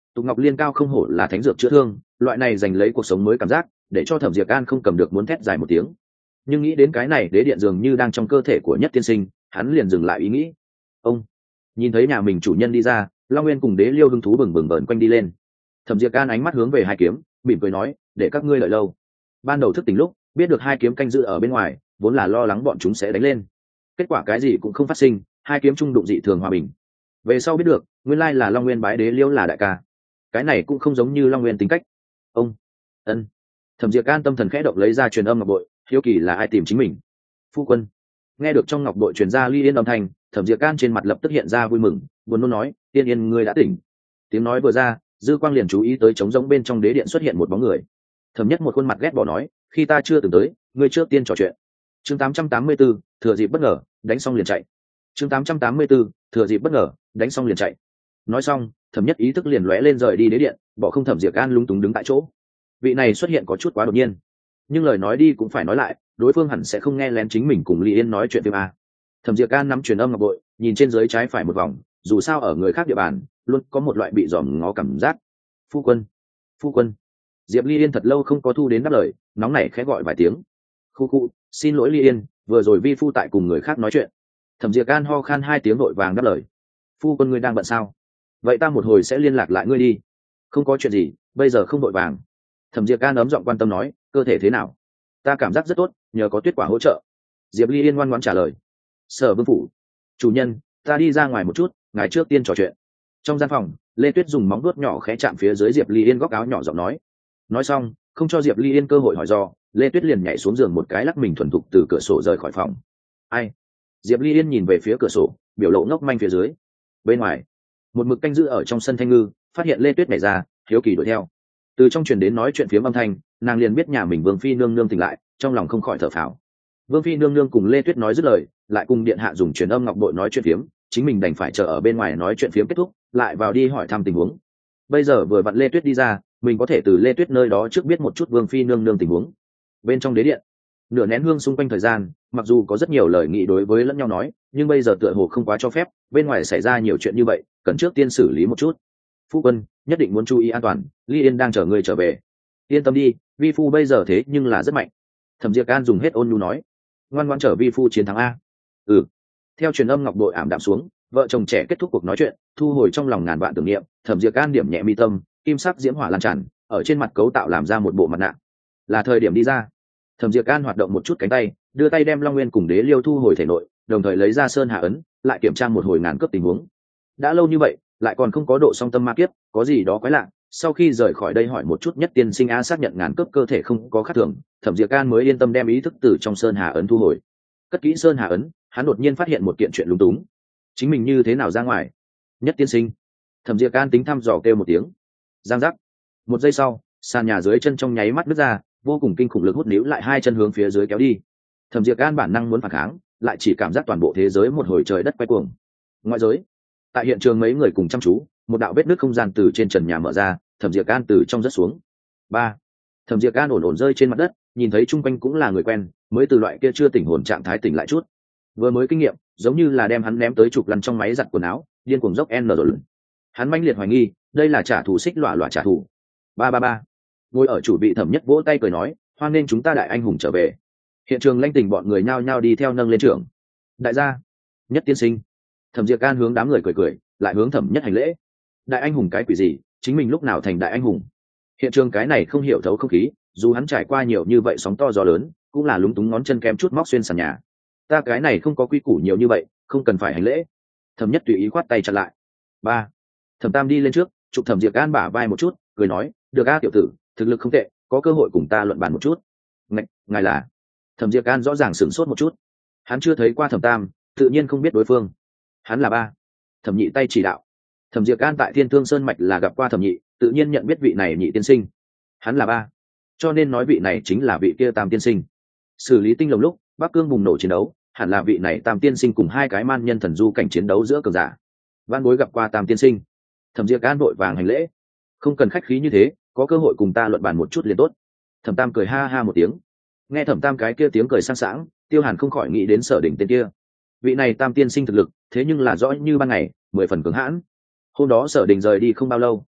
A: Tục Ngọc Liên cao không hổ là thánh dược chữa thương, loại này giành lấy cuộc sống mới cảm giác, để cho Thẩm Diệp An không cầm được muốn thét dài một tiếng. Nhưng nghĩ đến cái này đế điện dường như đang trong cơ thể của Nhất Tiên Sinh, hắn liền dừng lại ý nghĩ. Ông nhìn thấy nhà mình chủ nhân đi ra, Long Nguyên cùng Đế Liêu hứng thú bừng bừng bờn quanh đi lên. Thẩm Diệp An ánh mắt hướng về hai kiếm, mỉm cười nói, để các ngươi đợi lâu. Ban đầu thức tỉnh lúc, biết được hai kiếm canh giữ ở bên ngoài, vốn là lo lắng bọn chúng sẽ đánh lên. Kết quả cái gì cũng không phát sinh, hai kiếm trung đụng dị thường hòa bình. Về sau biết được, nguyên lai là Long Nguyên bái Đế Liêu là đại ca. Cái này cũng không giống như Long Nguyên tính cách. Ông ân Thẩm Diệp An tâm thần khẽ động lấy ra truyền âm ngọc bội, hiếu kỳ là ai tìm chính mình. Phu quân. Nghe được trong ngọc bội truyền ra Ly Yên âm thanh, Thẩm Diệp An trên mặt lập tức hiện ra vui mừng, buồn nôn nói, Tiên Yên ngươi đã tỉnh. Tiếng nói vừa ra, dư quang liền chú ý tới trống rỗng bên trong đế điện xuất hiện một bóng người. Thẩm Nhất một khuôn mặt ghét bỏ nói, khi ta chưa từng tới, ngươi trước tiên trò chuyện. Chương 884, thừa dịp bất ngờ, đánh xong liền chạy. Chương 884, thừa dịp bất ngờ, đánh xong liền chạy. Nói xong, Thẩm Nhất ý thức liền lóe lên rời đi đế điện, bỏ không. Thẩm Diệp An lúng túng đứng tại chỗ. Vị này xuất hiện có chút quá đột nhiên, nhưng lời nói đi cũng phải nói lại, đối phương hẳn sẽ không nghe lén chính mình cùng Ly Yên nói chuyện phim a. Thẩm Diệp An nắm truyền âm ngọc bội, nhìn trên dưới trái phải một vòng, dù sao ở người khác địa bàn, luôn có một loại bị dòm ngó cảm giác. Phu quân, phu quân. Diệp Ly Yên thật lâu không có thu đến đáp lời, nóng nảy khẽ gọi vài tiếng. Khu, xin lỗi Ly Yên, vừa rồi vi phu tại cùng người khác nói chuyện. Thẩm Diệp An ho khan hai tiếng vội vàng đáp lời. Phu quân ngươi đang bận sao? Vậy ta một hồi sẽ liên lạc lại ngươi đi. Không có chuyện gì, bây giờ không vội vàng. Thẩm Diệp An ấm giọng quan tâm nói, cơ thể thế nào? Ta cảm giác rất tốt, nhờ có Tuyết Quả hỗ trợ. Diệp Ly Yên ngoan ngoãn trả lời. Sở Vương phủ. Chủ nhân, ta đi ra ngoài một chút, ngài trước tiên trò chuyện. Trong gian phòng, Lê Tuyết dùng móng vuốt nhỏ khẽ chạm phía dưới Diệp Ly Yên góc áo nhỏ giọng nói. Nói xong, không cho Diệp Ly Yên cơ hội hỏi do, Lê Tuyết liền nhảy xuống giường một cái lắc mình thuần thục từ cửa sổ rời khỏi phòng. Ai? Diệp Ly Yên nhìn về phía cửa sổ, biểu lộ ngốc manh phía dưới. Bên ngoài, một mực canh giữ ở trong sân Thanh Ngư phát hiện Lê Tuyết nhảy ra, hiếu kỳ đuổi theo. Từ trong truyền đến nói chuyện phiếm âm thanh, nàng liền biết nhà mình Vương phi nương nương tỉnh lại, trong lòng không khỏi thở phào. Vương phi nương nương cùng Lê Tuyết nói dứt lời, lại cùng điện hạ dùng truyền âm ngọc bội nói chuyện phiếm, chính mình đành phải chờ ở bên ngoài nói chuyện phiếm kết thúc, lại vào đi hỏi thăm tình huống. Bây giờ vừa vặn Lê Tuyết đi ra, mình có thể từ Lê Tuyết nơi đó trước biết một chút Vương phi nương nương tình huống. Bên trong đế điện, nửa nén hương xung quanh thời gian, mặc dù có rất nhiều lời nghị đối với lẫn nhau nói, nhưng bây giờ tựa hồ không quá cho phép, bên ngoài xảy ra nhiều chuyện như vậy, cần trước tiên xử lý một chút. Phu quân nhất định muốn chú ý an toàn, Ly Yên đang chờ người trở về. Yên tâm đi, vi phu bây giờ thế nhưng là rất mạnh. Thẩm Diệp An dùng hết ôn nhu nói, ngoan ngoãn chờ vi phu chiến thắng a. Ừ. Theo truyền âm ngọc bội ảm đạm xuống, vợ chồng trẻ kết thúc cuộc nói chuyện, thu hồi trong lòng ngàn vạn tưởng niệm. Thẩm Diệp An điểm nhẹ mi tâm, kim sắc diễm hỏa lan tràn ở trên mặt cấu tạo làm ra một bộ mặt nạ. Là thời điểm đi ra. Thẩm Diệp An hoạt động một chút cánh tay, đưa tay đem Long Nguyên cùng Đế Liêu thu hồi thể nội, đồng thời lấy ra sơn hạ ấn, lại kiểm tra một hồi ngàn cướp tình huống. Đã lâu như vậy, lại còn không có độ song tâm ma kiếp, có gì đó quái lạ. Sau khi rời khỏi đây hỏi một chút Nhất Tiên Sinh a xác nhận ngàn cướp cơ thể không có khác thường, Thẩm Diệp An mới yên tâm đem ý thức từ trong sơn hà ấn thu hồi. Cất kỹ sơn hà ấn, hắn đột nhiên phát hiện một kiện chuyện lúng túng. Chính mình như thế nào ra ngoài? Nhất Tiên Sinh. Thẩm Diệp An tính thăm dò kêu một tiếng. Giang giác. Một giây sau, sàn nhà dưới chân trong nháy mắt nứt ra, vô cùng kinh khủng lực hút níu lại hai chân hướng phía dưới kéo đi. Thẩm Diệp An bản năng muốn phản kháng, lại chỉ cảm giác toàn bộ thế giới một hồi trời đất quay cuồng. Ngoại giới, tại hiện trường mấy người cùng chăm chú, một đạo vết nứt không gian từ trên trần nhà mở ra, Thẩm Diệp An từ trong rớt xuống. Ba. Thẩm Diệp An ổn ổn rơi trên mặt đất, nhìn thấy chung quanh cũng là người quen, mới từ loại kia chưa tỉnh hồn trạng thái tỉnh lại chút. Vừa mới kinh nghiệm, giống như là đem hắn ném tới trục lăn trong máy giặt quần áo, điên cuồng dốc n rồi. Hắn manh liệt hoài nghi, đây là trả thù xích lọa lọa trả thù. Ba. Ngồi ở chủ vị Thẩm Nhất vỗ tay cười nói, hoan nên chúng ta đại anh hùng trở về. Hiện trường lanh tình bọn người nhao nhao đi theo nâng lên trưởng. Đại gia, Nhất Tiên Sinh. Thẩm Diệp An hướng đám người cười, lại hướng Thẩm Nhất hành lễ. Đại anh hùng cái quỷ gì, chính mình lúc nào thành đại anh hùng? Hiện trường cái này không hiểu thấu không khí, dù hắn trải qua nhiều như vậy sóng to gió lớn, cũng là lúng túng ngón chân kém chút móc xuyên sàn nhà. Ta cái này không có quy củ nhiều như vậy, không cần phải hành lễ. Thẩm Nhất tùy ý khoát tay chặn lại. Ba. Thẩm Tam đi lên trước, chụp Thẩm Diệp An bả vai một chút, cười nói, được a tiểu tử, thực lực không tệ, có cơ hội cùng ta luận bàn một chút. Ngài là? Thẩm Diệp An rõ ràng sửng sốt một chút. Hắn chưa thấy qua Thẩm Tam, tự nhiên không biết đối phương. Hắn là ba. Thẩm Nhị tay chỉ đạo. Thẩm Diệp An tại Thiên Thương Sơn mạch là gặp qua Thẩm Nhị, tự nhiên nhận biết vị này Nhị tiên sinh. Hắn là ba, cho nên nói vị này chính là vị kia Tam tiên sinh. Xử lý tinh lồng lúc Bắc Cương bùng nổ chiến đấu, hẳn là vị này Tam tiên sinh cùng hai cái man nhân thần du cảnh chiến đấu giữa cường giả. Văn Bối gặp qua Tam tiên sinh. Thẩm Diệp An vội vàng hành lễ. Không cần khách khí như thế, có cơ hội cùng ta luận bàn một chút liền tốt. Thẩm Tam cười ha ha một tiếng. Nghe Thẩm Tam cái kia tiếng cười sang sảng, Tiêu Hàn không khỏi nghĩ đến Sở Đỉnh tên kia. Vị này Tam tiên sinh thực lực, thế nhưng là rõ như ban ngày, 10 phần cứng hãn. Hôm đó Sở Đình rời đi không bao lâu,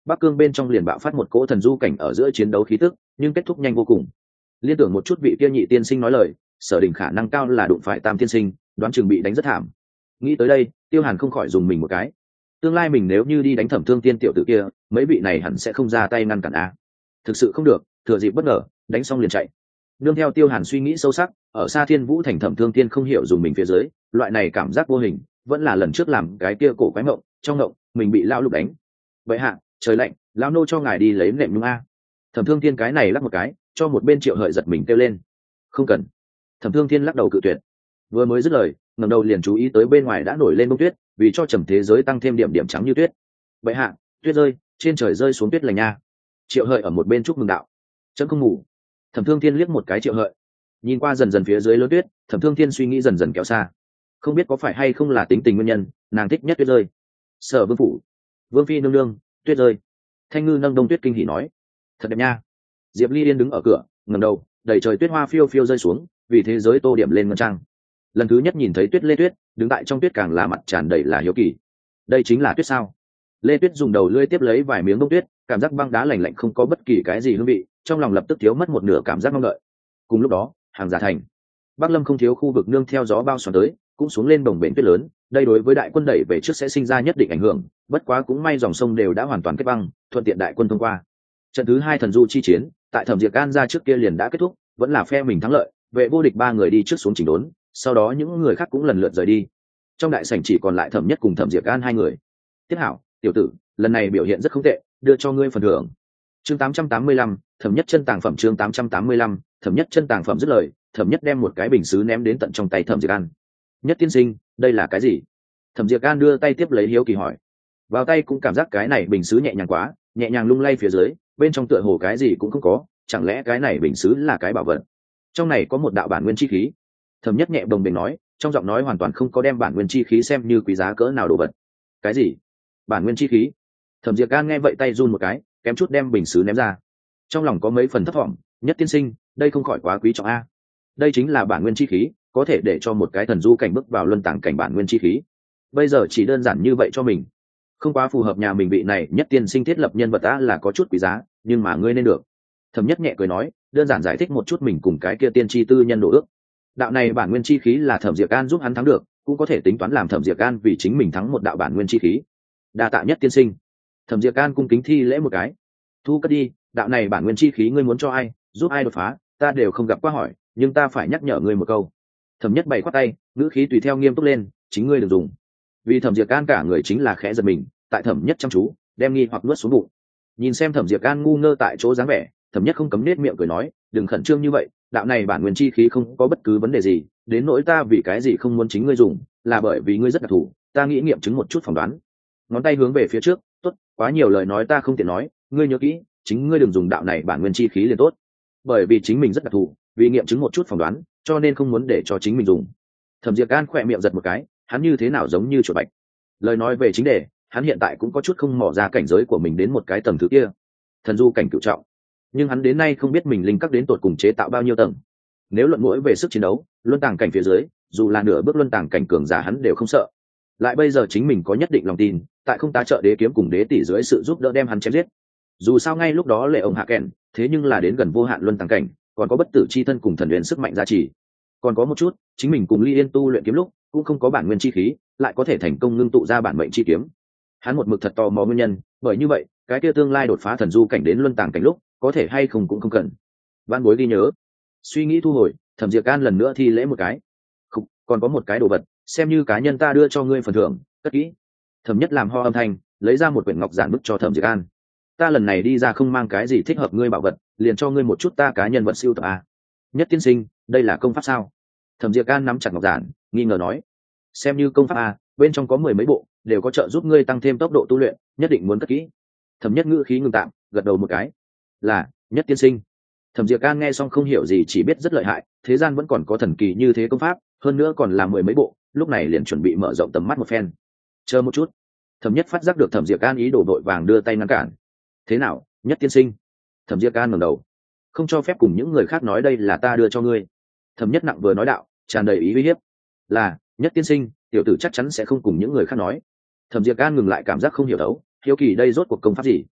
A: Bắc Cương bên trong liền bạo phát một cỗ thần du cảnh ở giữa chiến đấu khí tức, nhưng kết thúc nhanh vô cùng. Liên tưởng một chút vị kia nhị tiên sinh nói lời, Sở Đình khả năng cao là đụng phải Tam tiên sinh, đoán chừng bị đánh rất thảm. Nghĩ tới đây, Tiêu Hàn không khỏi dùng mình một cái. Tương lai mình nếu như đi đánh Thẩm Thương Tiên tiểu tử kia, mấy vị này hẳn sẽ không ra tay ngăn cản a. Thực sự không được, thừa dịp bất ngờ, đánh xong liền chạy. Nương theo Tiêu Hàn suy nghĩ sâu sắc, ở xa Thiên Vũ thành Thẩm Thương Tiên không hiểu dùng mình phía dưới, loại này cảm giác vô hình, vẫn là lần trước làm cái kia cổ quái mộng, trong mộng mình bị lão lục đánh. Vậy hạ, trời lạnh, lão nô cho ngài đi lấy nệm nhung a. Thẩm Thương Tiên cái này lắc một cái, cho một bên Triệu Hợi giật mình kêu lên. Không cần. Thẩm Thương Tiên lắc đầu cự tuyệt. Vừa mới dứt lời, ngẩng đầu liền chú ý tới bên ngoài đã nổi lên bông tuyết, vì cho trầm thế giới tăng thêm điểm điểm trắng như tuyết. Vậy hạ, tuyết rơi, trên trời rơi xuống tuyết lành nha. Triệu Hợi ở một bên chúc mừng đạo. Chấm không ngủ. Thẩm Thương Thiên liếc một cái Triệu Hợi, nhìn qua dần dần phía dưới lớn tuyết, Thẩm Thương Thiên suy nghĩ dần dần kéo xa. Không biết có phải hay không là tính tình nguyên nhân, nàng thích nhất tuyết rơi. Sở Vương phủ, Vương phi nương nương, tuyết rơi. Thanh Ngư nâng đông tuyết kinh hỉ nói, thật đẹp nha. Diệp Ly Yên đứng ở cửa, ngẩng đầu, đầy trời tuyết hoa phiêu phiêu rơi xuống, vì thế giới tô điểm lên ngân trang. Lần thứ nhất nhìn thấy tuyết Lê Tuyết, đứng tại trong tuyết càng là mặt tràn đầy là hiếu kỳ. Đây chính là tuyết sao? Lê Tuyết dùng đầu lưỡi tiếp lấy vài miếng bông tuyết, cảm giác băng đá lạnh lạnh không có bất kỳ cái gì hương vị, trong lòng lập tức thiếu mất một nửa cảm giác mong đợi. Cùng lúc đó, hàng giả thành, Bắc Lâm không thiếu khu vực nương theo gió bao xoắn tới, cũng xuống lên bồng bềnh tuyết lớn, đây đối với đại quân đẩy về trước sẽ sinh ra nhất định ảnh hưởng, bất quá cũng may dòng sông đều đã hoàn toàn kết băng, thuận tiện đại quân thông qua. Trận thứ hai thần du chi chiến, tại Thẩm Diệp Can ra trước kia liền đã kết thúc, vẫn là phe mình thắng lợi, vệ vô địch ba người đi trước xuống chỉnh đốn, sau đó những người khác cũng lần lượt rời đi. Trong đại sảnh chỉ còn lại Thẩm Nhất cùng Thẩm Diệp Can hai người. Tiết Hảo, tiểu tử, lần này biểu hiện rất không tệ, đưa cho ngươi phần thưởng. Chương 885, Thẩm Nhất chân tàng phẩm. Chương 885, Thẩm Nhất chân tàng phẩm. Dứt lời, Thẩm Nhất đem một cái bình sứ ném đến tận trong tay Thẩm Diệp An. Nhất tiên sinh, đây là cái gì? Thẩm Diệp An đưa tay tiếp lấy hiếu kỳ hỏi. Vào tay cũng cảm giác cái này bình sứ nhẹ nhàng quá, nhẹ nhàng lung lay phía dưới, bên trong tựa hồ cái gì cũng không có, chẳng lẽ cái này bình sứ là cái bảo vật? Trong này có một đạo bản nguyên chi khí. Thẩm Nhất nhẹ bồng bềnh nói, trong giọng nói hoàn toàn không có đem bản nguyên chi khí xem như quý giá cỡ nào đồ vật. Cái gì? Bản nguyên chi khí? Thẩm Diệp Can nghe vậy tay run một cái, kém chút đem bình sứ ném ra. Trong lòng có mấy phần thất vọng, Nhất tiên sinh, đây không khỏi quá quý trọng a. Đây chính là bản nguyên chi khí, có thể để cho một cái thần du cảnh bước vào luân tàng cảnh bản nguyên chi khí. Bây giờ chỉ đơn giản như vậy cho mình, không quá phù hợp nhà mình vị này Nhất tiên sinh thiết lập nhân vật ta là có chút quý giá, nhưng mà ngươi nên được. Thẩm Nhất nhẹ cười nói, đơn giản giải thích một chút mình cùng cái kia tiên tri tư nhân đồ ước. Đạo này bản nguyên chi khí là Thẩm Diệp Can giúp hắn thắng được, cũng có thể tính toán làm Thẩm Diệp Can vì chính mình thắng một đạo bản nguyên chi khí. Đa tạ Nhất tiên sinh. Thẩm Diệp Can cung kính thi lễ một cái. Thu cất đi, đạo này bản nguyên chi khí ngươi muốn cho ai, giúp ai đột phá, ta đều không gặp qua hỏi, nhưng ta phải nhắc nhở ngươi một câu. Thẩm Nhất bày khoát tay, ngữ khí tùy theo nghiêm túc lên, chính ngươi đừng dùng. Vì Thẩm Diệp Can cả người chính là khẽ giật mình, tại Thẩm Nhất chăm chú, đem nghi hoặc nuốt xuống bụng. Nhìn xem Thẩm Diệp Can ngu ngơ tại chỗ dáng vẻ, Thẩm Nhất không cấm nết miệng cười nói, đừng khẩn trương như vậy, đạo này bản nguyên chi khí không có bất cứ vấn đề gì, đến nỗi ta vì cái gì không muốn chính ngươi dùng, là bởi vì ngươi rất đặc thù, ta nghĩ nghiệm chứng một chút phỏng đoán. Ngón tay hướng về phía trước, tốt, quá nhiều lời nói ta không tiện nói, ngươi nhớ kỹ, chính ngươi đừng dùng đạo này bản nguyên chi khí liền tốt. Bởi vì chính mình rất đặc thù, vì nghiệm chứng một chút phỏng đoán, cho nên không muốn để cho chính mình dùng. Thẩm Diệp Can khỏe miệng giật một cái, hắn như thế nào giống như chuột bạch. Lời nói về chính đề, hắn hiện tại cũng có chút không mò ra cảnh giới của mình đến một cái tầng thứ kia, thần du cảnh cửu trọng, nhưng hắn đến nay không biết mình linh các đến tột cùng chế tạo bao nhiêu tầng. Nếu luận mũi về sức chiến đấu, luân tàng cảnh phía dưới, dù là nửa bước luân tàng cảnh cường giả hắn đều không sợ. Lại bây giờ chính mình có nhất định lòng tin, tại không tá trợ đế kiếm cùng đế tỷ dưới sự giúp đỡ đem hắn chém giết. Dù sao ngay lúc đó lệ ông hạ kèn, thế nhưng là đến gần vô hạn luân tàng cảnh, còn có bất tử chi thân cùng thần huyền sức mạnh gia trì. Còn có một chút, chính mình cùng Ly Yên tu luyện kiếm lúc, cũng không có bản nguyên chi khí, lại có thể thành công ngưng tụ ra bản mệnh chi kiếm. Hắn một mực thật tò mò nguyên nhân, bởi như vậy, cái kia tương lai đột phá thần du cảnh đến luân tàng cảnh lúc, có thể hay không cũng không cần. Văn bối ghi nhớ. Suy nghĩ thu hồi, Thẩm Diệp Can lần nữa thi lễ một cái. Không, còn có một cái đồ vật, xem như cá nhân ta đưa cho ngươi phần thưởng, cất kỹ. Thẩm Nhất làm ho âm thanh, lấy ra một quyển ngọc giản bức cho Thẩm Diệp Can. Ta lần này đi ra không mang cái gì thích hợp ngươi bảo vật, liền cho ngươi một chút ta cá nhân vật siêu tập a. Nhất tiên sinh, đây là công pháp sao? Thẩm Diệp Can nắm chặt ngọc giản, nghi ngờ nói. Xem như công pháp a, bên trong có 10 mấy bộ, đều có trợ giúp ngươi tăng thêm tốc độ tu luyện, nhất định muốn cất kỹ. Thẩm Nhất ngữ khí ngưng tạm, gật đầu một cái. Là, Nhất tiên sinh. Thẩm Diệp Can nghe xong không hiểu gì, chỉ biết rất lợi hại, thế gian vẫn còn có thần kỳ như thế công pháp, hơn nữa còn là 10 mấy bộ, lúc này liền chuẩn bị mở rộng tầm mắt một phen. Chờ một chút. Thẩm Nhất phát giác được Thẩm Diệp Can ý đồ vội vàng đưa tay ngăn cản. Thế nào, Nhất tiên sinh? Thẩm Diệp Can ngẩng đầu. Không cho phép cùng những người khác nói đây là ta đưa cho ngươi. Thẩm Nhất nặng vừa nói đạo, tràn đầy ý uy hiếp. Là, Nhất tiên sinh, tiểu tử chắc chắn sẽ không cùng những người khác nói. Thẩm Diệp Can ngừng lại cảm giác không hiểu đấu, hiếu kỳ đây rốt cuộc công pháp gì.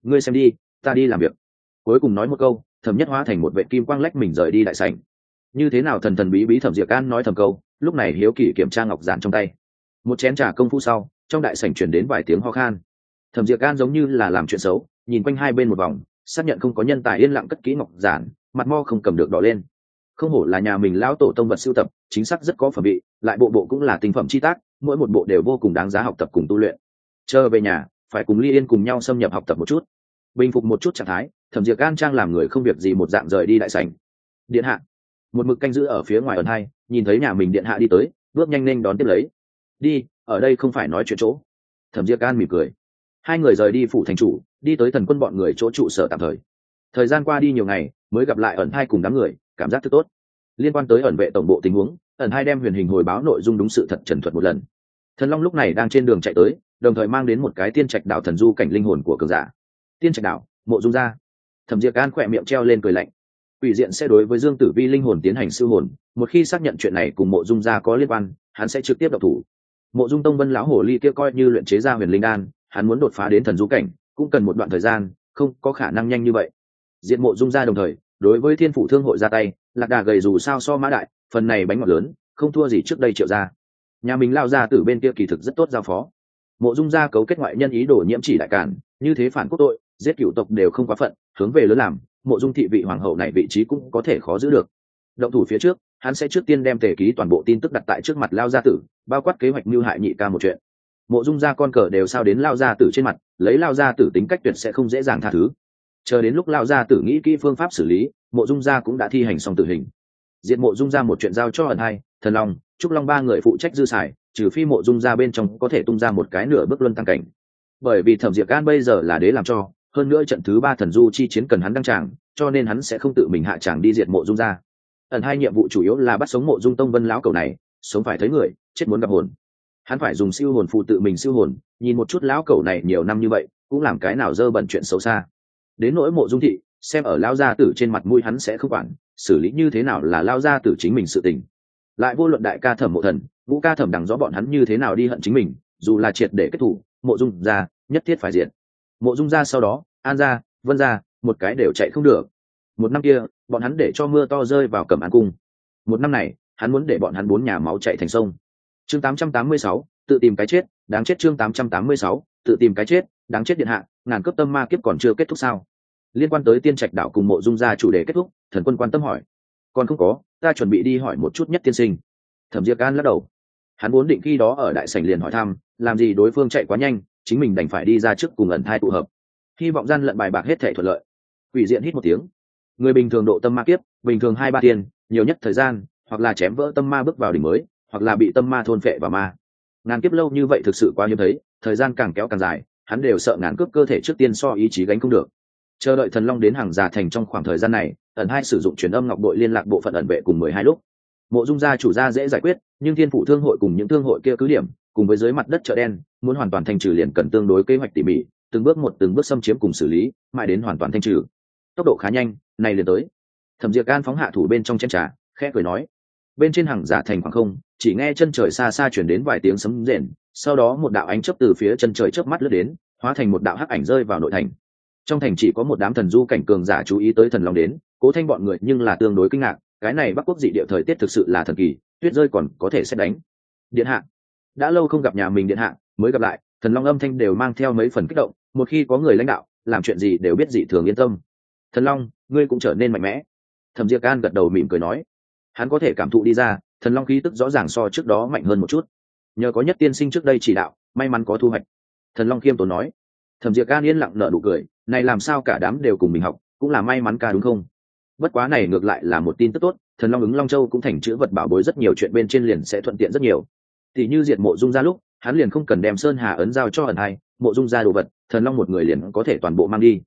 A: ngươi xem đi, ta đi làm việc. Cuối cùng nói một câu, Thẩm Nhất hóa thành một vệ kim quang lách mình rời đi đại sảnh. Như thế nào thần thần bí bí Thẩm Diệp An nói thầm câu, lúc này hiếu kỳ kiểm tra ngọc giản trong tay. Một chén trà công phu sau, trong đại sảnh truyền đến vài tiếng ho khan. Thẩm Diệp An giống như là làm chuyện xấu, nhìn quanh hai bên một vòng, xác nhận không có nhân tài, yên lặng cất kỹ ngọc giản, mặt mo không cầm được đỏ lên. Không hổ là nhà mình lão tổ tông vật sưu tập, chính xác rất có phẩm vị, lại bộ bộ cũng là tinh phẩm chi tác, mỗi một bộ đều vô cùng đáng giá học tập cùng tu luyện. Chờ về nhà, phải cùng Ly Yên cùng nhau xâm nhập học tập một chút, bình phục một chút trạng thái. Thẩm Diệp An trang làm người không việc gì một dạng rời đi đại sảnh. Điện hạ, một mực canh giữ ở phía ngoài ẩn hai, nhìn thấy nhà mình điện hạ đi tới, bước nhanh lên đón tiếp lấy. Đi, ở đây không phải nói chuyện chỗ. Thẩm Diệp An mỉm cười. Hai người rời đi phủ thành chủ, đi tới Thần Quân bọn người chỗ trụ sở tạm thời. Thời gian qua đi nhiều ngày, mới gặp lại ẩn hai cùng đám người, cảm giác thật tốt. Liên quan tới ẩn vệ tổng bộ tình huống, ẩn hai đem huyền hình hồi báo nội dung đúng sự thật trần thuật một lần. Thần Long lúc này đang trên đường chạy tới, đồng thời mang đến một cái tiên trạch đạo thần du cảnh linh hồn của cường giả. Tiên trạch đạo, Mộ Dung gia. Thẩm Diệp An khỏe miệng treo lên cười lạnh. Ủy diện sẽ đối với Dương Tử Vi linh hồn tiến hành siêu hồn, một khi xác nhận chuyện này cùng Mộ Dung gia có liên quan, hắn sẽ trực tiếp động thủ. Mộ Dung Tông Vân lão hồ ly kia coi như luyện chế ra huyền linh đan, hắn muốn đột phá đến thần du cảnh, cũng cần một đoạn thời gian, không có khả năng nhanh như vậy. Diệt Mộ Dung gia đồng thời, đối với Thiên Phủ Thương hội ra tay, lạc đà gầy dù sao so mã đại, phần này bánh ngọt lớn, không thua gì trước đây Triệu gia. Nhà mình lao ra từ bên kia kỳ thực rất tốt giao phó. Mộ Dung gia cấu kết ngoại nhân ý đồ nhiễm chỉ đại cản, như thế phản quốc tội, giết cửu tộc đều không quá phận, hướng về lớn làm, Mộ Dung thị vị hoàng hậu này vị trí cũng có thể khó giữ được. Động thủ phía trước, hắn sẽ trước tiên đem tề ký toàn bộ tin tức đặt tại trước mặt lao gia tử, bao quát kế hoạch mưu hại nhị ca một chuyện. Mộ Dung gia con cờ đều sao đến lao gia tử trên mặt, lấy lao gia tử tính cách tuyệt sẽ không dễ dàng tha thứ. Chờ đến lúc lao gia tử nghĩ kỹ phương pháp xử lý, Mộ Dung gia cũng đã thi hành xong tử hình. Diệt Mộ Dung gia một chuyện giao cho ẩn hai, Thần Long, Trúc Long ba người phụ trách dư xài, trừ phi Mộ Dung gia bên trong có thể tung ra một cái nửa bước luân tăng cảnh. Bởi vì Thẩm Diệp An bây giờ là đế làm cho, hơn nữa trận thứ 3 thần du chi chiến cần hắn đăng tràng, cho nên hắn sẽ không tự mình hạ tràng đi diệt Mộ Dung gia. Ẩn hai nhiệm vụ chủ yếu là bắt sống Mộ Dung Tông Vân lão cẩu này, sống phải thấy người, chết muốn gặp hồn. Hắn phải dùng siêu hồn phù tự mình siêu hồn, nhìn một chút lão cẩu này nhiều năm như vậy, cũng làm cái nào dơ bẩn chuyện xấu xa. Đến nỗi Mộ Dung thị, xem ở lão gia tử trên mặt mũi hắn sẽ không quản, xử lý như thế nào là lão gia tử chính mình sự tình. Lại vô luận đại ca Thẩm Mộ Thần, Vũ ca Thẩm đằng rõ bọn hắn như thế nào đi hận chính mình, dù là triệt để kết thủ, Mộ Dung gia nhất thiết phải diệt. Mộ Dung gia sau đó, An gia, Vân gia, một cái đều chạy không được. Một năm kia, bọn hắn để cho mưa to rơi vào Cẩm An cung. Một năm này, hắn muốn để bọn hắn 4 nhà máu chảy thành sông. Chương 886, tự tìm cái chết, đáng chết. Chương 886, tự tìm cái chết, đáng chết. Điện hạ, ngàn cấp tâm ma kiếp còn chưa kết thúc sao? Liên quan tới Tiên Trạch đảo cùng Mộ Dung gia chủ đề kết thúc, Thần Quân quan tâm hỏi. Còn không có, ta chuẩn bị đi hỏi một chút Nhất tiên sinh. Thẩm Diệp An lắc đầu. Hắn vốn định khi đó ở đại sảnh liền hỏi thăm, làm gì đối phương chạy quá nhanh, chính mình đành phải đi ra trước cùng ẩn thai tụ hợp, hy vọng gian lận bài bạc hết thể thuận lợi. Quỷ diện hít một tiếng. Người bình thường độ tâm ma kiếp, bình thường 2-3 tiền, nhiều nhất thời gian, hoặc là chém vỡ tâm ma bước vào đỉnh mới, hoặc là bị tâm ma thôn phệ vào ma. Ngàn kiếp lâu như vậy thực sự quá hiếm thấy, thời gian càng kéo càng dài, hắn đều sợ ngàn cướp cơ thể trước tiên so ý chí gánh không được. Chờ đợi Thần Long đến hàng già thành trong khoảng thời gian này, ẩn hai sử dụng truyền âm ngọc bội liên lạc bộ phận ẩn vệ cùng 12 lúc. Mộ Dung gia chủ gia dễ giải quyết, nhưng Thiên Phủ Thương hội cùng những thương hội kia cứ điểm, cùng với dưới mặt đất chợ đen, muốn hoàn toàn thanh trừ liền cần tương đối kế hoạch tỉ mỉ, từng bước xâm chiếm cùng xử lý, mãi đến hoàn toàn thanh trừ. Tốc độ khá nhanh, này liền tới. Thẩm Diệp An phóng hạ thủ bên trong chén trà, khẽ cười nói. Bên trên hàng giả thành khoảng không, chỉ nghe chân trời xa xa chuyển đến vài tiếng sấm rền, sau đó một đạo ánh chớp từ phía chân trời chớp mắt lướt đến, hóa thành một đạo hắc ảnh rơi vào nội thành. Trong thành chỉ có một đám thần du cảnh cường giả chú ý tới Thần Long đến, Cố Thanh bọn người nhưng là tương đối kinh ngạc, cái này Bắc Quốc dị địa thời tiết thực sự là thần kỳ, tuyết rơi còn có thể xét đánh. Điện hạ, đã lâu không gặp nhà mình điện hạ, mới gặp lại, Thần Long âm thanh đều mang theo mấy phần kích động, một khi có người lãnh đạo, làm chuyện gì đều biết dị thường yên tâm. Thần Long, ngươi cũng trở nên mạnh mẽ. Thẩm Diệp An gật đầu mỉm cười nói. Hắn có thể cảm thụ đi ra, Thần Long khí tức rõ ràng so trước đó mạnh hơn một chút. Nhờ có Nhất tiên sinh trước đây chỉ đạo, may mắn có thu hoạch. Thần Long khiêm tốn nói. Thẩm Diệp An yên lặng nở nụ cười, này làm sao cả đám đều cùng mình học, cũng là may mắn ca đúng không? Bất quá này ngược lại là một tin tức tốt, Thần Long ứng Long Châu cũng thành chữ vật bảo bối, rất nhiều chuyện bên trên liền sẽ thuận tiện rất nhiều. Tỷ như diệt Mộ Dung gia lúc, hắn liền không cần đem Sơn Hà ấn giao cho ẩn hai, Mộ Dung gia đồ vật, Thần Long một người liền có thể toàn bộ mang đi.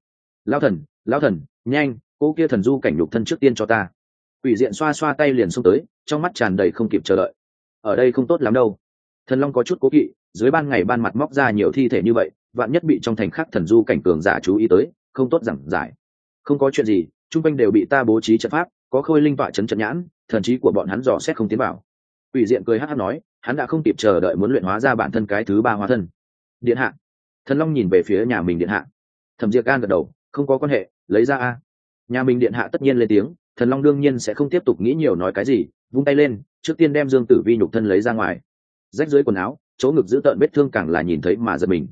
A: Lão thần, nhanh, cô kia thần du cảnh nhục thân trước tiên cho ta. Quỷ diện xoa xoa tay liền xông tới, trong mắt tràn đầy không kịp chờ đợi. Ở đây không tốt lắm đâu. Thần Long có chút cố kỵ, dưới ban ngày ban mặt móc ra nhiều thi thể như vậy, vạn nhất bị trong thành khác thần du cảnh cường giả chú ý tới, không tốt giảng giải. Không có chuyện gì, trung quanh đều bị ta bố trí trận pháp, có Khôi Linh tọa chấn trận nhãn, thần trí của bọn hắn dò xét không tiến vào. Quỷ diện cười hắc hắc nói, hắn đã không kịp chờ đợi muốn luyện hóa ra bản thân cái thứ 3 hóa thân. Điện hạ. Thần Long nhìn về phía nhà mình điện hạ. Thẩm Diệp Can gật đầu, không có quan hệ, lấy ra a. Nhà mình điện hạ tất nhiên lên tiếng, Thần Long đương nhiên sẽ không tiếp tục nghĩ nhiều nói cái gì, vung tay lên, trước tiên đem Dương Tử Vi nhục thân lấy ra ngoài. Rách dưới quần áo, chỗ ngực giữ tợn vết thương càng là nhìn thấy mà giật mình.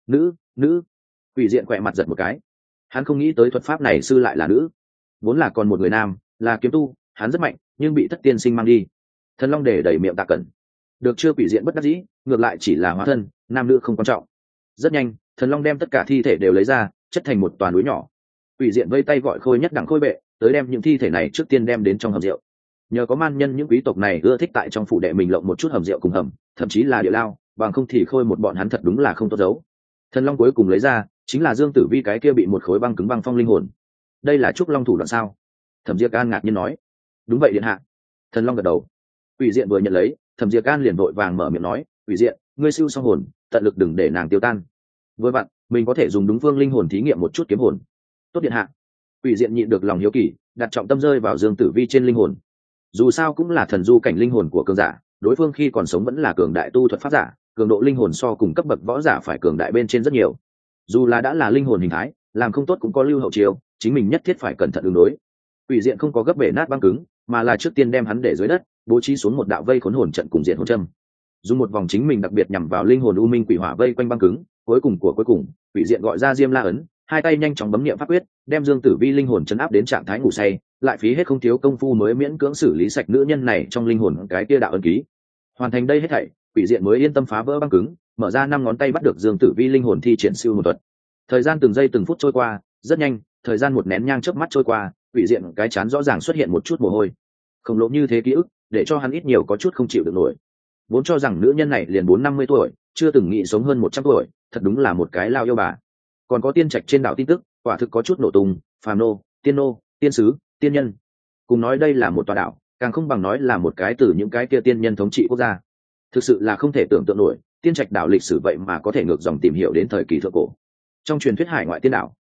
A: Nữ. Quỷ diện quẹ mặt giật một cái. Hắn không nghĩ tới thuật pháp này sư lại là nữ, vốn là còn một người nam, là kiếm tu, hắn rất mạnh, nhưng bị Thất tiên sinh mang đi. Thần Long để đẩy miệng tạ cẩn. Được chưa, quỷ diện bất đắc dĩ, ngược lại chỉ là hóa thân, nam nữ không quan trọng. Rất nhanh, Thần Long đem tất cả thi thể đều lấy ra, chất thành một toàn núi nhỏ. Quỷ diện vây tay gọi Khôi Nhất đẳng Khôi Bệ tới đem những thi thể này trước tiên đem đến trong hầm rượu. Nhờ có man nhân những quý tộc này ưa thích tại trong phủ đệ mình lộng một chút hầm rượu cùng hầm, thậm chí là địa lao, bằng không thì Khôi một bọn hắn thật đúng là không tốt giấu. Thần Long cuối cùng lấy ra chính là Dương Tử Vi cái kia bị một khối băng cứng băng phong linh hồn. Đây là trúc long thủ đoạn sao? Thẩm Diệp Can ngạc nhiên nói. Đúng vậy điện hạ. Thần Long gật đầu. Quỷ diện vừa nhận lấy, Thẩm Diệp Can liền vội vàng mở miệng nói, quỷ diện, ngươi siêu xong hồn, tận lực đừng để nàng tiêu tan. Với bạn, mình có thể dùng đúng phương linh hồn thí nghiệm một chút kiếm hồn. Tốt điện hạ. Quỷ diện nhịn được lòng hiếu kỳ, đặt trọng tâm rơi vào Dương Tử Vi trên linh hồn. Dù sao cũng là thần du cảnh linh hồn của cường giả, đối phương khi còn sống vẫn là cường đại tu thuật pháp giả, cường độ linh hồn so cùng cấp bậc võ giả phải cường đại bên trên rất nhiều. Dù là đã là linh hồn hình thái, làm không tốt cũng có lưu hậu chiếu, chính mình nhất thiết phải cẩn thận ứng đối. Quỷ diện không có gấp bể nát băng cứng, mà là trước tiên đem hắn để dưới đất, bố trí xuống một đạo vây khốn hồn trận cùng diện hồn châm. Dùng một vòng chính mình đặc biệt nhằm vào linh hồn u minh quỷ hỏa vây quanh băng cứng, cuối cùng, quỷ diện gọi ra Diêm La ấn, hai tay nhanh chóng bấm niệm pháp quyết, đem Dương Tử Vi linh hồn chấn áp đến trạng thái ngủ say, lại phí hết không thiếu công phu mới miễn cưỡng xử lý sạch nữ nhân này trong linh hồn cái kia đạo ấn ký. Hoàn thành đây hết thảy, quỷ diện mới yên tâm phá vỡ băng cứng, mở ra 5 ngón tay bắt được Dương Tử Vi linh hồn thi triển siêu một thuật. Thời gian từng giây từng phút trôi qua, rất nhanh, thời gian một nén nhang chớp mắt trôi qua, quỷ diện cái chán rõ ràng xuất hiện một chút mồ hôi. Khổng lồ như thế ký ức, để cho hắn ít nhiều có chút không chịu được nổi. Vốn cho rằng nữ nhân này liền 450 tuổi, chưa từng nghĩ sống hơn 100 tuổi, thật đúng là một cái lao yêu bà. Còn có tiên trạch trên đảo tin tức, quả thực có chút nổ tung, phàm nô, tiên sứ, tiên nhân. Cùng nói đây là một tòa đảo, càng không bằng nói là một cái từ những cái kia tiên nhân thống trị quốc gia. Thực sự là không thể tưởng tượng nổi, tiên trạch đảo lịch sử vậy mà có thể ngược dòng tìm hiểu đến thời kỳ thượng cổ. Trong truyền thuyết hải ngoại tiên đảo.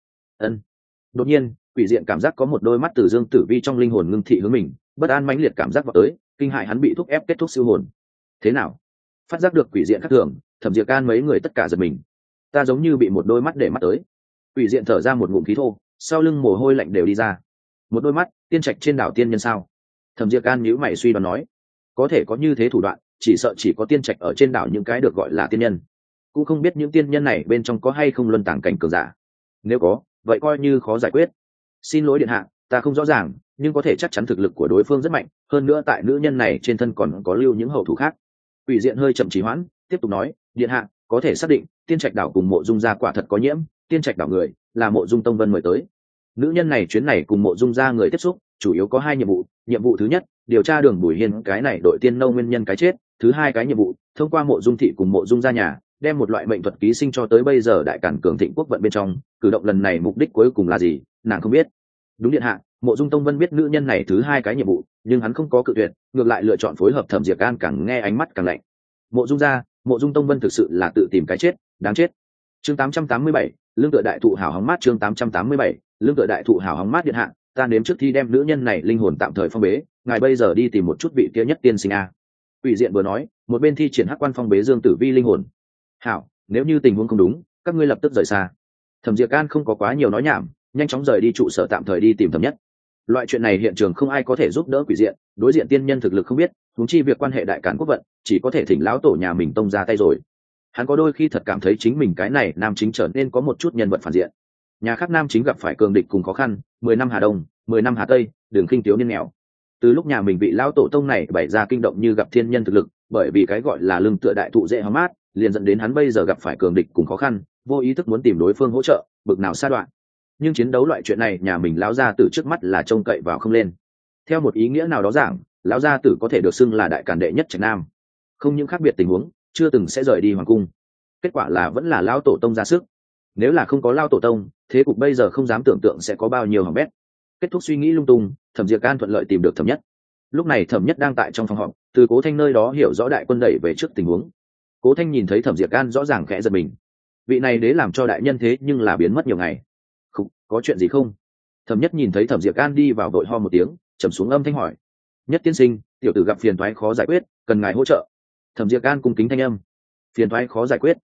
A: Đột nhiên, quỷ diện cảm giác có một đôi mắt từ Dương Tử Vi trong linh hồn ngưng thị hướng mình, bất an mãnh liệt cảm giác vào tới, kinh hại hắn bị thúc ép kết thúc siêu hồn. Thế nào? Phát giác được quỷ diện khác thường, Thẩm Diệp Can mấy người tất cả giật mình. Ta giống như bị một đôi mắt để mắt tới. Quỷ diện thở ra một ngụm khí thô, sau lưng mồ hôi lạnh đều đi ra. Một đôi mắt, tiên trạch trên đảo tiên nhân sao? Thẩm Diệp Can nhíu mày suy đoán nói, có thể có như thế thủ đoạn, chỉ sợ chỉ có tiên trạch ở trên đảo những cái được gọi là tiên nhân. Cũng không biết những tiên nhân này bên trong có hay không luân tàng cảnh cường giả. Nếu có, vậy coi như khó giải quyết. Xin lỗi điện hạ, ta không rõ ràng, nhưng có thể chắc chắn thực lực của đối phương rất mạnh, hơn nữa tại nữ nhân này trên thân còn có lưu những hậu thủ khác. Quỷ diện hơi chậm trì hoãn, tiếp tục nói, điện hạ, có thể xác định tiên trạch đảo cùng Mộ Dung gia quả thật có nhiễm, tiên trạch đảo người là Mộ Dung Tông Vân mời tới. Nữ nhân này chuyến này cùng Mộ Dung gia người tiếp xúc, chủ yếu có 2 nhiệm vụ. Nhiệm vụ thứ nhất, điều tra Đường Bùi Hiên cái này đội tiên nâu nguyên nhân cái chết. Thứ 2 cái nhiệm vụ, thông qua Mộ Dung thị cùng Mộ Dung gia nhà, đem một loại mệnh thuật ký sinh cho tới bây giờ đại cản cường thịnh quốc vận bên trong. Cử động lần này mục đích cuối cùng là gì, nàng không biết. Đúng điện hạ, Mộ Dung Tông Vân biết nữ nhân này thứ 2 cái nhiệm vụ, nhưng hắn không có cự tuyệt, ngược lại lựa chọn phối hợp. Thẩm Diệp Can càng nghe ánh mắt càng lạnh. Mộ Dung gia, Mộ Dung Tông Vân thực sự là tự tìm cái chết, đáng chết. Chương 887, lương tựa đại thụ hảo hóng mát. Chương 887, lương tựa đại thụ hảo hóng mát điện hạ, ta nếm trước thi đem nữ nhân này linh hồn tạm thời phong bế, ngài bây giờ đi tìm một chút vị kia nhất tiên sinh a. Quỷ diện vừa nói, một bên thi triển hắc quan phong bế Dương Tử Vi linh hồn. Hảo, nếu như tình huống không đúng, các ngươi lập tức rời xa. Thẩm Diệp Can không có quá nhiều nói nhảm, nhanh chóng rời đi trụ sở tạm thời đi tìm Thẩm Nhất. Loại chuyện này hiện trường không ai có thể giúp đỡ quỷ diện, đối diện tiên nhân thực lực không biết, huống chi việc quan hệ đại cản quốc vận, chỉ có thể thỉnh lão tổ nhà mình tông ra tay rồi. Hắn có đôi khi thật cảm thấy chính mình cái này nam chính trở nên có một chút nhân vật phản diện. Nhà khác nam chính gặp phải cường địch cùng khó khăn, 10 năm Hà Đông, 10 năm Hà Tây, đường khinh thiếu niên nghèo. Từ lúc nhà mình bị lão tổ tông này bày ra kinh động như gặp thiên nhân thực lực, bởi vì cái gọi là lưng tựa đại thụ dễ hóng mát, liền dẫn đến hắn bây giờ gặp phải cường địch cùng khó khăn, vô ý thức muốn tìm đối phương hỗ trợ, bực nào sa đoạn. Nhưng chiến đấu loại chuyện này nhà mình lão gia tử trước mắt là trông cậy vào không lên. Theo một ý nghĩa nào đó giảng, lão gia tử có thể được xưng là đại càn đệ nhất trạch nam, không những khác biệt tình huống, chưa từng sẽ rời đi hoàng cung. Kết quả là vẫn là lão tổ tông ra sức. Nếu là không có lão tổ tông, thế cục bây giờ không dám tưởng tượng sẽ có bao nhiêu hỏng bét. Kết thúc suy nghĩ lung tung, Thẩm Diệp Can thuận lợi tìm được Thẩm Nhất. Lúc này Thẩm Nhất đang tại trong phòng họp, từ Cố Thanh nơi đó hiểu rõ đại quân đẩy về trước tình huống. Cố Thanh nhìn thấy Thẩm Diệp Can rõ ràng khẽ giật mình. Vị này đế làm cho đại nhân thế nhưng là biến mất nhiều ngày. Không, có chuyện gì không? Thẩm Nhất nhìn thấy Thẩm Diệp Can đi vào vội ho một tiếng, trầm xuống âm thanh hỏi. Nhất tiên sinh, tiểu tử gặp phiền toái khó giải quyết, cần ngài hỗ trợ. Thẩm Diệp Can cung kính thanh âm. Phiền toái khó giải quyết.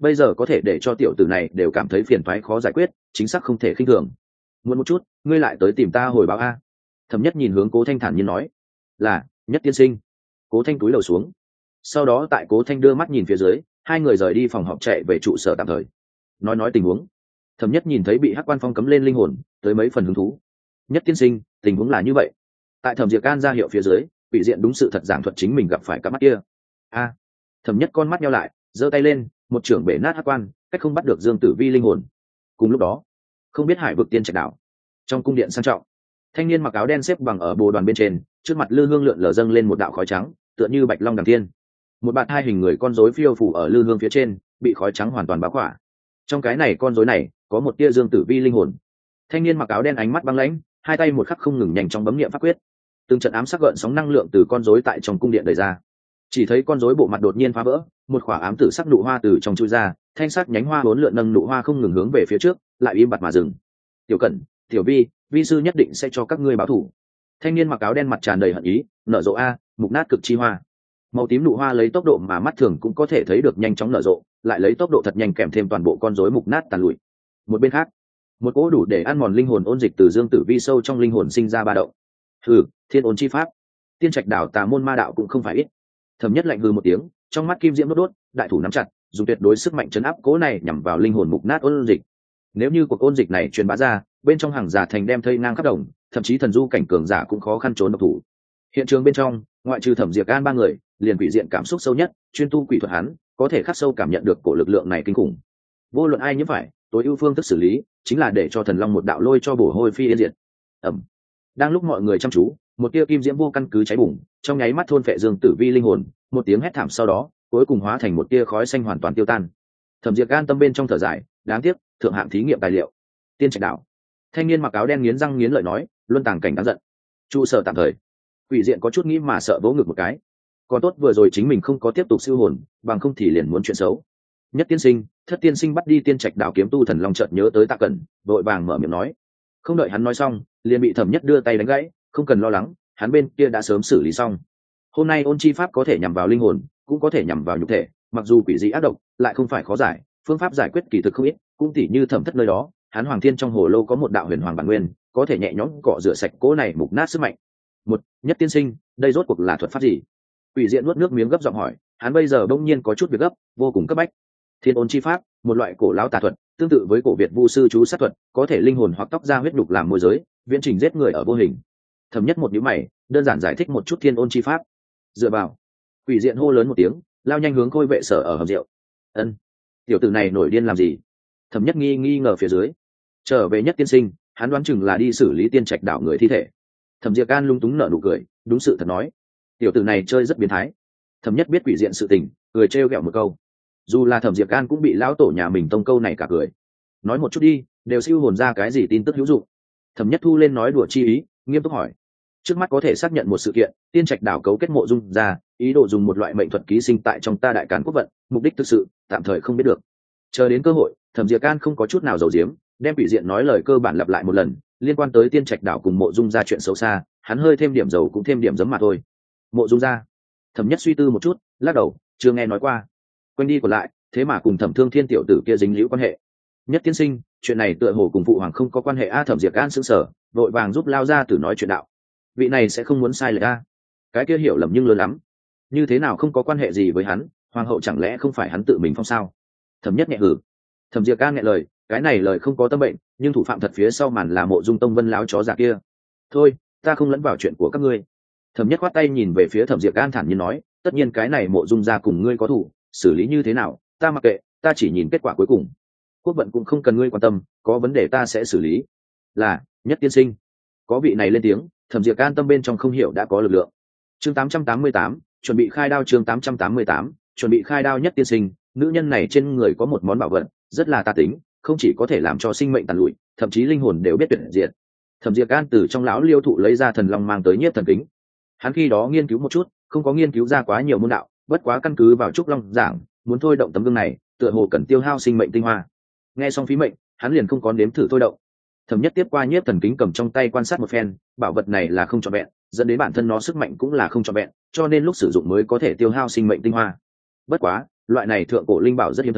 A: bây giờ có thể để cho tiểu tử này đều cảm thấy phiền toái khó giải quyết, chính xác không thể khinh thường. Muốn một chút, ngươi lại tới tìm ta hồi báo a. Thẩm Nhất nhìn hướng Cố Thanh thản nhiên nói. Là, Nhất tiên sinh. Cố Thanh cúi đầu xuống. Sau đó tại Cố Thanh đưa mắt nhìn phía dưới, hai người rời đi phòng họp chạy về trụ sở tạm thời. Nói tình huống. Thẩm Nhất nhìn thấy bị Hắc Quan Phong cấm lên linh hồn, tới mấy phần hứng thú. Nhất tiên sinh, tình huống là như vậy. Tại Thẩm Diệp Can ra hiệu phía dưới, quỷ diện đúng sự thật giảng thuật chính mình gặp phải cặp mắt kia. A. Thẩm Nhất con mắt nheo lại, giơ tay lên, một trưởng bể nát Hắc Quan, cách không bắt được Dương Tử Vi linh hồn. Cùng lúc đó, không biết Hải vực tiên trạch đảo, trong cung điện sang trọng, thanh niên mặc áo đen xếp bằng ở bồ đoàn bên trên, trước mặt lư hương lượn lờ dâng lên một đạo khói trắng, tựa như bạch long đằng thiên. Một bạt hai hình người con rối phiêu phủ ở lư hương phía trên, bị khói trắng hoàn toàn bao khỏa. Trong cái này con rối này có một tia Dương Tử Vi linh hồn. Thanh niên mặc áo đen ánh mắt băng lãnh, hai tay một khắc không ngừng nhanh chóng bấm niệm pháp quyết. Từng trận ám sắc gợn sóng năng lượng từ con rối tại trong cung điện đẩy ra. Chỉ thấy con rối bộ mặt đột nhiên phá vỡ, một quả ám tử sắc nụ hoa từ trong chui ra, thanh sắc nhánh hoa bốn lượn nâng nụ hoa không ngừng hướng về phía trước, lại im bặt mà dừng. Tiểu Cẩn, Tiểu Vi, vi sư nhất định sẽ cho các ngươi báo thù. Thanh niên mặc áo đen mặt tràn đầy hận ý, nở rộ a, mục nát cực chi hoa. Màu tím nụ hoa lấy tốc độ mà mắt thường cũng có thể thấy được nhanh chóng nở rộ, lại lấy tốc độ thật nhanh kèm thêm toàn bộ con rối mục nát tàn lụi. Một bên khác, một cỗ đủ để ăn mòn linh hồn ôn dịch từ Dương Tử Vi sâu trong linh hồn sinh ra ba động. Hừ, thiên ôn chi pháp, tiên trạch đảo tà môn ma đạo cũng không phải ít. Thẩm Nhất lạnh hừ một tiếng, trong mắt kim diễm đốt đốt, đại thủ nắm chặt, dùng tuyệt đối sức mạnh chấn áp cỗ này nhằm vào linh hồn mục nát ôn dịch. Nếu như cuộc ôn dịch này truyền bá ra, bên trong hàng giả thành đem thây ngang khắp đồng, thậm chí thần du cảnh cường giả cũng khó khăn trốn độc thủ. Hiện trường bên trong, ngoại trừ Thẩm Diệp An ba người, liền quỷ diện cảm xúc sâu nhất, chuyên tu quỷ thuật hắn, có thể khắc sâu cảm nhận được cổ lực lượng này kinh khủng. Vô luận ai nhiễm phải, tối ưu phương thức xử lý chính là để cho thần long một đạo lôi cho bổ hôi phi yên diệt. Ẩm. Đang lúc mọi người chăm chú, một tia kim diễm vô căn cứ cháy bùng, trong nháy mắt thôn phệ Dương Tử Vi linh hồn, một tiếng hét thảm sau đó, cuối cùng hóa thành một tia khói xanh hoàn toàn tiêu tan. Thẩm Diệp An tâm bên trong thở dài, đáng tiếc, thượng hạng thí nghiệm tài liệu. Tiên trạch đảo. Thanh niên mặc áo đen nghiến răng nghiến lợi nói, luân tàng cảnh đáng giận. Trụ sở tạm thời. Quỷ diện có chút nghĩ mà sợ vỗ ngực một cái. Còn tốt vừa rồi chính mình không có tiếp tục siêu hồn, bằng không thì liền muốn chuyện xấu. Nhất tiên sinh, Thất tiên sinh bắt đi tiên trạch đảo kiếm tu thần long chợt nhớ tới Tạ Cẩn, vội vàng mở miệng nói. Không đợi hắn nói xong, liền bị Thẩm Nhất đưa tay đánh gãy, không cần lo lắng, hắn bên kia đã sớm xử lý xong. Hôm nay ôn chi pháp có thể nhằm vào linh hồn, cũng có thể nhằm vào nhục thể, mặc dù quỷ dị ác độc, lại không phải khó giải, phương pháp giải quyết kỳ thực không ít, cũng tỉ như Thẩm Thất nơi đó, hắn Hoàng Thiên trong hồ lô có một đạo huyền hoàng bản nguyên, có thể nhẹ nhõm cọ rửa sạch cỗ này mục nát sức mạnh. Một, Nhất tiên sinh, đây rốt cuộc là thuật pháp gì? Quỷ diện nuốt nước miếng gấp giọng hỏi, hắn bây giờ bỗng nhiên có chút việc gấp, vô cùng cấp bách. Thiên ôn chi pháp, một loại cổ lão tà thuật, tương tự với cổ Việt vu sư chú sát thuật, có thể linh hồn hoặc tóc ra huyết nhục làm môi giới, viễn trình giết người ở vô hình. Thẩm Nhất một nhíu mày, đơn giản giải thích một chút thiên ôn chi pháp. Dựa vào. Quỷ diện hô lớn một tiếng, lao nhanh hướng Khôi vệ sở ở hầm rượu. Ân, tiểu tử này nổi điên làm gì? Thẩm Nhất nghi ngờ phía dưới. Trở về Nhất tiên sinh, hắn đoán chừng là đi xử lý tiên trạch đảo người thi thể. Thẩm Diệp Can lung túng nở nụ cười, đúng sự thật nói, tiểu tử này chơi rất biến thái. Thẩm Nhất biết quỷ diện sự tình, cười trêu ghẹo một câu. Dù là Thẩm Diệp Can cũng bị lão tổ nhà mình tông câu này cả cười. Nói một chút đi, đều siêu hồn ra cái gì tin tức hữu dụng? Thẩm Nhất thu lên nói đùa chi ý, nghiêm túc hỏi. Trước mắt có thể xác nhận một sự kiện, tiên trạch đảo cấu kết mộ dung ra, ý đồ dùng một loại mệnh thuật ký sinh tại trong ta đại càn quốc vận, mục đích thực sự tạm thời không biết được. Chờ đến cơ hội, Thẩm Diệp Can không có chút nào giấu giếm, đem quỷ diện nói lời cơ bản lặp lại một lần, liên quan tới tiên trạch đảo cùng mộ dung ra chuyện xấu xa, hắn hơi thêm điểm dầu cũng thêm điểm giấm mà thôi. Mộ dung ra. Thẩm Nhất suy tư một chút, lắc đầu, chưa nghe nói qua. Quanh đi còn lại, thế mà cùng Thẩm Thương Thiên tiểu tử kia dính liễu quan hệ. Nhất tiên sinh, chuyện này tựa hồ cùng phụ hoàng không có quan hệ a. Thẩm Diệp Can sững sờ, vội vàng giúp lao ra tử nói chuyện đạo. Vị này sẽ không muốn sai lệch a. Cái kia hiểu lầm nhưng lớn lắm. Như thế nào không có quan hệ gì với hắn, hoàng hậu chẳng lẽ không phải hắn tự mình phong sao? Thẩm Nhất nhẹ hử. Thẩm Diệp Can nghe lời, cái này lời không có tâm bệnh, nhưng thủ phạm thật phía sau màn là Mộ Dung Tông Vân láo chó già kia. Thôi, ta không lẫn vào chuyện của các ngươi. Thẩm Nhất khoát tay nhìn về phía Thẩm Diệp Can thản nhiên nói, tất nhiên cái này Mộ Dung gia cùng ngươi có thủ, xử lý như thế nào, ta mặc kệ, ta chỉ nhìn kết quả cuối cùng. Quốc vận cũng không cần ngươi quan tâm, có vấn đề ta sẽ xử lý. Là, Nhất tiên sinh. Có vị này lên tiếng, Thẩm Diệp Can tâm bên trong không hiểu đã có lực lượng. Chương 888, chuẩn bị khai đao. Chương 888, chuẩn bị khai đao. Nhất tiên sinh, nữ nhân này trên người có một món bảo vật, rất là tà tính, không chỉ có thể làm cho sinh mệnh tàn lụi, thậm chí linh hồn đều biết tuyệt diệt. Thẩm Diệp Can từ trong lão liêu thụ lấy ra thần long mang tới nhiếp thần kính. Hắn khi đó nghiên cứu một chút, không có nghiên cứu ra quá nhiều môn đạo, bất quá căn cứ vào trúc long giảng, muốn thôi động tấm gương này, tựa hồ cần tiêu hao sinh mệnh tinh hoa. Nghe xong phí mệnh, hắn liền không có nếm thử thôi động. Thẩm Nhất tiếp qua nhiếp thần kính cầm trong tay quan sát một phen, bảo vật này là không trọn vẹn, dẫn đến bản thân nó sức mạnh cũng là không trọn vẹn, cho nên lúc sử dụng mới có thể tiêu hao sinh mệnh tinh hoa. Bất quá, loại này thượng cổ linh bảo rất hiếm thấy,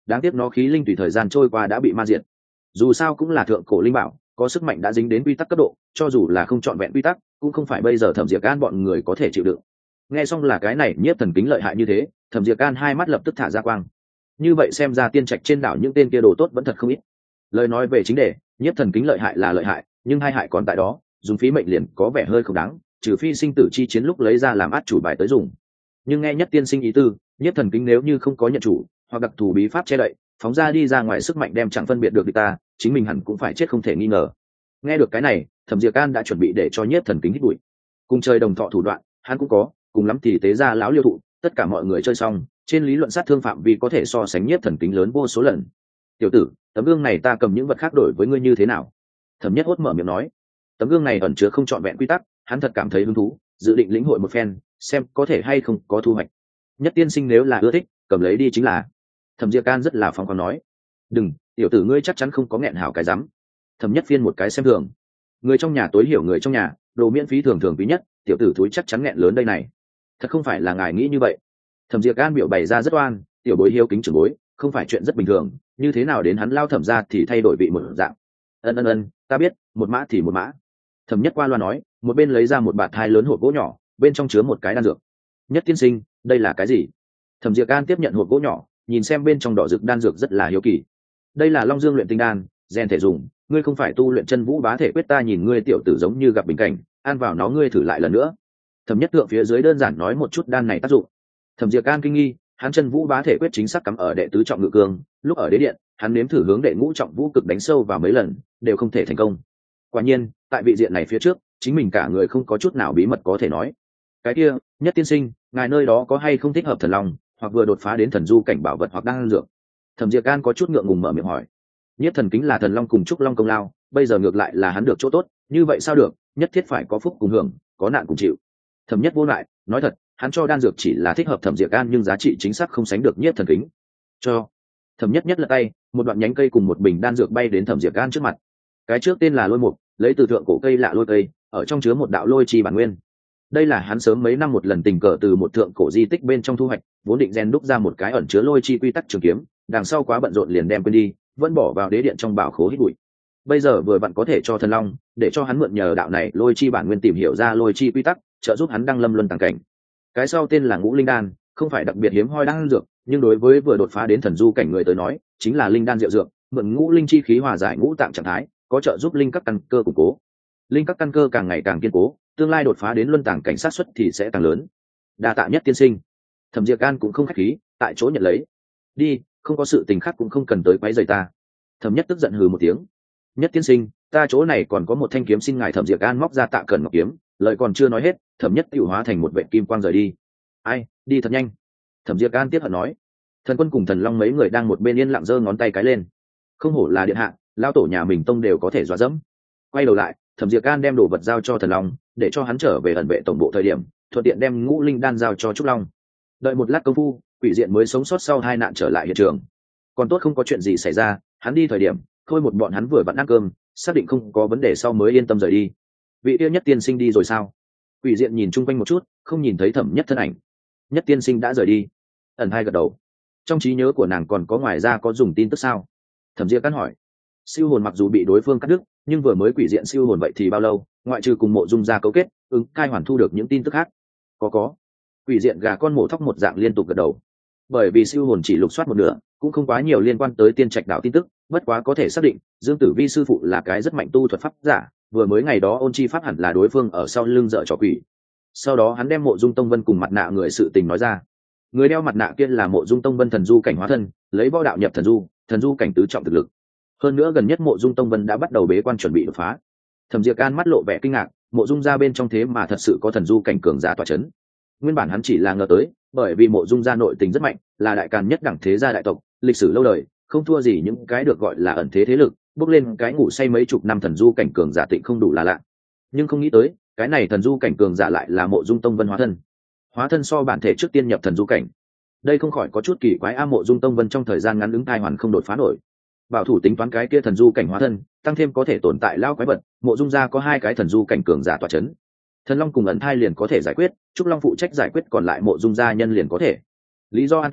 A: đáng tiếc nó khí linh tùy thời gian trôi qua đã bị ma diệt. Dù sao cũng là thượng cổ linh bảo, có sức mạnh đã dính đến quy tắc cấp độ, cho dù là không trọn vẹn quy tắc cũng không phải bây giờ Thẩm Diệp Can bọn người có thể chịu đựng. Nghe xong là cái này nhiếp thần kính lợi hại như thế, Thẩm Diệp Can hai mắt lập tức thả ra quang. Như vậy xem ra tiên trạch trên đảo những tên kia đồ tốt vẫn thật không ít. Lời nói về chính đề, nhiếp thần kính lợi hại là lợi hại, nhưng hai hại còn tại đó, dùng phí mệnh liền có vẻ hơi không đáng, trừ phi sinh tử chi chiến lúc lấy ra làm át chủ bài tới dùng. Nhưng nghe nhất tiên sinh ý tư, nhiếp thần kính nếu như không có nhận chủ hoặc đặc thù bí pháp che đậy, phóng ra đi ra ngoài sức mạnh đem chẳng phân biệt được địch ta, chính mình hẳn cũng phải chết không thể nghi ngờ. Nghe được cái này, Thẩm Diệp Can đã chuẩn bị để cho nhiếp thần kính hít bụi. Cùng chơi đồng thọ thủ đoạn hắn cũng có, cùng lắm thì tế ra láo liêu thụ, tất cả mọi người chơi xong, trên lý luận sát thương phạm vi có thể so sánh nhiếp thần kính lớn vô số lần. Tiểu tử, tấm gương này ta cầm những vật khác đổi với ngươi như thế nào? Thẩm Nhất Hốt mở miệng nói. Tấm gương này ẩn chứa không trọn vẹn quy tắc, hắn thật cảm thấy hứng thú, dự định lĩnh hội một phen, xem có thể hay không có thu hoạch. Nhất tiên sinh nếu là ưa thích, cầm lấy đi chính là. Thẩm Diệp Can rất là phóng khoáng nói. Đừng, tiểu tử ngươi chắc chắn không có nghẹn hảo cái rắm. Thẩm Nhất Phiên một cái xem thường. Người trong nhà tối hiểu người trong nhà, đồ miễn phí thường thường quý nhất, tiểu tử thúi chắc chắn nghẹn lớn đây này. Thật không phải là ngài nghĩ như vậy. Thẩm Diệp Can biểu bày ra rất oan, tiểu bối hiếu kính trưởng bối, không phải chuyện rất bình thường, như thế nào đến hắn lao Thẩm ra thì thay đổi vị một dạng. Ân, ta biết, một mã thì một mã. Thẩm Nhất qua loa nói, một bên lấy ra một bạt thai lớn hộp gỗ nhỏ, bên trong chứa một cái đan dược. Nhất tiên sinh, đây là cái gì? Thẩm Diệp Can tiếp nhận hộp gỗ nhỏ, nhìn xem bên trong đỏ dược đan dược rất là hiếu kỳ. Đây là Long Dương luyện tinh đan, rèn thể dùng, ngươi không phải tu luyện chân vũ bá thể quyết, ta nhìn ngươi tiểu tử giống như gặp bình cảnh, ăn vào nó ngươi thử lại lần nữa. Thẩm Nhất Thượng phía dưới đơn giản nói một chút đan này tác dụng. Thẩm Diệp Can kinh nghi, hắn chân vũ bá thể quyết chính xác cắm ở đệ tứ trọng ngự cương, lúc ở đế điện, hắn nếm thử hướng đệ ngũ trọng vũ cực đánh sâu vào mấy lần, đều không thể thành công. Quả nhiên, tại vị diện này phía trước, chính mình cả người không có chút nào bí mật có thể nói. Cái kia, Nhất tiên sinh, ngài nơi đó có hay không thích hợp thần long, hoặc vừa đột phá đến thần du cảnh bảo vật hoặc đan dược? Thẩm Diệp Can có chút ngượng ngùng mở miệng hỏi. Nhất thần kính là thần long cùng trúc long công lao, bây giờ ngược lại là hắn được chỗ tốt, như vậy sao được, nhất thiết phải có phúc cùng hưởng, có nạn cùng chịu. Thẩm Nhất vô lại, nói thật, hắn cho đan dược chỉ là thích hợp Thẩm Diệp Can, nhưng giá trị chính xác không sánh được Nhất thần kính. Cho. Thẩm Nhất lật tay, một đoạn nhánh cây cùng một bình đan dược bay đến Thẩm Diệp Can trước mặt. Cái trước tên là lôi mục, lấy từ thượng cổ cây lạ lôi cây, ở trong chứa một đạo lôi chi bản nguyên. Đây là hắn sớm mấy năm một lần tình cờ từ một thượng cổ di tích bên trong thu hoạch, vốn định rèn đúc ra một cái ẩn chứa lôi chi quy tắc trường kiếm, đằng sau quá bận rộn liền đem quên đi, vẫn bỏ vào đế điện trong bảo khố hít bụi. Bây giờ vừa vặn có thể cho thần long, để cho hắn mượn nhờ đạo này lôi chi bản nguyên tìm hiểu ra lôi chi quy tắc, trợ giúp hắn đăng lâm luân tàng cảnh. Cái sau tên là Ngũ Linh Đan, không phải đặc biệt hiếm hoi đan dược, nhưng đối với vừa đột phá đến thần du cảnh người tới nói, chính là linh đan diệu dược, mượn ngũ linh chi khí hòa giải ngũ tạng trạng thái, có trợ giúp linh các căn cơ củng cố. Linh các căn cơ càng ngày càng kiên cố, tương lai đột phá đến luân tàng cảnh sát suất thì sẽ càng lớn. Đa tạ Nhất tiên sinh. Thẩm Diệp Can cũng không khách khí, tại chỗ nhận lấy. Đi, không có sự tình khác cũng không cần tới quấy rầy ta. Thẩm Nhất tức giận hừ một tiếng. Nhất tiên sinh, ta chỗ này còn có một thanh kiếm, xin ngài. Thẩm Diệp Can móc ra Tạ Cẩn Ngọc kiếm, lời còn chưa nói hết, Thẩm Nhất tự hóa thành một vệ kim quang rời đi. Ai, đi thật nhanh. Thẩm Diệp Can tiếc hận nói. Thần Quân cùng Thần Long mấy người đang một bên yên lặng giơ ngón tay cái lên. Không hổ là điện hạ, lao tổ nhà mình tông đều có thể dọa dẫm. Quay đầu lại, Thẩm Diệp Can đem đồ vật giao cho Thần Long, để cho hắn trở về ẩn vệ tổng bộ thời điểm, thuận tiện đem ngũ linh đan giao cho Trúc Long. Đợi một lát công phu, quỷ diện mới sống sót sau hai nạn trở lại hiện trường. Còn tốt không có chuyện gì xảy ra, hắn đi thời điểm, thôi một bọn hắn vừa vặn ăn cơm, xác định không có vấn đề sau mới yên tâm rời đi. Vị tiêu Nhất tiên sinh đi rồi sao? Quỷ diện nhìn chung quanh một chút, không nhìn thấy Thẩm Nhất thân ảnh. Nhất tiên sinh đã rời đi. Ẩn hai gật đầu. Trong trí nhớ của nàng còn có ngoài ra có dùng tin tức sao? Thẩm Diệp Can hỏi. Siêu hồn mặc dù bị đối phương cắt đứt, nhưng vừa mới quỷ diện siêu hồn vậy thì bao lâu, ngoại trừ cùng Mộ Dung gia cấu kết, ứng cai hoàn thu được những tin tức khác. Có. Quỷ diện gà con mổ thóc một dạng liên tục gật đầu. Bởi vì siêu hồn chỉ lục soát một nửa, cũng không quá nhiều liên quan tới Tiên Trạch đảo tin tức, bất quá có thể xác định, Dương Tử Vi sư phụ là cái rất mạnh tu thuật pháp giả, vừa mới ngày đó ôn chi pháp hẳn là đối phương ở sau lưng dở trò quỷ. Sau đó hắn đem Mộ Dung Tông Vân cùng mặt nạ người sự tình nói ra. Người đeo mặt nạ kia là Mộ Dung Tông Vân thần du cảnh hóa thân, lấy võ đạo nhập thần du cảnh tứ trọng thực lực. Hơn nữa gần nhất Mộ Dung Tông Vân đã bắt đầu bế quan chuẩn bị đột phá. Thẩm Diệp Can mắt lộ vẻ kinh ngạc, Mộ Dung gia bên trong thế mà thật sự có thần du cảnh cường giả tọa chấn. Nguyên bản hắn chỉ là ngờ tới, bởi vì Mộ Dung gia nội tình rất mạnh, là đại càn nhất đẳng thế gia đại tộc, lịch sử lâu đời, không thua gì những cái được gọi là ẩn thế thế lực, bước lên cái ngủ say mấy chục năm thần du cảnh cường giả tịnh không đủ là lạ. Nhưng không nghĩ tới, cái này thần du cảnh cường giả lại là Mộ Dung Tông Vân hóa thân. Hóa thân so bản thể trước tiên nhập thần du cảnh. Đây không khỏi có chút kỳ quái a. Mộ Dung Tông Vân trong thời gian ngắn ứng thai hoàn không đột phá nổi. Bảo thủ tính toán cái kia thần du cảnh hóa thân, tăng thêm có thể tồn tại lao quái vật, Mộ Dung gia có hai cái thần du cảnh cường giả tọa chấn. Thần Long cùng ẩn thai liền có thể giải quyết, Trúc Long phụ trách giải quyết còn lại Mộ Dung gia nhân liền có thể. Lý do an toàn,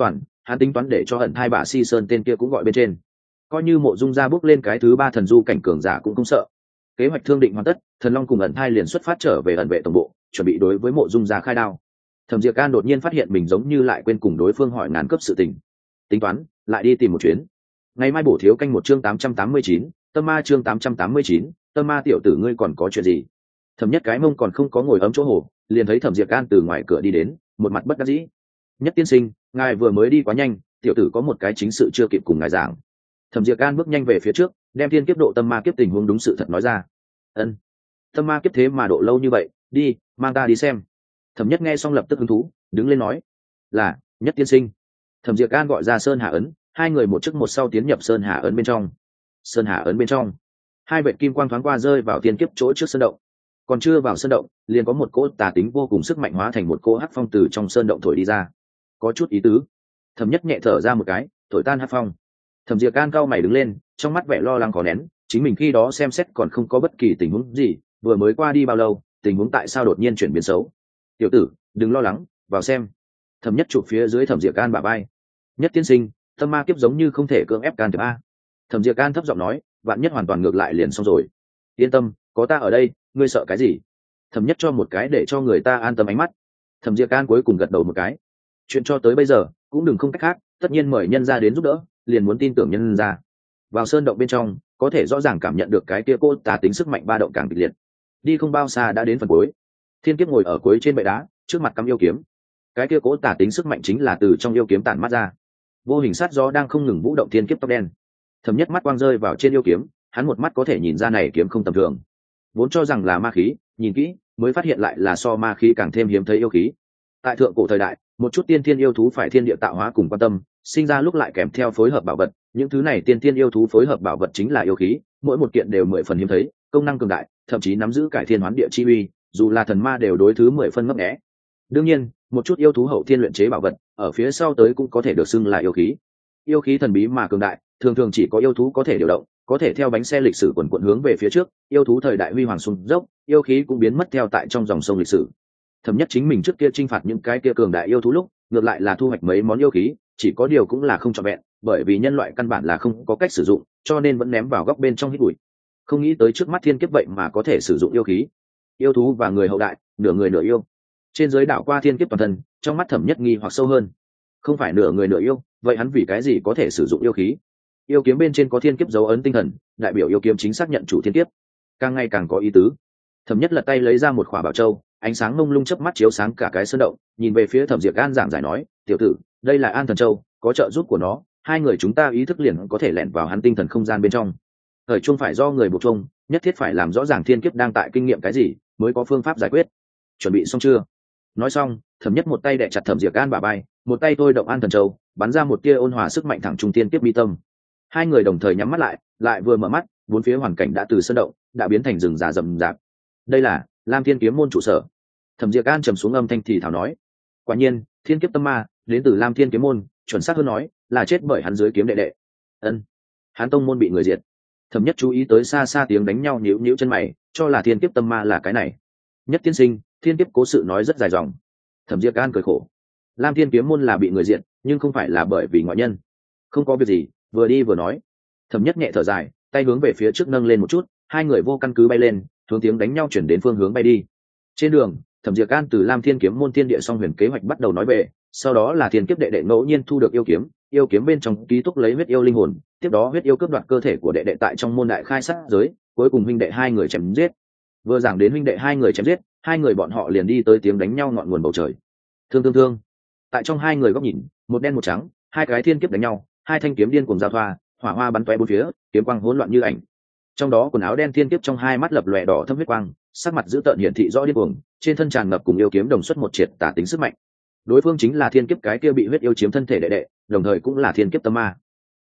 A: hắn tính toán để cho hận hai bà si sơn tên kia cũng gọi bên trên, coi như mộ dung ra bước lên cái thứ 3 thần du cảnh cường giả cũng không sợ. Kế hoạch thương định hoàn tất, thần long cùng ẩn thai liền xuất phát trở về ẩn vệ tổng bộ, chuẩn bị đối với mộ dung ra khai đao. Thẩm Diệp Can đột nhiên phát hiện mình giống như lại quên cùng đối phương hỏi ngàn cấp sự tình, tính toán lại đi tìm một chuyến. Ngày mai bổ thiếu canh một chương 889, tâm ma chương 889, tâm ma tiểu tử ngươi còn có chuyện gì? Thẩm Nhất cái mông còn không có ngồi ấm chỗ hồ, liền thấy Thẩm Diệp Can từ ngoài cửa đi đến, một mặt bất đắc dĩ. Nhất tiên sinh, ngài vừa mới đi quá nhanh, tiểu tử có một cái chính sự chưa kịp cùng ngài giảng. Thẩm Diệp Can bước nhanh về phía trước, đem thiên kiếp độ tâm ma kiếp tình huống đúng sự thật nói ra. Ân, tâm ma kiếp thế mà độ lâu như vậy, đi, mang ta đi xem. Thẩm Nhất nghe xong lập tức hứng thú, đứng lên nói, là Nhất tiên sinh. Thẩm Diệp Can gọi ra Sơn Hà ấn, hai người một trước một sau tiến nhập Sơn Hà ấn bên trong. Sơn Hà ấn bên trong, hai vệt kim quang thoáng qua rơi vào thiên kiếp chỗ trước sơn động. Còn chưa vào sơn động, liền có một cỗ tà tính vô cùng sức mạnh hóa thành một cỗ hắc phong từ trong sơn động thổi đi ra. Có chút ý tứ. Thẩm Nhất nhẹ thở ra một cái, thổi tan hắc phong. Thẩm Diệp Can cao mày đứng lên, trong mắt vẻ lo lắng khó nén, chính mình khi đó xem xét còn không có bất kỳ tình huống gì, vừa mới qua đi bao lâu, tình huống tại sao đột nhiên chuyển biến xấu. Tiểu tử, đừng lo lắng, vào xem. Thẩm Nhất chụp phía dưới Thẩm Diệp Can bả vai. Nhất tiên sinh, tâm ma kiếp giống như không thể cưỡng ép can thiệp a. Thẩm Diệp Can thấp giọng nói, vạn nhất hoàn toàn ngược lại liền xong rồi. Yên tâm, có ta ở đây, ngươi sợ cái gì? Thẩm Nhất cho một cái để cho người ta an tâm ánh mắt. Thẩm Diệp Can cuối cùng gật đầu một cái. Chuyện cho tới bây giờ cũng đừng không cách khác, tất nhiên mời nhân ra đến giúp đỡ, liền muốn tin tưởng nhân ra. Vào sơn động bên trong, có thể rõ ràng cảm nhận được cái kia cô tà tính sức mạnh ba động càng kịch liệt. Đi không bao xa đã đến phần cuối. Thiên Kiếp ngồi ở cuối trên bệ đá, trước mặt cắm yêu kiếm. Cái kia cố tà tính sức mạnh chính là từ trong yêu kiếm tản mắt ra. Vô hình sát gió đang không ngừng vũ động Thiên Kiếp tóc đen. Thẩm Nhất mắt quang rơi vào trên yêu kiếm, hắn một mắt có thể nhìn ra này kiếm không tầm thường. Vốn cho rằng là ma khí, nhìn kỹ mới phát hiện lại là so ma khí càng thêm hiếm thấy yêu khí. Tại thượng cổ thời đại, một chút tiên thiên yêu thú phải thiên địa tạo hóa cùng quan tâm, sinh ra lúc lại kèm theo phối hợp bảo vật, những thứ này tiên thiên yêu thú phối hợp bảo vật chính là yêu khí, mỗi một kiện đều 10 phần hiếm thấy, công năng cường đại, thậm chí nắm giữ cải thiên hoán địa chi uy, dù là thần ma đều đối thứ 10 phân ngấp nghé. Đương nhiên, một chút yêu thú hậu thiên luyện chế bảo vật, ở phía sau tới cũng có thể được xưng là yêu khí. Yêu khí thần bí mà cường đại, thường thường chỉ có yêu thú có thể điều động, có thể theo bánh xe lịch sử quần quận hướng về phía trước, yêu thú thời đại huy hoàng xuống dốc, yêu khí cũng biến mất theo tại trong dòng sông lịch sử. Thẩm Nhất chính mình trước kia chinh phạt những cái kia cường đại yêu thú lúc, ngược lại là thu hoạch mấy món yêu khí, chỉ có điều cũng là không trọn vẹn, bởi vì nhân loại căn bản là không có cách sử dụng, cho nên vẫn ném vào góc bên trong hít bụi. Không nghĩ tới trước mắt Thiên Kiếp vậy mà có thể sử dụng yêu khí. Yêu thú và người hậu đại, nửa người nửa yêu. Trên giới đảo qua Thiên Kiếp toàn thân, trong mắt Thẩm Nhất nghi hoặc sâu hơn. Không phải nửa người nửa yêu, vậy hắn vì cái gì có thể sử dụng yêu khí? Yêu kiếm bên trên có Thiên Kiếp dấu ấn tinh thần, đại biểu yêu kiếm chính xác nhận chủ Thiên Kiếp. Càng ngày càng có ý tứ. Thẩm Nhất lật tay lấy ra một khỏa bảo châu, ánh sáng mông lung chớp mắt chiếu sáng cả cái sơn động, nhìn về phía Thẩm Diệp An giảng giải nói, tiểu tử, đây là An Thần Châu, có trợ giúp của nó, hai người chúng ta ý thức liền có thể lẻn vào hắn tinh thần không gian bên trong. Thời chung phải do người buộc chung, nhất thiết phải làm rõ ràng Thiên Kiếp đang tại kinh nghiệm cái gì, mới có phương pháp giải quyết. Chuẩn bị xong chưa? Nói xong, Thẩm Nhất một tay đè chặt Thẩm Diệp An bả vai, một tay thôi động An Thần Châu, bắn ra một tia ôn hòa sức mạnh thẳng trung Thiên Kiếp mi tâm. Hai người đồng thời nhắm mắt lại vừa mở mắt, bốn phía hoàn cảnh đã từ sơn động đã biến thành rừng già rậm rạp. Đây là Lam Thiên Kiếm môn trụ sở. Thẩm Diệp An trầm xuống âm thanh thì thảo nói, quả nhiên Thiên Kiếp tâm ma đến từ Lam Thiên Kiếm môn, chuẩn xác hơn nói là chết bởi hắn dưới kiếm đệ đệ. Ân, hắn tông môn bị người diệt. Thẩm Nhất chú ý tới xa xa tiếng đánh nhau, nhíu nhíu chân mày, cho là Thiên Kiếp tâm ma là cái này. Nhất tiên sinh, Thiên Kiếp cố sự nói rất dài dòng. Thẩm Diệp An cười khổ, Lam Thiên Kiếm môn là bị người diệt, nhưng không phải là bởi vì ngoại nhân. Không có việc gì, vừa đi vừa nói. Thẩm Nhất nhẹ thở dài, tay hướng về phía trước nâng lên một chút, hai người vô căn cứ bay lên, hướng tiếng đánh nhau chuyển đến phương hướng bay đi. Trên đường, Thẩm Diệp An từ Lam Thiên Kiếm môn thiên địa song huyền kế hoạch bắt đầu nói về, sau đó là Thiên Kiếp đệ đệ ngẫu nhiên thu được yêu kiếm bên trong ký túc lấy huyết yêu linh hồn, tiếp đó huyết yêu cướp đoạt cơ thể của đệ đệ tại trong môn đại khai sát giới, cuối cùng huynh đệ hai người chém giết. Vừa giảng đến huynh đệ hai người chém giết, hai người bọn họ liền đi tới tiếng đánh nhau ngọn nguồn bầu trời. Thương. Tại trong hai người góc nhìn, một đen một trắng, hai cái thiên kiếp đánh nhau, hai thanh kiếm điên cuồng giao thoa, hỏa hoa bắn tóe bốn phía, kiếm quang hỗn loạn như ảnh. Trong đó quần áo đen thiên kiếp trong hai mắt lập lòe đỏ thâm huyết quang, sắc mặt dữ tợn hiển thị rõ điên cuồng, trên thân tràn ngập cùng yêu kiếm đồng xuất một triệt tả tính sức mạnh. Đối phương chính là thiên kiếp cái kia bị huyết yêu chiếm thân thể đệ đệ, đồng thời cũng là thiên kiếp tâm ma.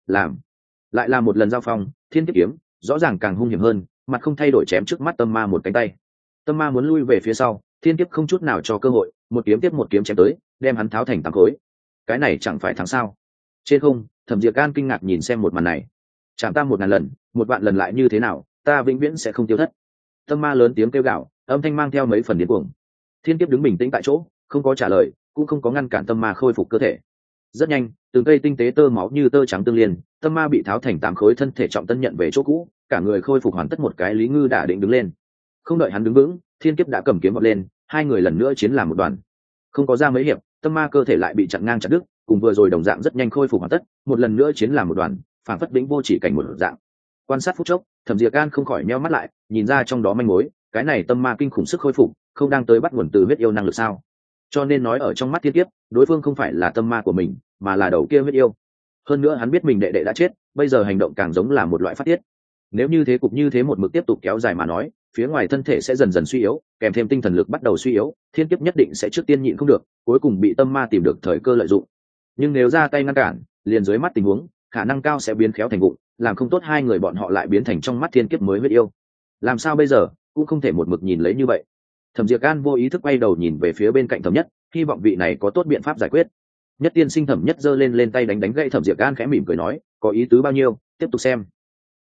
A: Lại là một lần giao phong, thiên kiếp kiếm rõ ràng càng hung hiểm hơn, mặt không thay đổi chém trước mắt tâm ma một cánh tay. Tâm ma muốn lui về phía sau, thiên kiếp không chút nào cho cơ hội, một kiếm tiếp một kiếm chém tới, đem hắn tháo thành tám khối. Cái này chẳng phải thắng sao? Trên không, Thẩm Diệp An kinh ngạc nhìn xem một màn này. Chạm ta 1000 lần, 1 vạn lần lại như thế nào, ta vĩnh viễn sẽ không tiêu thất. Tâm ma lớn tiếng kêu gào, âm thanh mang theo mấy phần điên cuồng. Thiên kiếp đứng bình tĩnh tại chỗ, không có trả lời, cũng không có ngăn cản tâm ma khôi phục cơ thể. Rất nhanh, từng cây tinh tế tơ máu như tơ trắng tương liên, tâm ma bị tháo thành 8 khối, thân thể trọng tân nhận về chỗ cũ, cả người khôi phục hoàn tất một cái. Lý Ngư đã định đứng lên, không đợi hắn đứng vững, thiên kiếp đã cầm kiếm vọt lên, hai người lần nữa chiến làm một đoàn. Không có ra mấy hiệp, tâm ma cơ thể lại bị chặn ngang chặt đứt, cùng vừa rồi đồng dạng rất nhanh khôi phục hoàn tất, một lần nữa chiến làm một đoàn, phản phất vĩnh vô chỉ cảnh một dạng. Quan sát phút chốc, Thẩm Diệp Can không khỏi nheo mắt lại, nhìn ra trong đó manh mối. Cái này tâm ma kinh khủng sức khôi phục, không đang tới bắt nguồn từ huyết yêu năng lực sao? Cho nên nói ở trong mắt thiên kiếp, đối phương không phải là tâm ma của mình, mà là đầu kia huyết yêu. Hơn nữa hắn biết mình đệ đệ đã chết, bây giờ hành động càng giống là một loại phát tiết. Nếu như thế cục như thế một mực tiếp tục kéo dài mà nói, phía ngoài thân thể sẽ dần dần suy yếu, kèm thêm tinh thần lực bắt đầu suy yếu, thiên kiếp nhất định sẽ trước tiên nhịn không được, cuối cùng bị tâm ma tìm được thời cơ lợi dụng. Nhưng nếu ra tay ngăn cản, liền dưới mắt tình huống, khả năng cao sẽ biến khéo thành vụng, làm không tốt hai người bọn họ lại biến thành trong mắt thiên kiếp mới huyết yêu. Làm sao bây giờ, cũng không thể một mực nhìn lấy như vậy. Thẩm Diệp Can vô ý thức quay đầu nhìn về phía bên cạnh Thẩm Nhất, hy vọng vị này có tốt biện pháp giải quyết. Nhất tiên sinh Thẩm Nhất giơ lên tay đánh gậy Thẩm Diệp Can, khẽ mỉm cười nói, có ý tứ bao nhiêu, tiếp tục xem.